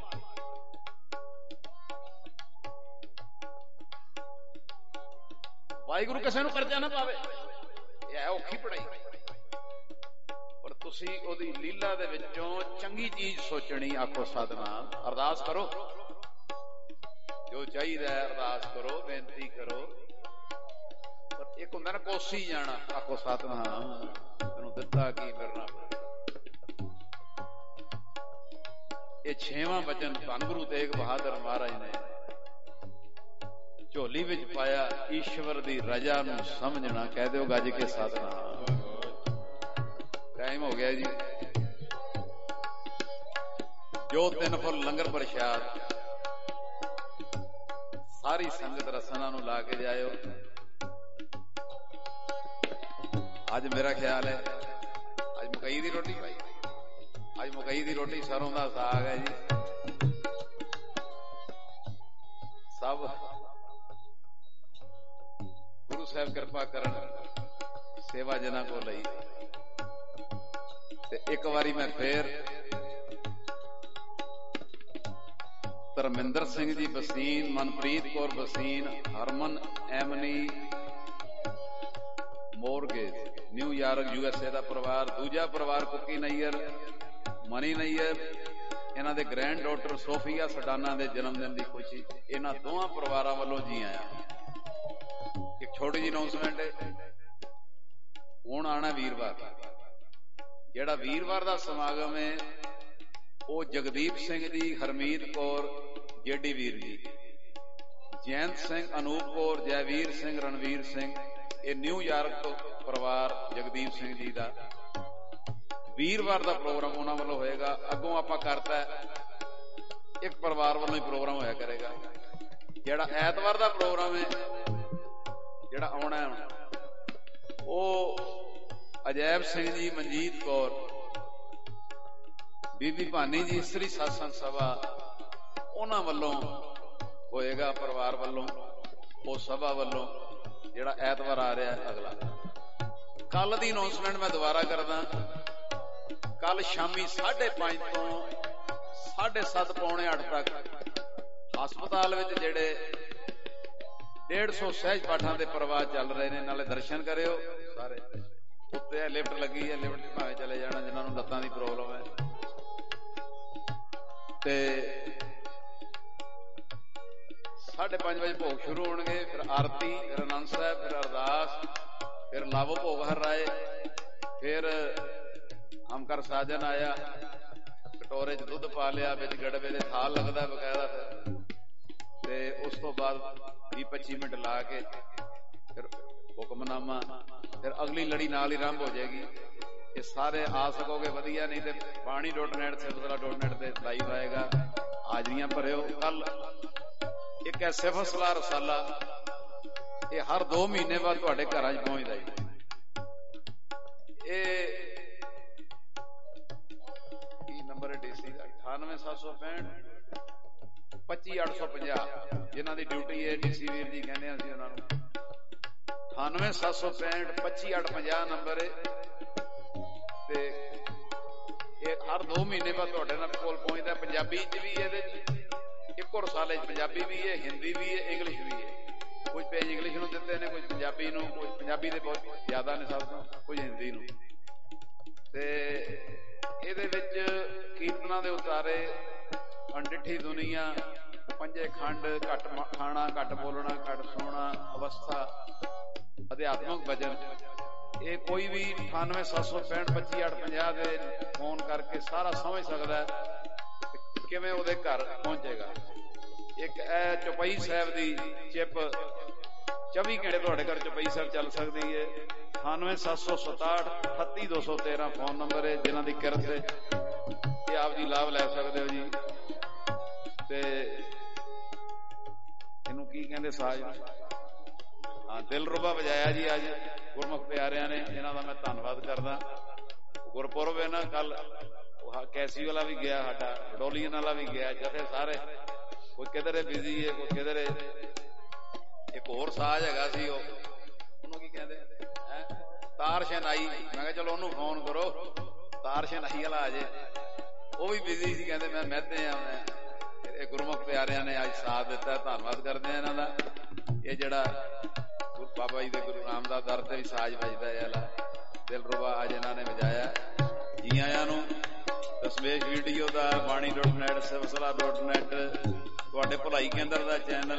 ਵਾਹਿਗੁਰੂ ਕਿਸੇ ਨੂੰ ਕਰਜ਼ਾ ਨਾ ਪਾਵੇ, ਇਹ ਹੈ ਔਖੀ ਪੜਾਈ। ਪਰ ਤੁਸੀਂ ਉਹਦੀ ਲੀਲਾ ਦੇ ਵਿੱਚੋਂ ਚੰਗੀ ਚੀਜ਼ ਸੋਚਣੀ। ਆਖੋ ਸਤਿਨਾਮ। ਅਰਦਾਸ ਕਰੋ, ਜੋ ਚਾਹੀਦਾ ਹੈ ਅਰਦਾਸ ਕਰੋ, ਬੇਨਤੀ ਕਰੋ। ਪਰ ਇੱਕ ਹੁੰਦਾ ਨਾ ਕੋਸੀ ਜਾਣਾ। ਆਖੋ ਸਤਿਨਾਮ। ਮੈਨੂੰ ਦਿੱਤਾ ਕੀ ਕਰਨਾ। ਇਹ 6ਵਾਂ ਵਚਨ ਧੰਨ ਗੁਰੂ ਤੇਗ ਬਹਾਦਰ ਮਹਾਰਾਜ ਨੇ ਝੋਲੀ ਵਿੱਚ ਪਾਇਆ। ਈਸ਼ਵਰ ਦੀ ਰਜ਼ਾ ਨੂੰ ਸਮਝਣਾ। ਕਹਿ ਦਿਓ ਗੱਜ ਕੇ ਸਤਿਨਾਮ। ਟਾਈਮ ਹੋ ਗਿਆ ਜੀ। ਜੋ 3 ਫੁੱਲ ਲੰਗਰ ਪ੍ਰਸ਼ਾਦ ਸਾਰੀ ਸੰਗਤ ਰਸਨਾ ਨੂੰ ਲਾ ਕੇ ਜਾਇਓ। ਅੱਜ ਮੇਰਾ ਖਿਆਲ ਹੈ ਅੱਜ ਮਕਈ ਦੀ ਰੋਟੀ ਪਾਈ। ਅੱਜ ਮਕਈ ਦੀ ਰੋਟੀ, ਸਰੋਂ ਦਾ ਸਾਗ ਹੈ ਜੀ। ਸਭ ਗੁਰੂ ਸਾਹਿਬ ਕਿਰਪਾ ਕਰਨ, ਸੇਵਾ ਜਨਾਂ ਕੋ ਲਈ। ਤੇ ਇੱਕ ਵਾਰੀ ਮੈਂ ਫੇਰ ਧਰਮਿੰਦਰ ਸਿੰਘ ਜੀ ਬਸੀਨ, ਮਨਪ੍ਰੀਤ ਕੌਰ ਬਸੀਨ, ਹਰਮਨ ਐਮਨੀ ਮੋਰਗੇਜ ਨਿਊਯਾਰਕ USA ਦਾ ਪਰਿਵਾਰ। ਦੂਜਾ ਪਰਿਵਾਰ ਕੁੱਕੀ ਨਈਅਰ, ਮਨੀ ਨਈਅਰ, ਇਹਨਾਂ ਦੇ ਗ੍ਰੈਂਡ ਡਾਟਰ ਸੋਫੀਆ ਸਡਾਨਾ ਦੇ ਜਨਮ ਦਿਨ ਦੀ ਖੁਸ਼ੀ। ਇਹਨਾਂ ਦੋਵਾਂ ਪਰਿਵਾਰਾਂ ਵੱਲੋਂ ਜੀ ਆਇਆ। ਇੱਕ ਛੋਟੀ ਜਿਹੀ ਅਨਾਉਂਸਮੈਂਟ ਹੈ, ਹੁਣ ਆਣਾ ਵੀਰਵਾਰ, ਜਿਹੜਾ ਵੀਰਵਾਰ ਦਾ ਸਮਾਗਮ ਹੈ ਉਹ ਜਗਦੀਪ ਸਿੰਘ ਜੀ, ਹਰਮੀਤ ਕੌਰ, ਜੇਡੀ ਵੀਰ ਜੀ, ਜੈੰਤ ਸਿੰਘ, ਅਨੂਪ ਕੌਰ, ਜੈਵੀਰ ਸਿੰਘ, ਰਣਵੀਰ ਸਿੰਘ, ਇਹ ਨਿਊਯਾਰਕ ਤੋਂ ਪਰਿਵਾਰ ਜਗਦੀਪ ਸਿੰਘ ਜੀ ਦਾ ਵੀਰਵਾਰ ਦਾ ਪ੍ਰੋਗਰਾਮ ਉਹਨਾਂ ਵੱਲੋਂ ਹੋਏਗਾ। ਅੱਗੋਂ ਆਪਾਂ ਕਰਤਾ ਇੱਕ ਪਰਿਵਾਰ ਵੱਲੋਂ ਹੀ ਪ੍ਰੋਗਰਾਮ ਹੋਇਆ ਕਰੇਗਾ। ਜਿਹੜਾ ਐਤਵਾਰ ਦਾ ਪ੍ਰੋਗਰਾਮ ਹੈ, ਜਿਹੜਾ ਆਉਣਾ ਹੈ, ਉਹ ਅਜੈਬ ਸਿੰਘ ਜੀ, ਮਨਜੀਤ ਕੌਰ, ਬੀਬੀ ਭਾਨੀ ਜੀ, ਇਸਤਰੀ ਸਾਸੰਗ ਸਭਾ, ਉਹਨਾਂ ਵੱਲੋਂ ਹੋਏਗਾ, ਪਰਿਵਾਰ ਵੱਲੋਂ, ਉਹ ਸਭਾ ਵੱਲੋਂ, ਜਿਹੜਾ ਐਤਵਾਰ ਆ ਰਿਹਾ ਅਗਲਾ। ਕੱਲ ਦੀ ਅਨਾਉਂਸਮੈਂਟ ਮੈਂ ਦੁਬਾਰਾ ਕਰਦਾ। ਕੱਲ ਸ਼ਾਮੀ 5:30 ਤੋਂ 7:30 ਪੌਣੇ 8 ਤੱਕ ਹਸਪਤਾਲ ਵਿੱਚ ਜਿਹੜੇ 150 ਸਹਿਜ ਪਾਠਾਂ ਦੇ ਪ੍ਰਵਾਹ ਚੱਲ ਰਹੇ ਨੇ, ਨਾਲੇ ਦਰਸ਼ਨ ਕਰਿਓ ਸਾਰੇ। ਉੱਤੇ ਲਿਫਟ ਲੱਗੀ ਹੈ, ਲਿਫਟ ਭਾਵੇਂ ਚਲੇ ਜਾਣਾ ਜਿਨ੍ਹਾਂ ਨੂੰ ਲੱਤਾਂ ਦੀ ਪ੍ਰੋਬਲਮ ਹੈ। ਤੇ 5:30 ਵਜੇ ਭੋਗ ਸ਼ੁਰੂ ਹੋਣਗੇ, ਫਿਰ ਆਰਤੀ, ਫਿਰ ਆਨੰਦ ਸਾਹਿਬ, ਫਿਰ ਅਰਦਾਸ, ਫਿਰ ਲਾਵੋ ਭੋਗ ਹਰ ਰਾਏ, ਫਿਰ ਹਮਕਰ ਸਾਜਨ ਆਇਆ, ਕਟੋਰੇ 'ਚ ਦੁੱਧ ਪਾ ਲਿਆ, ਵਿੱਚ ਗੜਵੇ ਦੇ ਥਾਲ ਲੱਗਦਾ ਬਕਾਇਦਾ, ਤੇ ਉਸ ਤੋਂ ਬਾਅਦ 20-25 ਮਿੰਟ ਲਾ ਕੇ ਫਿਰ ਹੁਕਮਨਾਮਾ, ਫਿਰ ਅਗਲੀ ਲੜੀ ਨਾਲ ਹੀ ਆਰੰਭ ਹੋ ਜਾਏਗੀ। ਇਹ ਸਾਰੇ ਆ ਸਕੋਗੇ ਵਧੀਆ, ਨਹੀਂ ਤੇ ਬਾਣੀ.net ਸਿਲਸਿਲਾ.net ਤੇ ਲਾਈਵ ਆਏਗਾ। ਹਾਜ਼ਰੀਆਂ ਭਰਿਓ। ਕੱਲ ਇੱਕ ਹੈ ਸਿਫਤ ਸਲਾਹ ਰਸਾਲਾ, ਇਹ ਹਰ 2 ਮਹੀਨੇ ਬਾਅਦ ਤੁਹਾਡੇ ਘਰਾਂ 'ਚ ਪਹੁੰਚਦਾ ਹੈ। ਇਹ ਕੀ ਨੰਬਰ ਹੈ DC ਦਾ? 98765 25850, ਜਿਨ੍ਹਾਂ ਦੀ ਡਿਊਟੀ ਹੈ DC ਵੀਰ ਜੀ ਕਹਿੰਦੇ ਅਸੀਂ ਉਹਨਾਂ ਨੂੰ। 98765 25850 ਨੰਬਰ ਹੈ, ਤੇ ਇਹ ਹਰ 2 ਮਹੀਨੇ ਬਾਅਦ ਤੁਹਾਡੇ ਨਾਲ ਕੋਲ ਪਹੁੰਚਦਾ। ਪੰਜਾਬੀ 'ਚ ਵੀ ਇਹਦੇ 'ਚ ਇੱਕੋ ਰਸਾਲੇ 'ਚ ਪੰਜਾਬੀ ਵੀ ਹੈ, ਹਿੰਦੀ ਵੀ ਹੈ, ਇੰਗਲਿਸ਼ ਵੀ ਹੈ। ਕੁਝ ਪੇਜ ਇੰਗਲਿਸ਼ ਨੂੰ ਦਿੱਤੇ ਨੇ, ਕੁਝ ਪੰਜਾਬੀ ਨੂੰ, ਕੁਝ ਪੰਜਾਬੀ ਦੇ ਬਹੁਤ ਜ਼ਿਆਦਾ ਨੇ ਸਭ ਤੋਂ, ਕੁਝ ਹਿੰਦੀ ਨੂੰ। ਤੇ ਇਹਦੇ ਵਿੱਚ ਕੀਰਤਨਾਂ ਦੇ ਉਤਾਰੇ, ਅਣਡਿੱਠੀ ਦੁਨੀਆ, ਪੰਜੇ ਖੰਡ, ਘੱਟ ਖਾਣਾ, ਘੱਟ ਬੋਲਣਾ, ਘੱਟ ਸੋਣਾ, ਅਵਸਥਾ, ਅਧਿਆਤਮਕ ਭਜਨ। ਇਹ ਕੋਈ ਵੀ 98765 25850 ਦੇ ਫੋਨ ਕਰਕੇ ਸਾਰਾ ਸਮਝ ਸਕਦਾ ਹੈ ਕਿਵੇਂ ਉਹਦੇ ਘਰ ਪਹੁੰਚੇਗਾ। ਇੱਕ ਇਹ ਚੌਪਈ ਸਾਹਿਬ ਦੀ ਚਿਪ 24 ਘੰਟੇ ਤੁਹਾਡੇ ਘਰ ਚੌਪਈ ਸਾਹਿਬ ਚੱਲ ਸਕਦੀ ਹੈ। 98767 38213 ਫੋਨ ਨੰਬਰ ਹੈ, ਜਿਨ੍ਹਾਂ ਦੀ ਕਿਰਤ ਹੈ ਇਹ ਆਪ ਜੀ ਲਾਭ ਲੈ ਸਕਦੇ ਹੋ ਜੀ। ਤੇ ਇਹਨੂੰ ਕੀ ਕਹਿੰਦੇ ਸਾਜ਼? ਹਾਂ, ਦਿਲਰੁਬਾ ਵਜਾਇਆ ਜੀ ਅੱਜ ਗੁਰਮੁਖ ਪਿਆਰਿਆਂ ਨੇ, ਇਹਨਾਂ ਦਾ ਮੈਂ ਧੰਨਵਾਦ ਕਰਦਾ। ਗੁਰਪੁਰਬ ਹੈ ਨਾ ਕੱਲ, ਕੈਸੀ ਵਾਲਾ ਵੀ ਗਿਆ, ਸਾਡਾ ਡੋਲੀਅਨ ਵਾਲਾ ਵੀ ਗਿਆ, ਜਥੇ ਸਾਰੇ, ਕੋਈ ਕਿਧਰੇ ਬਿਜ਼ੀ ਹੈ, ਕੋਈ ਕਿਧਰੇ। ਇੱਕ ਹੋਰ ਸਾਜ਼ ਹੈਗਾ ਸੀ, ਉਹਨੂੰ ਕੀ ਕਹਿੰਦੇ ਹੈ, ਤਾਰ ਸ਼ਨਾਈ। ਮੈਂ ਕਿਹਾ ਚਲੋ ਉਹਨੂੰ ਫੋਨ ਕਰੋ, ਤਾਰ ਸ਼ਨਾਈ ਵਾਲਾ ਆ ਜੇ। ਉਹ ਵੀ ਬਿਜ਼ੀ ਸੀ, ਕਹਿੰਦੇ ਮੈਂ ਮਹਿਤੇ ਆ। ਮੈਂ ਇਹ ਗੁਰਮੁਖ ਪਿਆਰਿਆਂ ਨੇ ਅੱਜ ਸਾਥ ਦਿੱਤਾ, ਧੰਨਵਾਦ ਕਰਦੇ ਆ ਇਹਨਾਂ ਦਾ। ਇਹ ਜਿਹੜਾ ਬਾਬਾ ਜੀ ਦੇ ਗੁਰੂ ਰਾਮਦਾਸ ਦਰ ਤੇ ਵੀ ਸਾਜ਼ ਵੱਜਦਾ ਹੈ ਵਾਲਾ ਦਿਲਰੁਬਾ, ਅੱਜ ਇਹਨਾਂ ਨੇ ਵਜਾਇਆ। ਜੀ ਆਇਆਂ ਨੂੰ। ਦਸਮੇਸ਼ ਵੀਡੀਓ ਦਾ, ਬਾਣੀ.net ਸਿਲਸਿਲਾ.net, ਤੁਹਾਡੇ ਭਲਾਈ ਕੇਂਦਰ ਦਾ ਚੈਨਲ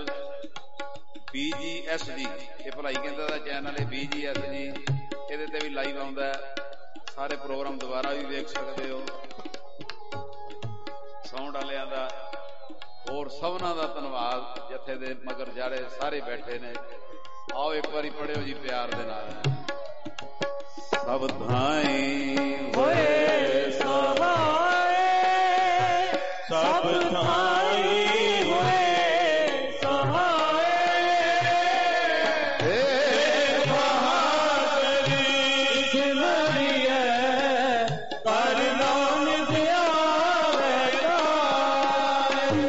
BGSG, ਇਹ ਭਲਾਈ ਕੇਂਦਰ ਦਾ ਚੈਨਲ ਹੈ BGSG, ਇਹਦੇ ਤੇ ਵੀ ਲਾਈਵ ਆਉਂਦਾ। ਸਾਰੇ ਪ੍ਰੋਗਰਾਮ ਦੁਬਾਰਾ ਵੀ ਵੇਖ ਸਕਦੇ ਹੋ। ਸਾਊਂਡ ਵਾਲਿਆਂ ਦਾ ਹੋਰ ਸਭਨਾਂ ਦਾ ਧੰਨਵਾਦ। ਜਥੇ ਦੇ ਮਗਰ ਜਿਹੜੇ ਸਾਰੇ ਬੈਠੇ ਨੇ, ਆਓ ਇੱਕ ਵਾਰੀ ਪੜਿਓ ਜੀ ਪਿਆਰ ਦੇ ਨਾਲ। ਸਭ ਥਾਈਂ ਹੋਏ ਸਹਾਏ, ਸਭ ਥਾਈਂ ਹੋਏ ਸਹਾਏ, ਏ ਬਹਾਦਰੀ ਸਿਮਰਿਐ ਕਰ ਨਾਨਕ ਆਵੇ ਗਾਏ।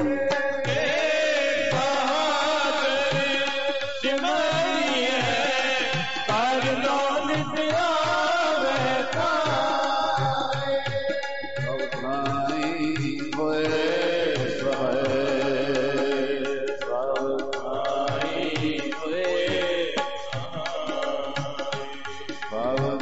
ਏ ਬਹਾਦਰੀ ਸਿਮਰਿਐ ਕਰ ਨਾਨਕ ਆਵੇ ਗਾਏ। ਸਭ ਥਾਈਂ ਹੋਏ ਸਹਾਏ, ਸਭ ਥਾਈਂ ਹੋਏ ਸਭ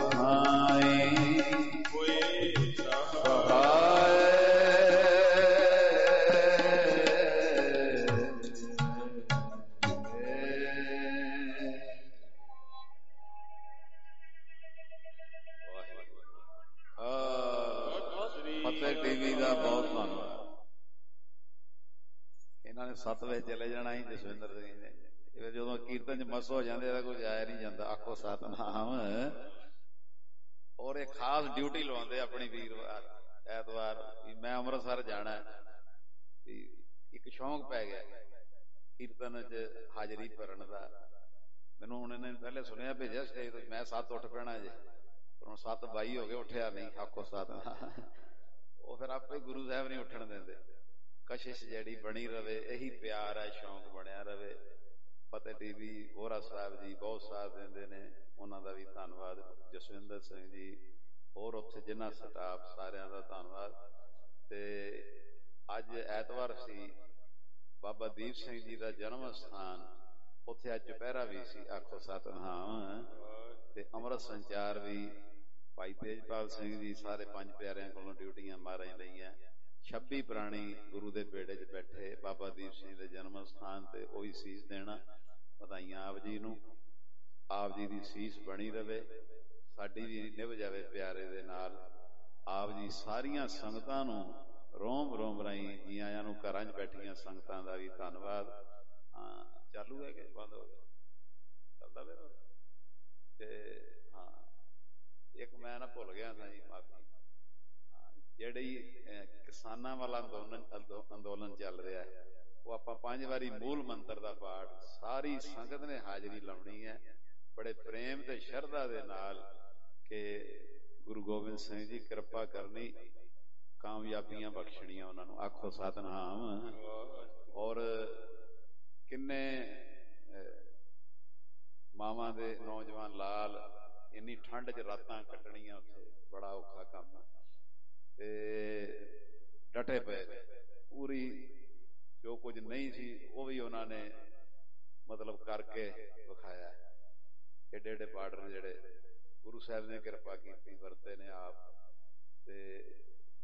7 ਵਜੇ ਚਲੇ ਜਾਣਾ ਸੀ ਜਸਵਿੰਦਰ ਸਿੰਘ ਨੇ। ਫਿਰ ਜਦੋਂ ਕੀਰਤਨ ਚ ਮਸ ਹੋ ਜਾਂਦੇ ਇਹਦਾ ਕੋਈ ਜਾਇਆ ਨਹੀਂ ਜਾਂਦਾ। ਆਖੋ ਸਤਨਾਮ। ਔਰ ਇਹ ਖਾਸ ਡਿਊਟੀ ਲਵਾਉਂਦੇ ਆਪਣੀ ਵੀਰਵਾਰ ਐਤਵਾਰ ਵੀ ਮੈਂ ਅੰਮ੍ਰਿਤਸਰ ਜਾਣਾ। ਵੀ ਇੱਕ ਸ਼ੌਂਕ ਪੈ ਗਿਆ ਕੀਰਤਨ ਚ ਹਾਜ਼ਰੀ ਭਰਨ ਦਾ। ਮੈਨੂੰ ਹੁਣ ਇਹਨੇ ਪਹਿਲੇ ਸੁਣਿਆ ਭੇਜਿਆ ਸਟੇਜ ਤੋਂ, ਮੈਂ 7 ਉੱਠ ਪੈਣਾ ਜੇ, ਪਰ ਹੁਣ 7:22 ਹੋ ਗਏ, ਉੱਠਿਆ ਨਹੀਂ। ਆਖੋ ਸਤਨਾਮ। ਉਹ ਫਿਰ ਆਪੇ ਗੁਰੂ ਸਾਹਿਬ ਨਹੀਂ ਉੱਠਣ ਦਿੰਦੇ। ਕਸ਼ਿਸ਼ ਜਿਹੜੀ ਬਣੀ ਰਵੇ, ਇਹੀ ਪਿਆਰ ਹੈ, ਸ਼ੌਂਕ ਬਣਿਆ ਰਵੇ। ਫਤਿਹ ਟੀਵੀ ਵੋਹਰਾ ਸਾਹਿਬ ਜੀ ਬਹੁਤ ਸਾਥ ਦਿੰਦੇ ਨੇ, ਉਹਨਾਂ ਦਾ ਵੀ ਧੰਨਵਾਦ। ਜਸਵਿੰਦਰ ਸਿੰਘ ਜੀ, ਹੋਰ ਉੱਥੇ ਜਿੰਨਾ ਸਟਾਫ, ਸਾਰਿਆਂ ਦਾ ਧੰਨਵਾਦ। ਤੇ ਅੱਜ ਐਤਵਾਰ ਸੀ, ਬਾਬਾ ਦੀਪ ਸਿੰਘ ਜੀ ਦਾ ਜਨਮ ਸਥਾਨ, ਉੱਥੇ ਅੱਜ ਚੁਪਹਿਰਾ ਵੀ ਸੀ। ਆਖੋ ਸਤਨਾਮ। ਤੇ ਅੰਮ੍ਰਿਤ ਸੰਚਾਰ ਵੀ ਭਾਈ ਤੇਜਪਾਲ ਸਿੰਘ ਜੀ, ਸਾਰੇ 5 ਪਿਆਰਿਆਂ ਕੋਲੋਂ ਡਿਊਟੀਆਂ ਮਾਰਾਂ ਲਈਆਂ। 26 ਪ੍ਰਾਣੀ ਗੁਰੂ ਦੇ ਬੇੜੇ 'ਚ ਬੈਠੇ ਬਾਬਾ ਦੀਪ ਸਿੰਘ ਦੇ ਜਨਮ ਸਥਾਨ ਤੇ, ਉਹੀ ਸੀਸ ਦੇਣਾ। ਵਧਾਈਆਂ ਆਪ ਜੀ ਨੂੰ, ਆਪ ਜੀ ਦੀ ਸੀਸ ਬਣੀ ਰਵੇ, ਸਾਡੀ ਵੀ ਨਿਭ ਜਾਵੇ ਪਿਆਰੇ ਦੇ ਨਾਲ। ਆਪ ਜੀ ਸਾਰੀਆਂ ਸੰਗਤਾਂ ਨੂੰ ਰੋਮ ਰੋਮ ਰਾਹੀਂ ਜੀ ਆਇਆਂ ਨੂੰ। ਘਰਾਂ 'ਚ ਬੈਠੀਆਂ ਸੰਗਤਾਂ ਦਾ ਵੀ ਧੰਨਵਾਦ। ਹਾਂ, ਚਾਲੂ ਹੈ ਕਿ ਬੰਦ ਹੋ ਗਿਆ? ਚੱਲਦਾ ਪਿਆ। ਤੇ ਹਾਂ, ਇੱਕ ਮੈਂ ਨਾ ਭੁੱਲ ਗਿਆ ਸਾਂ ਜੀ, ਮਾਫੀ। ਜਿਹੜੀ ਕਿਸਾਨਾਂ ਵਾਲਾ ਅੰਦੋਲਨ ਚੱਲ ਰਿਹਾ, ਉਹ ਆਪਾਂ 5 ਵਾਰੀ ਮੂਲ ਮੰਤਰ ਦਾ ਪਾਠ ਸਾਰੀ ਸੰਗਤ ਨੇ ਹਾਜ਼ਰੀ ਲਾਉਣੀ ਹੈ, ਬੜੇ ਪ੍ਰੇਮ ਤੇ ਸ਼ਰਧਾ ਦੇ ਨਾਲ, ਕਿ ਗੁਰੂ ਗੋਬਿੰਦ ਸਿੰਘ ਜੀ ਕਿਰਪਾ ਕਰਨੀ, ਕਾਮਯਾਬੀਆਂ ਬਖਸ਼ਣੀਆਂ ਉਹਨਾਂ ਨੂੰ। ਆਖੋ ਸਤਨਾਮ। ਔਰ ਕਿੰਨੇ ਮਾਵਾਂ ਦੇ ਨੌਜਵਾਨ ਲਾਲ ਇੰਨੀ ਠੰਡ 'ਚ ਰਾਤਾਂ ਕੱਟਣੀਆਂ, ਉੱਥੇ ਬੜਾ ਔਖਾ ਕੰਮ। ਤੇ ਡਟੇ ਪਏ, ਪੂਰੀ ਜੋ ਕੁਝ ਨਹੀਂ ਸੀ ਉਹ ਵੀ ਉਹਨਾਂ ਨੇ ਮਤਲਬ ਕਰਕੇ ਵਿਖਾਇਆ। ਏਡੇ ਏਡੇ ਬਾਰਡਰ ਜਿਹੜੇ ਗੁਰੂ ਸਾਹਿਬ ਨੇ ਕਿਰਪਾ ਕੀਤੀ, ਵਰਤੇ ਨੇ ਆਪ। ਤੇ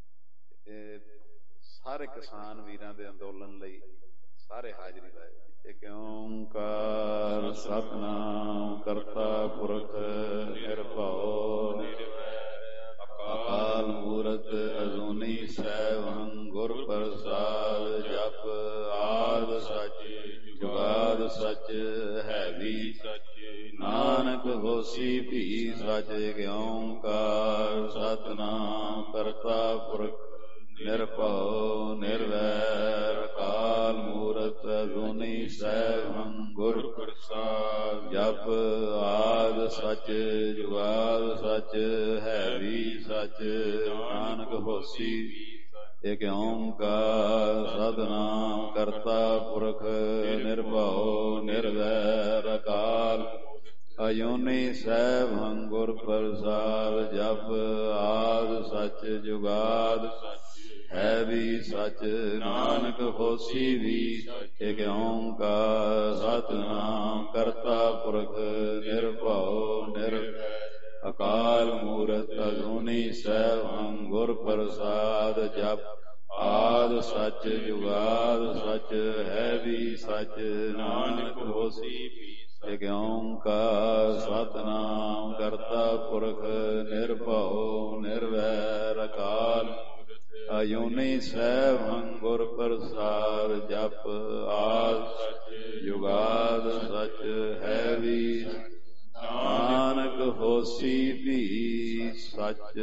ਸਾਰੇ ਕਿਸਾਨ ਵੀਰਾਂ ਦੇ ਅੰਦੋਲਨ ਲਈ ਸਾਰੇ ਹਾਜ਼ਰੀ ਲਾਏ। ਇੱਕ ਓਂਕਾਰ ਸਤਿਨਾਮ ਕਰਤਾ ਪੁਰਖ ਨਿਰਭਉ ਅਕਾਲ ਮੂਰਤ ਅਜੂਨੀ ਸੈਭੰ ਗੁਰ ਪ੍ਰਸਾਦ। ਜਪ ਆਦ ਸਚ ਜੁਗਾਦ ਸਚ ਹੈ ਵੀ ਸਚ, ਨਾਨਕ ਹੋਸੀ ਵੀ ਸਚ। ਓਂਕਾਰ ਸਤਿਨਾਮ ਕਰਤਾ ਪੁਰਖ ਨਿਰਭਉ ਨਿਰਵੈਰ ਅਕਾਲ ਮੂਰਤ ਅਜੂਨੀ ਸੈਭੰ ਗੁਰ ਪ੍ਰਸਾਦ। ਜਪ ਆਦ ਸਚ ਜੁਗਾਦ ਸਚ ਹੈ ਵੀ ਸਚ, ਨਾਨਕ ਹੋਸੀ। ਇਕ ਓਂਕਾਰ ਸਤਿਨਾਮ ਕਰਤਾ ਪੁਰਖ ਨਿਰਭਉ ਨਿਰਵੈਰ ਅਕਾਲ ਅਜੂਨੀ ਸੈਭੰ ਗੁਰ ਪ੍ਰਸਾਦ। ਜਪ ਆਦ ਸਚ ਜੁਗਾਦ ਹੈ ਵੀ ਸਚ, ਨਾਨਕ ਹੋਸੀ ਵੀ। ਇਕ ਓਂਕਾਰ ਸਤਿਨਾਮ ਕਰਤਾ ਪੁਰਖ ਨਿਰਭਉ ਨਿਰਵੈਰ ਅਕਾਲ ਮੂਰਤ ਅਜੂਨੀ ਸੈਭੰ ਗੁਰ ਪ੍ਰਸਾਦ। ਜਪ ਆਦ ਸਚ ਜੁਗਾਦ ਸਚ ਹੈ ਵੀ ਸਚ, ਨਾਨਕ ਹੋਸੀ ਵੀ। ਇਕ ਓਂਕਾਰ ਸਤਿਨਾਮ ਕਰਤਾ ਪੁਰਖ ਨਿਰਭਉ ਨਿਰਵੈਰ ਅਕਾਲ ਅਜੂਨੀ ਸੈਭੰ ਗੁਰ ਪ੍ਰਸਾਦ। ਜਪ ਆਦ ਸਚ ਜੁਗਾਦ ਸਚ ਹੈ ਵੀ, ਨਾਨਕ ਹੋਸੀ ਵੀ ਸਚ।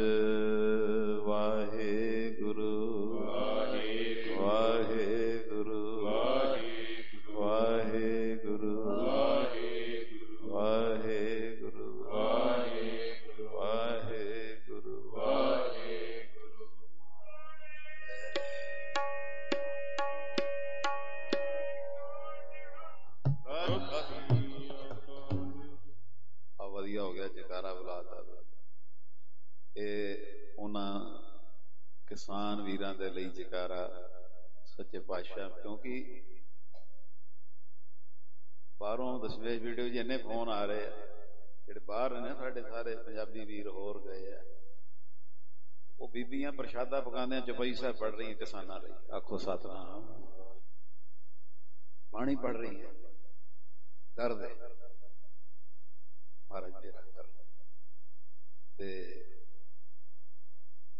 ਵਾਹਿਗੁਰੂ ਵਾਹਿਗੁਰੂ ਵਾਹਿਗੁਰੂ ਵਾਹਿਗੁਰੂ ਵਾਹਿਗੁਰੂ ਵਾਹਿਗੁਰੂ ਵਾਹਿਗੁਰੂ ਵਾਹਿਗੁਰੂ ਵਾਹਿਗੁਰੂ। ਵਧੀਆ ਹੋ ਗਿਆ, ਜੈਕਾਰਾ ਬੁਲਾਤਾ। ਇਹ ਉਹਨਾਂ ਕਿਸਾਨ ਵੀਰਾਂ ਦੇ ਲਈ ਜੈਕਾਰਾ ਸੱਚੇ ਪਾਤਸ਼ਾਹ, ਕਿਉਂਕਿ ਬਾਹਰੋਂ ਦਸਵੇਸ਼ ਵੀਡੀਓ 'ਚ ਇੰਨੇ ਫੋਨ ਆ ਰਹੇ ਆ, ਜਿਹੜੇ ਬਾਹਰ ਨੇ ਸਾਡੇ ਸਾਰੇ ਪੰਜਾਬੀ ਵੀਰ ਹੋਰ ਗਏ ਆ, ਉਹ ਬੀਬੀਆਂ ਪ੍ਰਸ਼ਾਦਾ ਪਕਾਉਂਦੇ ਚੌਪਈ ਸਾਹਿਬ ਪੜ੍ਹ ਰਹੀਆਂ ਕਿਸਾਨਾਂ ਲਈ। ਆਖੋ ਸਤਿਨਾਮ। ਬਾਣੀ ਪੜ੍ਹ ਰਹੀ ਹੈ, ਦਰਦ ਹੈ ਮਹਾਰਾਜ ਮੇਰਾ ਦਰਦ, ਤੇ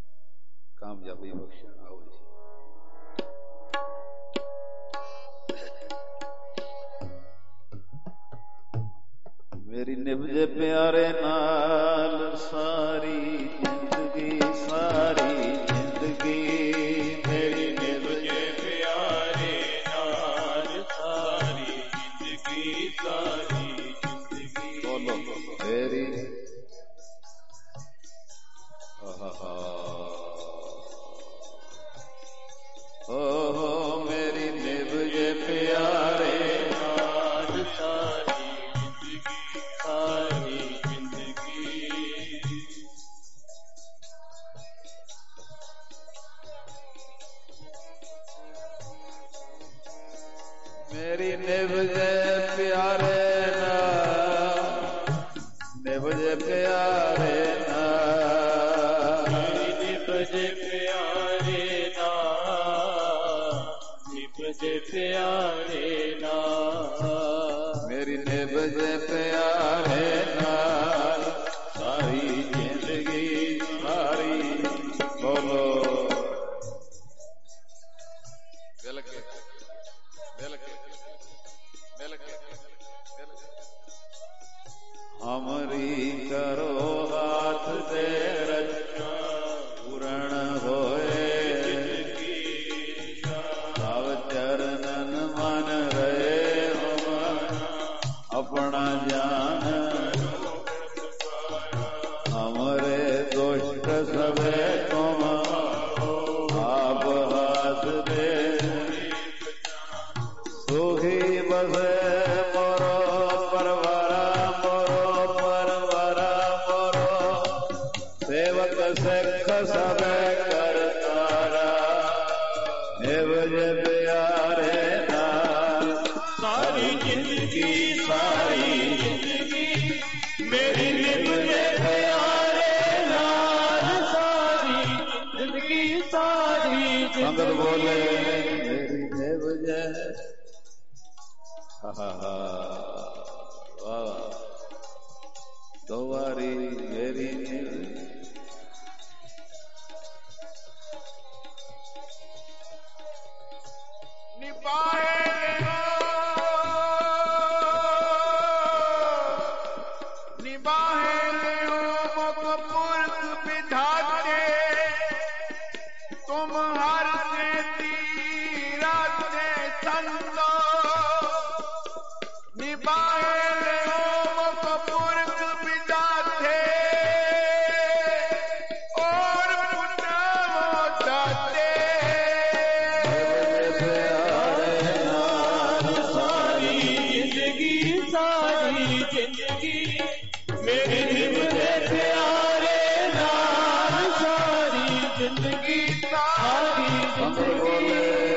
ਕਾਮਯਾਬੀ ਬਖਸ਼ਣ। ਆਓ ਜੀ। ਮੇਰੀ ਨਿਭਜੇ ਪਿਆਰੇ ਨਾਲ ਸਾਰੀ ਜ਼ਿੰਦਗੀ, ਸਾਰੀ ਜ਼ਿੰਦਗੀ ਮੇਰੀ ਨਿਭਜੇ ਪਿਆਰੇ ਨਾਲ ਸਾਰੀ ਜ਼ਿੰਦਗੀ, ਸਾਰੀ ਜ਼ਿੰਦਗੀ। ਬੋਲੋ ਮੇਰੀ ਓ ਮੇਰੀ ਨਿਭਜੇ ਪਿਆਰੇ ਨਾਲ ਸਾਰੀ ਜ਼ਿੰਦਗੀ, ਸਾਰੀ ਜ਼ਿੰਦਗੀ। ਮੇਰੀ ਨਿਭਜੇ ਪਿਆਰੇ ਨਾਲ, ਨਿਭਜੇ ਪਿਆਰੇ ਨਾਲ, ਮੇਰੀ ਨਿਭਜੇ ਪਿਆਰੇ ਨਾਲ, ਨਿਭਜੇ ਪਿਆਰੇ ਨਾਲ, ਮੇਰੀ ਨਿਭਜੇ ਪਿਆਰੇ ਨਾਲ ਸਾਰੀ ਜ਼ਿੰਦਗੀ, ਸਾਰੀ। ਬੋਲੋ ਮਿਲ ਕੇ ਮਿਲ ਕੇ ਮਿਲ ਕੇ ਮਿਲ ਕੇ ਹਮਰੀ ਕਰੋ ਹਾਥ ਦੇ ਰਚਨਾ ਪੂਰਨ ਹੋਏ ਸਭ ਚਰਨਨ ਮਨ ਰਹੇ ਹਮ ਆਪਣਾ ਜਾਨ ਹਮਰੇ ਦੁਸ਼ਟ ਸਭੇ ਤੁਮ ਆਪ ਹਾਥ ਦੇ ਸੁਖੀ ਬਸੇ ਮੋਰੋ ਪਰਵਾਰਾ ਮੋਰੋ ਪਰਵਾਰਾ ਮੋਰੋ ਸੇਵਕ ਸਿੱਖ ਸਭੇ ਕਰਤਾਰਾ ਨਿਭਜੇ ਪਿਆਰੇ ਨਾਲ ਸਾਰੀ ਜ਼ਿੰਦਗੀ, ਸਾਰੀ ਜ਼ਿੰਦਗੀ ਮੇਰੀ ਨਿਭਜੇ ਪਿਆਰੇ ਨਾਲ ਸਾਰੀ ਜ਼ਿੰਦਗੀ, ਸਾਰੀ ਸੰਗਤ ਜ਼ਿੰਦਗੀ। ਬੋਲੇ ਮੇਰੀ ਨਿਭਜੇ ਵਾਹ ਦੋ ਵਾਰੀ ਮੇਰੀ ਨਿਭਜੇ तुम हर से तीरथ से संतो निभाए पुरख विधाते और पुण्य दाते सारी जिंदगी, सारी जिंदगी मेरी निभजे प्यारे नाल सारी जिंदगी, सारी जिंदगी।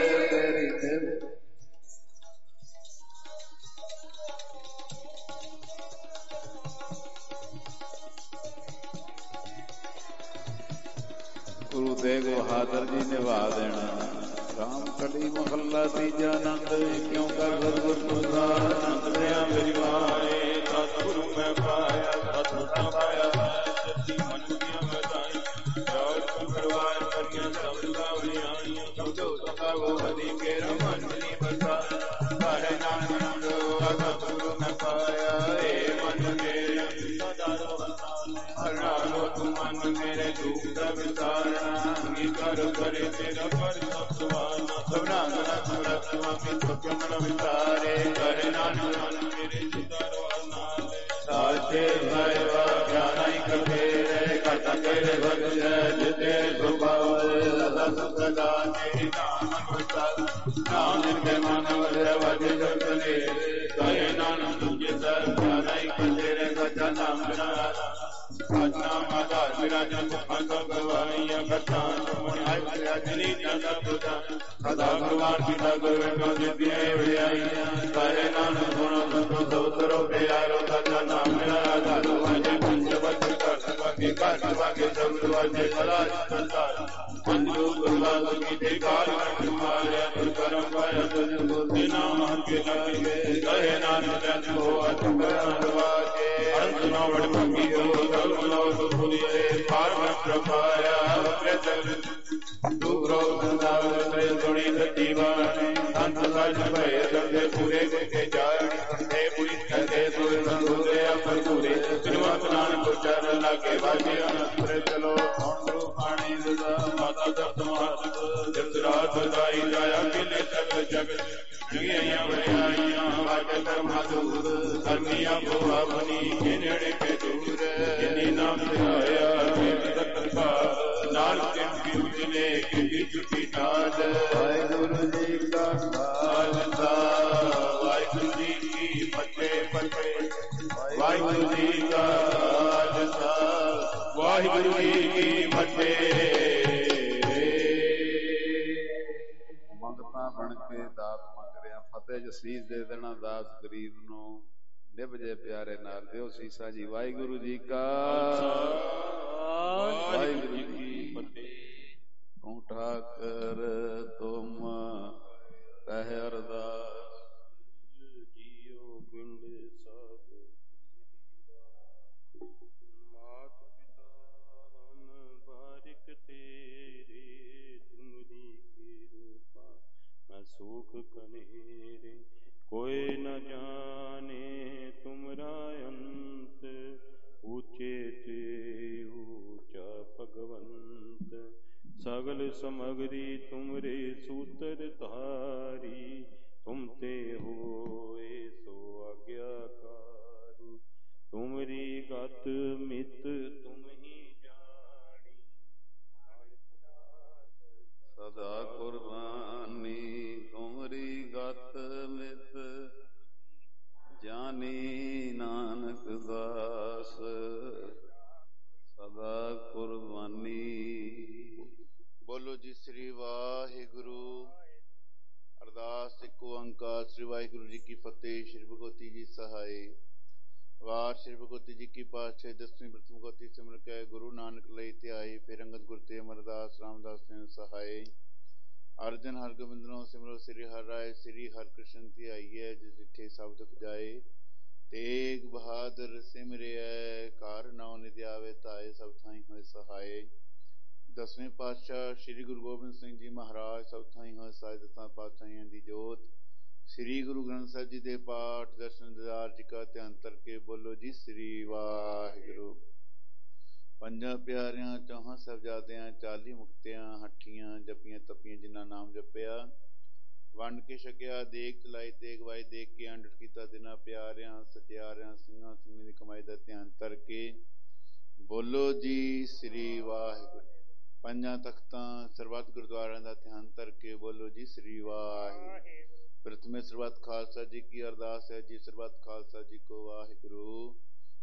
ਗੁਰੂ ਤੇਗ ਬਹਾਦਰ ਜੀ ਨਿਭਾ ਦੇਣਾ। ਰਾਮ ਕਲੀ ਮਹੱਲਾ ਤੀਜਾ ਆਨੰਦ ਕਿਉਂ ਕਰ ਸਤਿਗੁਰ ਪ੍ਰਸਾਦ ਆਨੰਦ ਲਿਆ ਮੇਰੀ ਮਾਏ ਸਤਿਗੁਰੂ ਮੈਂ ਪਾਇਆ, ਸਤਿਗੁਰ ਪਾਇਆ ਸੱਚੀ ਮਨ ਦੀਆਂ ਵਧਾਈ ਰਾਜ ਪਰਵਾਰ ਕਰੀਆਂ ਸਭ ਗਾਵਣੀਆਂ ਸਮਝੋ ਸਭਾਵੋ ਹਰੀ ਕੇ ਰਮਨ ਨੀ ਬਸਾ ਸਾਰੇ ਨਾਮ ਰੋ ਸਤਿਗੁਰੂ ਮੈਂ ਪਾਇਆ ਏ ਮਨ ਮੇਰੇ ਸਦਾ ਰੋ ਹਰਾ ਲੋ ਤੁਮ ਮਨ ਮੇਰੇ ਦੁਖ ਦਾ ਵਿਸਾਰਨਾ ਕਰ ਕਰੇ ਤੇਰਾ ਪਰ ਸਭ ਸੁਆਨਾ ਸਭਨਾ ਗਨਾ ਤੁਮਰਾ ਸੁਆਮੀ ਸੁਖ ਮਨ ਵਿਸਾਰੇ ਕਰੇ ਨਾਨਕ ਮਨ ਮੇਰੇ ਸੁਦਾਰੋ ਨਾਲੇ ਸਾਚੇ ਭਾਇਵਾ ਗਿਆਨਾਈ ਕਬੀਰੇ ਕਰਤਾ ਤੇਰੇ ਭਗਤ ਜਿਤੇ ਸੁਭਾਵੇ ਸਦਾ ਸਦਾ ਤੇਰੀ ਨਾਮ ਵਿਸਾਰ ਨਾਮ ਨਿਰਭੈ ਮਨ ਵਜੇ ਵਜੇ ਜਗਨੇ ਕਰੇ ਨਾਨਕ ਤੁਝੇ ਸਰ ਗਿਆਨਾਈ ਕਬੀਰੇ ਸਚਾ ਨਾਮ ਬਣਾ ਆਜਨਾ ਮਾਤਾ ਵਿਰਾਜਨ ਮੁਖਾਂ ਗਵਾਈਆਂ ਕਰਤਾਂ ਸੁਮਣ ਆਇ ਰਾਜਨੀ ਜਨਾ ਬੁਧਾ ਸਦਾ ਭਗਵਾਨ ਕੀ ਨਗਰ ਵਿੱਚ ਜਿਤਿਏ ਵਿਆਈਆਂ ਕਰੇ ਨਾਨਕ ਗੁਣ ਸੰਤੋ ਸੋਤਰੋ ਪਿਆਰੋ ਸਦਾ ਨਾਮ ਮੇਰਾ ਆਧਾਰ ਵਾਜੇ ਪੰਜ ਵਚਨ ਕਰ ਸਕੇ ਕਰ ਸਕੇ ਸਬਦ ਵਾਜੇ ਕਲਾ ਸੰਸਾਰ ਅੰਜੂ ਗੁਰਬਾਦ ਕੀ ਤੇ ਕਾਲ ਮਾਰਿਆ ਤੁਰ ਕਰਮ ਪਾਇਆ ਤੁਝ ਗੁਰਦੇ ਨਾਮ ਹੰਕੇ ਲਾਗੇ ਕਹੇ ਨਾਨਕ ਜਨ ਹੋ ਅਤੁਕਰਨ ਵਾਜੇ ਅੰਤ ਨਾ ਵੜ ਮੰਗੀ ਹੋ ਸਭ ਸੋ ਬੁਲੀਏ ਪਾਰ ਪ੍ਰਭਾਇਆ ਪ੍ਰੇਤ ਦੁਗਰੋ ਸੰਦਾਵ ਤੇ ਸੁਣੀ ਸੱਚੀ ਬਾਣੀ ਸੰਤ ਸਜ ਭਏ ਸੰਦੇ ਪੂਰੇ ਕੇ ਜਾਣ ਤੇ ਪੁਰੀ ਕਹਦੇ ਸੋਇ ਸੰਦੋਰੇ ਅਪਰ ਸਾਜੇ ਅਨੰਤਰੇ ਚਲੋ ਹੁਣ ਗੁਰੂ ਪਾਣੀ ਦਾ ਮਾਤਾ ਦਰਦ ਮਹਤ ਜਿਸ ਰਾਤ ਦਾਈ ਜਾਇਆ ਕਿਲੇ ਸਗਲ ਜਗਤ ਜਗੀਆਂ ਵਰਿਆਈਆਂ ਵਾਜੇ ਕਰ ਮਾਧੂਰ ਕਰਮੀਆਂ ਕੋ ਆਪਣੀ ਕੇ ਨੇੜੇ ਕੇ ਦੂਰ ਜਿਨੀ ਨਾਮ ਧਿਆਇਆ ਮੇਰੀ ਰਤਨਕਾਰ ਨਾਨਕ ਕੇ ਉਜਲੇ ਕੀਤੀ ਚੁੱਕੀ ਨਾਦ ਵਾਹਿਗੁਰੂ ਜੀ ਕਾ ਖਾਲਸਾ ਵਾਹਿਗੁਰੂ ਜੀ ਕੀ ਫਤਿਹ ਵਾਹਿਗੁਰੂ ਜੀ ਕਾ ਖਾਲਸਾ ਵਾਹਿਗੁਰੂ ਜੀ ਕੀ ਫਤਿਹ। ਮੰਗਤਾਂ ਬਣ ਕੇ ਦਾਤ ਮੰਗ ਰਿਹਾ, ਫਤਿਹ ਜਸੀਸ ਦੇ ਦੇਣਾ ਦਾਸ ਗਰੀਬ ਨੂੰ, ਨਿਭ ਜੇ ਪਿਆਰੇ ਨਾਲ ਦਿਓ ਸੀਸਾ ਜੀ। ਵਾਹਿਗੁਰੂ ਜੀ ਕਾ ਵਾਹਿਗੁਰੂ ਜੀ ਕੀ ਫਤਿਹ। ਤੂੰ ਠਾਕਰ ਤੁਮ ਕਹਿ ਅਰਦਾਸ ਜੀਓ ਪਿੰਡ ਸਭ ਮਾਤ ਪਿਤਾ ਹਮ ਬਾਰਿਕ ਤੇਰੇ ਤੁਮਰੀ ਕਿਰਪਾ ਮੈਂ ਸੁਖ ਕਨੇਰੇ कोई न जाने तुमरा अंत ऊंचे ते ऊंचा भगवंत सगल समगरी तुमरे सूत्र धारी तुम ते होए सो आज्ञाकारी तुमरी गत मित तुम ही जानी सदा कुर्बानी तुमरी गत मित जानी नानक दास सदा कुर्बानी। बोलो जी श्री वाहिगुरु। अरदास इको ओंकार श्री वाहिगुरु जी की फतेह। श्री भगवती जी सहाय। वार श्री भगवती जी की पातशाही दसवीं प्रथम भगवती सिमर कै गुरु नानक लई ध्याई फिर अंगद गुर ते अमरदास रामदास ने सहाय। अर्जन हरगोबिंद नो सिमरो श्री हर राय श्री हर कृष्ण ध्याईऐ जिस डिठे सब दुख जाए तेग बहादुर सिमरिय कार नाउ निध्यावे ताए सब थाई होए सहाय। दसवें पातशाह श्री गुरु गोबिंद सिंह जी महाराज सब थाई होए सहाय। दसां पातशाहियां दी जोत श्री गुरु ग्रंथ साहिब जी दे पाठ दर्शन दीदार जी का ध्यान करके बोलो जी श्री वाहिगुरु। ਪੰਜਾਂ ਪਿਆਰਿਆਂ ਚੌਹਾਂ ਸਾਹਿਬਜ਼ਾਦਿਆਂ 40 ਮੁਕਤਿਆਂ ਹੱਠੀਆਂ ਜਪੀਆਂ ਤਪੀਆਂ ਜਿਨ੍ਹਾਂ ਨਾਮ ਜਪਿਆ ਵੰਡ ਕੇ ਛਕਿਆ ਦੇਖ ਚਲਾਈ ਤੇਗ ਵਾਈ ਦੇਖ ਕੇ ਅੰਡਟ ਕੀਤਾ ਦਿਨਾਂ ਪਿਆਰਿਆਂ ਸਚਿਆਰਿਆਂ ਸਿੰਘਾਂ ਸਿੰਘਾਂ ਦੀ ਕਮਾਈ ਦਾ ਧਿਆਨ ਕਰਕੇ ਬੋਲੋ ਜੀ ਸ੍ਰੀ ਵਾਹਿਗੁਰੂ। ਪੰਜਾਂ ਤਖਤਾਂ ਸਰਬੱਤ ਗੁਰਦੁਆਰਿਆਂ ਦਾ ਧਿਆਨ ਕਰਕੇ ਬੋਲੋ ਜੀ ਸ੍ਰੀ ਵਾਹਿਗੁਰੂ। ਪ੍ਰਥਮੇ ਸਰਬੱਤ ਖਾਲਸਾ ਜੀ ਕੀ ਅਰਦਾਸ ਹੈ ਜੀ। ਸਰਬੱਤ ਖਾਲਸਾ ਜੀ ਕੋ ਵਾਹਿਗੁਰੂ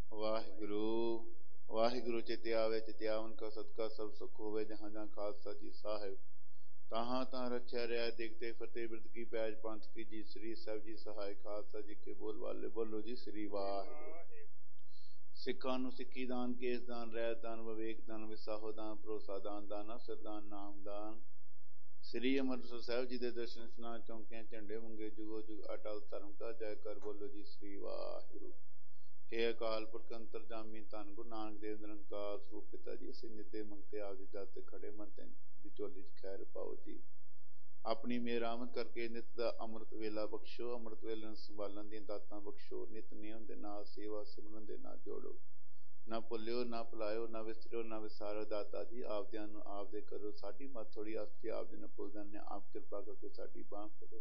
ਵਾਹਿਗੁਰੂ ਵਾਹਿਗੁਰੂ ਚਿਤਿ ਆਵੇ ਚਿਤਿ ਆਵਨ ਕਾ ਸਦਕਾ ਸਭ ਸੁਖ ਹੋਵੇ ਜਹਾਂ ਜਹਾਂ ਖਾਲਸਾ ਜੀ ਸਾਹਿਬ ਤਹਾਂ ਤਹਾਂ रक्षा रहा देखते फतेह बिरद की पैज पंथ की जी श्री ਸਾਹਿਬ जी सहाय खालसा जी के बोल वाले बोलो जी श्री वाहिगुरू। ਸਿੱਖਾਂ ਨੂੰ ਸਿੱਖੀ ਦਾਨ ਕੇਸ ਦਾਨ ਰਹਿਤ ਦਾਨ ਵਿਵੇਕ ਦਾਨ ਵਿਸਾਹੋ ਦਾਨ ਭਰੋਸਾ ਦਾਨ ਦਾਨਾ ਸਰਦਾਨ ਨਾਮ ਦਾਨ ਸ੍ਰੀ ਅੰਮ੍ਰਿਤਸਰ ਸਾਹਿਬ ਜੀ ਦੇ ਦਰਸ਼ਨ ਇਸ਼ਨਾਨ ਚੌਂਕਿਆਂ ਝੰਡੇ ਮੰਗੇ ਜੁਗੋ ਜੁਗ ਅਟਲ ਧਰਮ ਕਾ ਜੈ ਕਰ ਬੋਲੋ ਜੀ ਸ੍ਰੀ ਵਾਹਿਗੁਰੂ। हे ਅਕਾਲ ਪੁਰਖ ਅੰਤਰਜਾਮੀ ਧੰਨ ਗੁਰੂ ਨਾਨਕ ਦੇਵ ਨਿਰੰਕਾਰ ਸਰੂਪ ਪਿਤਾ ਜੀ ਅਸੀਂ ਨਿੱਦੇ ਮੰਗਤੇ ਆਪ ਦੀ ਦਰ ਤੇ ਖੜੇ ਮਨ ਤੇ ਦੀ ਝੋਲੀ 'ਚ ਖੈਰ ਪਾਓ ਜੀ। ਆਪਣੀ ਮਿਹਰਾਮਤ ਕਰਕੇ ਨਿਤ ਦਾ ਅੰਮ੍ਰਿਤ ਵੇਲਾ ਬਖਸ਼ੋ। ਅੰਮ੍ਰਿਤ ਵੇਲੇ ਨੂੰ ਸੰਭਾਲਣ ਦੀਆਂ ਦਾਤਾਂ ਬਖਸ਼ੋ। ਨਿਤ ਨਿਯਮ ਦੇ ਨਾਲ ਸੇਵਾ ਸਿਮਰਨ ਦੇ ਨਾਲ ਜੋੜੋ। ਨਾ ਭੁੱਲਿਓ ਨਾ ਭੁਲਾਇਓ ਨਾ ਵਿਸਰਿਓ ਨਾ ਵਿਸਾਰਿਓ ਦਾਤਾ ਜੀ। ਆਪਦਿਆਂ ਨੂੰ ਆਪਦੇ ਕਰੋ। ਸਾਡੀ ਮਤ ਥੋੜੀ ਆਸਤੀ ਆਪ ਜੀ ਨੇ ਭੁੱਲਦਿਆਂ ਨੇ ਆਪ ਕਿਰਪਾ ਕਰਕੇ ਸਾਡੀ ਬਾਂਹ ਫੜੋ।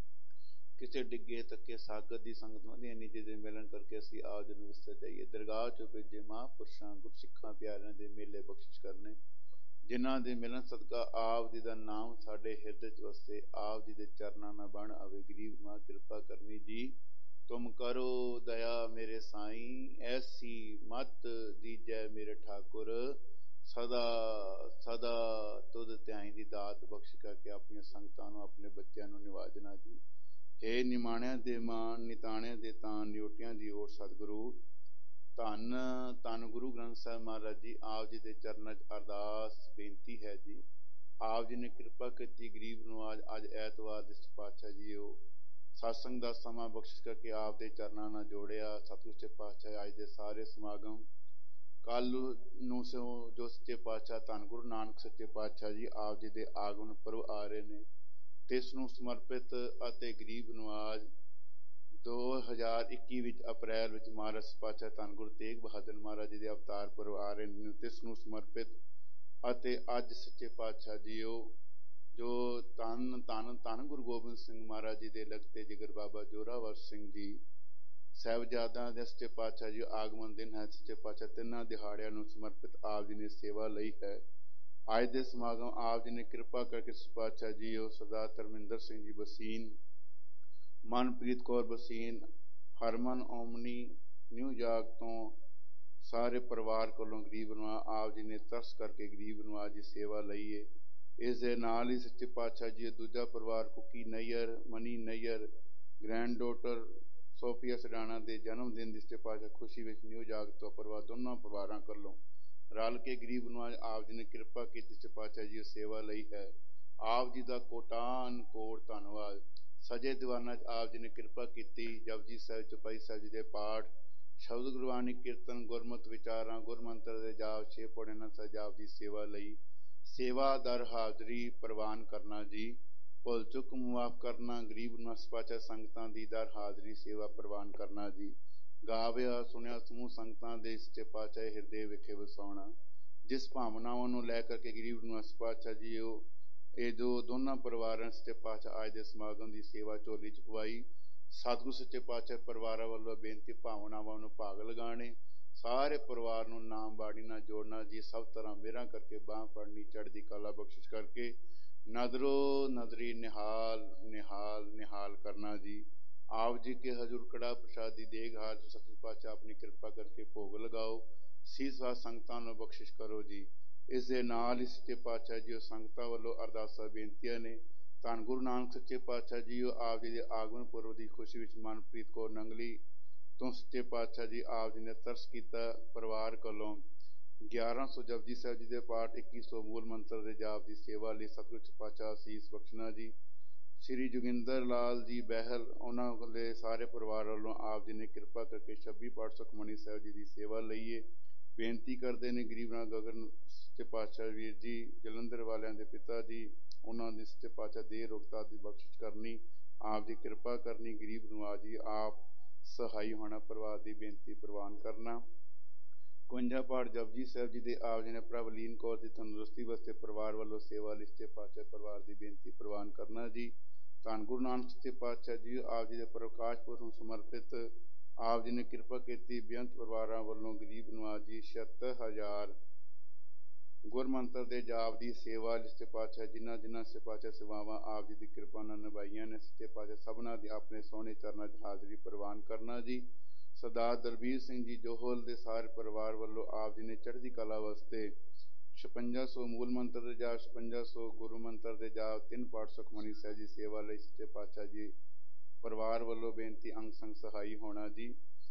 ਕਿਸੇ ਡਿੱਗੇ ਤੱਕੇ ਸਾਗਰ ਦੀ ਸੰਗਤ ਵਧੀਆਂ ਨੀਜੇ ਦੇ ਮਿਲਣ ਕਰਕੇ ਅਸੀਂ ਆਪ ਜੀ ਨੂੰ ਵਿਸਰ ਜਾਈਏ। ਦਰਗਾਹ 'ਚੋਂ ਭੇਜੇ ਮਹਾਂਪੁਰਸ਼ਾਂ ਗੁਰਸਿੱਖਾਂ ਪਿਆਰਿਆਂ ਦੇ ਮੇਲੇ ਬਖਸ਼ਿਸ਼ ਕਰਨੇ ਜਿਨ੍ਹਾਂ ਦੇ ਮਿਲਣ ਸਦਕਾ ਆਪ ਜੀ ਦਾ ਨਾਮ ਸਾਡੇ ਹਿਰਦੇ 'ਚ ਵਸੇ। ਆਪ ਜੀ ਦੇ ਚਰਨਾਂ ਨਾਲ ਬਣ ਆਵੇ। ਗਰੀਬ ਮਾਂ ਕਿਰਪਾ ਕਰਨੀ ਜੀ ਤੁਮ ਕਰੋ ਦਇਆ ਮੇਰੇ ਸਾਈਂ ਐਸੀ ਮਤ ਦੀਜੈ ਮੇਰੇ ਠਾਕੁਰ ਸਦਾ ਸਦਾ ਤੁਧ ਧਿਆਈ ਦੀ ਦਾਤ ਬਖਸ਼ ਕਰਕੇ ਆਪਣੀਆਂ ਸੰਗਤਾਂ ਨੂੰ ਆਪਣੇ ਬੱਚਿਆਂ ਨੂੰ ਨਿਵਾਜਣਾ ਜੀ। ਹੇ ਨਿਮਾਣਿਆਂ ਦੇ ਮਾਣ ਨਿਤਾਣਿਆਂ ਦੇ ਤਾਣ ਨਿਉਟਿਆਂ ਦੀ ਓਟ ਸਤਿਗੁਰੂ ਧੰਨ ਧੰਨ ਗੁਰੂ ਗ੍ਰੰਥ ਸਾਹਿਬ ਮਹਾਰਾਜ ਜੀ। ਆਪ ਜੀ ਦੇ ਚਰਨਾਂ 'ਚ ਅਰਦਾਸ ਬੇਨਤੀ ਹੈ ਜੀ। ਆਪ ਜੀ ਨੇ ਕਿਰਪਾ ਕੀਤੀ ਗਰੀਬ ਨੂੰ ਅੱਜ ਐਤਵਾਰ ਦੇ ਪਾਤਸ਼ਾਹ ਜੀ ਉਹ ਸਤਸੰਗ ਦਾ ਸਮਾਂ ਬਖਸ਼ਿਸ਼ ਕਰਕੇ ਆਪ ਦੇ ਚਰਨਾਂ ਨਾਲ ਜੋੜਿਆ। ਸਤਿਗੁਰੂ ਸੱਚੇ ਪਾਤਸ਼ਾਹ ਅੱਜ ਦੇ ਸਾਰੇ ਸਮਾਗਮ ਕੱਲ ਨੂੰ ਜੋ ਸੱਚੇ ਪਾਤਸ਼ਾਹ ਧੰਨ ਗੁਰੂ ਨਾਨਕ ਸੱਚੇ ਪਾਤਸ਼ਾਹ ਜੀ ਆਪ ਜੀ ਦੇ ਆਗਮਨ ਪਰਵ ਆ ਰਹੇ ਨੇ ਤੇ ਇਸ ਨੂੰ ਸਮਰਪਿਤ ਅਤੇ ਗਰੀਬ ਨਵਾਜ਼ 2021 ਵਿੱਚ ਅਪ੍ਰੈਲ ਵਿੱਚ ਮਹਾਰਾਜ ਪਾਤਸ਼ਾਹ ਧੰਨ ਗੁਰੂ ਤੇਗ ਬਹਾਦਰ ਮਹਾਰਾਜ ਜੀ ਦੇ ਅਵਤਾਰ ਪੁਰਬ ਆ ਰਹੇ ਨੇ, ਤਿਸ ਨੂੰ ਸਮਰਪਿਤ ਅਤੇ ਅੱਜ ਸੱਚੇ ਪਾਤਸ਼ਾਹ ਜੀਓ ਜੋ ਧੰਨ ਗੁਰੂ ਗੋਬਿੰਦ ਸਿੰਘ ਮਹਾਰਾਜ ਜੀ ਦੇ ਲਗਤੇ ਜਿਗਰ ਬਾਬਾ ਜੋਰਾਵਰ ਸਿੰਘ ਜੀ ਸਾਹਿਬਜ਼ਾਦਿਆਂ ਦੇ ਸੱਚੇ ਪਾਤਸ਼ਾਹ ਜੀ ਆਗਮਨ ਦਿਨ ਹੈ। ਸੱਚੇ ਪਾਤਸ਼ਾਹ ਤਿੰਨਾਂ ਦਿਹਾੜਿਆਂ ਨੂੰ ਸਮਰਪਿਤ ਆਪ ਜੀ ਨੇ ਸੇਵਾ ਲਈ ਹੈ। ਅੱਜ ਦੇ ਸਮਾਗਮ ਆਪ ਜੀ ਨੇ ਕਿਰਪਾ ਕਰਕੇ ਸੱਚੇ ਪਾਤਸ਼ਾਹ ਜੀਓ ਸਰਦਾਰ ਧਰਮਿੰਦਰ ਸਿੰਘ ਜੀ ਬਸੀਨ, ਮਨਪ੍ਰੀਤ ਕੌਰ ਬਸੀਨ, ਹਰਮਨ ਓਮਨੀ ਨਿਊਯਾਰਕ ਤੋਂ ਸਾਰੇ ਪਰਿਵਾਰ ਕੋਲੋਂ ਗਰੀਬ ਨਵਾਜ਼ ਆਪ ਜੀ ਨੇ ਤਰਸ ਕਰਕੇ ਗਰੀਬ ਨਵਾਜ਼ ਦੀ ਸੇਵਾ ਲਈ ਹੈ। ਇਸ ਦੇ ਨਾਲ ਹੀ ਸੱਚੇ ਪਾਤਸ਼ਾਹ ਜੀ ਦੂਜਾ ਪਰਿਵਾਰ Kukki Nayyar, Mani Nayyar, granddaughter Sofia Sadana ਦੇ ਜਨਮ ਦਿਨ ਦੀ ਸੱਚੇ ਪਾਤਸ਼ਾਹ ਖੁਸ਼ੀ ਵਿੱਚ ਨਿਊਯਾਰਕ ਤੋਂ ਪਰਿਵਾਰ ਦੋਨਾਂ ਪਰਿਵਾਰਾਂ ਕੋਲੋਂ ਰਲ ਕੇ ਗਰੀਬ ਨਵਾਜ਼ ਆਪ ਜੀ ਨੇ ਕਿਰਪਾ ਕੀਤੀ ਸੱਚੇ ਪਾਤਸ਼ਾਹ ਜੀ ਸੇਵਾ ਲਈ ਹੈ। ਆਪ ਜੀ ਦਾ ਕੋਟਾਨ ਕੋਟ ਧੰਨਵਾਦ। ਸਜੇ ਦੀਵਾਨਾਂ 'ਚ ਆਪ ਜੀ ਨੇ ਕਿਰਪਾ ਕੀਤੀ। ਜਪਜੀ ਸਾਹਿਬ, ਚੌਪਈ ਸਾਹਿਬ ਜੀ ਦੇ ਪਾਠ, ਸ਼ਬਦ ਗੁਰਬਾਣੀ ਕੀਰਤਨ, ਗੁਰਮਤਿ ਵਿਚਾਰਾਂ, ਗੁਰਮੰਤਰ ਦੇ ਜਾਪ, 6 ਪੌੜੀਆਂ ਸਾਹਿਬ ਜਾਪ ਦੀ ਸੇਵਾ ਲਈ ਸੇਵਾ ਦਰ ਹਾਜ਼ਰੀ ਪ੍ਰਵਾਨ ਕਰਨਾ ਜੀ। ਭੁੱਲ ਚੁੱਕ ਮੁਆਫ ਕਰਨਾ, ਗਰੀਬ ਨਵਾਜ਼ ਪਾਤਸ਼ਾਹ ਸੰਗਤਾਂ ਦੀ ਦਰ ਹਾਜ਼ਰੀ ਸੇਵਾ ਪ੍ਰਵਾਨ ਕਰਨਾ ਜੀ। ਗਾਵਿਆ ਸੁਣਿਆ ਸਮੂਹ ਸੰਗਤਾਂ ਦੇ ਸੱਚੇ ਪਾਤਸ਼ਾਹ ਹਿਰਦੇ ਵਿਖੇ ਵਸਾਉਣਾ। ਜਿਸ ਭਾਵਨਾਵਾਂ ਨੂੰ ਲੈ ਕਰਕੇ ਗਰੀਬ ਨਵਾਜ਼ ਪਾਤਸ਼ਾਹ ਜੀ ਇਹ ਜੋ ਦੋਨਾਂ ਪਰਿਵਾਰਾਂ ਸੱਚੇ ਪਾਤਸ਼ਾਹ ਅੱਜ ਦੇ ਸਮਾਗਮ ਦੀ ਸੇਵਾ ਝੋਲੀ 'ਚ ਪਵਾਈ, ਸਤਿਗੁਰੂ ਸੱਚੇ ਪਾਤਸ਼ਾਹ ਪਰਿਵਾਰਾਂ ਵੱਲੋਂ ਬੇਨਤੀ ਭਾਵਨਾਵਾਂ ਨੂੰ ਭਾਗ ਲਗਾਉਣੇ, ਸਾਰੇ ਪਰਿਵਾਰ ਨੂੰ ਨਾਮ ਬਾਣੀ ਨਾਲ ਜੋੜਨਾ ਜੀ। ਸਭ ਤਰ੍ਹਾਂ ਮਿਹਰਾਂ ਕਰਕੇ ਬਾਂਹ ਫੜਨੀ, ਚੜ੍ਹਦੀ ਕਲਾ ਬਖਸ਼ਿਸ਼ ਕਰਕੇ ਨਦਰੋ ਨਦਰੀ ਨਿਹਾਲ ਨਿਹਾਲ ਨਿਹਾਲ ਕਰਨਾ ਜੀ। ਆਪ ਜੀ ਕੇ ਹਜ਼ੂਰ ਕੜਾ ਪ੍ਰਸ਼ਾਦੀ ਦੇਗ ਹਾਜ਼ਰ ਸਤਿਗੁਰੂ ਪਾਤਸ਼ਾਹ ਆਪਣੀ ਕਿਰਪਾ ਕਰਕੇ ਭੋਗ ਲਗਾਓ, ਸੀਸ-ਵਾਸ ਸੰਗਤਾਂ ਨੂੰ ਬਖਸ਼ਿਸ਼ ਕਰੋ ਜੀ। ਇਸ ਦੇ ਨਾਲ ਹੀ ਸੱਚੇ ਪਾਤਸ਼ਾਹ ਜੀ ਸੰਗਤਾਂ ਵੱਲੋਂ ਅਰਦਾਸਾਂ ਬੇਨਤੀਆਂ ਨੇ। ਧੰਨ ਗੁਰੂ ਨਾਨਕ ਸੱਚੇ ਪਾਤਸ਼ਾਹ ਜੀ ਆਪ ਜੀ ਦੇ ਆਗਮਨ ਪੁਰਬ ਦੀ ਖੁਸ਼ੀ ਵਿੱਚ ਮਨਪ੍ਰੀਤ ਕੌਰ ਨੰਗਲੀ ਤੋਂ ਸੱਚੇ ਪਾਤਸ਼ਾਹ ਜੀ ਆਪ ਜੀ ਨੇ ਤਰਸ ਕੀਤਾ। ਪਰਿਵਾਰ ਕੋਲੋਂ 1100 ਜਪਜੀ ਸਾਹਿਬ ਜੀ ਦੇ ਪਾਠ, 2100 ਮੂਲ ਮੰਤਰ ਦੇ ਜਾਪ ਦੀ ਸੇਵਾ ਲਈ ਸਤਿਗੁਰੂ ਸੱਚੇ ਪਾਤਸ਼ਾਹ ਅਸੀਸ ਬਖਸ਼ਣਾ ਜੀ। ਸ੍ਰੀ ਜੋਗਿੰਦਰ ਲਾਲ ਜੀ ਬਹਿਲ ਉਹਨਾਂ ਦੇ ਸਾਰੇ ਪਰਿਵਾਰ ਵੱਲੋਂ ਆਪ ਜੀ ਨੇ ਕਿਰਪਾ ਕਰਕੇ 26 ਪਾਠ ਸੁਖਮਨੀ ਸਾਹਿਬ ਜੀ ਦੀ ਸੇਵਾ ਲਈਏ। ਬੇਨਤੀ ਕਰਦੇ ਨੇ ਗਰੀਬ ਨਾਲ ਗਗਨ ਸੱਚੇ ਪਾਤਸ਼ਾਹ ਵੀਰ ਜੀ ਜਲੰਧਰ ਵਾਲਿਆਂ ਦੇ ਪਿਤਾ ਜੀ, ਉਹਨਾਂ ਦੀ ਸੱਚੇ ਪਾਤਸ਼ਾਹ ਦੇਹ ਰੋਗਤਾ ਦੀ ਬਖਸ਼ਿਸ਼ ਕਰਨੀ, ਆਪ ਦੀ ਕਿਰਪਾ ਕਰਨੀ। ਗਰੀਬ ਨਵਾਜ਼ ਜੀ ਆਪ ਸਹਾਈ ਹੋਣਾ, ਪਰਿਵਾਰ ਦੀ ਬੇਨਤੀ ਪ੍ਰਵਾਨ ਕਰਨਾ। 52 ਪਾਠ ਜਪਜੀ ਸਾਹਿਬ ਜੀ ਦੇ ਆਪ ਜੀ ਨੇ ਪ੍ਰਭਲੀਨ ਕੌਰ ਦੀ ਤੰਦਰੁਸਤੀ ਵਾਸਤੇ ਪਰਿਵਾਰ ਵੱਲੋਂ ਸੇਵਾ ਲਈ ਸੱਚੇ ਪਾਤਸ਼ਾਹ ਪਰਿਵਾਰ ਦੀ ਬੇਨਤੀ ਪ੍ਰਵਾਨ ਕਰਨਾ ਜੀ। ਧੰਨ ਗੁਰੂ ਨਾਨਕ ਸੱਚੇ ਪਾਤਸ਼ਾਹ ਜੀ ਆਪ ਜੀ ਦੇ ਪ੍ਰਕਾਸ਼ ਪੁਰਬ ਨੂੰ ਸਮਰਪਿਤ ਆਪ ਜੀ ਨੇ ਕਿਰਪਾ ਕੀਤੀ। ਬੇਅੰਤ ਪਰਿਵਾਰਾਂ ਵੱਲੋਂ ਗਰੀਬ ਨਵਾਜ਼ ਜੀ 76,000 ਗੁਰਮੰਤਰ ਦੇ ਜਾਪ ਦੀ ਸੇਵਾ ਲਈ ਸੱਚੇ ਪਾਤਸ਼ਾਹ ਜਿਨ੍ਹਾਂ ਸੱਚੇ ਪਾਤਸ਼ਾਹ ਸੇਵਾਵਾਂ ਆਪ ਜੀ ਦੀ ਕਿਰਪਾ ਨਾਲ ਨਿਭਾਈਆਂ ਨੇ, ਸੱਚੇ ਪਾਤਸ਼ਾਹ ਸਭਨਾਂ ਦੀ ਆਪਣੇ ਸੋਹਣੇ ਚਰਨਾਂ 'ਚ ਹਾਜ਼ਰੀ ਪ੍ਰਵਾਨ ਕਰਨਾ ਜੀ। ਸਰਦਾਰ ਦਲਬੀਰ ਸਿੰਘ ਜੀ ਜੋਹਲ ਦੇ ਸਾਰੇ ਪਰਿਵਾਰ ਵੱਲੋਂ ਆਪ ਜੀ ਨੇ ਚੜ੍ਹਦੀ ਕਲਾ ਵਾਸਤੇ 5600 ਮੂਲ ਮੰਤਰ ਦੇ ਜਾਪ, 5600 ਗੁਰੂ ਮੰਤਰ ਦੇ ਜਾਪ, 3 ਪਾਠ ਸੁਖਮਨੀ ਸਾਹਿਬ ਜੀ ਸੇਵਾ ਲਈ ਸੱਚੇ ਪਾਤਸ਼ਾਹ ਜੀ ਪਰਿਵਾਰ ਵੱਲੋਂ ਬੇਨਤੀ ਅੰਗ ਸੰਗ ਸਹਾਈ ਹੋਣਾ ਜੀ।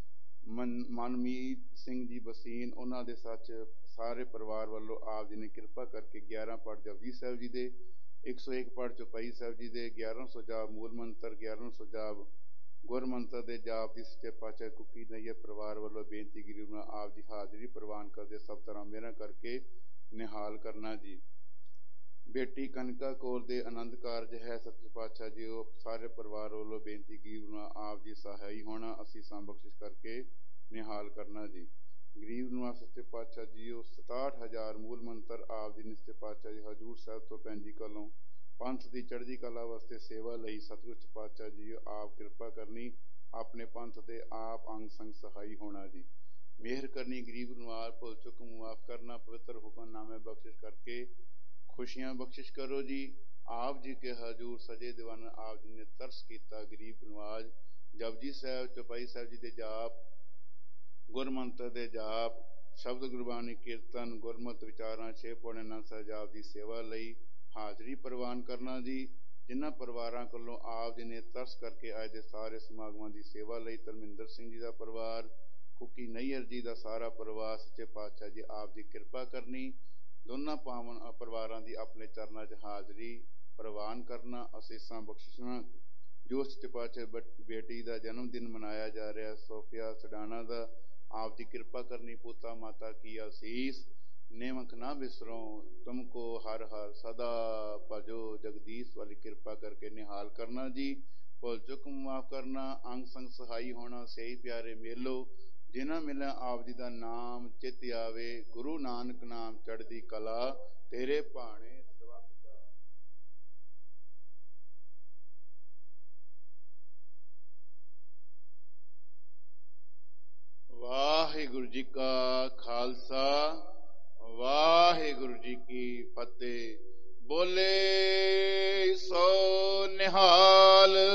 ਮਨਮੀਤ ਸਿੰਘ ਜੀ ਬਸੀਨ ਉਹਨਾਂ ਦੇ ਸਾਰੇ ਪਰਿਵਾਰ ਵੱਲੋਂ ਆਪ ਜੀ ਨੇ ਕਿਰਪਾ ਕਰਕੇ 11 ਪਾਠ ਜਪਜੀ ਸਾਹਿਬ ਜੀ ਦੇ, 101 ਪਾਠ ਚੌਪਈ ਸਾਹਿਬ ਜੀ ਦੇ, 1100 ਜਾਪ ਮੂਲ ਮੰਤਰ, 1100 ਜਾਪ ਗੁਰਮੰਤਰ ਦੇ ਜਾਪ ਦੀ ਸੱਚੇ ਪਾਤਸ਼ਾਹ ਕੁੱਕੀ ਨਈਅਰ ਪਰਿਵਾਰ ਵੱਲੋਂ ਬੇਨਤੀ ਗਰੀਬ ਨੂੰ ਆਪ ਦੀ ਹਾਜ਼ਰੀ ਪ੍ਰਵਾਨ ਕਰਦੇ ਸਭ ਤਰ੍ਹਾਂ ਮਿਹਰਾਂ ਕਰਕੇ ਨਿਹਾਲ ਕਰਨਾ ਜੀ। ਬੇਟੀ ਕਨਕਾ ਕੌਰ ਦੇ ਆਨੰਦ ਕਾਰਜ ਹੈ, ਸੱਚੇ ਪਾਤਸ਼ਾਹ ਜੀ ਉਹ ਸਾਰੇ ਪਰਿਵਾਰ ਵੱਲੋਂ ਬੇਨਤੀ ਗਰੀਬ ਨੂੰ ਆਪ ਜੀ ਸਹਾਈ ਹੋਣਾ, ਅਸੀਸਾਂ ਬਖਸ਼ਿਸ਼ ਕਰਕੇ ਨਿਹਾਲ ਕਰਨਾ ਜੀ। ਗਰੀਬ ਨੂੰ ਸੱਚੇ ਪਾਤਸ਼ਾਹ ਜੀ ਉਹ 67,000 ਮੂਲ ਮੰਤਰ ਆਪ ਜੀ ਨੇ ਸੱਚੇ ਪਾਤਸ਼ਾਹ ਜੀ ਹਜ਼ੂਰ ਸਾਹਿਬ ਤੋਂ ਭੈਣ ਜੀ ਕੋਲੋਂ ਪੰਥ ਦੀ ਚੜ੍ਹਦੀ ਕਲਾ ਵਾਸਤੇ ਸੇਵਾ ਲਈ ਸਤਿਗੁਰੂ ਸੱਚੇ ਪਾਤਸ਼ਾਹ ਜੀ ਆਪ ਕਿਰਪਾ ਕਰਨੀ, ਆਪਣੇ ਪੰਥ ਦੇ ਆਪ ਅੰਗ ਸੰਗ ਸਹਾਈ ਹੋਣਾ ਜੀ। ਮਿਹਰ ਕਰਨੀ, ਗਰੀਬ ਨਵਾਜ਼ ਭੁੱਲ ਚੁੱਕ ਮੁਆਫ ਕਰਨਾ, ਪਵਿੱਤਰ ਹੁਕਮਨਾਮੇ ਬਖਸ਼ਿਸ਼ ਕਰਕੇ ਖੁਸ਼ੀਆਂ ਬਖਸ਼ਿਸ਼ ਕਰੋ ਜੀ। ਆਪ ਜੀ ਕੇ ਹਜ਼ੂਰ ਸਜੇ ਦੀਵਾਨ ਆਪ ਜੀ ਨੇ ਤਰਸ ਕੀਤਾ। ਗਰੀਬ ਨਵਾਜ਼ ਜਪਜੀ ਸਾਹਿਬ, ਚੌਪਈ ਸਾਹਿਬ ਜੀ ਦੇ ਜਾਪ, ਗੁਰਮੰਤਰ ਦੇ ਜਾਪ, ਸ਼ਬਦ ਗੁਰਬਾਣੀ ਕੀਰਤਨ, ਗੁਰਮਤਿ ਵਿਚਾਰਾਂ, 6 ਪੌੜੀਆਂ ਸਾਹਿਬ ਜਾਪ ਦੀ ਸੇਵਾ ਲਈ ਹਾਜ਼ਰੀ ਪ੍ਰਵਾਨ ਕਰਨਾ ਜੀ। ਜਿਨ੍ਹਾਂ ਪਰਿਵਾਰਾਂ ਕੋਲੋਂ ਆਪ ਜੀ ਨੇ ਤਰਸ ਕਰਕੇ ਅੱਜ ਦੇ ਸਾਰੇ ਸਮਾਗਮਾਂ ਦੀ ਸੇਵਾ ਲਈ ਧਰਮਿੰਦਰ ਸਿੰਘ ਜੀ ਦਾ ਪਰਿਵਾਰ, ਕੁੱਕੀ ਨਈਅਰ ਜੀ ਦਾ ਸਾਰਾ ਪਰਿਵਾਰ, ਸੱਚੇ ਪਾਤਸ਼ਾਹ ਜੀ ਆਪ ਦੀ ਕਿਰਪਾ ਕਰਨੀ, ਦੋਨਾਂ ਪਾਵਨ ਪਰਿਵਾਰਾਂ ਦੀ ਆਪਣੇ ਚਰਨਾਂ 'ਚ ਹਾਜ਼ਰੀ ਪ੍ਰਵਾਨ ਕਰਨਾ, ਅਸੀਸਾਂ ਬਖਸ਼ਿਸ਼ਾਂ। ਜੋ ਸੱਚੇ ਪਾਤਸ਼ਾਹ ਬੇਟੀ ਦਾ ਜਨਮ ਦਿਨ ਮਨਾਇਆ ਜਾ ਰਿਹਾ ਸੋਫੀਆ ਸਡਾਣਾ ਦਾ, ਆਪ ਦੀ ਕਿਰਪਾ ਕਰਨੀ, ਪੋਤਾ ਮਾਤਾ ਕੀ ਆਸੀਸ नेमक ना बिसरो, तुमको हर हर सदा भजो, जगदीश वाली कृपा करके निहाल करना जी। ਭੁੱਲ ਚੁੱਕ ਮਾਫ ਕਰਨਾ, ਅੰਗ ਸੰਗ ਸਹਾਈ ਹੋਣਾ, ਸਹੀ ਪਿਆਰੇ ਮੇਲੋ ਜਿਨ੍ਹਾਂ ਮਿਲਿਆ ਆਪ ਜੀ ਦਾ ਨਾਮ ਚਿੱਤ ਆਵੇ। ਗੁਰੂ ਨਾਨਕ ਨਾਮ ਚੜ੍ਹਦੀ ਕਲਾ ਤੇਰੇ ਭਾਣੇ ਸਵਖਤਾ। ਵਾਹਿਗੁਰੂ ਜੀ ਕਾ ਖਾਲਸਾ, ਵਾਹਿਗੁਰੂ ਜੀ ਕੀ ਫਤਿਹ। ਬੋਲੇ ਸੋ ਨਿਹਾਲ।